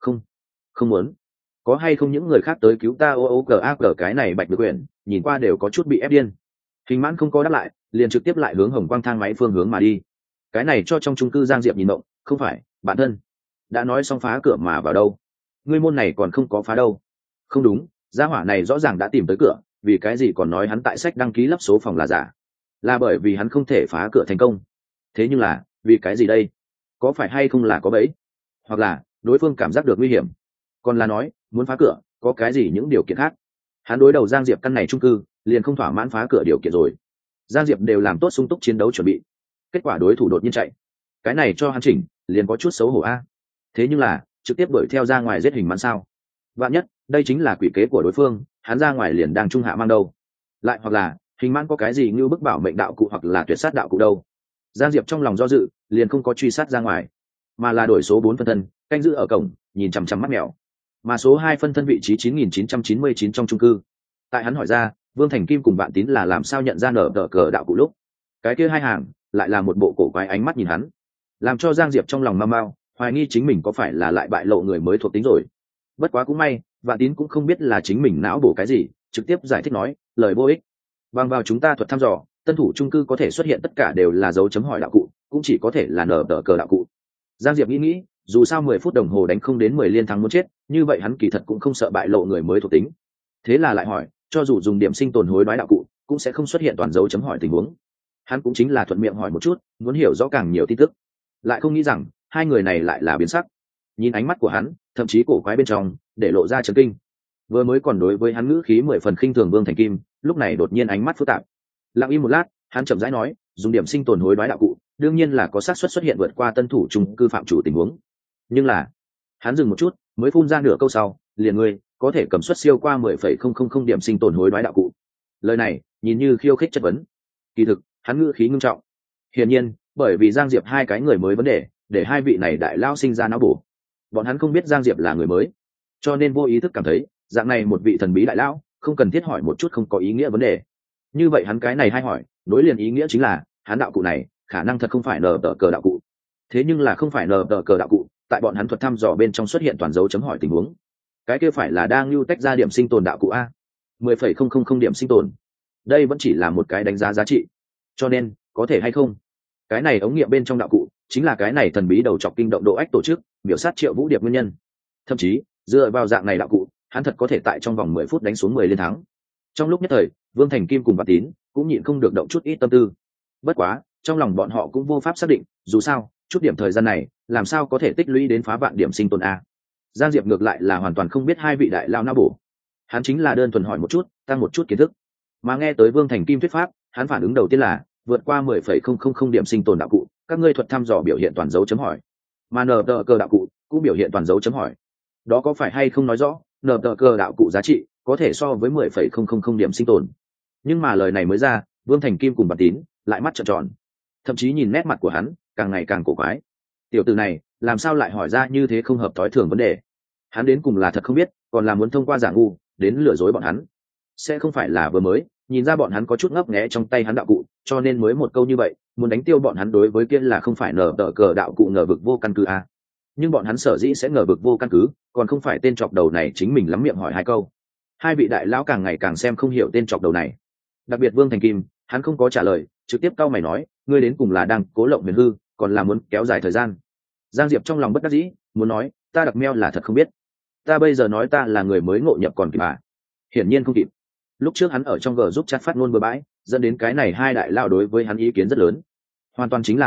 Không muốn, có hay không những người khác tới cứu ta? Cái này Bạch Nhược Uyển nhìn qua đều có chút bị ép điên. Hình Mãn không có đáp lại, liền trực tiếp lại hướng hồng quang thang máy phương hướng mà đi. Cái này cho trong chung cư Giang Diệp nhìn mộng, không phải bản thân đã nói xong phá cửa mà vào đâu, ngươi môn này còn không có phá đâu. Không đúng, gia hỏa này rõ ràng đã tìm tới cửa, vì cái gì còn nói hắn tại sách đăng ký lắp số phòng là giả? Là bởi vì hắn không thể phá cửa thành công. Thế nhưng là vì cái gì đây? Có phải hay không là có bẫy, hoặc là đối phương cảm giác được nguy hiểm, còn là nói muốn phá cửa có cái gì những điều kiện khác? Hắn đối đầu Giang Diệp căn này chung cư liền không thỏa mãn phá cửa điều kiện rồi. Giang Diệp đều làm tốt sung túc chiến đấu chuẩn bị, kết quả đối thủ đột nhiên chạy, cái này cho hắn chỉnh liền có chút xấu hổ a. Thế nhưng là trực tiếp đuổi theo ra ngoài giết Hình Mãn sao? Vạn nhất đây chính là quỷ kế của đối phương, hắn ra ngoài liền đang trung hạ mang đâu. Lại hoặc là Hình Mãn có cái gì như bức bảo mệnh đạo cụ hoặc là tuyệt sát đạo cụ đâu. Giang Diệp trong lòng do dự, liền không có truy sát ra ngoài, mà là đổi số 4 phân thân canh giữ ở cổng nhìn chằm chằm mắt mèo. Mà số 2 phân thân vị trí 9999 trong chung cư. Tại hắn hỏi ra Vương Thành Kim cùng Vạn Tín là làm sao nhận ra nở tờ cờ đạo cụ lúc, cái kia hai hàng lại là một bộ cổ quái ánh mắt nhìn hắn, làm cho Giang Diệp trong lòng mau mau hoài nghi chính mình có phải là lại bại lộ người mới thuộc tính rồi. Bất quá cũng may Vạn Tín cũng không biết là chính mình não bổ cái gì, trực tiếp giải thích nói lời vô ích. Bằng vào chúng ta thuật thăm dò, tân thủ chung cư có thể xuất hiện tất cả đều là dấu chấm hỏi đạo cụ, cũng chỉ có thể là nở tờ cờ đạo cụ. Giang Diệp nghĩ dù sao 10 phút đồng hồ đánh không đến 10 liên thắng muốn chết, như vậy hắn kỳ thật cũng không sợ bại lộ người mới thuộc tính. Thế là lại hỏi, cho dù dùng điểm sinh tồn hối đoái đạo cụ cũng sẽ không xuất hiện toàn dấu chấm hỏi tình huống. Hắn cũng chính là thuận miệng hỏi một chút, muốn hiểu rõ càng nhiều tin tức. Lại không nghĩ rằng hai người này lại là biến sắc, nhìn ánh mắt của hắn thậm chí cổ quái bên trong để lộ ra chấn kinh. Vừa mới còn đối với hắn ngữ khí 10 phần khinh thường Vương Thành Kim, lúc này đột nhiên ánh mắt phức tạp. Lặng im một lát, hắn chậm rãi nói, dùng điểm sinh tồn hối đoái đạo cụ đương nhiên là có xác suất xuất hiện vượt qua tân thủ chung cư phạm chủ tình huống, nhưng là hắn dừng một chút mới phun ra nửa câu sau, liền ngươi có thể cầm suất siêu qua 10,000 điểm sinh tồn hối đoái đạo cụ. Lời này nhìn như khiêu khích chất vấn, kỳ thực hắn ngữ khí ngưng trọng. Hiển nhiên bởi vì Giang Diệp hai cái người mới vấn đề để hai vị này đại lao sinh ra não bổ. Bọn hắn không biết Giang Diệp là người mới, cho nên vô ý thức cảm thấy dạng này một vị thần bí đại lão không cần thiết hỏi một chút không có ý nghĩa vấn đề. Như vậy hắn cái này hay hỏi nối liền ý nghĩa chính là hắn đạo cụ này khả năng thật không phải nở tờ cờ đạo cụ. Thế nhưng là không phải nở tờ cờ đạo cụ, tại bọn hắn thuật thăm dò bên trong xuất hiện toàn dấu chấm hỏi tình huống, cái kia phải là đang lưu tách ra điểm sinh tồn đạo cụ a. 10,000 điểm sinh tồn, đây vẫn chỉ là một cái đánh giá giá trị, cho nên có thể hay không, cái này ống nghiệm bên trong đạo cụ chính là cái này thần bí đầu chọc kinh động độ ách tổ chức biểu sát Triệu Vũ Điệp nguyên nhân. Thậm chí dựa vào dạng này đạo cụ, hắn thật có thể tại trong vòng 10 phút đánh xuống 10 liên thắng. Trong lúc nhất thời Vương Thành Kim cùng Vạn Tín cũng nhịn không được động chút ít tâm tư. Bất quá trong lòng bọn họ cũng vô pháp xác định, dù sao chút điểm thời gian này làm sao có thể tích lũy đến phá vạn điểm sinh tồn a. Giang Diệp ngược lại là hoàn toàn không biết hai vị đại lao não bổ, hắn chính là đơn thuần hỏi một chút tăng một chút kiến thức. Mà nghe tới Vương Thành Kim thuyết pháp, hắn phản ứng đầu tiên là vượt qua 10,000 điểm sinh tồn đạo cụ, các ngươi thuật thăm dò biểu hiện toàn dấu chấm hỏi, mà nở tờ cờ đạo cụ cũng biểu hiện toàn dấu chấm hỏi. Đó có phải hay không nói rõ nở tờ cờ đạo cụ giá trị có thể so với 10,000 điểm sinh tồn? Nhưng mà lời này mới ra, Vương Thành Kim cùng Bạt Tín lại mắt trợn tròn, thậm chí nhìn nét mặt của hắn càng ngày càng cổ quái. Tiểu tử này làm sao lại hỏi ra như thế không hợp thói thường vấn đề? Hắn đến cùng là thật không biết, còn là muốn thông qua giả ngu đến lừa dối bọn hắn? Sẽ không phải là vừa mới nhìn ra bọn hắn có chút ngấp nghé trong tay hắn đạo cụ, cho nên mới một câu như vậy muốn đánh tiêu bọn hắn đối với kia là không phải nở tờ cờ đạo cụ ngờ vực vô căn cứ à? Nhưng bọn hắn sở dĩ sẽ ngờ vực vô căn cứ, còn không phải tên chọc đầu này chính mình lắm miệng hỏi hai câu. Hai vị đại lão càng ngày càng xem không hiểu tên chọc đầu này, đặc biệt Vương Thành Kim, hắn không có trả lời, trực tiếp cau mày nói, ngươi đến cùng là đang cố lộng huyền hư, còn là muốn kéo dài thời gian? Giang Diệp trong lòng bất đắc dĩ, muốn nói, ta đặc meo là thật không biết, ta bây giờ nói ta là người mới ngộ nhập còn kịp à? Hiển nhiên không kịp. Lúc trước hắn ở trong g giúp chat phát ngôn bừa bãi, dẫn đến cái này hai đại lao đối với hắn ý kiến rất lớn, hoàn toàn chính là một bộ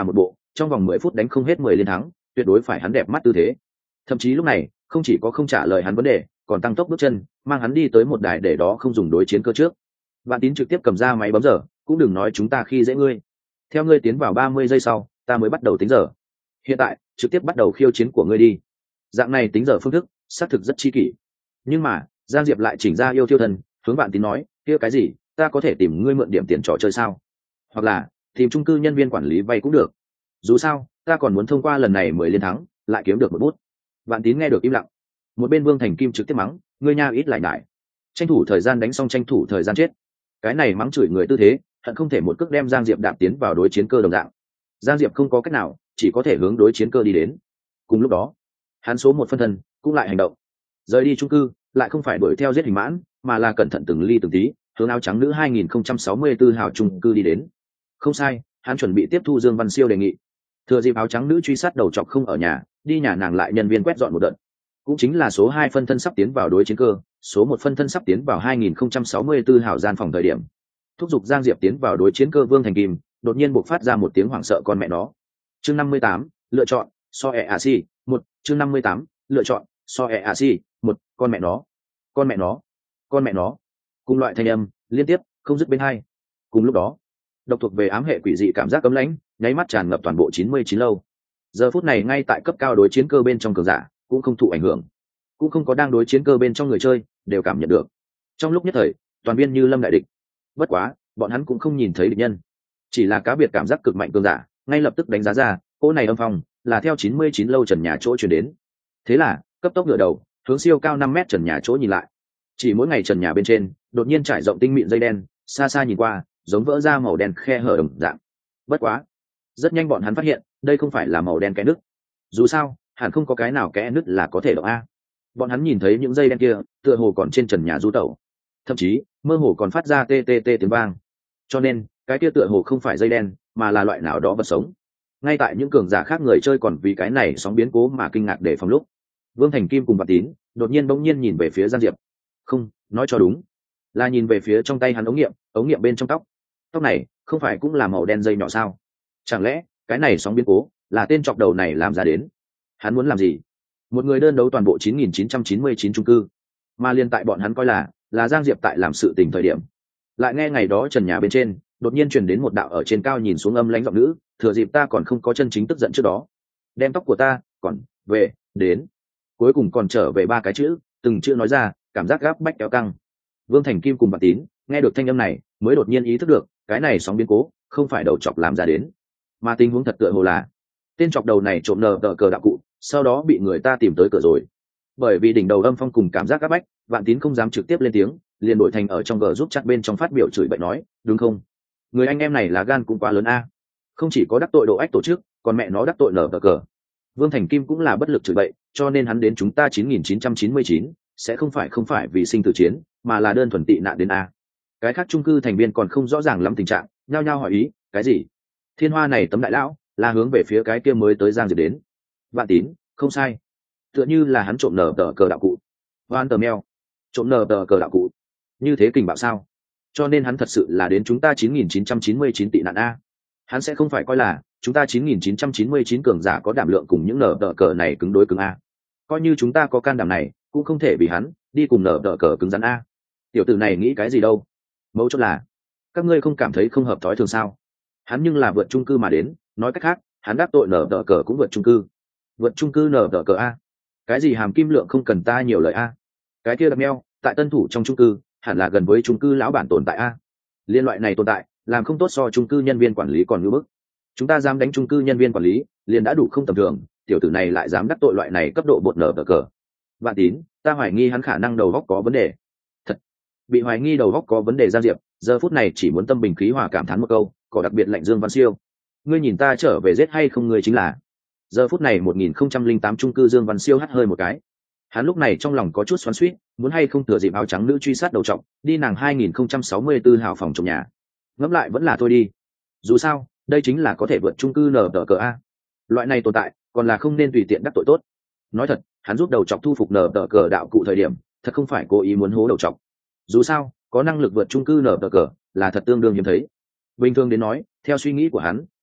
trong vòng 10 phút đánh không hết 10 liên thắng, tuyệt đối phải hắn đẹp mắt tư thế. Thậm chí lúc này không chỉ có không trả lời hắn vấn đề, còn tăng tốc bước chân mang hắn đi tới một đài để đó không dùng đối chiến cơ trước. Vạn Tín trực tiếp cầm ra máy bấm giờ, cũng đừng nói chúng ta khi dễ ngươi, theo ngươi tiến vào 30 giây sau ta mới bắt đầu tính giờ, hiện tại trực tiếp bắt đầu khiêu chiến của ngươi đi. Dạng này tính giờ phương thức xác thực rất chi kỷ, nhưng mà Giang Diệp lại chỉnh ra yêu thiêu thần, hướng Vạn Tín nói, kia cái gì, ta có thể tìm ngươi mượn điểm tiền trò chơi sao, hoặc là tìm chung cư nhân viên quản lý vay cũng được, dù sao ta còn muốn thông qua lần này 10 liên thắng lại kiếm được một bút. Vạn Tín nghe được im lặng. Một bên Vương Thành Kim trực tiếp mắng, ngươi nha ít lại đại, tranh thủ thời gian đánh xong tranh thủ thời gian chết. Cái này mắng chửi người tư thế hận không thể một cước đem Giang Diệp đạp tiến vào đối chiến cơ đồng dạng. Giang Diệp không có cách nào, chỉ có thể hướng đối chiến cơ đi đến. Cùng lúc đó hắn số một phân thân cũng lại hành động, rời đi chung cư, lại không phải đuổi theo giết Hình Mãn, mà là cẩn thận từng ly từng tí hướng áo trắng nữ 2064 hào chung cư đi đến. Không sai, hắn chuẩn bị tiếp thu Dương Văn Siêu đề nghị, thừa dịp áo trắng nữ truy sát đầu chọc không ở nhà, đi nhà nàng lại nhân viên quét dọn một đợt. Cũng chính là số 2 phân thân sắp tiến vào đối chiến cơ, số 1 phân thân sắp tiến vào 2064 hào gian phòng thời điểm, thúc giục Giang Diệp tiến vào đối chiến cơ Vương Thành Kim đột nhiên bộc phát ra một tiếng hoảng sợ con mẹ nó. Chương 58, lựa chọn so e a si 1, chương 58, lựa chọn so e a si 1, con mẹ nó, con mẹ nó, con mẹ nó. Cùng loại thanh âm liên tiếp không dứt bên hai. Cùng lúc đó, độc thuộc về ám hệ quỷ dị cảm giác cấm lãnh nháy mắt tràn ngập toàn bộ 99 lâu. Giờ phút này ngay tại cấp cao đối chiến cơ bên trong cường giả cũng không thụ ảnh hưởng, cũng không có đang đối chiến cơ bên trong người chơi đều cảm nhận được. Trong lúc nhất thời toàn viên như lâm đại địch. Bất quá bọn hắn cũng không nhìn thấy địch nhân, chỉ là cá biệt cảm giác cực mạnh cường giả ngay lập tức đánh giá ra cỗ này âm phong là theo 99 lâu trần nhà chỗ chuyển đến. Thế là cấp tốc ngựa đầu hướng siêu cao 5 mét trần nhà chỗ nhìn lại. Chỉ mỗi ngày trần nhà bên trên đột nhiên trải rộng tinh mịn dây đen, xa xa nhìn qua giống vỡ ra màu đen khe hở đồng dạng. Bất quá rất nhanh bọn hắn phát hiện đây không phải là màu đen kẽ nứt, dù sao hẳn không có cái nào kẽ nứt là có thể động a. Bọn hắn nhìn thấy những dây đen kia tựa hồ còn trên trần nhà du tẩu, thậm chí mơ hồ còn phát ra tê tê tê tiếng vang, cho nên cái kia tựa hồ không phải dây đen mà là loại nào đó vật sống. Ngay tại những cường giả khác người chơi còn vì cái này sóng biến cố mà kinh ngạc để phòng lúc, Vương Thành Kim cùng Vạn Tín đột nhiên bỗng nhiên nhìn về phía Giang Diệp. Không, nói cho đúng là nhìn về phía trong tay hắn ống nghiệm bên trong tóc này không phải cũng là màu đen dây nhỏ sao? Chẳng lẽ cái này sóng biến cố là tên chọc đầu này làm ra đến? Hắn muốn làm gì? Một người đơn đấu toàn bộ 9999 chung cư, mà liên tại bọn hắn coi là Giang Diệp tại làm sự tình thời điểm, lại nghe ngày đó trần nhà bên trên đột nhiên truyền đến một đạo ở trên cao nhìn xuống âm lãnh giọng nữ, thừa dịp ta còn không có chân chính tức giận trước đó, đem tóc của ta còn về đến. Cuối cùng còn trở về 3 cái chữ, từng chữ nói ra, cảm giác gáp bách kéo căng. Vương Thành Kim cùng Vạn Tín nghe được thanh âm này mới đột nhiên ý thức được cái này sóng biến cố không phải đầu chọc làm ra đến, mà tình huống thật tựa hồ là tên chọc đầu này trộm nờ tờ cờ đạo cụ, sau đó bị người ta tìm tới cửa rồi. Bởi vì đỉnh đầu âm phong cùng cảm giác áp bách, Vạn Tín không dám trực tiếp lên tiếng, liền đổi thành ở trong g giúp chat bên trong phát biểu chửi bậy nói, đúng không, người anh em này là gan cũng quá lớn a, không chỉ có đắc tội độ ách tổ chức, còn mẹ nó đắc tội nở cờ. Vương Thành Kim cũng là bất lực chửi bậy, cho nên hắn đến chúng ta 9999 sẽ không phải vì sinh tử chiến, mà là đơn thuần tị nạn đến a. Cái khác chung cư thành viên còn không rõ ràng lắm tình trạng, nhao nhao hỏi ý, cái gì? Thiên Hoa này tấm đại lão là hướng về phía cái kia mới tới Giang Diệp đến. Vạn Tín, không sai, tựa như là hắn trộm nở tờ cờ đạo cụ. Van tờ meo, trộm nở tờ cờ đạo cụ, như thế kình bạo sao? Cho nên hắn thật sự là đến chúng ta 9999 tị nạn a. Hắn sẽ không phải coi là chúng ta 9999 cường giả có đảm lượng cùng những nở tờ cờ này cứng đối cứng a. Coi như chúng ta có can đảm này cũng không thể vì hắn đi cùng nở tờ cờ cứng rắn a. Tiểu tử này nghĩ cái gì đâu? Mấu chốt là các ngươi không cảm thấy không hợp thói thường sao? Hắn nhưng là vượt chung cư mà đến, nói cách khác hắn đắc tội nở tờ cờ cũng vượt chung cư nở tờ cờ a. Cái gì hàm kim lượng không cần ta nhiều lời a. Cái kia đập meo tại tân thủ trong chung cư hẳn là gần với chung cư lão bản tồn tại a. Liên loại này tồn tại làm không tốt so chung cư nhân viên quản lý còn ngưỡng bức. Chúng ta dám đánh chung cư nhân viên quản lý liền đã đủ không tầm thường, tiểu tử này lại dám đắc tội loại này cấp độ bột nở cờ. Vạn Tín, ta hoài nghi hắn khả năng đầu óc có vấn đề. Thật, bị hoài nghi đầu óc có vấn đề Giang Diệp giờ phút này chỉ muốn tâm bình khí hòa cảm thán một câu, có đặc biệt lạnh Dương Văn Siêu, ngươi nhìn ta trở về giết hay không, ngươi chính là. Giờ phút này 1008 chung cư Dương Văn Siêu hắt hơi một cái. Hắn lúc này trong lòng có chút xoắn xuýt, muốn hay không thừa dịp áo trắng nữ truy sát đầu trọc, đi nàng 2064 hào phòng trong nhà. Ngẫm lại vẫn là thôi đi. Dù sao, đây chính là có thể vượt chung cư nở tờ cờ a. Loại này tồn tại, còn là không nên tùy tiện đắc tội tốt. Nói thật, hắn giúp đầu trọc thu phục nở tờ cờ đạo cụ thời điểm, thật không phải cố ý muốn hố đầu trọc. Dù sao, có năng lực vượt chung cư nở tờ cờ là thật tương đương hiếm thấy. Bình thường đến nói, theo suy nghĩ của hắn,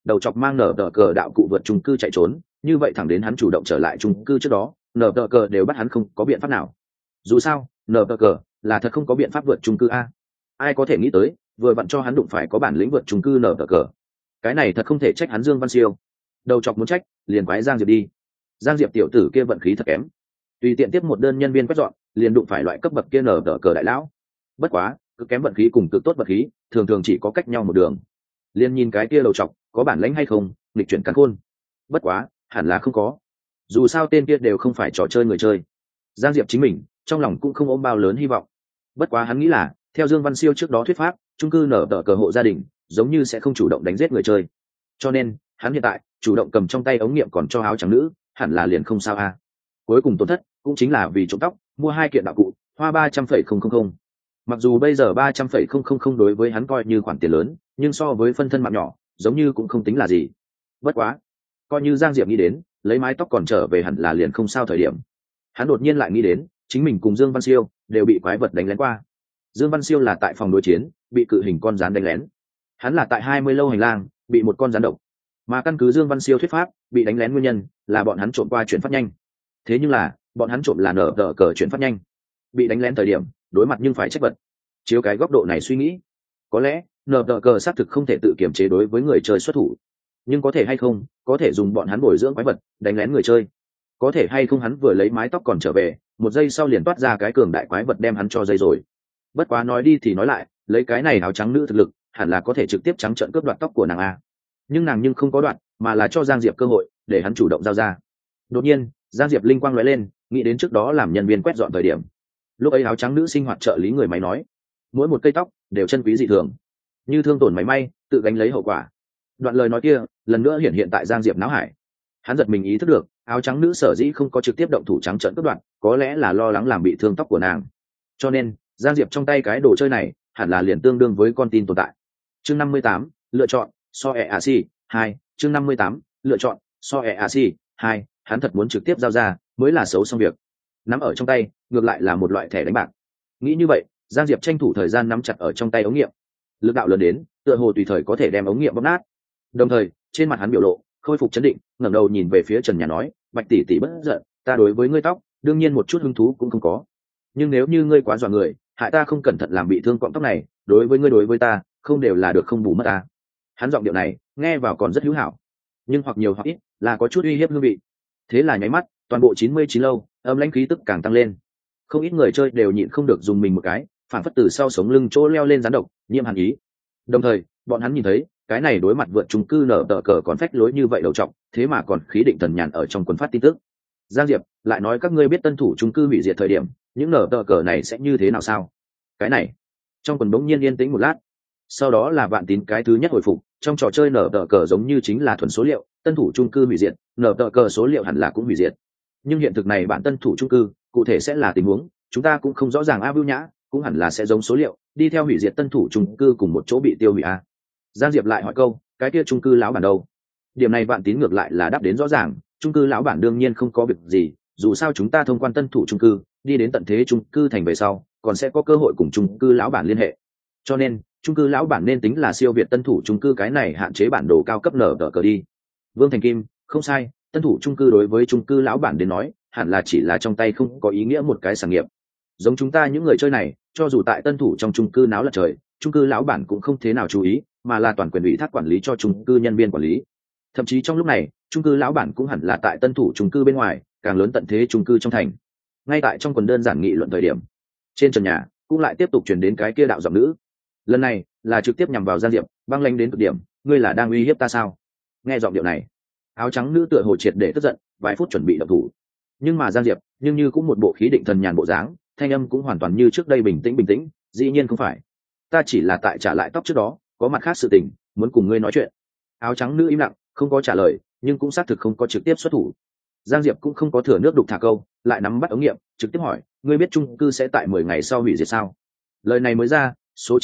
đầu chọc mang nở tờ cờ đạo cụ vượt chung cư chạy trốn, như vậy thẳng đến hắn chủ động trở lại chung cư trước đó, nở tờ cờ đều bắt hắn không có biện pháp nào. Dù sao nở tờ cờ là thật không có biện pháp vượt chung cư a. Ai có thể nghĩ tới vừa vặn cho hắn đụng phải có bản lĩnh vượt chung cư nở tờ cờ. Cái này thật không thể trách hắn Dương Văn Siêu. Đầu chọc muốn trách liền quái Giang Diệp đi. Giang Diệp tiểu tử kia vận khí thật kém, tùy tiện tiếp một đơn nhân viên quét dọn liền đụng phải loại cấp bậc kia nở tờ cờ đại lão. Bất quá cực kém vận khí cùng cực tốt vận khí thường thường chỉ có cách nhau một đường. Liên nhìn cái kia đầu chọc có bản lĩnh hay không nghịch chuyển cắn khôn. Bất quá hẳn là không có, dù sao tên kia đều không phải trò chơi người chơi. Giang Diệp chính mình trong lòng cũng không ôm bao lớn hy vọng. Bất quá hắn nghĩ là theo Dương Văn Siêu trước đó thuyết pháp, chung cư nở tờ cờ hộ gia đình giống như sẽ không chủ động đánh giết người chơi, cho nên hắn hiện tại chủ động cầm trong tay ống nghiệm còn cho áo trắng nữ hẳn là liền không sao a. Cuối cùng tổn thất cũng chính là vì trộm tóc mua 2 kiện đạo cụ hoa 300,000. Mặc dù bây giờ 300,000 đối với hắn coi như khoản tiền lớn, nhưng so với phân thân mạng nhỏ giống như cũng không tính là gì. Bất quá coi như Giang Diệp nghĩ đến lấy mái tóc còn trở về hẳn là liền không sao thời điểm, hắn đột nhiên lại nghĩ đến chính mình cùng Dương Văn Siêu đều bị quái vật đánh lén qua. Dương Văn Siêu là tại phòng đối chiến bị cự hình con rắn đánh lén, hắn là tại 20 lâu hành lang bị một con rắn độc. Mà căn cứ Dương Văn Siêu thuyết pháp, bị đánh lén nguyên nhân là bọn hắn trộm qua chuyển phát nhanh. Thế nhưng là bọn hắn trộm là nở tờ cờ chuyển phát nhanh, bị đánh lén thời điểm đối mặt nhưng phải trách vật. Chiếu cái góc độ này suy nghĩ, có lẽ nở tờ cờ xác thực không thể tự kiểm chế đối với người chơi xuất thủ, nhưng có thể hay không có thể dùng bọn hắn bồi dưỡng quái vật đánh lén người chơi. Có thể hay không hắn vừa lấy mái tóc còn trở về, một giây sau liền toát ra cái cường đại quái vật đem hắn cho dây rồi. Bất quá nói đi thì nói lại, lấy cái này áo trắng nữ thực lực hẳn là có thể trực tiếp trắng trợn cướp đoạt tóc của nàng a. Nhưng nàng nhưng không có đoạt, mà là cho Giang Diệp cơ hội để hắn chủ động giao ra. Đột nhiên Giang Diệp linh quang lóe lên, nghĩ đến trước đó làm nhân viên quét dọn thời điểm, lúc ấy áo trắng nữ sinh hoạt trợ lý người máy nói mỗi một cây tóc đều chân quý dị thường, như thương tổn máy may tự gánh lấy hậu quả. Đoạn lời nói kia lần nữa hiện tại Giang Diệp não hải. Hắn giật mình ý thức được áo trắng nữ sở dĩ không có trực tiếp động thủ trắng trợn cướp đoạt, có lẽ là lo lắng làm bị thương tóc của nàng, cho nên Giang Diệp trong tay cái đồ chơi này hẳn là liền tương đương với con tin tồn tại. Chương 58, lựa chọn so EAC 2, chương 58, lựa chọn so EAC 2, hắn thật muốn trực tiếp giao ra mới là xấu xong việc. Nắm ở trong tay ngược lại là một loại thẻ đánh bạc. Nghĩ như vậy, Giang Diệp tranh thủ thời gian nắm chặt ở trong tay ống nghiệm, lực đạo lớn đến tựa hồ tùy thời có thể đem ống nghiệm bóp nát. Đồng thời trên mặt hắn biểu lộ khôi phục chấn định, ngẩng đầu nhìn về phía trần nhà nói, Bạch tỷ tỷ bất giận, ta đối với ngươi tóc đương nhiên một chút hứng thú cũng không có, nhưng nếu như ngươi quá dọa người, hại ta không cẩn thận làm bị thương cọng tóc này, đối với ngươi đối với ta không đều là được không bù mất ta. Hắn giọng điệu này nghe vào còn rất hữu hảo, nhưng hoặc nhiều hoặc ít là có chút uy hiếp hương vị. Thế là nháy mắt toàn bộ 99 lâu âm lãnh khí tức càng tăng lên, không ít người chơi đều nhịn không được dùng mình một cái, phản phất từ sau sống lưng chỗ leo lên rắn độc nhiễm hàn ý. Đồng thời bọn hắn nhìn thấy cái này đối mặt vượt chung cư nở tờ cờ còn phách lối như vậy đầu trọng, thế mà còn khí định thần nhàn ở trong quần phát tin tức. Giang Diệp lại nói các ngươi biết tân thủ chung cư hủy diệt thời điểm những nở tờ cờ này sẽ như thế nào sao? Cái này trong quần bỗng nhiên yên tĩnh một lát, sau đó là Vạn Tín cái thứ nhất hồi phục, trong trò chơi nở tờ cờ giống như chính là thuần số liệu, tân thủ chung cư hủy diệt, nở tờ cờ số liệu hẳn là cũng hủy diệt, nhưng hiện thực này bạn tân thủ chung cư cụ thể sẽ là tình huống chúng ta cũng không rõ ràng. A Vưu Nhã cũng hẳn là sẽ giống số liệu đi theo hủy diệt tân thủ chung cư cùng một chỗ bị tiêu hủy a. Giang Diệp lại hỏi câu, cái kia chung cư lão bản đâu? Điểm này Vạn Tín ngược lại là đáp đến rõ ràng, chung cư lão bản đương nhiên không có việc gì, dù sao chúng ta thông quan tân thủ chung cư đi đến tận thế chung cư thành về sau còn sẽ có cơ hội cùng chung cư lão bản liên hệ, cho nên chung cư lão bản nên tính là siêu việt tân thủ chung cư cái này hạn chế bản đồ cao cấp nở tờ cờ đi. Vương Thành Kim không sai, tân thủ chung cư đối với chung cư lão bản đến nói hẳn là chỉ là trong tay không có ý nghĩa một cái sản nghiệp. Giống chúng ta những người chơi này, cho dù tại tân thủ trong chung cư náo lật trời, chung cư lão bản cũng không thế nào chú ý, mà là toàn quyền ủy thác quản lý cho chung cư nhân viên quản lý. Thậm chí trong lúc này chung cư lão bản cũng hẳn là tại tân thủ chung cư bên ngoài, càng lớn tận thế chung cư trong thành. Ngay tại trong quần đơn giản nghị luận thời điểm, trên trần nhà cũng lại tiếp tục truyền đến cái kia đạo giọng nữ, lần này là trực tiếp nhằm vào Giang Diệp, băng lãnh đến cực điểm, ngươi là đang uy hiếp ta sao? Nghe giọng điệu này, áo trắng nữ tựa hồ triệt để tức giận, vài phút chuẩn bị động thủ, nhưng mà Giang Diệp nhưng như cũng một bộ khí định thần nhàn bộ dáng, thanh âm cũng hoàn toàn như trước đây bình tĩnh, dĩ nhiên không phải, ta chỉ là tại trả lại tóc trước đó có mặt khác sự tình muốn cùng ngươi nói chuyện. Áo trắng nữ im lặng không có trả lời, nhưng cũng xác thực không có trực tiếp xuất thủ. Giang Diệp cũng không có thừa nước đục thả câu, lại nắm bắt ống nghiệm trực tiếp hỏi, ngươi biết chung cư sẽ tại 10 ngày sau hủy diệt sao? Lời này mới ra, số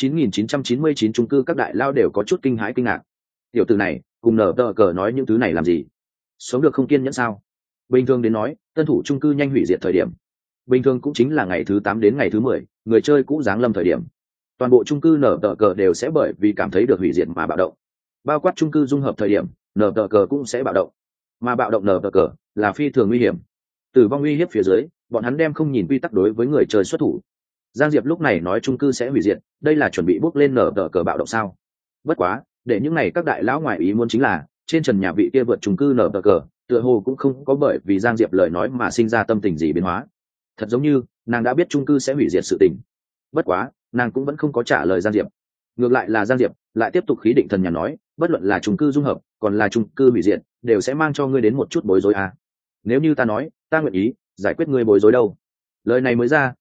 9999 chung cư các đại lao đều có chút kinh hãi kinh ngạc. Tiểu tử này cùng nở tờ cờ nói những thứ này làm gì? Sống được không kiên nhẫn sao? Bình thường đến nói tân thủ chung cư nhanh hủy diệt thời điểm bình thường cũng chính là ngày thứ 8 đến ngày thứ 10, người chơi cũ giáng lâm thời điểm, toàn bộ chung cư nở tờ cờ đều sẽ bởi vì cảm thấy được hủy diệt mà bạo động. bao quát chung cư dung hợp thời điểm nở tờ cờ cũng sẽ bạo động, mà bạo động nở tờ cờ là phi thường nguy hiểm. Tử vong uy hiếp phía dưới, bọn hắn đem không nhìn quy tắc đối với người chơi xuất thủ. Giang Diệp lúc này nói chung cư sẽ hủy diệt, đây là chuẩn bị bước lên nở tờ cờ bạo động sao? Bất quá, để những này các đại lão ngoại ý muốn chính là trên trần nhà vị kia vượt chung cư nở tờ cờ, tựa hồ cũng không có bởi vì Giang Diệp lời nói mà sinh ra tâm tình gì biến hóa. Thật giống như nàng đã biết chung cư sẽ hủy diệt sự tình. Bất quá, nàng cũng vẫn không có trả lời Giang Diệp. Ngược lại là Giang Diệp lại tiếp tục khí định thần nhà nói, bất luận là chung cư dung hợp, còn là chung cư hủy diệt, đều sẽ mang cho ngươi đến một chút bối rối à. Nếu như ta nói, ta nguyện ý giải quyết ngươi bối rối đâu. Lời này mới ra,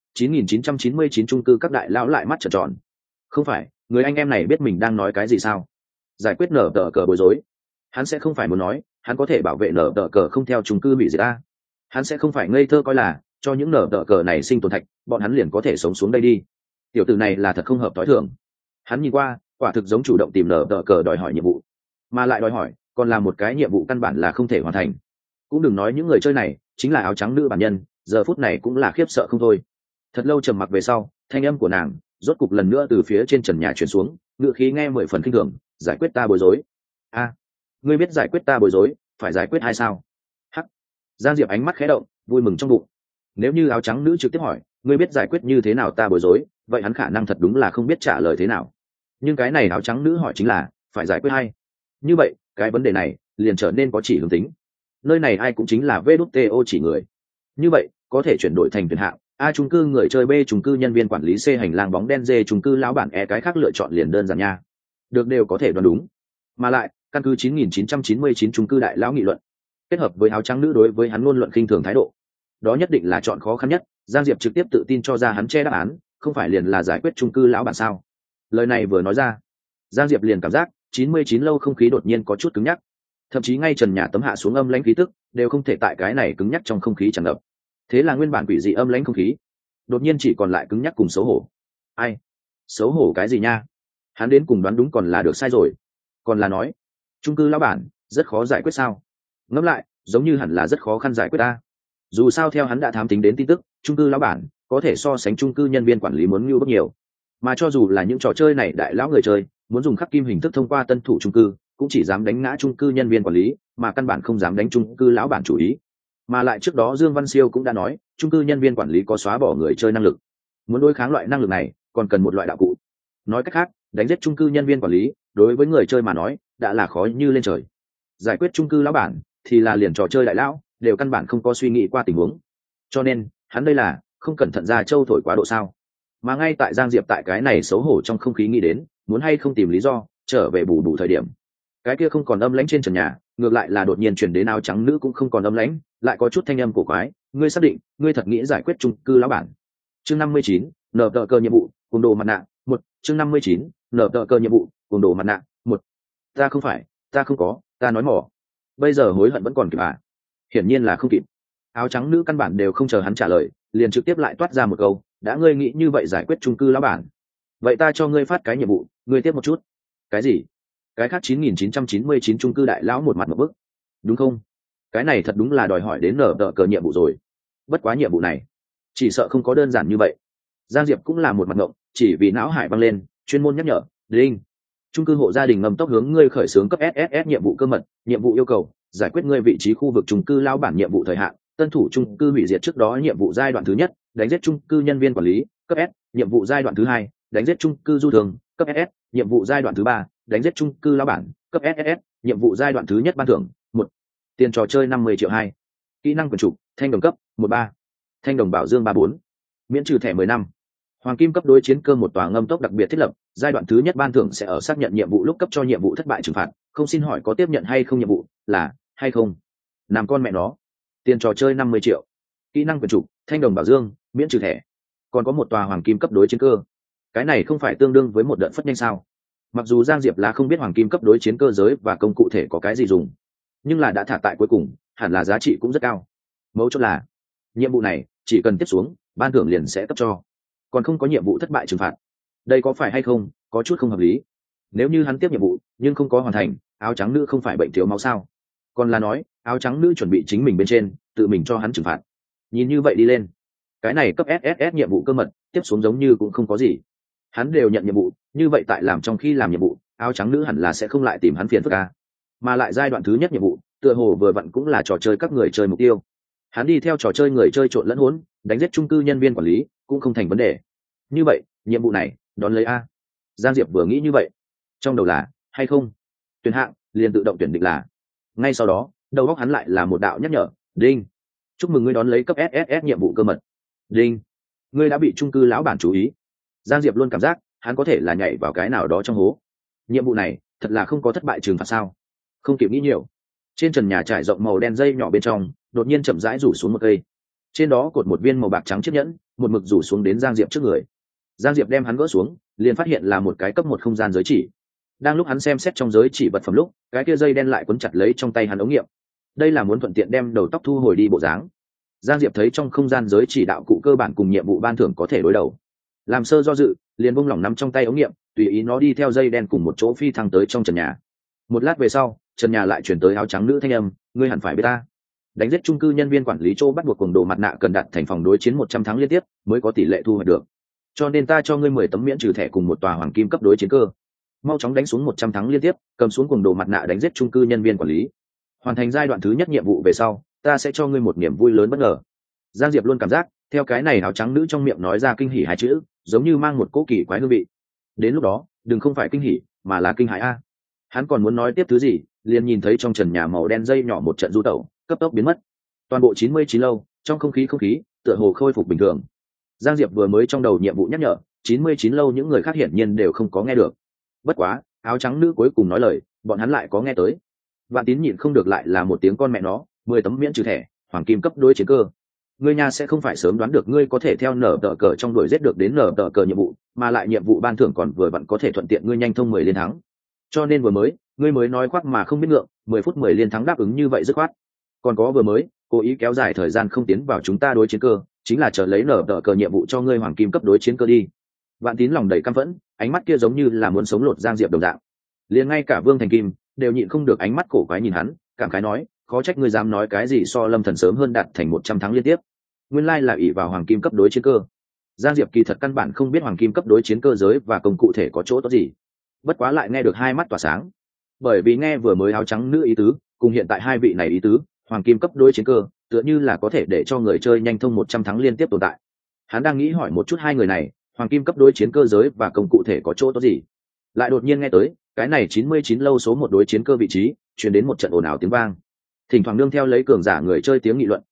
9999 chung cư các đại lão lại mắt trợn tròn. Không phải, người anh em này biết mình đang nói cái gì sao? Giải quyết nở tờ cờ bối rối. Hắn sẽ không phải muốn nói, hắn có thể bảo vệ nở tờ cờ không theo chung cư hủy diệt a. Hắn sẽ không phải ngây thơ coi là cho những nở tờ cờ này sinh tồn thạch, bọn hắn liền có thể sống xuống đây đi. Tiểu tử này là thật không hợp tối thường. Hắn nhìn qua, quả thực giống chủ động tìm nở tờ cờ đòi hỏi nhiệm vụ, mà lại đòi hỏi còn là một cái nhiệm vụ căn bản là không thể hoàn thành. Cũng đừng nói những người chơi này chính là áo trắng nữ bản nhân, giờ phút này cũng là khiếp sợ không thôi. Thật lâu trầm mặc về sau, thanh âm của nàng rốt cục lần nữa từ phía trên trần nhà truyền xuống, ngựa khí nghe 10 phần kinh thường. Giải quyết ta bối rối. A, ngươi biết giải quyết ta bối rối phải giải quyết hay sao? Hắc. Giang Diệp ánh mắt khẽ động, vui mừng trong bụng. Nếu như áo trắng nữ trực tiếp hỏi, ngươi biết giải quyết như thế nào ta bối rối, vậy hắn khả năng thật đúng là không biết trả lời thế nào. Nhưng cái này áo trắng nữ hỏi chính là phải giải quyết hay. Như vậy cái vấn đề này liền trở nên có chỉ hướng tính. Nơi này ai cũng chính là VĐTO chỉ người. Như vậy có thể chuyển đổi thành tuyển hạng: A chung cư người chơi, B chung cư nhân viên quản lý, C hành lang bóng đen, D chung cư lão bản, E cái khác lựa chọn liền đơn giản nha. Được, đều có thể đoán đúng. Mà lại căn cứ 9999 chung cư đại lão nghị luận, kết hợp với áo trắng nữ đối với hắn luôn luận khinh thường thái độ, đó nhất định là chọn khó khăn nhất. Giang Diệp trực tiếp tự tin cho ra hắn che đáp án, không phải liền là giải quyết chung cư lão bản sao? Lời này vừa nói ra, Giang Diệp liền cảm giác 99 lâu không khí đột nhiên có chút cứng nhắc, thậm chí ngay trần nhà tấm hạ xuống âm lãnh khí tức đều không thể tại cái này cứng nhắc trong không khí tràn ngập. Thế là nguyên bản quỷ dị âm lãnh không khí đột nhiên chỉ còn lại cứng nhắc cùng xấu hổ. Ai? Xấu hổ cái gì nha? Hắn đến cùng đoán đúng còn là được sai rồi. Còn là nói chung cư lão bản rất khó giải quyết sao? Ngẫm lại giống như hẳn là rất khó khăn giải quyết ta. Dù sao theo hắn đã thám tính đến tin tức, chung cư lão bản có thể so sánh chung cư nhân viên quản lý muốn nhiều bất nhiều. Mà cho dù là những trò chơi này đại lão người chơi muốn dùng khắc kim hình thức thông qua tân thủ chung cư, cũng chỉ dám đánh ngã chung cư nhân viên quản lý, mà căn bản không dám đánh chung cư lão bản chủ ý. Mà lại trước đó Dương Văn Siêu cũng đã nói, chung cư nhân viên quản lý có xóa bỏ người chơi năng lực. Muốn đối kháng loại năng lực này, còn cần một loại đạo cụ. Nói cách khác, đánh giết chung cư nhân viên quản lý, đối với người chơi mà nói, đã là khó như lên trời. Giải quyết chung cư lão bản, thì là liền trò chơi đại lão, đều căn bản không có suy nghĩ qua tình huống. Cho nên, hắn đây là không cẩn thận ra châu thổi quá độ sao? Mà ngay tại Giang Diệp tại cái này xấu hổ trong không khí nghĩ đến, muốn hay không tìm lý do trở về bù bù thời điểm, cái kia không còn âm lãnh trên trần nhà, ngược lại là đột nhiên chuyển đến áo trắng nữ cũng không còn âm lãnh, lại có chút thanh âm cổ quái. Ngươi xác định ngươi thật nghĩ giải quyết chung cư lão bản? Chương 59, nở tờ cơ nhiệm vụ cùng đồ mặt nạ một. Chương 59, nở tờ cơ nhiệm vụ cùng đồ mặt nạ một. Ta không phải, ta không có, ta nói mỏ. Bây giờ hối hận vẫn còn kịp à? Hiển nhiên là không kịp. Áo trắng nữ căn bản đều không chờ hắn trả lời, liền trực tiếp lại toát ra một câu: đã ngươi nghĩ như vậy giải quyết chung cư lão bản, vậy ta cho ngươi phát cái nhiệm vụ, ngươi tiếp một chút. Cái gì? Cái khác 9999 chung cư đại lão một mặt một bức. Đúng không? Cái này thật đúng là đòi hỏi đến nở tờ cờ nhiệm vụ rồi. Bất quá nhiệm vụ này chỉ sợ không có đơn giản như vậy. Giang Diệp cũng là một mặt ngộng, chỉ vì não hải băng lên chuyên môn nhắc nhở: Linh, chung cư hộ gia đình ngầm tốc hướng ngươi khởi xướng cấp SSS nhiệm vụ cơ mật, nhiệm vụ yêu cầu giải quyết ngươi vị trí khu vực chung cư lão bản nhiệm vụ thời hạn, tân thủ chung cư hủy diệt trước đó nhiệm vụ giai đoạn thứ nhất, đánh giết chung cư nhân viên quản lý, cấp S, nhiệm vụ giai đoạn thứ hai, đánh giết chung cư du thường, cấp SS, nhiệm vụ giai đoạn thứ ba, đánh giết chung cư lão bản, cấp SSS, nhiệm vụ giai đoạn thứ nhất ban thưởng một, tiền trò chơi 50 triệu 2, kỹ năng quyền trục thanh đồng cấp 13, thanh đồng bảo dương 34, miễn trừ thẻ 10 năm, hoàng kim cấp đối chiến cơ một tòa ngâm tốc đặc biệt thiết lập, giai đoạn thứ nhất ban thưởng sẽ ở xác nhận nhiệm vụ lúc cấp cho nhiệm vụ thất bại trừng phạt, không xin hỏi có tiếp nhận hay không nhiệm vụ, là hay không. Làm con mẹ nó. Tiền trò chơi 50 triệu, kỹ năng quyền trục thanh đồng bảo dương, miễn trừ thẻ, còn có một tòa hoàng kim cấp đối chiến cơ. Cái này không phải tương đương với một đợt phất nhanh sao? Mặc dù Giang Diệp là không biết hoàng kim cấp đối chiến cơ giới và công cụ thể có cái gì dùng, nhưng là đã thả tại cuối cùng, hẳn là giá trị cũng rất cao. Mấu chốt là nhiệm vụ này chỉ cần tiếp xuống, ban thưởng liền sẽ cấp cho, còn không có nhiệm vụ thất bại trừng phạt. Đây có phải hay không có chút không hợp lý? Nếu như hắn tiếp nhiệm vụ nhưng không có hoàn thành, áo trắng nữ không phải bệnh thiếu máu sao? Còn là nói áo trắng nữ chuẩn bị chính mình bên trên tự mình cho hắn trừng phạt? Nhìn như vậy đi lên, cái này cấp SSS nhiệm vụ cơ mật tiếp xuống giống như cũng không có gì. Hắn đều nhận nhiệm vụ, như vậy tại làm trong khi làm nhiệm vụ, áo trắng nữ hẳn là sẽ không lại tìm hắn phiền phức ca. Mà lại giai đoạn thứ nhất nhiệm vụ tựa hồ vừa vặn cũng là trò chơi các người chơi mục tiêu. Hắn đi theo trò chơi người chơi trộn lẫn hỗn, đánh giết chung cư nhân viên quản lý cũng không thành vấn đề. Như vậy nhiệm vụ này đón lấy a. Giang Diệp vừa nghĩ như vậy, trong đầu là hay không tuyển hạng liền tự động tuyển định là. Ngay sau đó đầu óc hắn lại là một đạo nhắc nhở, đinh, chúc mừng ngươi đón lấy cấp SSS nhiệm vụ cơ mật. Đinh, ngươi đã bị chung cư lão bản chú ý. Giang Diệp luôn cảm giác hắn có thể là nhảy vào cái nào đó trong hố. Nhiệm vụ này thật là không có thất bại trừng phạt sao? Không kịp nghĩ nhiều, trên trần nhà trải rộng màu đen dây nhỏ bên trong đột nhiên chậm rãi rủ xuống một cây, trên đó cột một viên màu bạc trắng chiếc nhẫn, một mực rủ xuống đến Giang Diệp trước người. Giang Diệp đem hắn gỡ xuống, liền phát hiện là một cái cấp 1 không gian giới chỉ. Đang lúc hắn xem xét trong giới chỉ vật phẩm lúc, cái kia dây đen lại quấn chặt lấy trong tay hắn ống nghiệm. Đây là muốn thuận tiện đem đầu tóc thu hồi đi bộ dáng. Giang Diệp thấy trong không gian giới chỉ đạo cụ cơ bản cùng nhiệm vụ ban thưởng có thể đối đầu, làm sơ do dự, liền buông lỏng nắm trong tay ống nghiệm, tùy ý nó đi theo dây đen cùng một chỗ phi thăng tới trong trần nhà. Một lát về sau, trần nhà lại chuyển tới áo trắng nữ thanh âm, ngươi hẳn phải biết ta. Đánh giết chung cư nhân viên quản lý chỗ bắt buộc cuồng đồ mặt nạ cần đặt thành phòng đối chiến 100 thắng liên tiếp mới có tỷ lệ thu hoạch được. Cho nên ta cho ngươi 10 tấm miễn trừ thẻ cùng một tòa hoàng kim cấp đối chiến cơ. Mau chóng đánh xuống 100 thắng liên tiếp, cầm xuống cuồng đồ mặt nạ đánh giết chung cư nhân viên quản lý. Hoàn thành giai đoạn thứ nhất nhiệm vụ về sau, ta sẽ cho ngươi một niềm vui lớn bất ngờ. Giang Diệp luôn cảm giác, theo cái này áo trắng nữ trong miệng nói ra kinh hỉ hai chữ, giống như mang một cỗ kỳ quái hương vị. Đến lúc đó, đừng không phải kinh hỉ, mà là kinh hãi a. Hắn còn muốn nói tiếp thứ gì, liền nhìn thấy trong trần nhà màu đen dây nhỏ một trận du tẩu, cấp tốc biến mất. Toàn bộ 99 lâu, trong không khí tựa hồ khôi phục bình thường. Giang Diệp vừa mới trong đầu nhiệm vụ nhắc nhở, 99 lâu những người khác hiển nhiên đều không có nghe được. Bất quá, áo trắng nữ cuối cùng nói lời, bọn hắn lại có nghe tới. Vạn Tín nhịn không được lại là một tiếng con mẹ nó, 10 tấm miễn trừ thẻ, hoàng kim cấp đối chiến cơ. Ngươi nhà sẽ không phải sớm đoán được ngươi có thể theo nở tờ cờ trong đuổi giết được đến nở tờ cờ nhiệm vụ, mà lại nhiệm vụ ban thưởng còn vừa vặn có thể thuận tiện ngươi nhanh thông 10 liên thắng. Cho nên vừa mới, ngươi mới nói khoác mà không biết ngượng, 10 phút 10 liên thắng đáp ứng như vậy dứt khoát. Còn có vừa mới, cố ý kéo dài thời gian không tiến vào chúng ta đối chiến cơ, chính là chờ lấy nở tờ cờ nhiệm vụ cho ngươi hoàng kim cấp đối chiến cơ đi. Vạn Tín lòng đầy căm phẫn, ánh mắt kia giống như là muốn sống lột Giang Diệp đồng dạng. Liền ngay cả Vương Thành Kim đều nhịn không được ánh mắt cổ quái nhìn hắn, cảm khái nói, khó trách ngươi dám nói cái gì so Lâm Thần sớm hơn đạt thành 100 thắng liên tiếp. Nguyên lai là ỷ vào hoàng kim cấp đối chiến cơ. Giang Diệp kỳ thật căn bản không biết hoàng kim cấp đối chiến cơ giới và công cụ thể có chỗ tốt gì, bất quá lại nghe được hai mắt tỏa sáng, bởi vì nghe vừa mới áo trắng nữ ý tứ cùng hiện tại hai vị này ý tứ, hoàng kim cấp đối chiến cơ tựa như là có thể để cho người chơi nhanh thông 100 thắng liên tiếp tồn tại. Hắn đang nghĩ hỏi một chút hai người này, hoàng kim cấp đối chiến cơ giới và công cụ thể có chỗ tốt gì, lại đột nhiên nghe tới cái này 99 lâu số 1 đối chiến cơ vị trí truyền đến một trận ồn ào tiếng vang, thỉnh thoảng nương theo lấy cường giả người chơi tiếng nghị luận,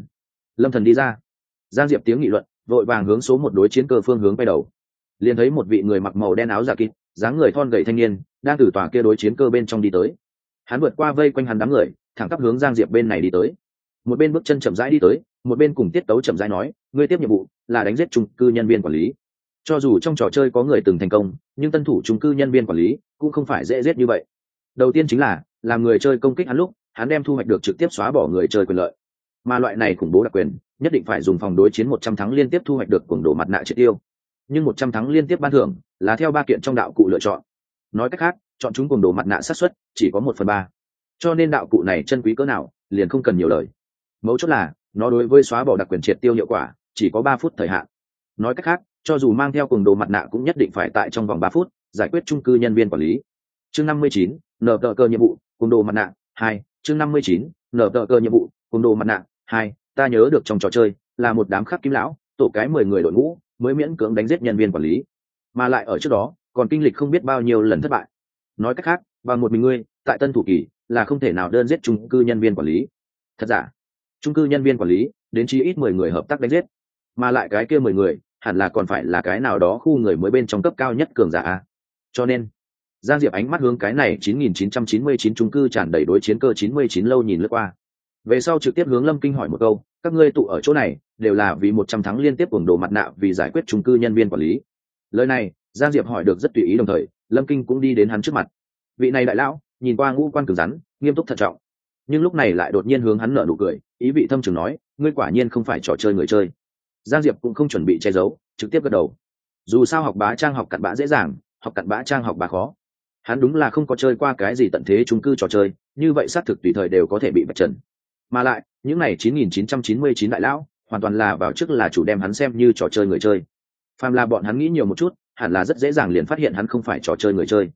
Lâm Thần đi ra. Giang Diệp tiếng nghị luận vội vàng hướng số 1 đối chiến cơ phương hướng quay đầu, liền thấy một vị người mặc màu đen áo giả kịt, dáng người thon gầy thanh niên đang từ tòa kia đối chiến cơ bên trong đi tới. Hắn vượt qua vây quanh hắn đám người, thẳng tắp hướng Giang Diệp bên này đi tới. Một bên bước chân chậm rãi đi tới, một bên cùng tiết tấu chậm rãi nói, ngươi tiếp nhiệm vụ là đánh giết chung cư nhân viên quản lý. Cho dù trong trò chơi có người từng thành công, nhưng tân thủ chung cư nhân viên quản lý cũng không phải dễ giết như vậy. Đầu tiên chính là làm người chơi công kích hắn lúc, hắn đem thu hoạch được trực tiếp xóa bỏ người chơi quyền lợi, mà loại này khủng bố đặc quyền nhất định phải dùng phòng đối chiến 100 thắng liên tiếp thu hoạch được cuồng đồ mặt nạ triệt tiêu. Nhưng 100 thắng liên tiếp ban thưởng là theo 3 kiện trong đạo cụ lựa chọn. Nói cách khác, chọn chúng cuồng đồ mặt nạ xác suất chỉ có 1/3. Cho nên đạo cụ này chân quý cỡ nào, liền không cần nhiều lời. Mấu chốt là, nó đối với xóa bỏ đặc quyền triệt tiêu hiệu quả chỉ có 3 phút thời hạn. Nói cách khác, cho dù mang theo cuồng đồ mặt nạ cũng nhất định phải tại trong vòng 3 phút giải quyết chung cư nhân viên quản lý. Chương 59, nở tờ cơ nhiệm vụ, cuồng đồ mặt nạ 2. Chương 59, nở tờ cơ nhiệm vụ, cuồng đồ mặt nạ 2. Ta nhớ được trong trò chơi là một đám khắc kim lão, tổ cái 10 người đội ngũ mới miễn cưỡng đánh giết nhân viên quản lý, mà lại ở trước đó còn kinh lịch không biết bao nhiêu lần thất bại. Nói cách khác, bằng một mình ngươi tại tân thủ kỳ là không thể nào đơn giết chung cư nhân viên quản lý. Thật giả, chung cư nhân viên quản lý đến chí ít 10 người hợp tác đánh giết, mà lại cái kia 10 người hẳn là còn phải là cái nào đó khu người mới bên trong cấp cao nhất cường giả a. Cho nên Giang Diệp ánh mắt hướng cái này 9999 chung cư tràn đầy đối chiến cơ 99 lâu nhìn lướt qua, về sau trực tiếp hướng Lâm Kinh hỏi một câu, các ngươi tụ ở chỗ này đều là vì 100 thắng liên tiếp cuồng đồ mặt nạ vì giải quyết chung cư nhân viên quản lý. Lời này Giang Diệp hỏi được rất tùy ý, đồng thời Lâm Kinh cũng đi đến hắn trước mặt. Vị này đại lão nhìn qua ngũ quan cứng rắn, nghiêm túc thận trọng, nhưng lúc này lại đột nhiên hướng hắn nở nụ cười, ý vị thâm trường nói, ngươi quả nhiên không phải trò chơi người chơi. Giang Diệp cũng không chuẩn bị che giấu, trực tiếp gật đầu. Dù sao học bá trang học cặn bã dễ dàng, học cặn bã trang học bá khó. Hắn đúng là không có chơi qua cái gì tận thế chung cư trò chơi, như vậy xác thực tùy thời đều có thể bị vạch trần. Mà lại những này 9999 đại lão hoàn toàn là vào trước là chủ đem hắn xem như trò chơi người chơi. Phàm là bọn hắn nghĩ nhiều một chút, hẳn là rất dễ dàng liền phát hiện hắn không phải trò chơi người chơi.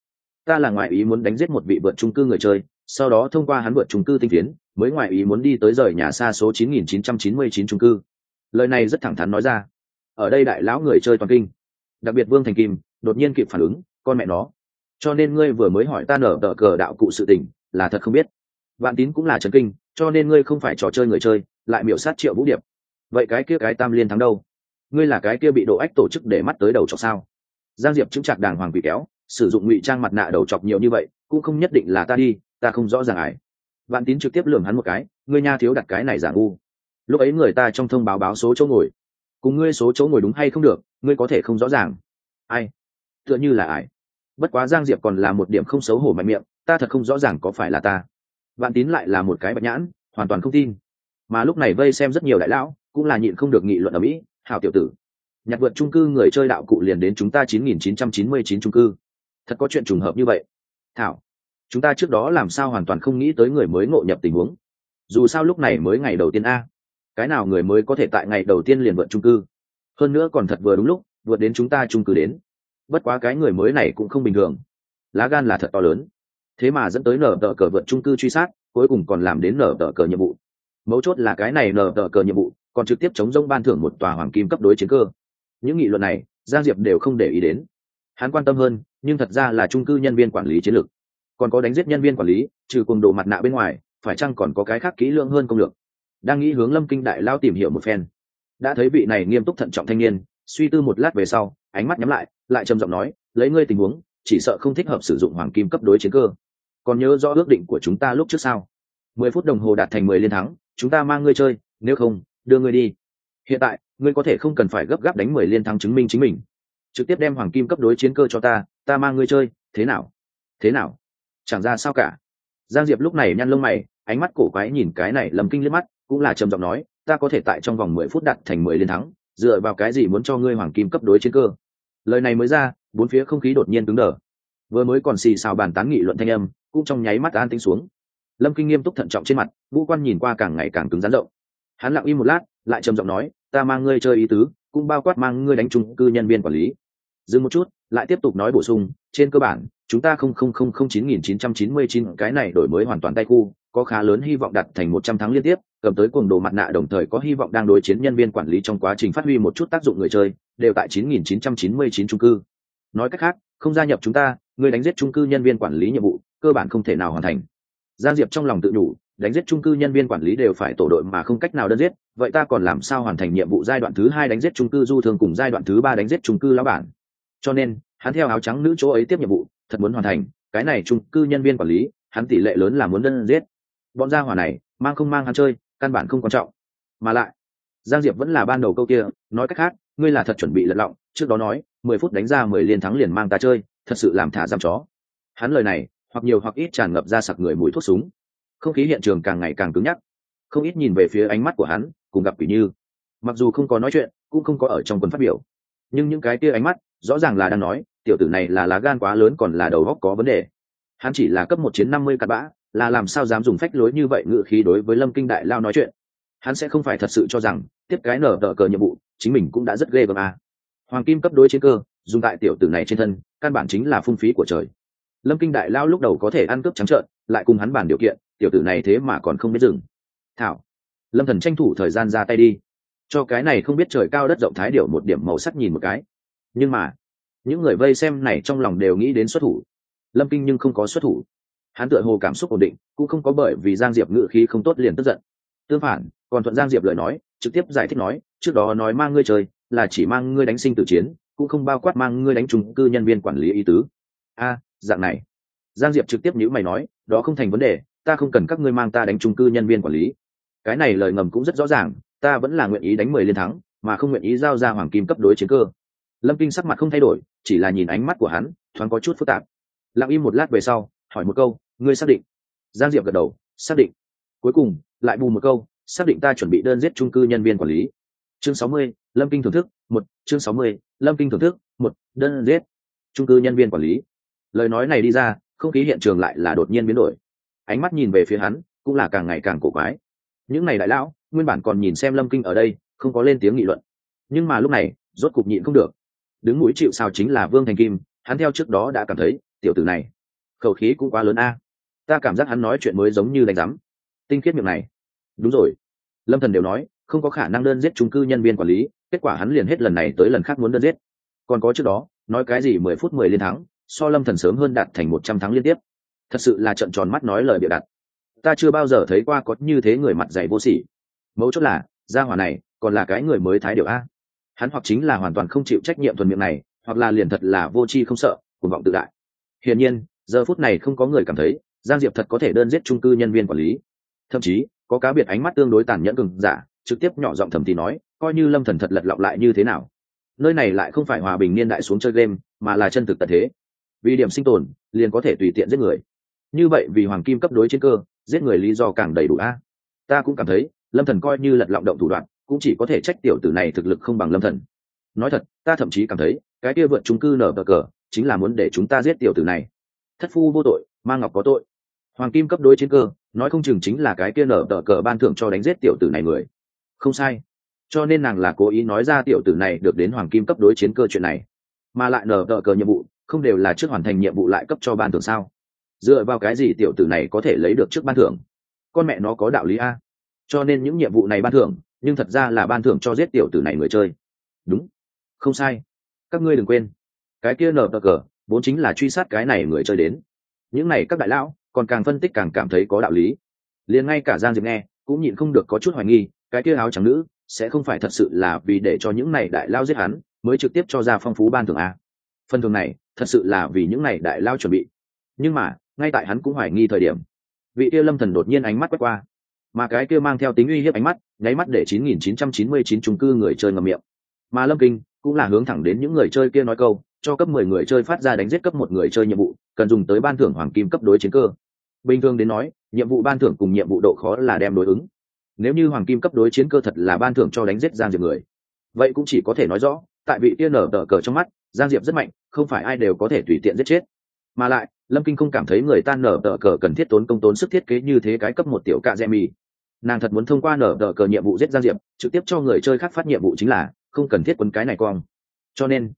ta là ngoại ý muốn đánh giết một vị vượt chung cư người chơi, sau đó thông qua hắn vượt chung cư tinh tiến mới ngoại ý muốn đi tới rời nhà xa số 9999 chung cư. Lời này rất thẳng thắn nói ra, ở đây đại lão người chơi toàn kinh, đặc biệt Vương Thành Kim đột nhiên kịp phản ứng, con mẹ nó, cho nên ngươi vừa mới hỏi ta nở tờ cờ đạo cụ sự tình là thật không biết. Vạn Tín cũng là chấn kinh, cho nên ngươi không phải trò chơi người chơi lại miểu sát Triệu Vũ Điệp, vậy cái kia cái tam liên thắng đâu? Ngươi là cái kia bị độ ách tổ chức để mắt tới đầu chọc sao? Giang Diệp chứng chặt đàng hoàng quỷ kéo, sử dụng ngụy trang mặt nạ đầu chọc nhiều như vậy cũng không nhất định là ta đi, ta không rõ ràng ải. Vạn Tín trực tiếp lườm hắn một cái, ngươi nha thiếu đặt cái này giả ngu. Lúc ấy người ta trong thông báo báo số chỗ ngồi, cùng ngươi số chỗ ngồi đúng hay không được, ngươi có thể không rõ ràng. Ai? Tựa như là ải. Bất quá Giang Diệp còn là một điểm không xấu hổ mạnh miệng, ta thật không rõ ràng có phải là ta. Vạn Tín lại là một cái bạch nhãn, hoàn toàn không tin. Mà lúc này vây xem rất nhiều đại lão cũng là nhịn không được nghị luận ở mỹ, hảo tiểu tử, nhặt vượt chung cư người chơi đạo cụ liền đến chúng ta 9999 chung cư, thật có chuyện trùng hợp như vậy. Thảo, chúng ta trước đó làm sao hoàn toàn không nghĩ tới người mới ngộ nhập tình huống. Dù sao lúc này mới ngày đầu tiên a, cái nào người mới có thể tại ngày đầu tiên liền vượt chung cư, hơn nữa còn thật vừa đúng lúc vượt đến chúng ta chung cư đến. Bất quá cái người mới này cũng không bình thường, lá gan là thật to lớn, thế mà dẫn tới nở tờ cờ vượt chung cư truy sát, cuối cùng còn làm đến nở tờ cờ nhiệm vụ. Mấu chốt là cái này nở tờ cờ nhiệm vụ còn trực tiếp chống rông ban thưởng một tòa hoàng kim cấp đối chiến cơ. Những nghị luận này Giang Diệp đều không để ý đến, hắn quan tâm hơn nhưng thật ra là chung cư nhân viên quản lý chiến lược, còn có đánh giết nhân viên quản lý trừ cuồng độ mặt nạ bên ngoài phải chăng còn có cái khác kỹ lưỡng hơn công lược. Đang nghĩ hướng Lâm Kinh đại lao tìm hiểu một phen, đã thấy vị này nghiêm túc thận trọng thanh niên suy tư một lát về sau, ánh mắt nhắm lại, lại trầm giọng nói, lấy ngươi tình huống chỉ sợ không thích hợp sử dụng hoàng kim cấp đối chiến cơ. Còn nhớ rõ ước định của chúng ta lúc trước sao? 10 phút đồng hồ đạt thành 10 liên thắng, chúng ta mang ngươi chơi, nếu không đưa ngươi đi. Hiện tại ngươi có thể không cần phải gấp gáp đánh 10 liên thắng chứng minh chính mình, trực tiếp đem hoàng kim cấp đối chiến cơ cho ta, ta mang ngươi chơi, thế nào? Thế nào? Chẳng ra sao cả. Giang Diệp lúc này nhăn lông mày, ánh mắt cổ quái nhìn cái này Lâm Kinh liếc mắt, cũng là trầm giọng nói, ta có thể tại trong vòng 10 phút đạt thành 10 liên thắng, dựa vào cái gì muốn cho ngươi hoàng kim cấp đối chiến cơ? Lời này mới ra, bốn phía không khí đột nhiên cứng đờ, vừa mới còn xì xào bàn tán nghị luận thanh âm cũng trong nháy mắt an tĩnh xuống. Lâm Kinh nghiêm túc thận trọng trên mặt, ngũ quan nhìn qua càng ngày càng cứng rắn rộng. Hắn lặng im một lát, lại trầm giọng nói, ta mang ngươi chơi ý tứ cũng bao quát mang ngươi đánh chung cư nhân viên quản lý. Dừng một chút, lại tiếp tục nói bổ sung, trên cơ bản chúng ta 000999 cái này đổi mới hoàn toàn tay khu, có khá lớn hy vọng đạt thành 100 thắng liên tiếp, cầm tới cuồng đồ mặt nạ, đồng thời có hy vọng đang đối chiến nhân viên quản lý trong quá trình phát huy một chút tác dụng người chơi, đều tại 9999 chung cư. Nói cách khác, không gia nhập chúng ta, ngươi đánh giết chung cư nhân viên quản lý nhiệm vụ cơ bản không thể nào hoàn thành. Giang Diệp trong lòng tự nhủ, đánh giết chung cư nhân viên quản lý đều phải tổ đội mà không cách nào đơn giết, vậy ta còn làm sao hoàn thành nhiệm vụ giai đoạn thứ 2 đánh giết chung cư du thường cùng giai đoạn thứ 3 đánh giết chung cư lão bản. Cho nên hắn theo áo trắng nữ chỗ ấy tiếp nhiệm vụ, thật muốn hoàn thành cái này chung cư nhân viên quản lý, hắn tỷ lệ lớn là muốn đơn giết. Bọn gia hỏa này mang không mang hắn chơi căn bản không quan trọng. Mà lại Giang Diệp vẫn là ban đầu câu kia, nói cách khác, ngươi là thật chuẩn bị lật lọng, trước đó nói 10 phút đánh ra 10 liên thắng liền mang ta chơi, thật sự làm thả giam chó. Hắn lời này hoặc nhiều hoặc ít tràn ngập ra sặc người mùi thuốc súng. Không khí hiện trường càng ngày càng cứng nhắc, không ít nhìn về phía ánh mắt của hắn cùng gặp quỷ như. Mặc dù không có nói chuyện, cũng không có ở trong quần phát biểu, nhưng những cái kia ánh mắt rõ ràng là đang nói, tiểu tử này là lá gan quá lớn còn là đầu óc có vấn đề. Hắn chỉ là cấp 1 chiến 50 cặn bã, là làm sao dám dùng phách lối như vậy ngữ khí đối với Lâm Kinh đại lao nói chuyện. Hắn sẽ không phải thật sự cho rằng tiếp cái nở tờ cờ nhiệm vụ chính mình cũng đã rất ghê gớm à. Hoàng kim cấp đối chiến cơ dùng tại tiểu tử này trên thân, căn bản chính là phung phí của trời. Lâm Kinh đại lao lúc đầu có thể ăn cướp trắng trợn, lại cùng hắn bàn điều kiện, tiểu tử này thế mà còn không biết dừng. Thảo, Lâm Thần tranh thủ thời gian ra tay đi, cho cái này không biết trời cao đất rộng thái điểu một điểm màu sắc nhìn một cái. Nhưng mà những người vây xem này trong lòng đều nghĩ đến xuất thủ. Lâm Kinh nhưng không có xuất thủ, hắn tựa hồ cảm xúc ổn định, cũng không có bởi vì Giang Diệp ngữ khí không tốt liền tức giận. Tương phản, còn thuận Giang Diệp lời nói, trực tiếp giải thích nói, trước đó nói mang ngươi chơi là chỉ mang ngươi đánh sinh tử chiến, cũng không bao quát mang ngươi đánh chung cư nhân viên quản lý ý tứ. A, dạng này. Giang Diệp trực tiếp nhíu mày nói, đó không thành vấn đề, ta không cần các ngươi mang ta đánh chung cư nhân viên quản lý. Cái này lời ngầm cũng rất rõ ràng, ta vẫn là nguyện ý đánh 10 liên thắng, mà không nguyện ý giao ra hoàng kim cấp đối chiến cơ. Lâm Kinh sắc mặt không thay đổi, chỉ là nhìn ánh mắt của hắn thoáng có chút phức tạp. Lặng im một lát về sau, hỏi một câu, ngươi xác định? Giang Diệp gật đầu, xác định. Cuối cùng lại bù một câu, xác định ta chuẩn bị đơn giết chung cư nhân viên quản lý. Chương 60, Lâm Kinh thưởng thức 1, chương 60, Lâm Kinh thưởng thức 1, đơn giết chung cư nhân viên quản lý. Lời nói này đi ra, không khí hiện trường lại là đột nhiên biến đổi. Ánh mắt nhìn về phía hắn cũng là càng ngày càng cổ quái. Những này đại lão nguyên bản còn nhìn xem Lâm Kinh ở đây, không có lên tiếng nghị luận, nhưng mà lúc này rốt cục nhịn không được. Đứng mũi chịu sào chính là Vương Thành Kim, hắn theo trước đó đã cảm thấy tiểu tử này khẩu khí cũng quá lớn a. Ta cảm giác hắn nói chuyện mới giống như đánh rắm. Tinh khiết miệng này. Đúng rồi, lâm thần đều nói không có khả năng đơn giết chung cư nhân viên quản lý, kết quả hắn liền hết lần này tới lần khác muốn đơn giết. Còn có trước đó nói cái gì 10 phút 10 liên thắng, so lâm thần sớm hơn đạt thành 100 thắng liên tiếp. Thật sự là trợn tròn mắt nói lời bịa đặt. Ta chưa bao giờ thấy qua có như thế người mặt dày vô sỉ. Mấu chốt là gia hỏa này còn là cái người mới thái điệu a. Hắn hoặc chính là hoàn toàn không chịu trách nhiệm thuần miệng này, hoặc là liền thật là vô tri không sợ, cuồng vọng tự đại. Hiển nhiên giờ phút này không có người cảm thấy Giang Diệp thật có thể đơn giết chung cư nhân viên quản lý. Thậm chí có cá biệt ánh mắt tương đối tàn nhẫn cường giả trực tiếp nhỏ giọng thầm thì nói, coi như lâm thần thật lật lọng lại như thế nào, nơi này lại không phải hòa bình niên đại xuống chơi game, mà là chân thực tận thế. Vì điểm sinh tồn liền có thể tùy tiện giết người, như vậy vì hoàng kim cấp đối chiến cơ giết người lý do càng đầy đủ a. Ta cũng cảm thấy lâm thần coi như lật lọng động thủ đoạn cũng chỉ có thể trách tiểu tử này thực lực không bằng lâm thần. Nói thật, ta thậm chí cảm thấy cái kia vượt chung cư nở cờ chính là muốn để chúng ta giết tiểu tử này. Thất phu vô tội, mang ngọc có tội. Hoàng kim cấp đối chiến cơ nói không chừng chính là cái kia nở cờ ban thưởng cho đánh giết tiểu tử này người. Không sai, cho nên nàng là cố ý nói ra tiểu tử này được đến hoàng kim cấp đối chiến cơ chuyện này. Mà lại nở cờ nhiệm vụ không đều là trước hoàn thành nhiệm vụ lại cấp cho ban thưởng sao? Dựa vào cái gì tiểu tử này có thể lấy được trước ban thưởng? Con mẹ nó có đạo lý a. Cho nên những nhiệm vụ này ban thưởng nhưng thật ra là ban thưởng cho giết tiểu tử này người chơi. Đúng, không sai. Các ngươi đừng quên, cái kia nở cờ vốn chính là truy sát cái này người chơi đến. Những này các đại lão còn càng phân tích càng cảm thấy có đạo lý. Liền ngay cả Giang Diệp nghe cũng nhịn không được có chút hoài nghi, cái kia áo trắng nữ sẽ không phải thật sự là vì để cho những này đại lao giết hắn mới trực tiếp cho ra phong phú ban thưởng a. Phần thưởng này thật sự là vì những này đại lao chuẩn bị. Nhưng mà ngay tại hắn cũng hoài nghi thời điểm, vị kia lâm thần đột nhiên ánh mắt quét qua, mà cái kia mang theo tính uy hiếp ánh mắt nháy mắt để 9999 chung cư người chơi ngậm miệng. Mà lâm kinh cũng là hướng thẳng đến những người chơi kia nói câu, cho cấp 10 người chơi phát ra đánh giết cấp 1 người chơi nhiệm vụ cần dùng tới ban thưởng hoàng kim cấp đối chiến cơ. Bình thường đến nói, nhiệm vụ ban thưởng cùng nhiệm vụ độ khó là đem đối ứng. Nếu như hoàng kim cấp đối chiến cơ thật là ban thưởng cho đánh giết Giang Diệp người, vậy cũng chỉ có thể nói rõ tại vị kia nở tờ cờ trong mắt Giang Diệp rất mạnh, không phải ai đều có thể tùy tiện giết chết. Mà lại lâm kinh không cảm thấy người ta nở tờ cờ cần thiết tốn công tốn sức thiết kế như thế cái cấp 1 tiểu cạ dẹ mì. Nàng thật muốn thông qua nở tờ cờ nhiệm vụ giết Giang Diệp trực tiếp cho người chơi khác phát nhiệm vụ chính là không cần thiết quấn cái này cong. Cho nên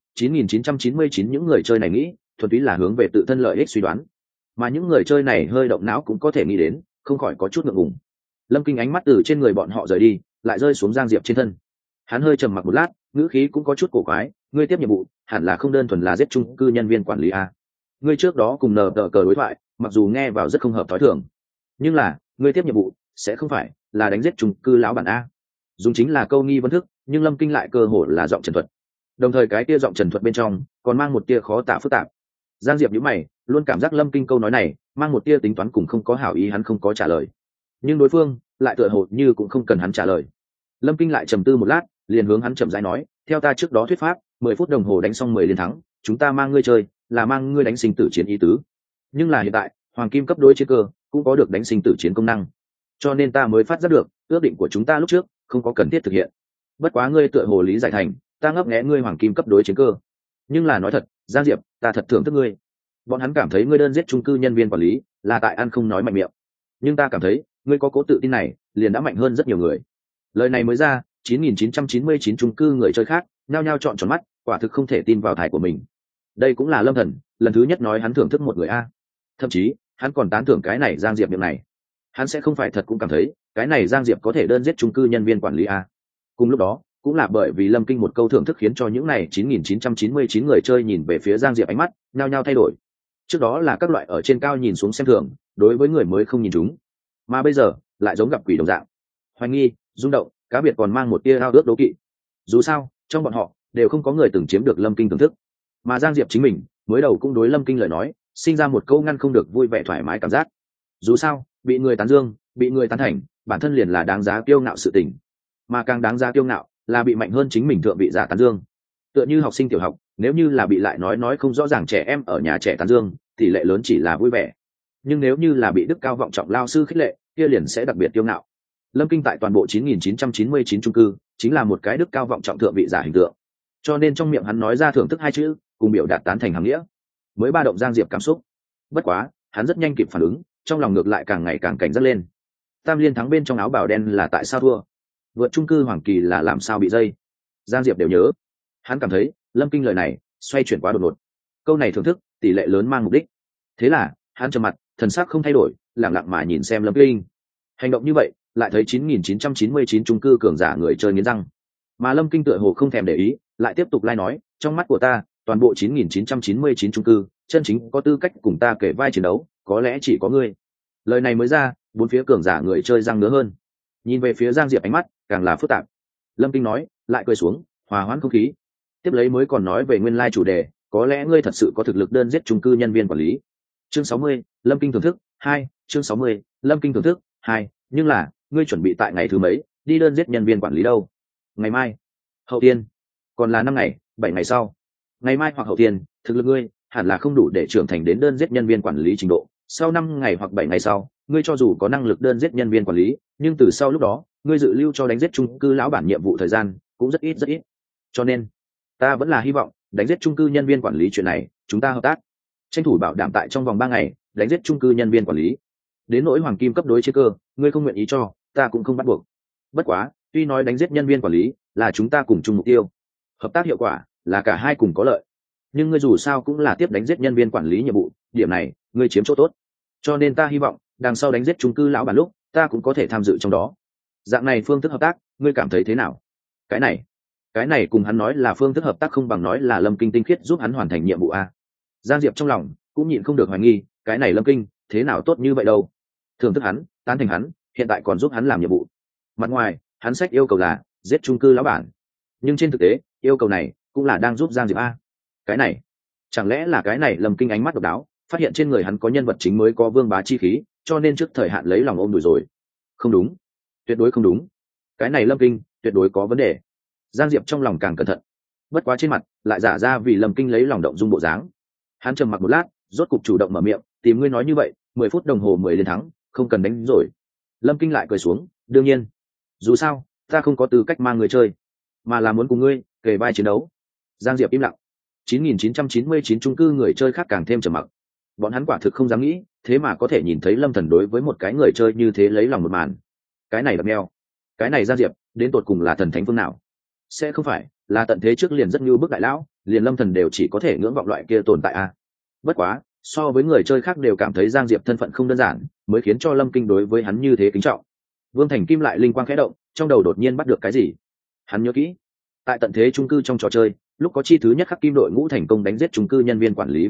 9999 những người chơi này nghĩ thuần túy là hướng về tự thân lợi ích suy đoán, mà những người chơi này hơi động não cũng có thể nghĩ đến, không khỏi có chút ngượng ngùng. Lâm kinh ánh mắt từ trên người bọn họ rời đi lại rơi xuống Giang Diệp trên thân. Hắn hơi trầm mặc một lát, ngữ khí cũng có chút cổ quái, ngươi tiếp nhiệm vụ hẳn là không đơn thuần là giết chung cư nhân viên quản lý a. Ngươi trước đó cùng nở tờ cờ đối thoại mặc dù nghe vào rất không hợp thói thường, nhưng là ngươi tiếp nhiệm vụ sẽ không phải là đánh giết chung cư lão bản a. Dùng chính là câu nghi vấn thức, nhưng lâm kinh lại cơ hồ là giọng trần thuật, đồng thời cái tia giọng trần thuật bên trong còn mang một tia khó tả phức tạp. Giang Diệp nhíu mày, luôn cảm giác lâm kinh câu nói này mang một tia tính toán cùng không có hảo ý, hắn không có trả lời, nhưng đối phương lại tựa hồ như cũng không cần hắn trả lời. Lâm kinh lại trầm tư một lát, liền hướng hắn chậm rãi nói, theo ta trước đó thuyết pháp 10 phút đồng hồ đánh xong 10 liên thắng, chúng ta mang ngươi chơi là mang ngươi đánh sinh tử chiến ý tứ. Nhưng là hiện tại hoàng kim cấp đối chiến cơ cũng có được đánh sinh tử chiến công năng, cho nên ta mới phát giác được ước định của chúng ta lúc trước không có cần thiết thực hiện. Bất quá ngươi tựa hồ lý giải thành ta ngấp nghé ngươi hoàng kim cấp đối chiến cơ. Nhưng là nói thật Giang Diệp, ta thật thưởng thức ngươi. Bọn hắn cảm thấy ngươi đơn giết chung cư nhân viên quản lý là tại ăn không nói mạnh miệng, nhưng ta cảm thấy ngươi có cố tự tin này liền đã mạnh hơn rất nhiều người. Lời này mới ra, 9999 chung cư người chơi khác nhao nhao trọn tròn mắt, quả thực không thể tin vào thải của mình. Đây cũng là lâm thần lần thứ nhất nói hắn thưởng thức một người a. Thậm chí hắn còn tán thưởng cái này Giang Diệp miệng này. Hắn sẽ không phải thật cũng cảm thấy cái này Giang Diệp có thể đơn giết chung cư nhân viên quản lý a. Cùng lúc đó cũng là bởi vì lâm kinh một câu thưởng thức khiến cho những này 9999 người chơi nhìn về phía Giang Diệp ánh mắt nhao nhao thay đổi. Trước đó là các loại ở trên cao nhìn xuống xem thường, đối với người mới không nhìn chúng, mà bây giờ lại giống gặp quỷ đồng dạng, hoài nghi, rung động, cá biệt còn mang một tia ao ước đố kỵ. Dù sao trong bọn họ đều không có người từng chiếm được lâm kinh thưởng thức, mà Giang Diệp chính mình mới đầu cũng đối lâm kinh lời nói sinh ra một câu ngăn không được vui vẻ thoải mái cảm giác. Dù sao bị người tán dương, bị người tán thành bản thân liền là đáng giá kiêu ngạo sự tình, mà càng đáng giá kiêu ngạo là bị mạnh hơn chính mình thượng vị giả tán dương. Tựa như học sinh tiểu học nếu như là bị lại nói không rõ ràng trẻ em ở nhà trẻ tán dương, tỷ lệ lớn chỉ là vui vẻ, nhưng nếu như là bị đức cao vọng trọng lao sư khích lệ, kia liền sẽ đặc biệt kiêu ngạo. Lâm kinh tại toàn bộ 9999 chung cư chính là một cái đức cao vọng trọng thượng vị giả hình tượng, cho nên trong miệng hắn nói ra thưởng thức hai chữ cùng biểu đạt tán thành hàng nghĩa, mới ba động Giang Diệp cảm xúc. Bất quá hắn rất nhanh kịp phản ứng, trong lòng ngược lại càng ngày càng cảnh giác lên. Tam liên thắng bên trong áo bào đen là tại sao thua, vượt chung cư hoàng kỳ là làm sao bị dây, Giang Diệp đều nhớ. Hắn cảm thấy lâm kinh lời này xoay chuyển quá đột ngột, câu này thưởng thức tỷ lệ lớn mang mục đích. Thế là hắn trầm mặt, thần sắc không thay đổi, lặng lặng mà nhìn xem Lâm Kinh. Hành động như vậy, lại thấy 9999 chung cư cường giả người chơi nghiến răng. Mà Lâm Kinh tựa hồ không thèm để ý, lại tiếp tục lai nói, trong mắt của ta, toàn bộ 9999 chung cư, chân chính có tư cách cùng ta kể vai chiến đấu, có lẽ chỉ có ngươi. Lời này mới ra, bốn phía cường giả người chơi răng ngứa hơn. Nhìn về phía Giang Diệp ánh mắt càng là phức tạp. Lâm Kinh nói, lại cười xuống, hòa hoãn không khí. Tiếp lấy mới còn nói về nguyên lai chủ đề, có lẽ ngươi thật sự có thực lực đơn giết chung cư nhân viên quản lý. Chương 60, Lâm Kinh thưởng thức 2, chương 60, Lâm Kinh thưởng thức 2, nhưng là, ngươi chuẩn bị tại ngày thứ mấy đi đơn giết nhân viên quản lý đâu? Ngày mai, hậu tiên, còn là 5 ngày, 7 ngày sau. Ngày mai hoặc hậu tiên, thực lực ngươi hẳn là không đủ để trưởng thành đến đơn giết nhân viên quản lý trình độ. Sau 5 ngày hoặc 7 ngày sau, ngươi cho dù có năng lực đơn giết nhân viên quản lý, nhưng từ sau lúc đó, ngươi dự lưu cho đánh giết chung cư lão bản nhiệm vụ thời gian cũng rất ít. Cho nên, ta vẫn là hy vọng đánh giết chung cư nhân viên quản lý chuyện này, chúng ta hợp tác, tranh thủ bảo đảm tại trong vòng 3 ngày đánh giết chung cư nhân viên quản lý. Đến nỗi hoàng kim cấp đối chiến cơ, ngươi không nguyện ý cho, ta cũng không bắt buộc. Bất quá, tuy nói đánh giết nhân viên quản lý là chúng ta cùng chung mục tiêu, hợp tác hiệu quả là cả hai cùng có lợi, nhưng ngươi dù sao cũng là tiếp đánh giết nhân viên quản lý nhiệm vụ, điểm này ngươi chiếm chỗ tốt. Cho nên ta hy vọng đằng sau đánh giết chung cư lão bản lúc, ta cũng có thể tham dự trong đó. Dạng này phương thức hợp tác, ngươi cảm thấy thế nào? Cái này cùng hắn nói là phương thức hợp tác không bằng nói là Lâm Kinh tinh khiết giúp hắn hoàn thành nhiệm vụ a. Giang Diệp trong lòng cũng nhịn không được hoài nghi, cái này Lâm Kinh thế nào tốt như vậy đâu? Thưởng thức hắn, tán thành hắn, hiện tại còn giúp hắn làm nhiệm vụ. Mặt ngoài, hắn sách yêu cầu là giết chung cư lão bản, nhưng trên thực tế, yêu cầu này cũng là đang giúp Giang Diệp a. Cái này, chẳng lẽ là cái này Lâm Kinh ánh mắt độc đáo, phát hiện trên người hắn có nhân vật chính mới có vương bá chi khí, cho nên trước thời hạn lấy lòng ôm đùi rồi. Không đúng, tuyệt đối không đúng. Cái này Lâm Kinh tuyệt đối có vấn đề. Giang Diệp trong lòng càng cẩn thận, bất quá trên mặt lại giả ra vì Lâm Kinh lấy lòng động dung bộ dáng. Hắn trầm mặc một lát, rốt cục chủ động mở miệng, tìm ngươi nói như vậy, 10 phút đồng hồ 10 liền thắng, không cần đánh rồi. Lâm Kinh lại cười xuống, đương nhiên, dù sao ta không có tư cách mang người chơi, mà là muốn cùng ngươi kề vai chiến đấu. Giang Diệp im lặng. 9999 chung cư người chơi khác càng thêm trầm mặc. Bọn hắn quả thực không dám nghĩ, thế mà có thể nhìn thấy Lâm Thần đối với một cái người chơi như thế lấy lòng một màn. Cái này đập neo, cái này Giang Diệp đến tột cùng là thần thánh phương nào? Sẽ không phải là tận thế trước liền rất như bức đại lão, liền Lâm Thần đều chỉ có thể ngưỡng vọng loại kia tồn tại à? Bất quá, so với người chơi khác đều cảm thấy Giang Diệp thân phận không đơn giản, mới khiến cho Lâm Kinh đối với hắn như thế kính trọng. Vương Thành Kim lại linh quang khẽ động, trong đầu đột nhiên bắt được cái gì. Hắn nhớ kỹ, tại tận thế chung cư trong trò chơi, lúc có chi thứ nhất Khắc Kim đội ngũ thành công đánh giết chung cư nhân viên quản lý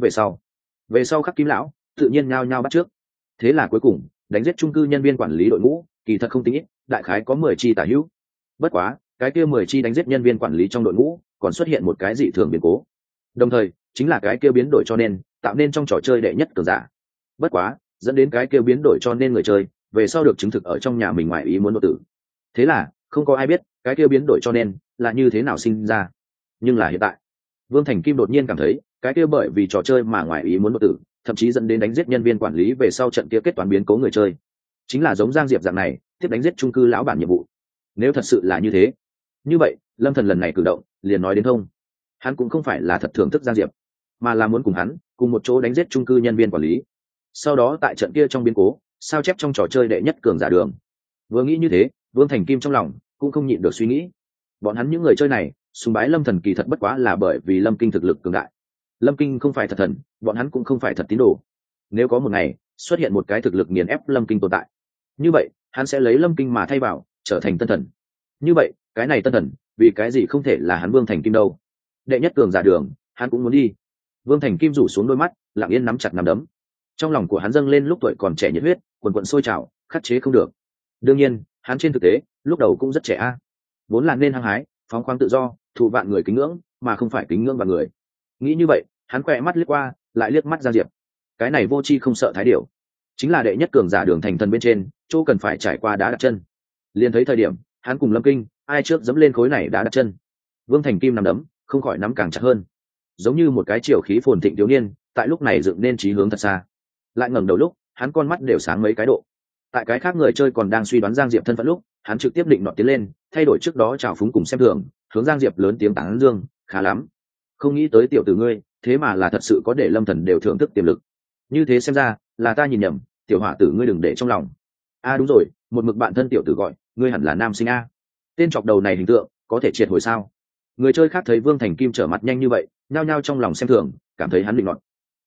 về sau Khắc Kim lão tự nhiên nhao nhao bắt trước. Thế là cuối cùng, đánh giết chung cư nhân viên quản lý đội ngũ, kỳ thật không tính ít, đại khái có 10 chi tả hữu. Bất quá, cái kia 10 chi đánh giết nhân viên quản lý trong đội ngũ, còn xuất hiện một cái dị thường biến cố. Đồng thời, chính là cái kia biến đổi cho nên, tạo nên trong trò chơi đệ nhất cường giả. Bất quá, dẫn đến cái kia biến đổi cho nên người chơi, về sau được chứng thực ở trong nhà mình ngoài ý muốn đột tử. Thế là, không có ai biết, cái kia biến đổi cho nên là như thế nào sinh ra. Nhưng là hiện tại, Vương Thành Kim đột nhiên cảm thấy, cái kia bởi vì trò chơi mà ngoài ý muốn đột tử, thậm chí dẫn đến đánh giết nhân viên quản lý về sau trận kia kết toán biến cố người chơi, chính là giống Giang Diệp dạng này, tiếp đánh giết chung cư lão bản nhiệm vụ. Nếu thật sự là như thế, như vậy Lâm Thần lần này cử động liền nói đến thông, hắn cũng không phải là thật thưởng thức Giang Diệp, mà là muốn cùng hắn cùng một chỗ đánh giết chung cư nhân viên quản lý, sau đó tại trận kia trong biến cố sao chép trong trò chơi đệ nhất cường giả đường. Vừa nghĩ như thế, Vương Thành Kim trong lòng cũng không nhịn được suy nghĩ, bọn hắn những người chơi này sùng bái Lâm Thần kỳ thật bất quá là bởi vì Lâm Kinh thực lực cường đại. Lâm Kinh không phải thật thần, bọn hắn cũng không phải thật tín đồ. Nếu có một ngày xuất hiện một cái thực lực nghiền ép Lâm Kinh tồn tại, như vậy hắn sẽ lấy Lâm Kinh mà thay vào, trở thành tân thần. Như vậy cái này tân thần vì cái gì không thể là hắn Vương Thành Kim đâu? Đệ nhất cường giả đường hắn cũng muốn đi. Vương Thành Kim rủ xuống đôi mắt, lặng yên nắm chặt nắm đấm. Trong lòng của hắn dâng lên lúc tuổi còn trẻ nhiệt huyết, quần quần sôi trào, khắc chế không được. Đương nhiên, hắn trên thực tế lúc đầu cũng rất trẻ a, vốn là nên hăng hái, phóng khoáng tự do, thụ vạn người kính ngưỡng, mà không phải kính ngưỡng vạn người. Nghĩ như vậy, hắn quẹ mắt liếc qua, lại liếc mắt Giang Diệp. Cái này vô tri không sợ thái điểu, chính là đệ nhất cường giả đường thành thần bên trên, chỗ cần phải trải qua đá đặt chân. Liền thấy thời điểm, hắn cùng Lâm Kinh, ai trước dẫm lên khối này đá đặt chân. Vương Thành Kim nắm đấm, không khỏi nắm càng chặt hơn, giống như một cái chiều khí phồn thịnh thiếu niên, tại lúc này dựng nên chí hướng thật xa. Lại ngẩng đầu lúc, hắn con mắt đều sáng mấy cái độ. Tại cái khác người chơi còn đang suy đoán Giang Diệp thân phận lúc, hắn trực tiếp định nọ tiến lên, thay đổi trước đó chào phúng cùng xem thường, hướng Giang Diệp lớn tiếng tán dương, khá lắm. Không nghĩ tới tiểu tử ngươi, thế mà là thật sự có để Lâm Thần đều thưởng thức tiềm lực. Như thế xem ra, là ta nhìn nhầm, tiểu hỏa tử ngươi đừng để trong lòng. A đúng rồi, một mực bạn thân tiểu tử gọi, ngươi hẳn là nam sinh a. Tên chọc đầu này hình tượng, có thể triệt hồi sao? Người chơi khác thấy Vương Thành Kim trở mặt nhanh như vậy, nhao nhao trong lòng xem thường, cảm thấy hắn định nọt.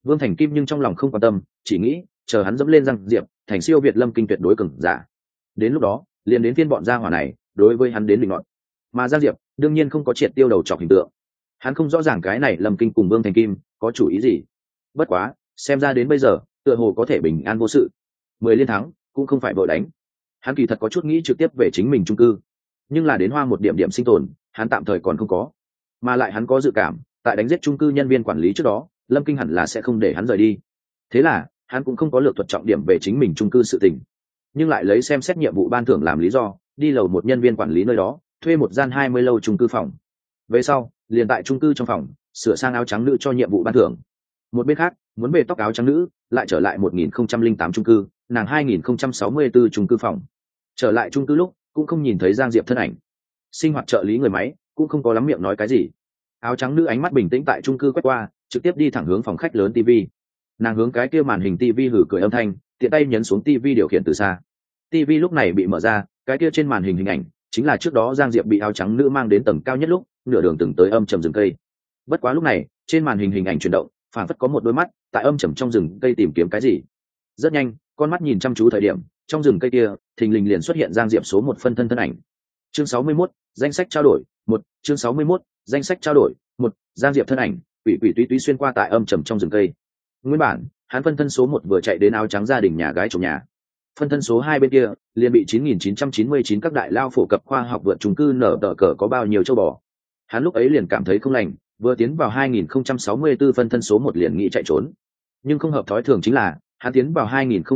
Vương Thành Kim nhưng trong lòng không quan tâm, chỉ nghĩ chờ hắn dẫm lên Giang Diệp thành siêu việt Lâm Kinh tuyệt đối cường giả. Đến lúc đó liền đến phiên bọn gia hỏa này đối với hắn đến định ngọn. Mà Giang Diệp đương nhiên không có triệt tiêu đầu chọc hình tượng, hắn không rõ ràng cái này Lâm Kinh cùng Vương Thành Kim có chủ ý gì. Bất quá xem ra đến bây giờ tựa hồ có thể bình an vô sự, 10 liên thắng cũng không phải vội đánh. Hắn kỳ thật có chút nghĩ trực tiếp về chính mình chung cư, nhưng là đến hoa một điểm điểm sinh tồn hắn tạm thời còn không có, mà lại hắn có dự cảm tại đánh giết chung cư nhân viên quản lý trước đó Lâm Kinh hẳn là sẽ không để hắn rời đi. Thế là hắn cũng không có lược thuật trọng điểm về chính mình chung cư sự tình, nhưng lại lấy xem xét nhiệm vụ ban thưởng làm lý do đi lầu một nhân viên quản lý nơi đó thuê một gian 20 lâu chung cư phòng. Về sau liền tại chung cư trong phòng sửa sang áo trắng nữ cho nhiệm vụ ban thưởng. Một bên khác muốn về tóc áo trắng nữ lại trở lại 1008 chung cư, nàng 2064 chung cư phòng. Trở lại chung cư lúc cũng không nhìn thấy Giang Diệp thân ảnh. Sinh hoạt trợ lý người máy cũng không có lắm miệng nói cái gì. Áo trắng nữ ánh mắt bình tĩnh tại chung cư quét qua, trực tiếp đi thẳng hướng phòng khách lớn TV. Nàng hướng cái kia màn hình TV hử cười âm thanh, tiện tay nhấn xuống TV điều khiển từ xa. TV lúc này bị mở ra, cái kia trên màn hình hình ảnh chính là trước đó Giang Diệp bị áo trắng nữ mang đến tầng cao nhất lúc nửa đường từng tới âm trầm rừng cây. Bất quá lúc này trên màn hình hình ảnh chuyển động, phản phất có một đôi mắt tại âm trầm trong rừng cây tìm kiếm cái gì. Rất nhanh con mắt nhìn chăm chú thời điểm, trong rừng cây kia thình lình liền xuất hiện Giang Diệp số 1 phân thân thân ảnh. Chương 61, danh sách trao đổi 1. Chương 61, danh sách trao đổi 1. Giang Diệp thân ảnh quỷ quỷ túy túy xuyên qua tại âm trầm trong rừng cây. Nguyên bản hắn phân thân số 1 vừa chạy đến áo trắng gia đình nhà gái trồng nhà, phân thân số 2 bên kia liền bị 9999 các đại lao phổ cập khoa học vượt chung cư nở tờ cờ có bao nhiêu châu bò. Hắn lúc ấy liền cảm thấy không lành, vừa tiến vào 2064 phân thân số 1 liền nghĩ chạy trốn. Nhưng không hợp thói thường chính là hắn tiến vào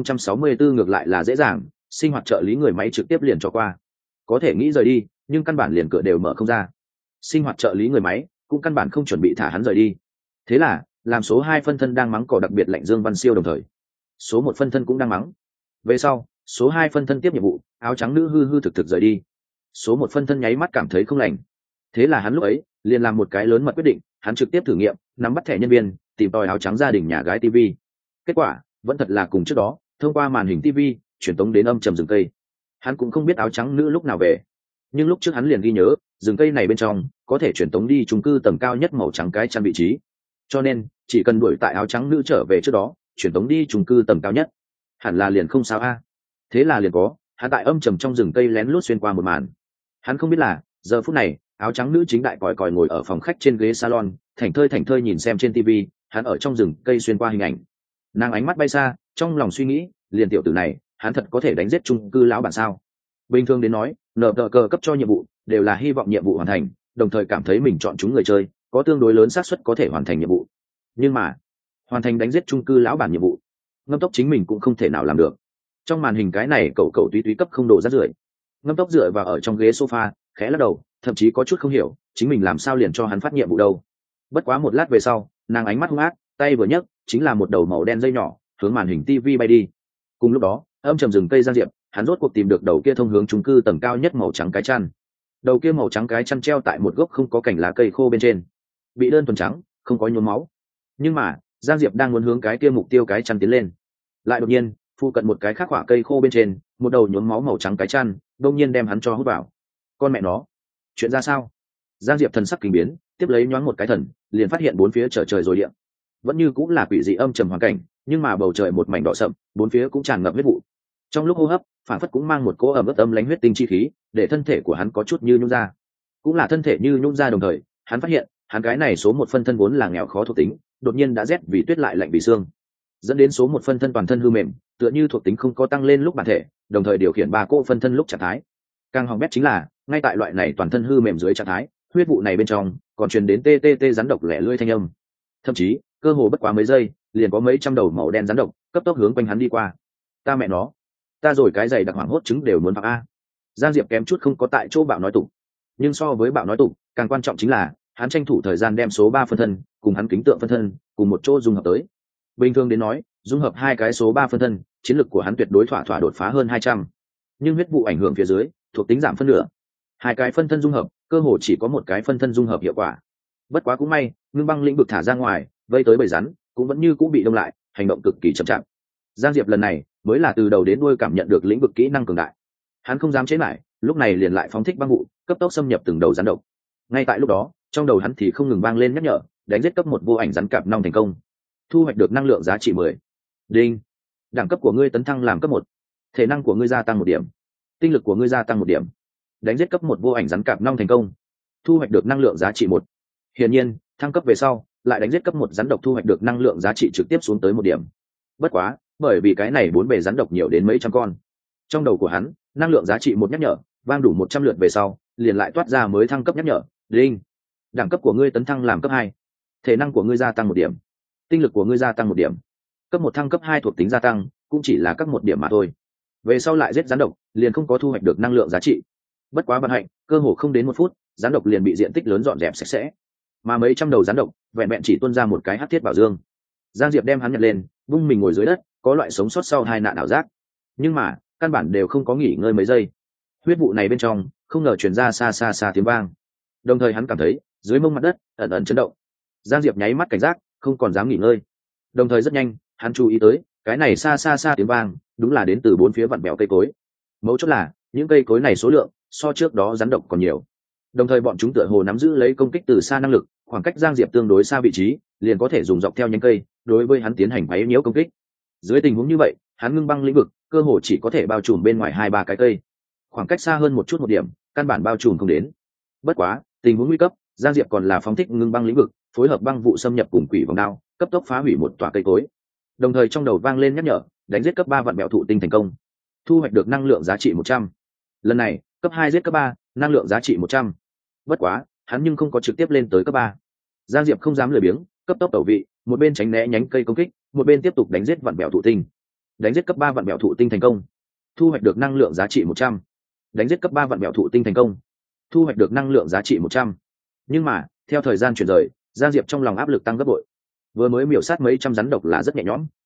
2064 ngược lại là dễ dàng, sinh hoạt trợ lý người máy trực tiếp liền cho qua. Có thể nghĩ rời đi, nhưng căn bản liền cửa đều mở không ra. Sinh hoạt trợ lý người máy cũng căn bản không chuẩn bị thả hắn rời đi. Thế là làm số 2 phân thân đang mắng cỏ đặc biệt lạnh Dương Văn Siêu đồng thời số 1 phân thân cũng đang mắng. Về sau số 2 phân thân tiếp nhiệm vụ, áo trắng nữ hư hư thực thực rời đi. Số 1 phân thân nháy mắt cảm thấy không lành. Thế là hắn lúc ấy liền làm một cái lớn mật quyết định, hắn trực tiếp thử nghiệm nắm bắt thẻ nhân viên, tìm tòi áo trắng gia đình nhà gái TV. Kết quả vẫn thật là cùng trước đó, thông qua màn hình TV truyền tống đến âm trầm rừng cây. Hắn cũng không biết áo trắng nữ lúc nào về, nhưng lúc trước hắn liền ghi nhớ rừng cây này bên trong có thể truyền tống đi chung cư tầng cao nhất màu trắng cái chăn vị trí, cho nên chỉ cần đuổi tại áo trắng nữ trở về trước đó truyền tống đi chung cư tầng cao nhất hẳn là liền không sao a. Thế là liền có hắn tại âm trầm trong rừng cây lén lút xuyên qua một màn. Hắn không biết là giờ phút này áo trắng nữ chính đại còi còi ngồi ở phòng khách trên ghế salon, thảnh thơi nhìn xem trên TV hắn ở trong rừng cây xuyên qua hình ảnh. Nàng ánh mắt bay xa, trong lòng suy nghĩ liền tiểu tử này hắn thật có thể đánh giết chung cư lão bản sao. Bình thường đến nói nở tờ cờ cấp cho nhiệm vụ đều là hy vọng nhiệm vụ hoàn thành, đồng thời cảm thấy mình chọn chúng người chơi có tương đối lớn xác suất có thể hoàn thành nhiệm vụ. Nhưng mà hoàn thành đánh giết chung cư lão bản nhiệm vụ, Ngâm Tốc chính mình cũng không thể nào làm được. Trong màn hình cái này cậu túy túy cấp không đồ rác rưởi. Ngâm Tốc dựa vào ở trong ghế sofa khẽ lắc đầu, thậm chí có chút không hiểu chính mình làm sao liền cho hắn phát nhiệm vụ đâu. Bất quá một lát về sau nàng ánh mắt hung ác, tay vừa nhấc chính là một đầu màu đen dây nhỏ hướng màn hình TV bay đi. Cùng lúc đó âm trầm rừng cây Giang Diệp hắn rốt cuộc tìm được đầu kia thông hướng chung cư tầng cao nhất màu trắng cái chăn. Đầu kia màu trắng cái chăn treo tại một gốc không có cành lá cây khô bên trên, bị đơn thuần trắng, không có nhuốm máu. Nhưng mà Giang Diệp đang muốn hướng cái kia mục tiêu cái chăn tiến lên, lại đột nhiên phụ cận một cái khác quả cây khô bên trên một đầu nhuốm máu màu trắng cái chăn đông nhiên đem hắn cho hút vào. Con mẹ nó, chuyện ra sao? Giang Diệp thần sắc kinh biến, tiếp lấy nhoáng một cái thần liền phát hiện bốn phía trở trời rồi điện, vẫn như cũng là quỷ dị âm trầm hoàn cảnh, nhưng mà bầu trời một mảnh đỏ sậm, bốn phía cũng tràn ngập huyết vụ. Trong lúc hô hấp phản phất cũng mang một cỗ ẩm ướt âm lãnh huyết tinh chi khí, để thân thể của hắn có chút như nhũn ra. Cũng là thân thể như nhũn ra đồng thời hắn phát hiện hắn cái này số 1 phân thân vốn là nghèo khó thuộc tính, đột nhiên đã rét vì tuyết lại lạnh vì xương, dẫn đến số 1 phân thân toàn thân hư mềm, tựa như thuộc tính không có tăng lên lúc bản thể, đồng thời điều khiển 3 cỗ phân thân lúc trạng thái. Càng hỏng bét chính là ngay tại loại này toàn thân hư mềm dưới trạng thái, huyết vụ này bên trong còn truyền đến tê tê tê rắn độc lẻ lưỡi thanh âm. Thậm chí cơ hồ bất quá mấy giây liền có mấy trăm đầu màu đen rắn độc cấp tốc hướng quanh hắn đi qua. Ta mẹ nó, ta rồi cái giày đặc hoảng hốt chứng đều muốn phạm a. Giang Diệp kém chút không có tại chỗ bạo nói tục, nhưng so với bạo nói tục càng quan trọng chính là hắn tranh thủ thời gian đem số 3 phân thân cùng hắn kính tượng phân thân cùng một chỗ dung hợp tới. Bình thường đến nói dung hợp hai cái số 3 phân thân, chiến lực của hắn tuyệt đối thỏa đột phá hơn 200, nhưng huyết vụ ảnh hưởng phía dưới thuộc tính giảm phân nửa, hai cái phân thân dung hợp cơ hồ chỉ có một cái phân thân dung hợp hiệu quả. Bất quá cũng may ngưng băng lĩnh vực thả ra ngoài vây tới bầy rắn cũng vẫn như cũng bị đông lại, hành động cực kỳ chậm chạp. Giang Diệp lần này mới là từ đầu đến đuôi cảm nhận được lĩnh vực kỹ năng cường đại, hắn không dám chế lại, lúc này liền lại phóng thích băng vụ cấp tốc xâm nhập từng đầu rắn độc. Ngay tại lúc đó trong đầu hắn thì không ngừng vang lên nhắc nhở đánh giết cấp 1 vô ảnh rắn cạp nong thành công. thu hoạch được năng lượng giá trị 10. Đinh. Đẳng cấp của ngươi tấn thăng làm cấp 1. Thể năng của ngươi gia tăng 1 điểm. Tinh lực của ngươi gia tăng 1 điểm. Đánh giết cấp 1 vô ảnh rắn cạp nong thành công. Thu hoạch được năng lượng giá trị 1. Hiển nhiên, thăng cấp về sau, lại đánh giết cấp 1 rắn độc thu hoạch được năng lượng giá trị trực tiếp xuống tới 1 điểm. Bất quá, bởi vì cái này 4 bề rắn độc nhiều đến mấy trăm con. Trong đầu của hắn, năng lượng giá trị 1 nhắc nhở, vang đủ 100 lượt về sau, liền lại toát ra mới thăng cấp nhắc nhở. Đinh. Đẳng cấp của ngươi tấn thăng làm cấp 2. Thể năng của ngươi gia tăng 1 điểm. Tinh lực của ngươi gia tăng 1 điểm. Cấp 1 thăng cấp 2 thuộc tính gia tăng, cũng chỉ là các 1 điểm mà thôi. Về sau lại giết rắn độc, liền không có thu hoạch được năng lượng giá trị. Bất quá vận hạnh, cơ hồ không đến 1 phút, rắn độc liền bị diện tích lớn dọn dẹp sạch sẽ. Mà mấy trăm đầu rắn độc, vẹn vẹn chỉ tuôn ra một cái hắc thiết bảo dương. Giang Diệp đem hắn nhặt lên, vung mình ngồi dưới đất, có loại sống sót sau 2 nạn ảo giác. Nhưng mà, căn bản đều không có nghỉ ngơi mấy giây. Huyết vụ này bên trong, không ngờ truyền ra xa xa xa tiếng vang. Đồng thời hắn cảm thấy, dưới mông mặt đất ẩn ẩn chấn động. Giang Diệp nháy mắt cảnh giác, không còn dám nghỉ ngơi. Đồng thời rất nhanh, hắn chú ý tới, cái này xa xa xa tiếng vang, đúng là đến từ 4 phía vặn bèo cây cối. Mấu chốt là, những cây cối này số lượng so trước đó rắn độc còn nhiều. Đồng thời bọn chúng tựa hồ nắm giữ lấy công kích từ xa năng lực, khoảng cách Giang Diệp tương đối xa vị trí, liền có thể dùng dọc theo nhánh cây, đối với hắn tiến hành quấy nhiễu công kích. Dưới tình huống như vậy, hắn ngưng băng lĩnh vực, cơ hồ chỉ có thể bao trùm bên ngoài 2-3 cái cây. Khoảng cách xa hơn một chút một điểm, căn bản bao trùm không đến. Bất quá, tình huống nguy cấp, Giang Diệp còn là phóng thích ngưng băng lĩnh vực, phối hợp băng vụ xâm nhập cùng quỷ vòng đao, cấp tốc phá hủy một tòa cây cối. Đồng thời trong đầu vang lên nhắc nhở, đánh giết cấp 3 vạn bèo thụ tinh thành công, thu hoạch được năng lượng giá trị 100. Lần này, cấp 2 giết cấp 3, năng lượng giá trị 100. Bất quá, hắn nhưng không có trực tiếp lên tới cấp 3. Giang Diệp không dám lười biếng, cấp tốc tẩu vị, một bên tránh né nhánh cây công kích, một bên tiếp tục đánh giết vạn bèo thụ tinh. Đánh giết cấp 3 vạn bèo thụ tinh thành công, thu hoạch được năng lượng giá trị 100. Đánh giết cấp 3 vạn bèo thụ tinh thành công, thu hoạch được năng lượng giá trị 100. Nhưng mà, theo thời gian chuyển rời, Giang Diệp trong lòng áp lực tăng gấp bội. Vừa mới miểu sát mấy trăm rắn độc là rất nhẹ nhõm,